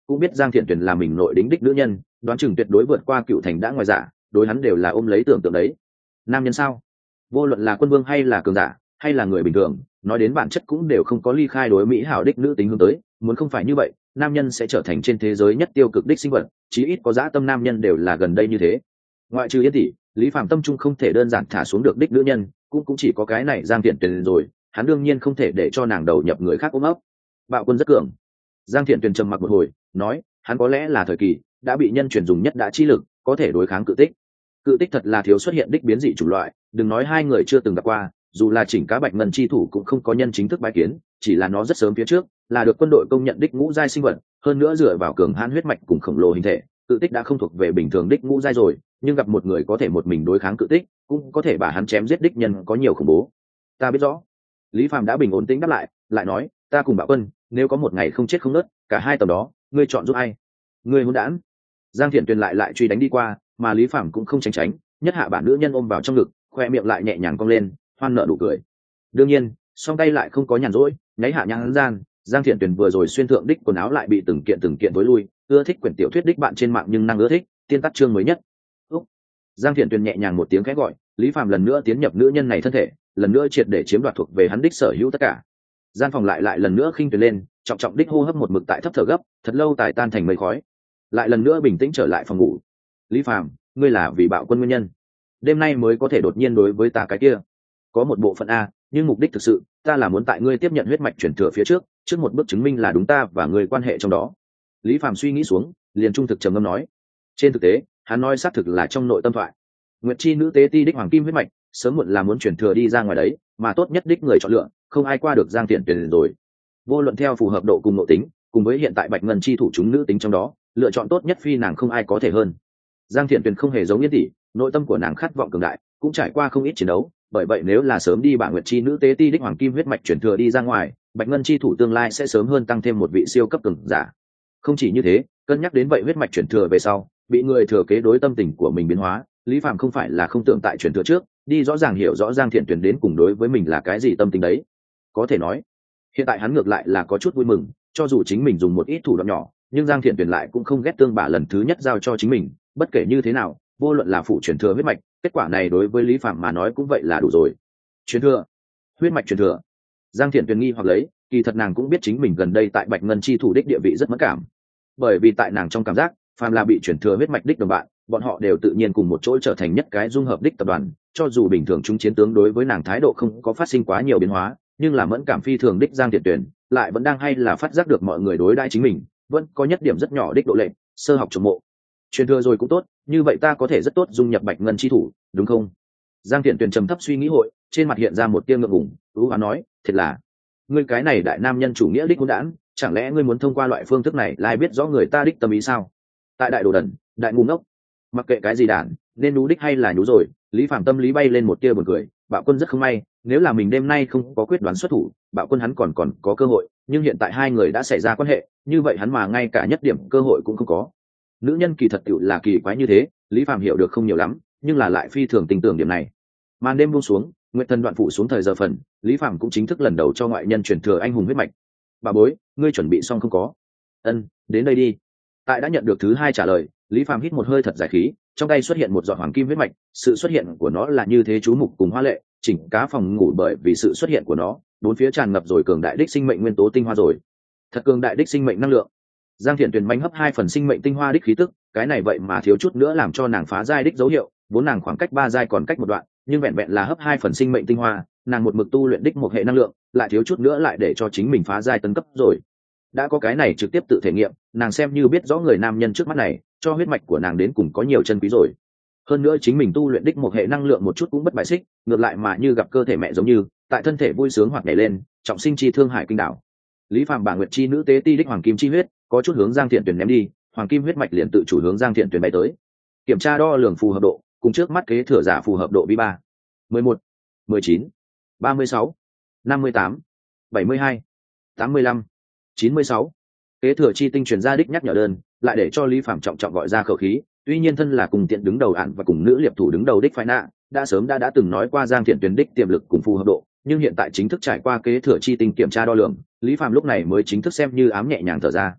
cũng biết Giang Thiện Tuyền là mình nội đính đích nữ nhân, đoán chừng tuyệt đối vượt qua Cựu Thành đã ngoài giả, đối hắn đều là ôm lấy tưởng tượng đấy. Nam nhân sao? Vô luận là quân vương hay là cường giả, hay là người bình thường, nói đến bản chất cũng đều không có ly khai đối mỹ hảo đích nữ tính hướng tới, muốn không phải như vậy, nam nhân sẽ trở thành trên thế giới nhất tiêu cực đích sinh vật, chí ít có dã tâm nam nhân đều là gần đây như thế. Ngoại trừ Yên tỷ, Lý Phàm tâm trung không thể đơn giản thả xuống được đích nữ nhân, cũng cũng chỉ có cái này Giang Thiện Tuyền rồi, hắn đương nhiên không thể để cho nàng đầu nhập người khác ôm ấp. Bạo quân rất cường. Giang Thiện Tuyền trầm mặc một hồi, nói, hắn có lẽ là thời kỳ đã bị nhân truyền dùng nhất đã chi lực, có thể đối kháng cự tích. Cự tích thật là thiếu xuất hiện đích biến dị chủng loại, đừng nói hai người chưa từng gặp qua, dù là chỉnh cá bạch ngân chi thủ cũng không có nhân chính thức bái kiến, chỉ là nó rất sớm phía trước là được quân đội công nhận đích ngũ giai sinh vật, hơn nữa dựa vào cường hãn huyết mạch cùng khổng lồ hình thể, cự tích đã không thuộc về bình thường đích ngũ giai rồi, nhưng gặp một người có thể một mình đối kháng cự tích, cũng có thể bà hắn chém giết đích nhân có nhiều khủng bố. Ta biết rõ. Lý Phàm đã bình ổn tĩnh đáp lại, lại nói, ta cùng Bạo Quân, nếu có một ngày không chết không nứt, cả hai tầm đó, ngươi chọn giúp ai? Ngươi hỗn đản. Giang Thiện Tuyền lại lại truy đánh đi qua, mà Lý Phàm cũng không tránh tránh, nhất hạ bản nữ nhân ôm vào trong ngực, khoe miệng lại nhẹ nhàng cong lên, hoan nợ đủ cười. Đương nhiên, song tay lại không có nhàn rỗi, nháy hạ nhãn gian, Giang Thiện Tuyền vừa rồi xuyên thượng đích quần áo lại bị từng kiện từng kiện tối lui, ưa thích quyển tiểu thuyết đích bạn trên mạng nhưng năng ưa thích, tiên tắt chương mới nhất. Úc. Giang Thiện Tuyền nhẹ nhàng một tiếng khẽ gọi, Lý Phàm lần nữa tiến nhập nữ nhân này thân thể, lần nữa triệt để chiếm đoạt thuộc về hắn đích sở hữu tất cả. Gian phòng lại lại lần nữa khinh tuyệt lên, trọng trọng đích hô hấp một mực tại thấp thở gấp, thật lâu tài tan thành mây khói. Lại lần nữa bình tĩnh trở lại phòng ngủ. Lý Phàm, ngươi là vì Bạo Quân nguyên nhân, đêm nay mới có thể đột nhiên đối với ta cái kia. Có một bộ phận a, nhưng mục đích thực sự, ta là muốn tại ngươi tiếp nhận huyết mạch chuyển thừa phía trước, trước một bước chứng minh là đúng ta và ngươi quan hệ trong đó. Lý Phàm suy nghĩ xuống, liền trung thực trầm ngâm nói. Trên thực tế, hắn nói xác thực là trong nội tâm thoại. Nguyệt chi nữ tế ti đích hoàng kim huyết mạch, sớm muộn là muốn chuyển thừa đi ra ngoài đấy, mà tốt nhất đích người chọn lựa, không ai qua được Giang Thiện Tuyền rồi. Vô luận theo phù hợp độ cùng nội tính, cùng với hiện tại bạch ngân chi thủ chúng nữ tính trong đó, lựa chọn tốt nhất phi nàng không ai có thể hơn. Giang Thiện Tuyền không hề giống Yên tỷ, nội tâm của nàng khát vọng cường đại, cũng trải qua không ít chiến đấu, bởi vậy nếu là sớm đi bạo nguyệt chi nữ tế ti đích hoàng kim huyết mạch chuyển thừa đi ra ngoài, bạch ngân chi thủ tương lai sẽ sớm hơn tăng thêm một vị siêu cấp cường giả. Không chỉ như thế, cân nhắc đến vậy huyết mạch chuyển thừa về sau, bị người thừa kế đối tâm tình của mình biến hóa, Lý Phàm không phải là không tưởng tại chuyển thừa trước, đi rõ ràng hiểu rõ Giang Thiện Tuyền đến cùng đối với mình là cái gì tâm tình đấy. Có thể nói, hiện tại hắn ngược lại là có chút vui mừng, cho dù chính mình dùng một ít thủ đoạn nhỏ, nhưng Giang Thiện Tuyền lại cũng không ghét tương bả lần thứ nhất giao cho chính mình, bất kể như thế nào, vô luận là phụ chuyển thừa huyết mạch, kết quả này đối với Lý Phàm mà nói cũng vậy là đủ rồi. Chuyển thừa, huyết mạch chuyển thừa. Giang Thiện Tuyền nghi hoặc lấy, kỳ thật nàng cũng biết chính mình gần đây tại bạch ngân chi thủ đích địa vị rất mất cảm, bởi vì tại nàng trong cảm giác, phàm là bị chuyển thừa huyết mạch đích đồng bạn, bọn họ đều tự nhiên cùng một chỗ trở thành nhất cái dung hợp đích tập đoàn, cho dù bình thường chúng chiến tướng đối với nàng thái độ không có phát sinh quá nhiều biến hóa, nhưng là mẫn cảm phi thường đích Giang Thiện Tuyền lại vẫn đang hay là phát giác được mọi người đối đãi chính mình vẫn có nhất điểm rất nhỏ đích độ lệ, sơ học trộm mộ. Truyền thừa rồi cũng tốt, như vậy ta có thể rất tốt dung nhập bạch ngân chi thủ, đúng không? Giang Thiện Tuyền trầm thấp suy nghĩ hội, trên mặt hiện ra một tia ngượng ngùng, ú hoán nói, thiệt là ngươi cái này đại nam nhân chủ nghĩa đích hỗn đản, chẳng lẽ ngươi muốn thông qua loại phương thức này lại biết rõ người ta đích tâm ý sao? Tại đại đồ đần, đại ngu ngốc, mặc kệ cái gì đản, nên nhú đích hay là nhú rồi. Lý Phàm tâm lý bay lên một tia buồn cười, Bạo Quân rất không may, nếu là mình đêm nay không có quyết đoán xuất thủ, Bạo Quân hắn còn còn có cơ hội, nhưng hiện tại hai người đã xảy ra quan hệ, như vậy hắn mà ngay cả nhất điểm cơ hội cũng không có. Nữ nhân kỳ thật tựu là kỳ quái như thế, Lý Phàm hiểu được không nhiều lắm, nhưng là lại phi thường tin tưởng điểm này. Màn đêm buông xuống, nguyệt thần đoạn phủ xuống thời giờ phần, Lý Phàm cũng chính thức lần đầu cho ngoại nhân truyền thừa anh hùng huyết mạch. Bà bối, ngươi chuẩn bị xong không có? Ân, đến đây đi. Tại đã nhận được thứ hai trả lời, Lý Phàm hít một hơi thật dài khí, trong tay xuất hiện một giọt hoàng kim huyết mạch, sự xuất hiện của nó là như thế chú mục cùng hoa lệ, chỉnh cá phòng ngủ bởi vì sự xuất hiện của nó, bốn phía tràn ngập rồi cường đại đích sinh mệnh nguyên tố tinh hoa rồi. Thật cường đại đích sinh mệnh năng lượng. Giang Thiện Tuyền manh hấp hai phần sinh mệnh tinh hoa đích khí tức, cái này vậy mà thiếu chút nữa làm cho nàng phá giai đích dấu hiệu, vốn nàng khoảng cách ba giai còn cách một đoạn, nhưng vẹn vẹn là hấp hai phần sinh mệnh tinh hoa, nàng một mực tu luyện đích một hệ năng lượng, lại thiếu chút nữa lại để cho chính mình phá giai tấn cấp rồi. Đã có cái này trực tiếp tự thể nghiệm, nàng xem như biết rõ người nam nhân trước mắt này, cho huyết mạch của nàng đến cùng có nhiều chân quý rồi. Hơn nữa chính mình tu luyện đích một hệ năng lượng một chút cũng bất bài xích, ngược lại mà như gặp cơ thể mẹ giống như, tại thân thể vui sướng hoặc nhảy lên, trọng sinh chi thương hải kinh đảo. Lý Phàm bả nguyệt chi nữ tế ti đích hoàng kim chi huyết, có chút hướng Giang Thiện Tuyền ném đi, hoàng kim huyết mạch liền tự chủ hướng Giang Thiện Tuyền bay tới. Kiểm tra đo lường phù hợp độ, cùng trước mắt kế thừa giả phù hợp độ vi ba, mười một, mười chín, ba mươi sáu, năm mươi tám, bảy mươi hai, tám mươi lăm, chín mươi sáu. Kế thừa chi tinh truyền ra đích nhắc nhở đơn, lại để cho Lý Phàm trọng trọng gọi ra khẩu khí, tuy nhiên thân là cùng tiện đứng đầu ạn và cùng nữ liệp thủ đứng đầu đích phái nạ, đã sớm đã đã từng nói qua Giang Thiện Tuyền đích tiềm lực cùng phù hợp độ, nhưng hiện tại chính thức trải qua kế thừa chi tinh kiểm tra đo lường, Lý Phàm lúc này mới chính thức xem như ám nhẹ nhàng thở ra.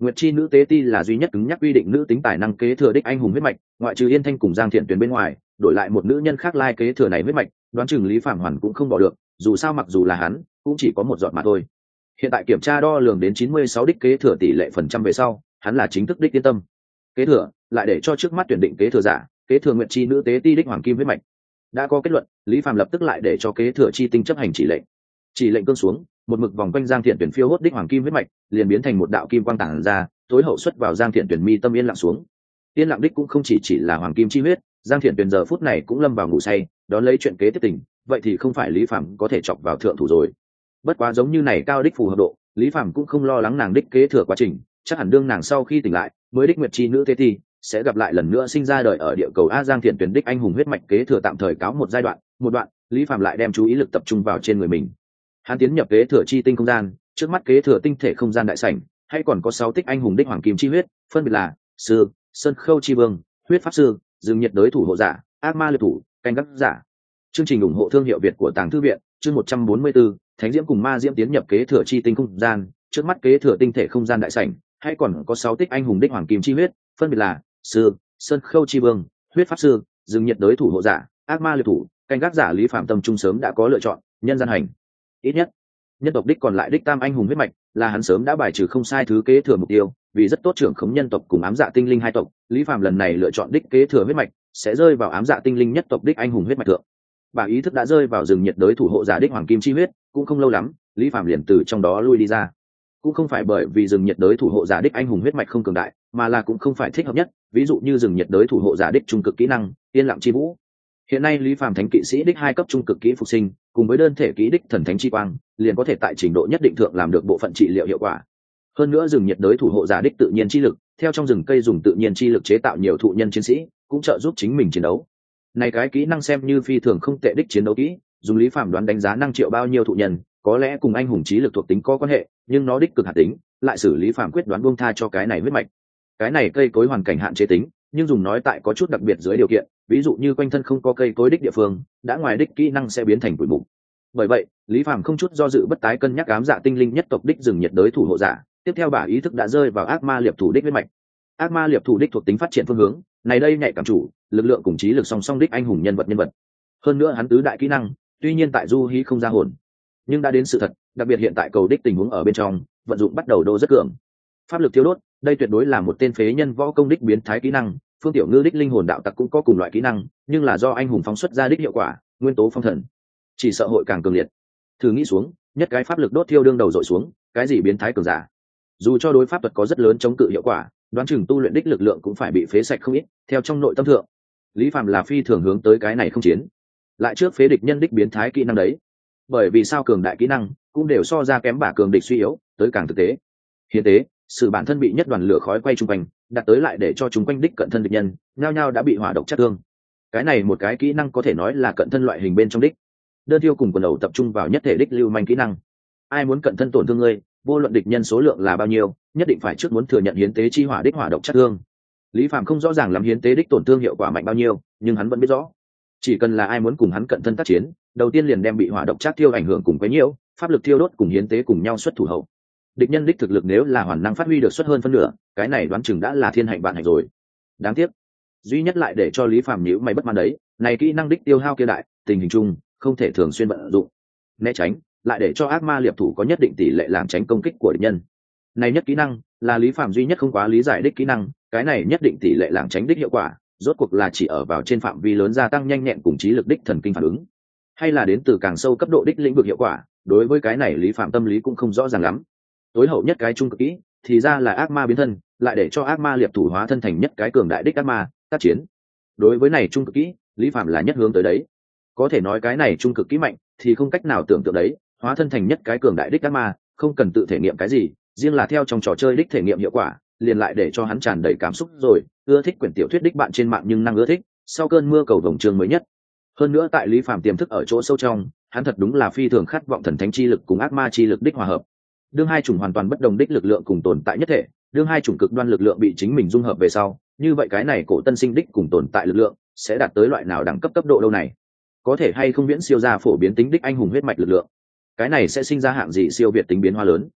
Nguyệt chi nữ tế ti là duy nhất cứng nhắc quy định nữ tính tài năng kế thừa đích anh hùng huyết mạch, ngoại trừ Yên Thanh cùng Giang Thiện Tuyền bên ngoài, đổi lại một nữ nhân khác lai kế thừa này huyết mạch, đoán chừng Lý Phàm Hoàn cũng không bỏ được, dù sao mặc dù là hắn, cũng chỉ có một giọt mà thôi. Hiện tại kiểm tra đo lường đến chín mươi sáu đích kế thừa tỷ lệ phần trăm về sau, hắn là chính thức đích yên tâm. Kế thừa, lại để cho trước mắt tuyển định kế thừa giả, kế thừa Nguyệt chi nữ tế ti đích hoàng kim huyết mạch. Đã có kết luận, Lý Phàm lập tức lại để cho kế thừa chi tinh chấp hành chỉ lệnh. Chỉ lệnh cương xuống, một mực vòng quanh Giang Thiện Tuyển phiêu hốt đích hoàng kim huyết mạch, liền biến thành một đạo kim quang tản ra, tối hậu xuất vào Giang Thiện Tuyển mi tâm yên lặng xuống. Yên lặng đích cũng không chỉ chỉ là hoàng kim chi huyết, Giang Thiện Tuyển giờ phút này cũng lâm vào ngủ say, đón lấy chuyện kế tiếp tình, vậy thì không phải Lý Phàm có thể chọc vào thượng thủ rồi. Bất quá giống như này cao đích phù hợp độ, Lý Phàm cũng không lo lắng nàng đích kế thừa quá trình, chắc hẳn đương nàng sau khi tỉnh lại, mới đích Nguyệt chi nữ tế ti sẽ gặp lại lần nữa sinh ra đời ở địa cầu a. Giang Thiện Tuyển đích anh hùng huyết mạch kế thừa tạm thời cáo một giai đoạn, một đoạn, Lý Phàm lại đem chú ý lực tập trung vào trên người mình. Hắn tiến nhập kế thừa chi tinh không gian, trước mắt kế thừa tinh thể không gian đại sảnh, hay còn có sáu tích anh hùng đích hoàng kim chi huyết, phân biệt là sư, sơn khâu chi vương, huyết pháp sư, dương nhiệt đới thủ hộ giả, ác ma liệt thủ, canh gác giả. Chương trình ủng hộ thương hiệu Việt của Tàng Thư viện, chương một trăm bốn mươi tư, Thánh Diễm cùng Ma Diễm tiến nhập kế thừa chi tinh không gian, trước mắt kế thừa tinh thể không gian đại sảnh, hay còn có sáu tích anh hùng đích hoàng kim chi huyết, phân biệt là sư, sơn khâu chi vương, huyết pháp sư, dương nhiệt đới thủ hộ giả, ác ma liệt thủ, canh gác giả. Lý Phạm tâm trung sớm đã có lựa chọn, nhân gian hành. Ít nhất, nhân tộc đích còn lại đích tam anh hùng huyết mạch là hắn sớm đã bài trừ không sai thứ kế thừa mục tiêu, vì rất tốt trưởng khống nhân tộc cùng ám dạ tinh linh hai tộc, Lý Phạm lần này lựa chọn đích kế thừa huyết mạch sẽ rơi vào ám dạ tinh linh nhất tộc đích anh hùng huyết mạch thượng. Bà ý thức đã rơi vào rừng nhiệt đới thủ hộ giả đích hoàng kim chi huyết, cũng không lâu lắm, Lý Phạm liền từ trong đó lui đi ra. Cũng không phải bởi vì rừng nhiệt đới thủ hộ giả đích anh hùng huyết mạch không cường đại, mà là cũng không phải thích hợp nhất, ví dụ như rừng nhiệt đới thủ hộ giả đích trung cực kỹ năng yên lặng chi vũ. Hiện nay Lý Phàm thánh kỵ sĩ đích hai cấp trung cực kỹ phục sinh, cùng với đơn thể kỹ đích thần thánh chi quang, liền có thể tại trình độ nhất định thượng làm được bộ phận trị liệu hiệu quả. Hơn nữa rừng nhiệt đới thủ hộ giả đích tự nhiên chi lực, theo trong rừng cây dùng tự nhiên chi lực chế tạo nhiều thụ nhân chiến sĩ, cũng trợ giúp chính mình chiến đấu. Này cái kỹ năng xem như phi thường không tệ đích chiến đấu kỹ, dùng Lý Phàm đoán đánh giá năng triệu bao nhiêu thụ nhân, có lẽ cùng anh hùng trí lực thuộc tính có quan hệ, nhưng nó đích cực hạt tính, lại xử Lý Phàm quyết đoán buông tha cho cái này huyết mạch. Cái này cây cối hoàn cảnh hạn chế tính, nhưng dùng nói tại có chút đặc biệt dưới điều kiện, ví dụ như quanh thân không có cây cối đích địa phương, đã ngoài đích kỹ năng sẽ biến thành bụi mục. Bởi vậy, Lý Phàm không chút do dự bất tái cân nhắc ám dạ tinh linh nhất tộc đích rừng nhiệt đới thủ hộ giả, tiếp theo bà ý thức đã rơi vào ác ma liệp thủ đích huyết mạch. Ác ma liệp thủ đích thuộc tính phát triển phương hướng, này đây nhạy cảm chủ, lực lượng cùng trí lực song song đích anh hùng nhân vật nhân vật. Hơn nữa hắn tứ đại kỹ năng, tuy nhiên tại du hí không ra hồn, nhưng đã đến sự thật, đặc biệt hiện tại cầu đích tình huống ở bên trong, vận dụng bắt đầu đô rất cường. Pháp lực thiêu đốt, đây tuyệt đối là một tên phế nhân võ công đích biến thái kỹ năng. Phương Tiểu Ngư đích linh hồn đạo tặc cũng có cùng loại kỹ năng, nhưng là do anh hùng phóng xuất ra đích hiệu quả, nguyên tố phong thần, chỉ sợ hội càng cường liệt. Thử nghĩ xuống, nhất cái pháp lực đốt thiêu đương đầu dội xuống, cái gì biến thái cường giả, dù cho đối pháp thuật có rất lớn chống cự hiệu quả, đoán chừng tu luyện đích lực lượng cũng phải bị phế sạch không ít. Theo trong nội tâm thượng, Lý Phạm là phi thường hướng tới cái này không chiến, lại trước phế địch nhân đích biến thái kỹ năng đấy. Bởi vì sao cường đại kỹ năng cũng đều so ra kém bả cường địch suy yếu, tới càng thực tế. Hiện tế, sự bản thân bị nhất đoàn lửa khói quay trung quanh, đặt tới lại để cho chúng quanh đích cận thân địch nhân, nhao nhao đã bị hỏa độc sát thương. Cái này một cái kỹ năng có thể nói là cận thân loại hình bên trong đích. Đơn tiêu cùng quần đầu tập trung vào nhất thể đích lưu manh kỹ năng. Ai muốn cận thân tổn thương ngươi, vô luận địch nhân số lượng là bao nhiêu, nhất định phải trước muốn thừa nhận hiến tế chi hỏa đích hỏa độc sát thương. Lý Phạm không rõ ràng lắm hiến tế đích tổn thương hiệu quả mạnh bao nhiêu, nhưng hắn vẫn biết rõ, chỉ cần là ai muốn cùng hắn cận thân tác chiến, đầu tiên liền đem bị hỏa độc sát tiêu ảnh hưởng cùng quấy nhiễu, pháp lực thiêu đốt cùng hiến tế cùng nhau xuất thủ hậu. Địch nhân đích thực lực nếu là hoàn năng phát huy được xuất hơn phân nửa, cái này đoán chừng đã là thiên hạnh vạn hạnh rồi. Đáng tiếc, duy nhất lại để cho Lý Phạm nhíu mày bất mãn đấy, này kỹ năng đích tiêu hao kia đại, tình hình chung không thể thường xuyên vận dụng. Né tránh, lại để cho ác ma liệp thủ có nhất định tỷ lệ làm tránh công kích của địch nhân. Này nhất kỹ năng là Lý Phạm duy nhất không quá lý giải đích kỹ năng, cái này nhất định tỷ lệ làm tránh đích hiệu quả, rốt cuộc là chỉ ở vào trên phạm vi lớn gia tăng nhanh nhẹn cùng trí lực đích thần kinh phản ứng, hay là đến từ càng sâu cấp độ đích lĩnh vực hiệu quả, đối với cái này Lý Phạm tâm lý cũng không rõ ràng lắm. Tối hậu nhất cái trung cực kỹ thì ra là ác ma biến thân, lại để cho ác ma liệp thủ hóa thân thành nhất cái cường đại đích ác ma tác chiến. Đối với này trung cực kỹ, Lý Phạm là nhất hướng tới đấy. Có thể nói cái này trung cực kỹ mạnh thì không cách nào tưởng tượng đấy, hóa thân thành nhất cái cường đại đích ác ma, không cần tự thể nghiệm cái gì, riêng là theo trong trò chơi đích thể nghiệm hiệu quả, liền lại để cho hắn tràn đầy cảm xúc rồi. Ưa thích quyển tiểu thuyết đích bạn trên mạng nhưng năng ưa thích sau cơn mưa cầu vồng chương mới nhất. Hơn nữa tại Lý Phạm tiềm thức ở chỗ sâu trong, hắn thật đúng là phi thường khát vọng thần thánh chi lực cùng ác ma chi lực đích hòa hợp. Đương hai chủng hoàn toàn bất đồng đích lực lượng cùng tồn tại nhất thể, đương hai chủng cực đoan lực lượng bị chính mình dung hợp về sau, như vậy cái này cổ tân sinh đích cùng tồn tại lực lượng sẽ đạt tới loại nào đẳng cấp cấp độ đâu này? Có thể hay không viễn siêu ra phổ biến tính đích anh hùng huyết mạch lực lượng? Cái này sẽ sinh ra hạng gì siêu việt tính biến hóa lớn?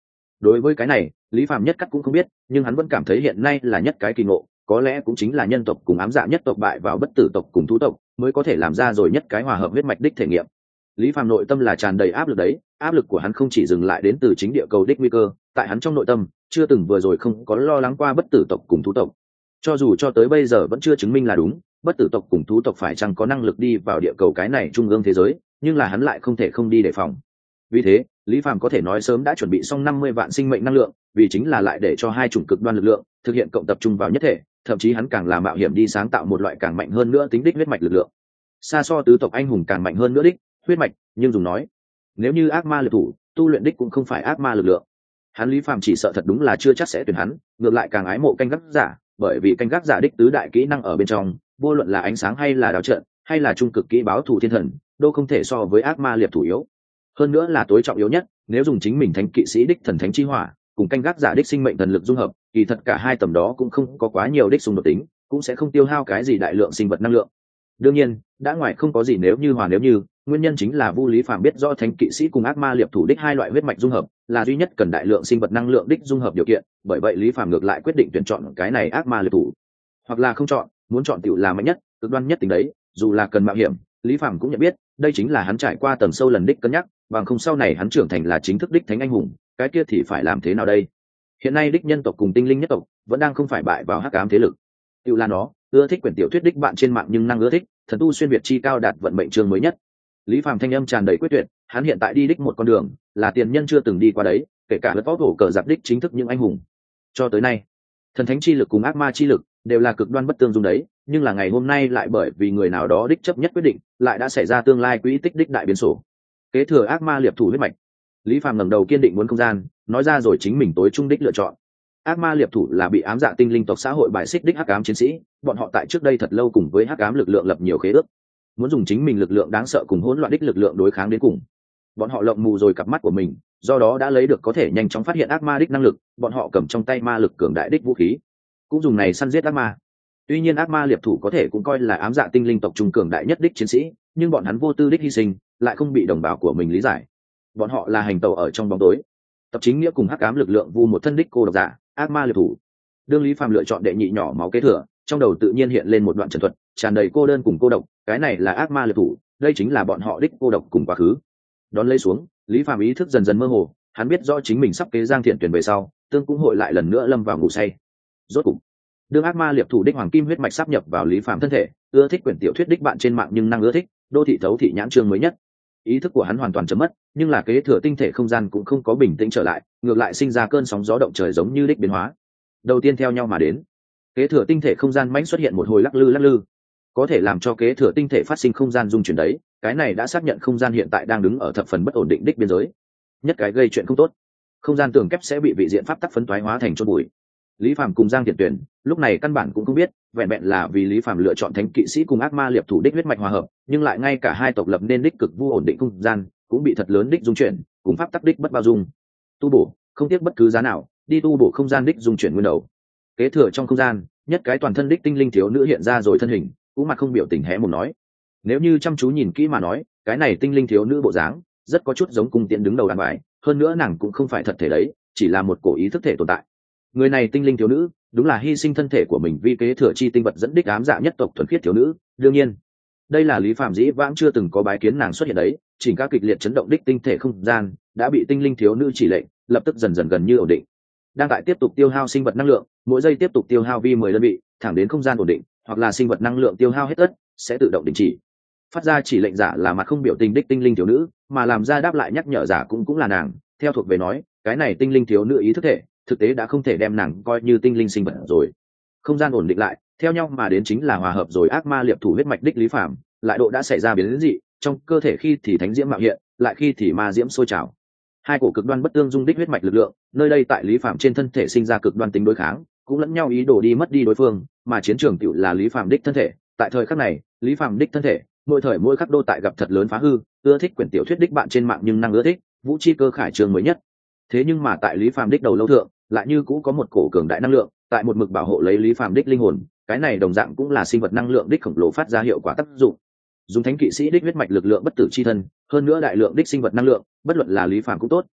Đối với cái này Lý Phàm nhất cắt cũng không biết, nhưng hắn vẫn cảm thấy hiện nay là nhất cái kỳ ngộ, có lẽ cũng chính là nhân tộc cùng ám dạ nhất tộc bại vào bất tử tộc cùng thú tộc mới có thể làm ra rồi nhất cái hòa hợp huyết mạch đích thể nghiệm. Lý Phàm nội tâm là tràn đầy áp lực đấy, áp lực của hắn không chỉ dừng lại đến từ chính địa cầu đích nguy cơ, tại hắn trong nội tâm chưa từng vừa rồi không có lo lắng qua bất tử tộc cùng thú tộc. Cho dù cho tới bây giờ vẫn chưa chứng minh là đúng, bất tử tộc cùng thú tộc phải chăng có năng lực đi vào địa cầu cái này trung ương thế giới, nhưng là hắn lại không thể không đi đề phòng. Vì thế Lý Phàm có thể nói sớm đã chuẩn bị xong năm mươi vạn sinh mệnh năng lượng, vì chính là lại để cho hai chủng cực đoan lực lượng thực hiện cộng tập trung vào nhất thể, thậm chí hắn càng là mạo hiểm đi sáng tạo một loại càng mạnh hơn nữa tính đích huyết mạch lực lượng, xa so tứ tộc anh hùng càng mạnh hơn nữa đích huyết mạch. Nhưng dùng nói nếu như ác ma lực thủ tu luyện đích cũng không phải ác ma lực lượng, hắn Lý Phàm chỉ sợ thật đúng là chưa chắc sẽ tuyển hắn, ngược lại càng ái mộ canh gác giả, bởi vì canh gác giả đích tứ đại kỹ năng ở bên trong, vô luận là ánh sáng hay là đao trận hay là trung cực kỹ báo thủ thiên thần, đâu không thể so với ác ma liệt thủ yếu. Hơn nữa là tối trọng yếu nhất, nếu dùng chính mình thánh kỵ sĩ đích thần thánh chi hỏa cùng canh gác giả đích sinh mệnh thần lực dung hợp, kỳ thật cả hai tầm đó cũng không có quá nhiều đích xung đột tính, cũng sẽ không tiêu hao cái gì đại lượng sinh vật năng lượng. Đương nhiên đã ngoài không có gì nếu như hòa nếu như, nguyên nhân chính là Vu Lý Phàm biết rõ thánh kỵ sĩ cùng ác ma liệp thủ đích hai loại huyết mạch dung hợp là duy nhất cần đại lượng sinh vật năng lượng đích dung hợp điều kiện, bởi vậy Lý Phàm ngược lại quyết định tuyển chọn cái này ác ma liệp thủ, hoặc là không chọn, muốn chọn tiểu là mạnh nhất cực đoan nhất tính đấy, dù là cần mạo hiểm, Lý Phàm cũng nhận biết đây chính là hắn trải qua tầng sâu lần đích cân nhắc, bằng không sau này hắn trưởng thành là chính thức đích thánh anh hùng, cái kia thì phải làm thế nào đây? Hiện nay đích nhân tộc cùng tinh linh nhất tộc vẫn đang không phải bại vào hắc ám thế lực, tiểu là nó ưa thích quyển tiểu thuyết đích bạn trên mạng nhưng năng ưa thích thần tu xuyên việt chi cao đạt vận mệnh chương mới nhất. Lý Phàm thanh âm tràn đầy quyết tuyệt, hắn hiện tại đi đích một con đường là tiền nhân chưa từng đi qua đấy, kể cả lật võ thổ cờ giặc đích chính thức những anh hùng. Cho tới nay thần thánh chi lực cùng ác ma chi lực đều là cực đoan bất tương dung đấy, nhưng là ngày hôm nay lại bởi vì người nào đó đích chấp nhất quyết định, lại đã xảy ra tương lai quỹ tích đích đại biến số. Kế thừa ác ma liệp thủ huyết mạch, Lý Phàm ngẩng đầu kiên định muốn không gian, nói ra rồi chính mình tối trung đích lựa chọn. Ác ma liệp thủ là bị ám dạ tinh linh tộc xã hội bài xích đích hắc ám chiến sĩ, bọn họ tại trước đây thật lâu cùng với hắc ám lực lượng lập nhiều khế ước, muốn dùng chính mình lực lượng đáng sợ cùng hỗn loạn đích lực lượng đối kháng đến cùng. Bọn họ lộng mù rồi cặp mắt của mình, do đó đã lấy được có thể nhanh chóng phát hiện ác ma đích năng lực, bọn họ cầm trong tay ma lực cường đại đích vũ khí, cũng dùng này săn giết ác ma. Tuy nhiên ác ma liệp thủ có thể cũng coi là ám dạ tinh linh tộc trung cường đại nhất đích chiến sĩ, nhưng bọn hắn vô tư đích hy sinh, lại không bị đồng bào của mình lý giải. Bọn họ là hành tẩu ở trong bóng tối, tập chính nghĩa cùng hắc ám lực lượng vu một thân đích cô độc giả, ác ma liệp thủ. Đương Lý Phàm lựa chọn đệ nhị nhỏ máu kế thừa, trong đầu tự nhiên hiện lên một đoạn trần thuật, tràn đầy cô đơn cùng cô độc, cái này là ác ma liệp thủ, đây chính là bọn họ đích cô độc cùng quá khứ. Đón lấy xuống, Lý Phàm ý thức dần dần mơ hồ, hắn biết rõ chính mình sắp kế Giang Thiện tuyển về sau, tương cũng hội lại lần nữa lâm vào ngủ say. Rốt cục, đương ác ma liệp thủ đích hoàng kim huyết mạch sáp nhập vào Lý Phàm thân thể, ưa thích quyển tiểu thuyết đích bạn trên mạng nhưng năng ưa thích đô thị thấu thị nhãn chương mới nhất. Ý thức của hắn hoàn toàn chấm mất, nhưng là kế thừa tinh thể không gian cũng không có bình tĩnh trở lại, ngược lại sinh ra cơn sóng gió động trời giống như đích biến hóa. Đầu tiên theo nhau mà đến, kế thừa tinh thể không gian mãnh xuất hiện một hồi lắc lư lắc lư, có thể làm cho kế thừa tinh thể phát sinh không gian dung chuyển đấy, cái này đã xác nhận không gian hiện tại đang đứng ở thập phần bất ổn định đích biên giới. Nhất cái gây chuyện không tốt, không gian tường kép sẽ bị vị diện pháp tắc phấn toái hóa thành chôn bụi. Lý Phàm cùng Giang Thiện Tuyển lúc này căn bản cũng không biết, vẹn vẹn là vì Lý Phàm lựa chọn thánh kỵ sĩ cùng ác ma liệp thủ đích huyết mạch hòa hợp, nhưng lại ngay cả hai tộc lập nên đích cực vu ổn định không gian cũng bị thật lớn đích dung chuyển, cùng pháp tắc đích bất bao dung. Tu bổ, không tiếc bất cứ giá nào, đi tu bổ không gian đích dung chuyển nguyên đầu. Kế thừa trong không gian, nhất cái toàn thân đích tinh linh thiếu nữ hiện ra rồi thân hình, cũng mặt không biểu tình hé mồm nói. Nếu như chăm chú nhìn kỹ mà nói, cái này tinh linh thiếu nữ bộ dáng rất có chút giống cung tiễn đứng đầu đàn bài, hơn nữa nàng cũng không phải thật thể đấy, chỉ là một cổ ý thức thể tồn tại. Người này tinh linh thiếu nữ đúng là hy sinh thân thể của mình vì kế thừa chi tinh vật dẫn đích ám dạ nhất tộc thuần khiết thiếu nữ. Đương nhiên đây là Lý Phàm dĩ vãng chưa từng có bái kiến nàng xuất hiện đấy, chỉnh các kịch liệt chấn động đích tinh thể không gian đã bị tinh linh thiếu nữ chỉ lệnh, lập tức dần dần gần như ổn định, đang tại tiếp tục tiêu hao sinh vật năng lượng, mỗi giây tiếp tục tiêu hao vi mười đơn vị, thẳng đến không gian ổn định hoặc là sinh vật năng lượng tiêu hao hết tất sẽ tự động đình chỉ. Phát ra chỉ lệnh giả là mặt không biểu tình đích tinh linh thiếu nữ, mà làm ra đáp lại nhắc nhở giả cũng cũng là nàng. Theo thuộc về nói, cái này tinh linh thiếu nữ ý thức thể thực tế đã không thể đem nàng coi như tinh linh sinh vật rồi. Không gian ổn định lại, theo nhau mà đến chính là hòa hợp rồi ác ma liệp thủ huyết mạch đích Lý Phàm, lại độ đã xảy ra biến dị, trong cơ thể khi thì thánh diễm mạo hiện, lại khi thì ma diễm sôi trào. Hai cổ cực đoan bất tương dung đích huyết mạch lực lượng, nơi đây tại Lý Phàm trên thân thể sinh ra cực đoan tính đối kháng, cũng lẫn nhau ý đồ đi mất đi đối phương, mà chiến trường tiểu là Lý Phàm đích thân thể. Tại thời khắc này, Lý Phàm đích thân thể, mỗi thời mỗi khắc đô tại gặp thật lớn phá hư, ưa thích quyển tiểu thuyết đích bạn trên mạng nhưng năng ưa thích vũ chi cơ khải trường mới nhất. Thế nhưng mà tại Lý Phàm đích đầu lâu thượng, lại như cũ có một cổ cường đại năng lượng, tại một mực bảo hộ lấy Lý Phàm đích linh hồn, cái này đồng dạng cũng là sinh vật năng lượng đích khổng lồ phát ra hiệu quả tác dụng. Dùng thánh kỵ sĩ đích huyết mạch lực lượng bất tử chi thân, hơn nữa đại lượng đích sinh vật năng lượng, bất luận là Lý Phàm cũng tốt,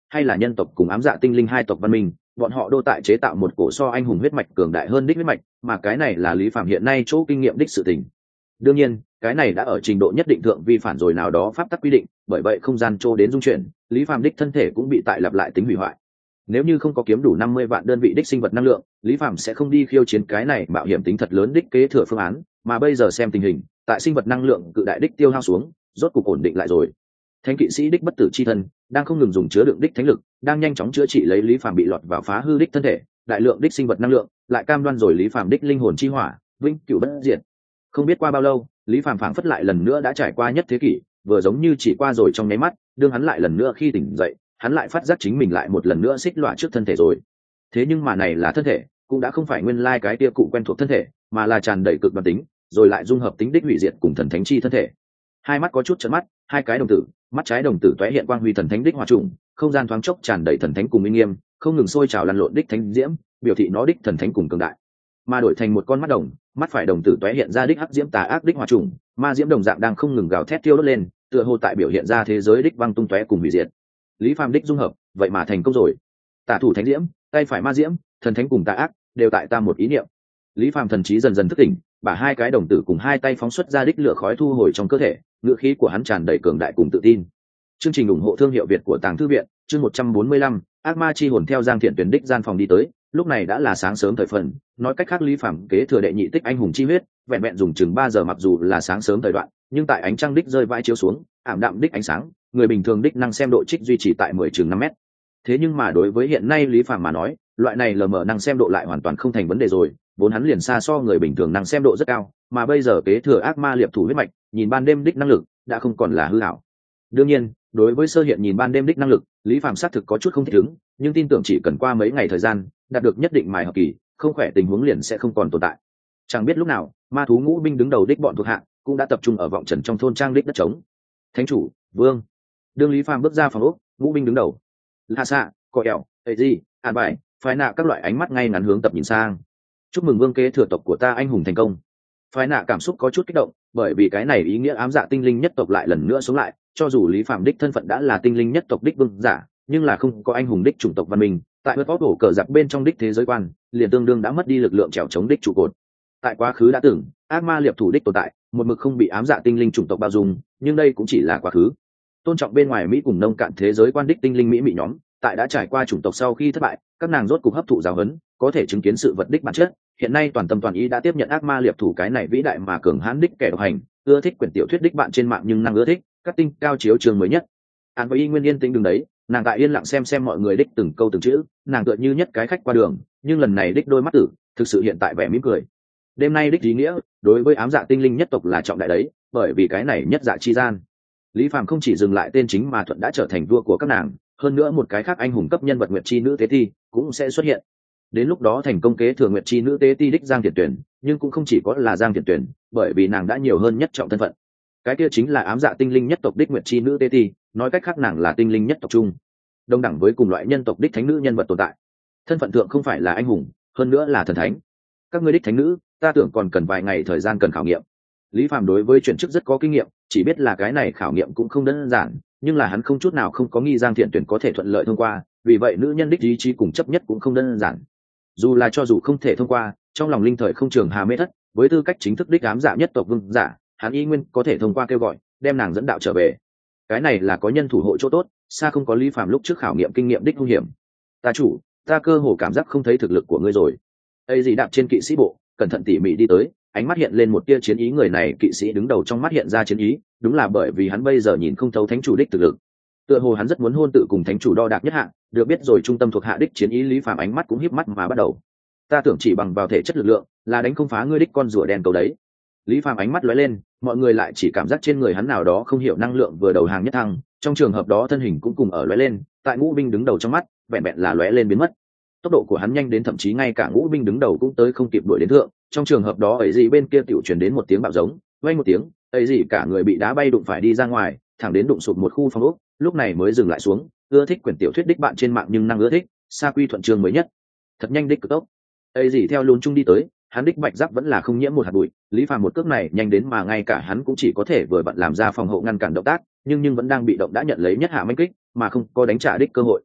hay là nhân tộc cùng ám dạ tinh linh hai tộc văn minh, bọn họ đô tại chế tạo một cổ so anh hùng huyết mạch cường đại hơn đích huyết mạch, mà cái này là Lý Phàm hiện nay chỗ kinh nghiệm đích sự tình. Đương nhiên cái này đã ở trình độ nhất định thượng vi phản rồi nào đó pháp tắc quy định, bởi vậy không gian trô đến dung chuyển, Lý Phàm đích thân thể cũng bị tại lặp lại tính hủy hoại. Nếu như không có kiếm đủ năm mươi vạn đơn vị đích sinh vật năng lượng, Lý Phàm sẽ không đi khiêu chiến cái này mạo hiểm tính thật lớn đích kế thừa phương án, mà bây giờ xem tình hình, tại sinh vật năng lượng cự đại đích tiêu hao xuống, rốt cục ổn định lại rồi. Thánh kỵ sĩ đích bất tử chi thân đang không ngừng dùng chứa đựng đích thánh lực, đang nhanh chóng chữa trị lấy Lý Phàm bị lọt vào phá hư đích thân thể, đại lượng đích sinh vật năng lượng, lại cam đoan rồi Lý Phàm đích linh hồn chi hỏa, vĩnh cửu bất diệt. Không biết qua bao lâu, Lý Phàm phảng phất lại lần nữa đã trải qua nhất thế kỷ, vừa giống như chỉ qua rồi trong nháy mắt, đương hắn lại lần nữa khi tỉnh dậy, hắn lại phát giác chính mình lại một lần nữa xích lõa trước thân thể rồi. Thế nhưng mà này là thân thể, cũng đã không phải nguyên lai cái tia cụ quen thuộc thân thể, mà là tràn đầy cực đoan tính, rồi lại dung hợp tính đích hủy diệt cùng thần thánh chi thân thể. Hai mắt có chút trợn mắt, hai cái đồng tử, mắt trái đồng tử tóe hiện quang huy thần thánh đích hòa trùng, không gian thoáng chốc tràn đầy thần thánh cùng uy nghiêm, không ngừng sôi trào lăn lộn đích thánh diễm, biểu thị nó đích thần thánh cùng cường đại. Mà đổi thành một con mắt đồng, mắt phải đồng tử tóe hiện ra đích hắc diễm tà ác đích hòa trùng, ma diễm đồng dạng đang không ngừng gào thét tiêu đốt lên, tựa hồ tại biểu hiện ra thế giới đích văng tung tóe cùng hủy diệt. Lý Phàm đích dung hợp, vậy mà thành công rồi. Tả thủ thánh diễm, tay phải ma diễm, thần thánh cùng tà ác, đều tại ta một ý niệm. Lý Phàm thần trí dần dần thức tỉnh,把hai cái đồng tử cùng hai tay phóng xuất ra đích lửa khói thu hồi trong cơ thể, ngữ khí của hắn tràn đầy cường đại cùng tự tin. Chương trình ủng hộ thương hiệu Việt của Tàng Thư viện, chương một trăm bốn mươi lăm, ác ma chi hồn theo Giang Thiện Tuyển đích gian phòng đi tới, lúc này đã là sáng sớm thời phần, nói cách khác Lý Phàm kế thừa đệ nhị tích anh hùng chi huyết, vẹn vẹn dùng chừng ba giờ, mặc dù là sáng sớm thời đoạn, nhưng tại ánh trăng đích rơi vãi chiếu xuống, ảm đạm đích ánh sáng, người bình thường đích năng xem độ trích duy trì tại mười chừng năm mét. Thế nhưng mà đối với hiện nay Lý Phàm mà nói, loại này lờ mờ năng xem độ lại hoàn toàn không thành vấn đề rồi, vốn hắn liền xa so người bình thường năng xem độ rất cao, mà bây giờ kế thừa ác ma liệp thủ huyết mạch, nhìn ban đêm đích năng lực đã không còn là hư ảo. Đương nhiên, đối với sơ hiện nhìn ban đêm đích năng lực, Lý Phàm xác thực có chút không thích ứng, nhưng tin tưởng chỉ cần qua mấy ngày thời gian, đạt được nhất định mài hợp kỳ, không khỏe tình huống liền sẽ không còn tồn tại. Chẳng biết lúc nào, ma thú ngũ binh đứng đầu đích bọn thuộc hạ cũng đã tập trung ở vọng trần trong thôn trang đích đất trống. Thánh chủ, vương. Đương Lý Phàm bước ra phòng ốc, ngũ binh đứng đầu, La Sa, Cọ Kẹo, Ê Di, An Bài, phái nạ các loại ánh mắt ngay ngắn hướng tập nhìn sang. Chúc mừng vương kế thừa tộc của ta anh hùng thành công. Phái nạ cảm xúc có chút kích động, bởi vì cái này ý nghĩa ám dạ tinh linh nhất tộc lại lần nữa sống lại, cho dù Lý Phàm đích thân phận đã là tinh linh nhất tộc đích vương giả, nhưng là không có anh hùng đích chủng tộc văn minh, tại vượt vóc đổ cờ giặc bên trong đích thế giới quan, liền tương đương đã mất đi lực lượng trèo chống đích trụ cột. Tại quá khứ đã từng, ác ma liệp thủ đích tồn tại, một mực không bị ám dạ tinh linh chủng tộc bao dung, nhưng đây cũng chỉ là quá khứ. Tôn trọng bên ngoài Mỹ cùng nông cạn thế giới quan đích tinh linh Mỹ mị nhóm, tại đã trải qua chủng tộc sau khi thất bại, các nàng rốt cục hấp thụ giáo huấn, có thể chứng kiến sự vật đích bản chất. Hiện nay toàn tâm toàn ý đã tiếp nhận ác ma liệp thủ cái này vĩ đại mà cường hãn đích kẻ độc hành, ưa thích quyển tiểu thuyết đích bạn trên mạng nhưng năng ưa thích các tinh cao chiếu trường mới nhất. An với y nguyên yên tĩnh đứng đấy, nàng tại yên lặng xem xem mọi người đích từng câu từng chữ, nàng tựa như nhất cái khách qua đường, nhưng lần này đích đôi mắt tử thực sự hiện tại vẻ mỉm cười. Đêm nay đích ý nghĩa đối với ám dạ tinh linh nhất tộc là trọng đại đấy, bởi vì cái này nhất dạ chi gian, Lý Phàm không chỉ dừng lại tên chính mà thuận đã trở thành vua của các nàng, hơn nữa một cái khác anh hùng cấp nhân vật nguyệt chi nữ tế ti cũng sẽ xuất hiện. Đến lúc đó thành công kế thừa nguyệt chi nữ tế ti đích Giang Thiện Tuyển, nhưng cũng không chỉ có là Giang Thiện Tuyển, bởi vì nàng đã nhiều hơn nhất trọng thân phận. Cái kia chính là ám dạ tinh linh nhất tộc đích nguyệt chi nữ tế ti, nói cách khác nàng là tinh linh nhất tộc chung, đồng đẳng với cùng loại nhân tộc đích thánh nữ nhân vật tồn tại. Thân phận thượng không phải là anh hùng, hơn nữa là thần thánh. Các ngươi đích thánh nữ, ta tưởng còn cần vài ngày thời gian cần khảo nghiệm. Lý Phàm đối với chuyển chức rất có kinh nghiệm, chỉ biết là cái này khảo nghiệm cũng không đơn giản, nhưng là hắn không chút nào không có nghi Giang Thiện Tuyển có thể thuận lợi thông qua, vì vậy nữ nhân đích ý chí cùng chấp nhất cũng không đơn giản. Dù là cho dù không thể thông qua, trong lòng linh thời không trường hà mê thất, với tư cách chính thức đích ám dạ nhất tộc vương giả, hắn y nguyên có thể thông qua kêu gọi, đem nàng dẫn đạo trở về. Cái này là có nhân thủ hộ chỗ tốt, xa không có Lý Phàm lúc trước khảo nghiệm kinh nghiệm đích nguy hiểm. Ta chủ, ta cơ hồ cảm giác không thấy thực lực của ngươi rồi. Ấy gì đạp trên kỵ sĩ bộ, cẩn thận tỉ mỉ đi tới, ánh mắt hiện lên một tia chiến ý, người này kỵ sĩ đứng đầu trong mắt hiện ra chiến ý, đúng là bởi vì hắn bây giờ nhìn không thấu thánh chủ đích thực lực. Tựa hồ hắn rất muốn hôn tự cùng thánh chủ đo đạc nhất hạng, được biết rồi trung tâm thuộc hạ đích chiến ý. Lý Phàm ánh mắt cũng híp mắt mà bắt đầu. Ta tưởng chỉ bằng vào thể chất lực lượng là đánh không phá ngươi đích con rùa đen cầu đấy. Lý Phàm ánh mắt lóe lên, mọi người lại chỉ cảm giác trên người hắn nào đó không hiểu năng lượng vừa đầu hàng nhất thăng, trong trường hợp đó thân hình cũng cùng ở lóe lên, tại ngũ binh đứng đầu trong mắt, vẹn vẹn là lóe lên biến mất. Tốc độ của hắn nhanh đến thậm chí ngay cả ngũ binh đứng đầu cũng tới không kịp đuổi đến thượng, trong trường hợp đó ấy gì bên kia tiểu truyền đến một tiếng bạo giống, vang một tiếng, ấy gì cả người bị đá bay đụng phải đi ra ngoài, thẳng đến đụng sụp một khu phòng ốc, lúc này mới dừng lại xuống. Ưa thích quyển tiểu thuyết đích bạn trên mạng nhưng năng ưa thích, Sa Quy thuận trường mới nhất, thật nhanh đích cực tốc. Ấy gì theo lùn chung đi tới, hắn đích bạch giáp vẫn là không nhiễm một hạt bụi. Lý Phàm một cước này nhanh đến mà ngay cả hắn cũng chỉ có thể vừa vặn làm ra phòng hộ ngăn cản động tác, nhưng nhưng vẫn đang bị động đã nhận lấy nhất hạ manh kích, mà không có đánh trả đích cơ hội.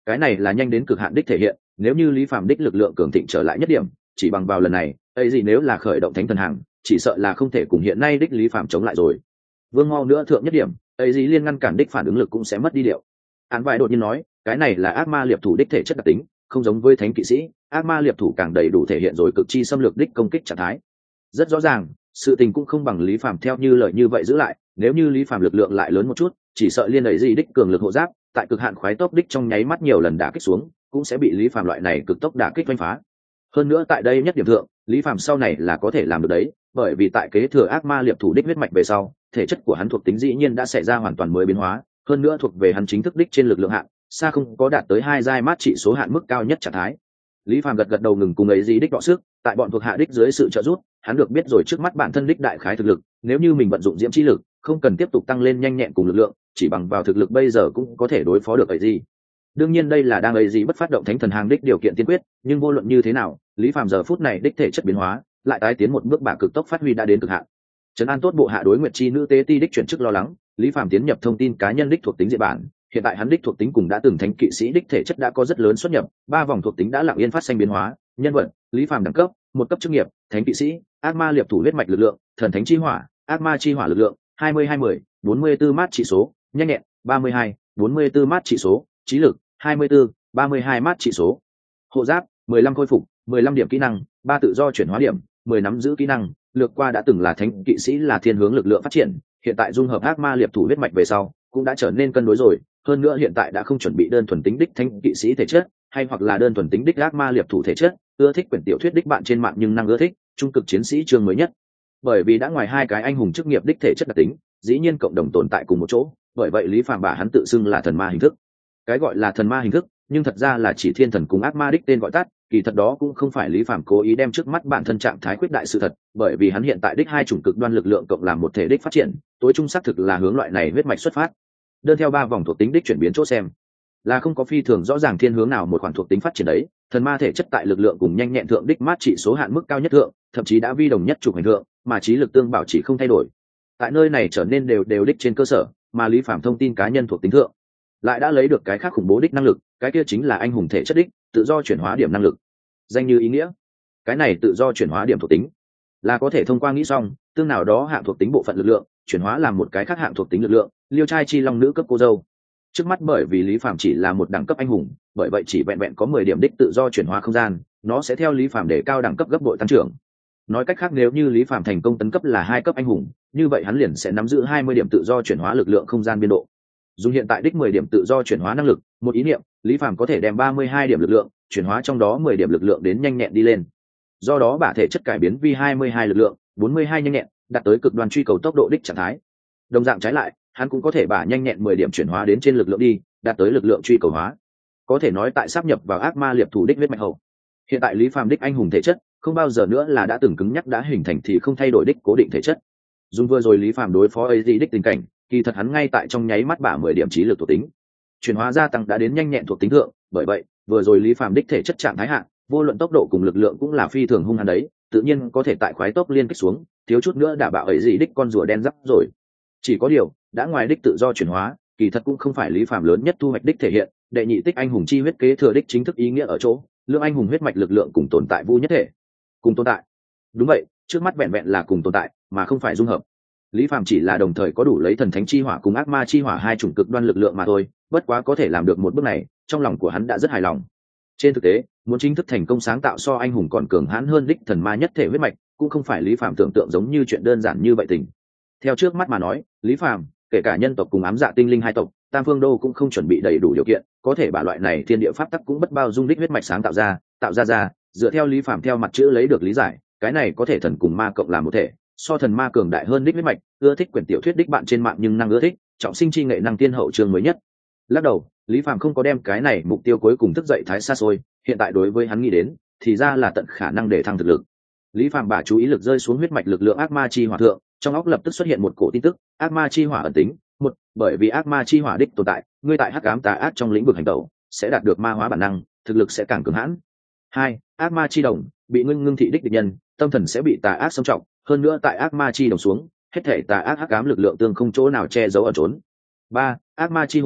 cái này là nhanh đến cực hạn đích thể hiện. Nếu như Lý Phàm đích lực lượng cường thịnh trở lại nhất điểm, chỉ bằng vào lần này ấy gì nếu là khởi động thánh thần hàng, chỉ sợ là không thể cùng hiện nay đích Lý Phàm chống lại rồi. Vương mau nữa thượng nhất điểm, ấy gì liên ngăn cản đích phản ứng lực cũng sẽ mất đi điệu. Án vải đột nhiên nói, cái này là ác ma liệp thủ đích thể chất đặc tính, không giống với thánh kỵ sĩ, ác ma liệp thủ càng đầy đủ thể hiện rồi cực chi xâm lược đích công kích trạng thái. Rất rõ ràng, sự tình cũng không bằng Lý Phàm theo như lời như vậy giữ lại, nếu như Lý Phàm lực lượng lại lớn một chút, chỉ sợ liên ấy gì đích cường lực hộ giáp, tại cực hạn khoái tốc đích trong nháy mắt nhiều lần đả kích xuống, cũng sẽ bị Lý Phàm loại này cực tốc đả kích đánh phá. Hơn nữa tại đây nhất điểm thượng, Lý Phàm sau này là có thể làm được đấy, bởi vì tại kế thừa ác ma liệp thủ đích huyết mạch về sau, thể chất của hắn thuộc tính dĩ nhiên đã xảy ra hoàn toàn mới biến hóa, hơn nữa thuộc về hắn chính thức đích trên lực lượng hạn, xa không có đạt tới hai giai mát trị số hạn mức cao nhất trạng thái. Lý Phàm gật gật đầu ngừng cùng ấy gì đích đọ sức, tại bọn thuộc hạ đích dưới sự trợ giúp, hắn được biết rồi trước mắt bản thân đích đại khái thực lực, nếu như mình vận dụng diễm chi lực, không cần tiếp tục tăng lên nhanh nhẹn cùng lực lượng, chỉ bằng vào thực lực bây giờ cũng có thể đối phó được ấy gì. Đương nhiên đây là đang ấy gì bất phát động thánh thần hàng đích điều kiện tiên quyết, nhưng vô luận như thế nào, Lý Phàm giờ phút này đích thể chất biến hóa, lại tái tiến một bước bả cực tốc phát huy đã đến cực hạn. Trấn an tốt bộ hạ đối nguyệt chi nữ tế ti đích chuyển chức lo lắng, Lý Phàm tiến nhập thông tin cá nhân đích thuộc tính diện bản, hiện tại hắn đích thuộc tính cùng đã từng thánh kỵ sĩ đích thể chất đã có rất lớn xuất nhập, ba vòng thuộc tính đã lặng yên phát sinh biến hóa. Nhân vật: Lý Phàm đẳng cấp một cấp chức nghiệp thánh kỵ sĩ, ác ma liệp thủ huyết mạch lực lượng, thần thánh chi hỏa, ác ma chi hỏa lực lượng hai mươi hai mươi, bốn mươi tư mát trị số, nhanh nhẹn ba mươi hai, bốn mươi tư mát trị số, trí lực hai mươi tư, ba mươi hai mát trị số, hộ giáp mười lăm khôi phục, mười lăm điểm kỹ năng, ba tự do chuyển hóa điểm, mười nắm giữ kỹ năng. Lược qua đã từng là thánh kỵ sĩ là thiên hướng lực lượng phát triển, hiện tại dung hợp ác ma liệp thủ huyết mạch về sau cũng đã trở nên cân đối rồi, hơn nữa hiện tại đã không chuẩn bị đơn thuần tính đích thánh kỵ sĩ thể chất, hay hoặc là đơn thuần tính đích ác ma liệp thủ thể chất. Ưa thích quyển tiểu thuyết đích bạn trên mạng nhưng năng ưa thích trung cực chiến sĩ chương mới nhất, bởi vì đã ngoài hai cái anh hùng chức nghiệp đích thể chất đặc tính, dĩ nhiên cộng đồng tồn tại cùng một chỗ, bởi vậy Lý Phàm bả hắn tự xưng là thần ma hình thức. Cái gọi là thần ma hình thức, nhưng thật ra là chỉ thiên thần cùng ác ma đích tên gọi tắt, kỳ thật đó cũng không phải Lý Phàm cố ý đem trước mắt bản thân trạng thái quyết đại sự thật, bởi vì hắn hiện tại đích hai chủng cực đoan lực lượng cộng làm một thể đích phát triển, tối trung xác thực là hướng loại này huyết mạch xuất phát. Đơn theo ba vòng thuộc tính đích chuyển biến chỗ xem, là không có phi thường rõ ràng thiên hướng nào một khoản thuộc tính phát triển đấy. Thần ma thể chất tại lực lượng cùng nhanh nhẹn thượng đích mát trị số hạn mức cao nhất thượng, thậm chí đã vi đồng nhất trục hành thượng, mà trí lực tương bảo chỉ không thay đổi. Tại nơi này trở nên đều đều đích trên cơ sở, mà Lý Phàm thông tin cá nhân thuộc tính thượng lại đã lấy được cái khác khủng bố đích năng lực, cái kia chính là anh hùng thể chất đích tự do chuyển hóa điểm năng lực. Danh như ý nghĩa, cái này tự do chuyển hóa điểm thuộc tính là có thể thông qua nghĩ xong tương nào đó hạng thuộc tính bộ phận lực lượng chuyển hóa làm một cái khác hạng thuộc tính lực lượng. Liêu trai chi long nữ cấp cô dâu, trước mắt bởi vì Lý Phàm chỉ là một đẳng cấp anh hùng, bởi vậy chỉ vẹn vẹn có mười điểm đích tự do chuyển hóa không gian, nó sẽ theo Lý Phàm để cao đẳng cấp gấp bội tăng trưởng. Nói cách khác, nếu như Lý Phàm thành công tấn cấp là hai cấp anh hùng, như vậy hắn liền sẽ nắm giữ hai mươi điểm tự do chuyển hóa lực lượng không gian biên độ. Dùng hiện tại đích mười điểm tự do chuyển hóa năng lực, một ý niệm, Lý Phàm có thể đem ba mươi hai điểm lực lượng chuyển hóa trong đó mười điểm lực lượng đến nhanh nhẹn đi lên. Do đó bả thể chất cải biến vi hai mươi hai lực lượng, bốn mươi hai nhanh nhẹn, đạt tới cực đoan truy cầu tốc độ đích trạng thái. Đồng dạng trái lại, hắn cũng có thể bả nhanh nhẹn mười điểm chuyển hóa đến trên lực lượng đi, đạt tới lực lượng truy cầu hóa. Có thể nói tại sáp nhập vào ác ma liệp thủ đích huyết mạch hậu, hiện tại Lý Phàm đích anh hùng thể chất không bao giờ nữa là đã từng cứng nhắc đã hình thành thì không thay đổi đích cố định thể chất. Dùng vừa rồi Lý Phàm đối phó ấy gì đích tình cảnh, kỳ thật hắn ngay tại trong nháy mắt bả mười điểm trí lực thuộc tính chuyển hóa gia tăng đã đến nhanh nhẹn thuộc tính thượng, bởi vậy vừa rồi Lý Phàm đích thể chất trạng thái hạng, vô luận tốc độ cùng lực lượng cũng là phi thường hung hăng đấy, tự nhiên có thể tại khoái tốc liên kích xuống, thiếu chút nữa đã bạo ấy gì đích con rùa đen rắp rồi. Chỉ có điều, đã ngoài đích tự do chuyển hóa, kỳ thật cũng không phải Lý Phàm lớn nhất thu hoạch đích thể hiện, đệ nhị tích anh hùng chi huyết kế thừa đích chính thức ý nghĩa ở chỗ, lượng anh hùng huyết mạch lực lượng cùng tồn tại vu nhất thể. Cùng tồn tại. Đúng vậy, trước mắt vẹn vẹn là cùng tồn tại, mà không phải dung hợp. Lý Phàm chỉ là đồng thời có đủ lấy thần thánh chi hỏa cùng ác ma chi hỏa hai chủng cực đoan lực lượng mà thôi, bất quá có thể làm được một bước này, trong lòng của hắn đã rất hài lòng. Trên thực tế, muốn chính thức thành công sáng tạo so anh hùng còn cường hãn hơn đích thần ma nhất thể huyết mạch, cũng không phải Lý Phàm tưởng tượng giống như chuyện đơn giản như vậy tình. Theo trước mắt mà nói, Lý Phàm, kể cả nhân tộc cùng ám dạ tinh linh hai tộc, Tam Phương Đô cũng không chuẩn bị đầy đủ điều kiện, có thể bả loại này thiên địa pháp tắc cũng bất bao dung đích huyết mạch sáng tạo ra, tạo ra ra, dựa theo Lý Phàm theo mặt chữ lấy được lý giải, cái này có thể thần cùng ma cộng làm một thể, so thần ma cường đại hơn đích huyết mạch. Ưa thích quyển tiểu thuyết đích bạn trên mạng nhưng năng ưa thích trọng sinh chi nghệ năng tiên hậu chương mới nhất. Lắc đầu, Lý Phàm không có đem cái này mục tiêu cuối cùng thức dậy thái xa xôi, hiện tại đối với hắn nghĩ đến thì ra là tận khả năng để thăng thực lực. Lý Phàm bả chú ý lực rơi xuống huyết mạch lực lượng ác ma chi hỏa thượng, trong óc lập tức xuất hiện một cổ tin tức, ác ma chi hỏa ẩn tính. Một, bởi vì ác ma chi hỏa đích tồn tại, ngươi tại hắc ám tà ác trong lĩnh vực hành tẩu sẽ đạt được ma hóa bản năng, thực lực sẽ càng cường hãn. Hai, ác ma chi đồng, bị ngưng ngưng thị đích địch nhân, tâm thần sẽ bị tà ác xâm trọng, hơn nữa tại ác ma chi đồng xuống, hết thể tà ác hắc ám lực lượng tương không chỗ nào che giấu ở trốn. Ba, ác ma chi hồn,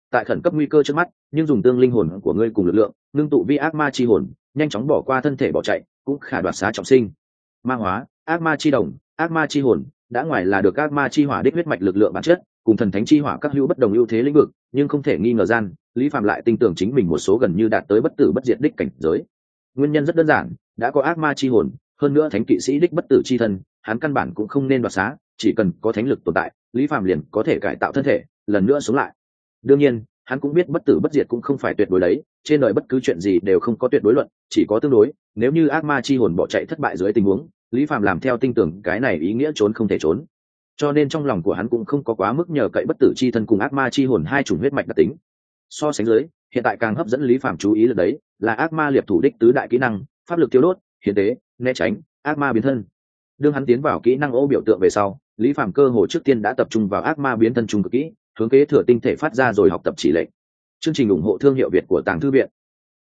tại khẩn cấp nguy cơ trước mắt, nhưng dùng tương linh hồn của ngươi cùng lực lượng ngưng tụ vi ác ma chi hồn, nhanh chóng bỏ qua thân thể bỏ chạy, cũng khả đoạt xá trọng sinh. Ma hóa ác ma chi đồng, ác ma chi hồn đã ngoài là được ác ma chi hỏa đích huyết mạch lực lượng bản chất cùng thần thánh chi hỏa các hữu bất đồng ưu thế lĩnh vực, nhưng không thể nghi ngờ gian Lý Phạm lại tin tưởng chính mình một số gần như đạt tới bất tử bất diệt đích cảnh giới. Nguyên nhân rất đơn giản, đã có ác ma chi hồn, hơn nữa thánh kỵ sĩ đích bất tử chi thân, hắn căn bản cũng không nên đoạt xá, chỉ cần có thánh lực tồn tại, Lý Phạm liền có thể cải tạo thân thể, lần nữa sống lại. Đương nhiên, hắn cũng biết bất tử bất diệt cũng không phải tuyệt đối đấy, trên đời bất cứ chuyện gì đều không có tuyệt đối luận, chỉ có tương đối. Nếu như ác ma chi hồn bỏ chạy thất bại dưới tình huống, Lý Phạm làm theo tin tưởng cái này ý nghĩa trốn không thể trốn. Cho nên trong lòng của hắn cũng không có quá mức nhờ cậy bất tử chi thân cùng ác ma chi hồn hai chủng huyết mạch đặc tính. So sánh dưới, hiện tại càng hấp dẫn Lý Phạm chú ý là đấy, là ác ma liệp thủ đích tứ đại kỹ năng, pháp lực tiêu đốt, hiến tế, né tránh, ác ma biến thân. Đương hắn tiến vào kỹ năng ô biểu tượng về sau, Lý Phạm cơ hồ trước tiên đã tập trung vào ác ma biến thân trung cực kỹ, hướng kế thừa tinh thể phát ra rồi học tập chỉ lệnh. Chương trình ủng hộ thương hiệu Việt của Tàng Thư Viện.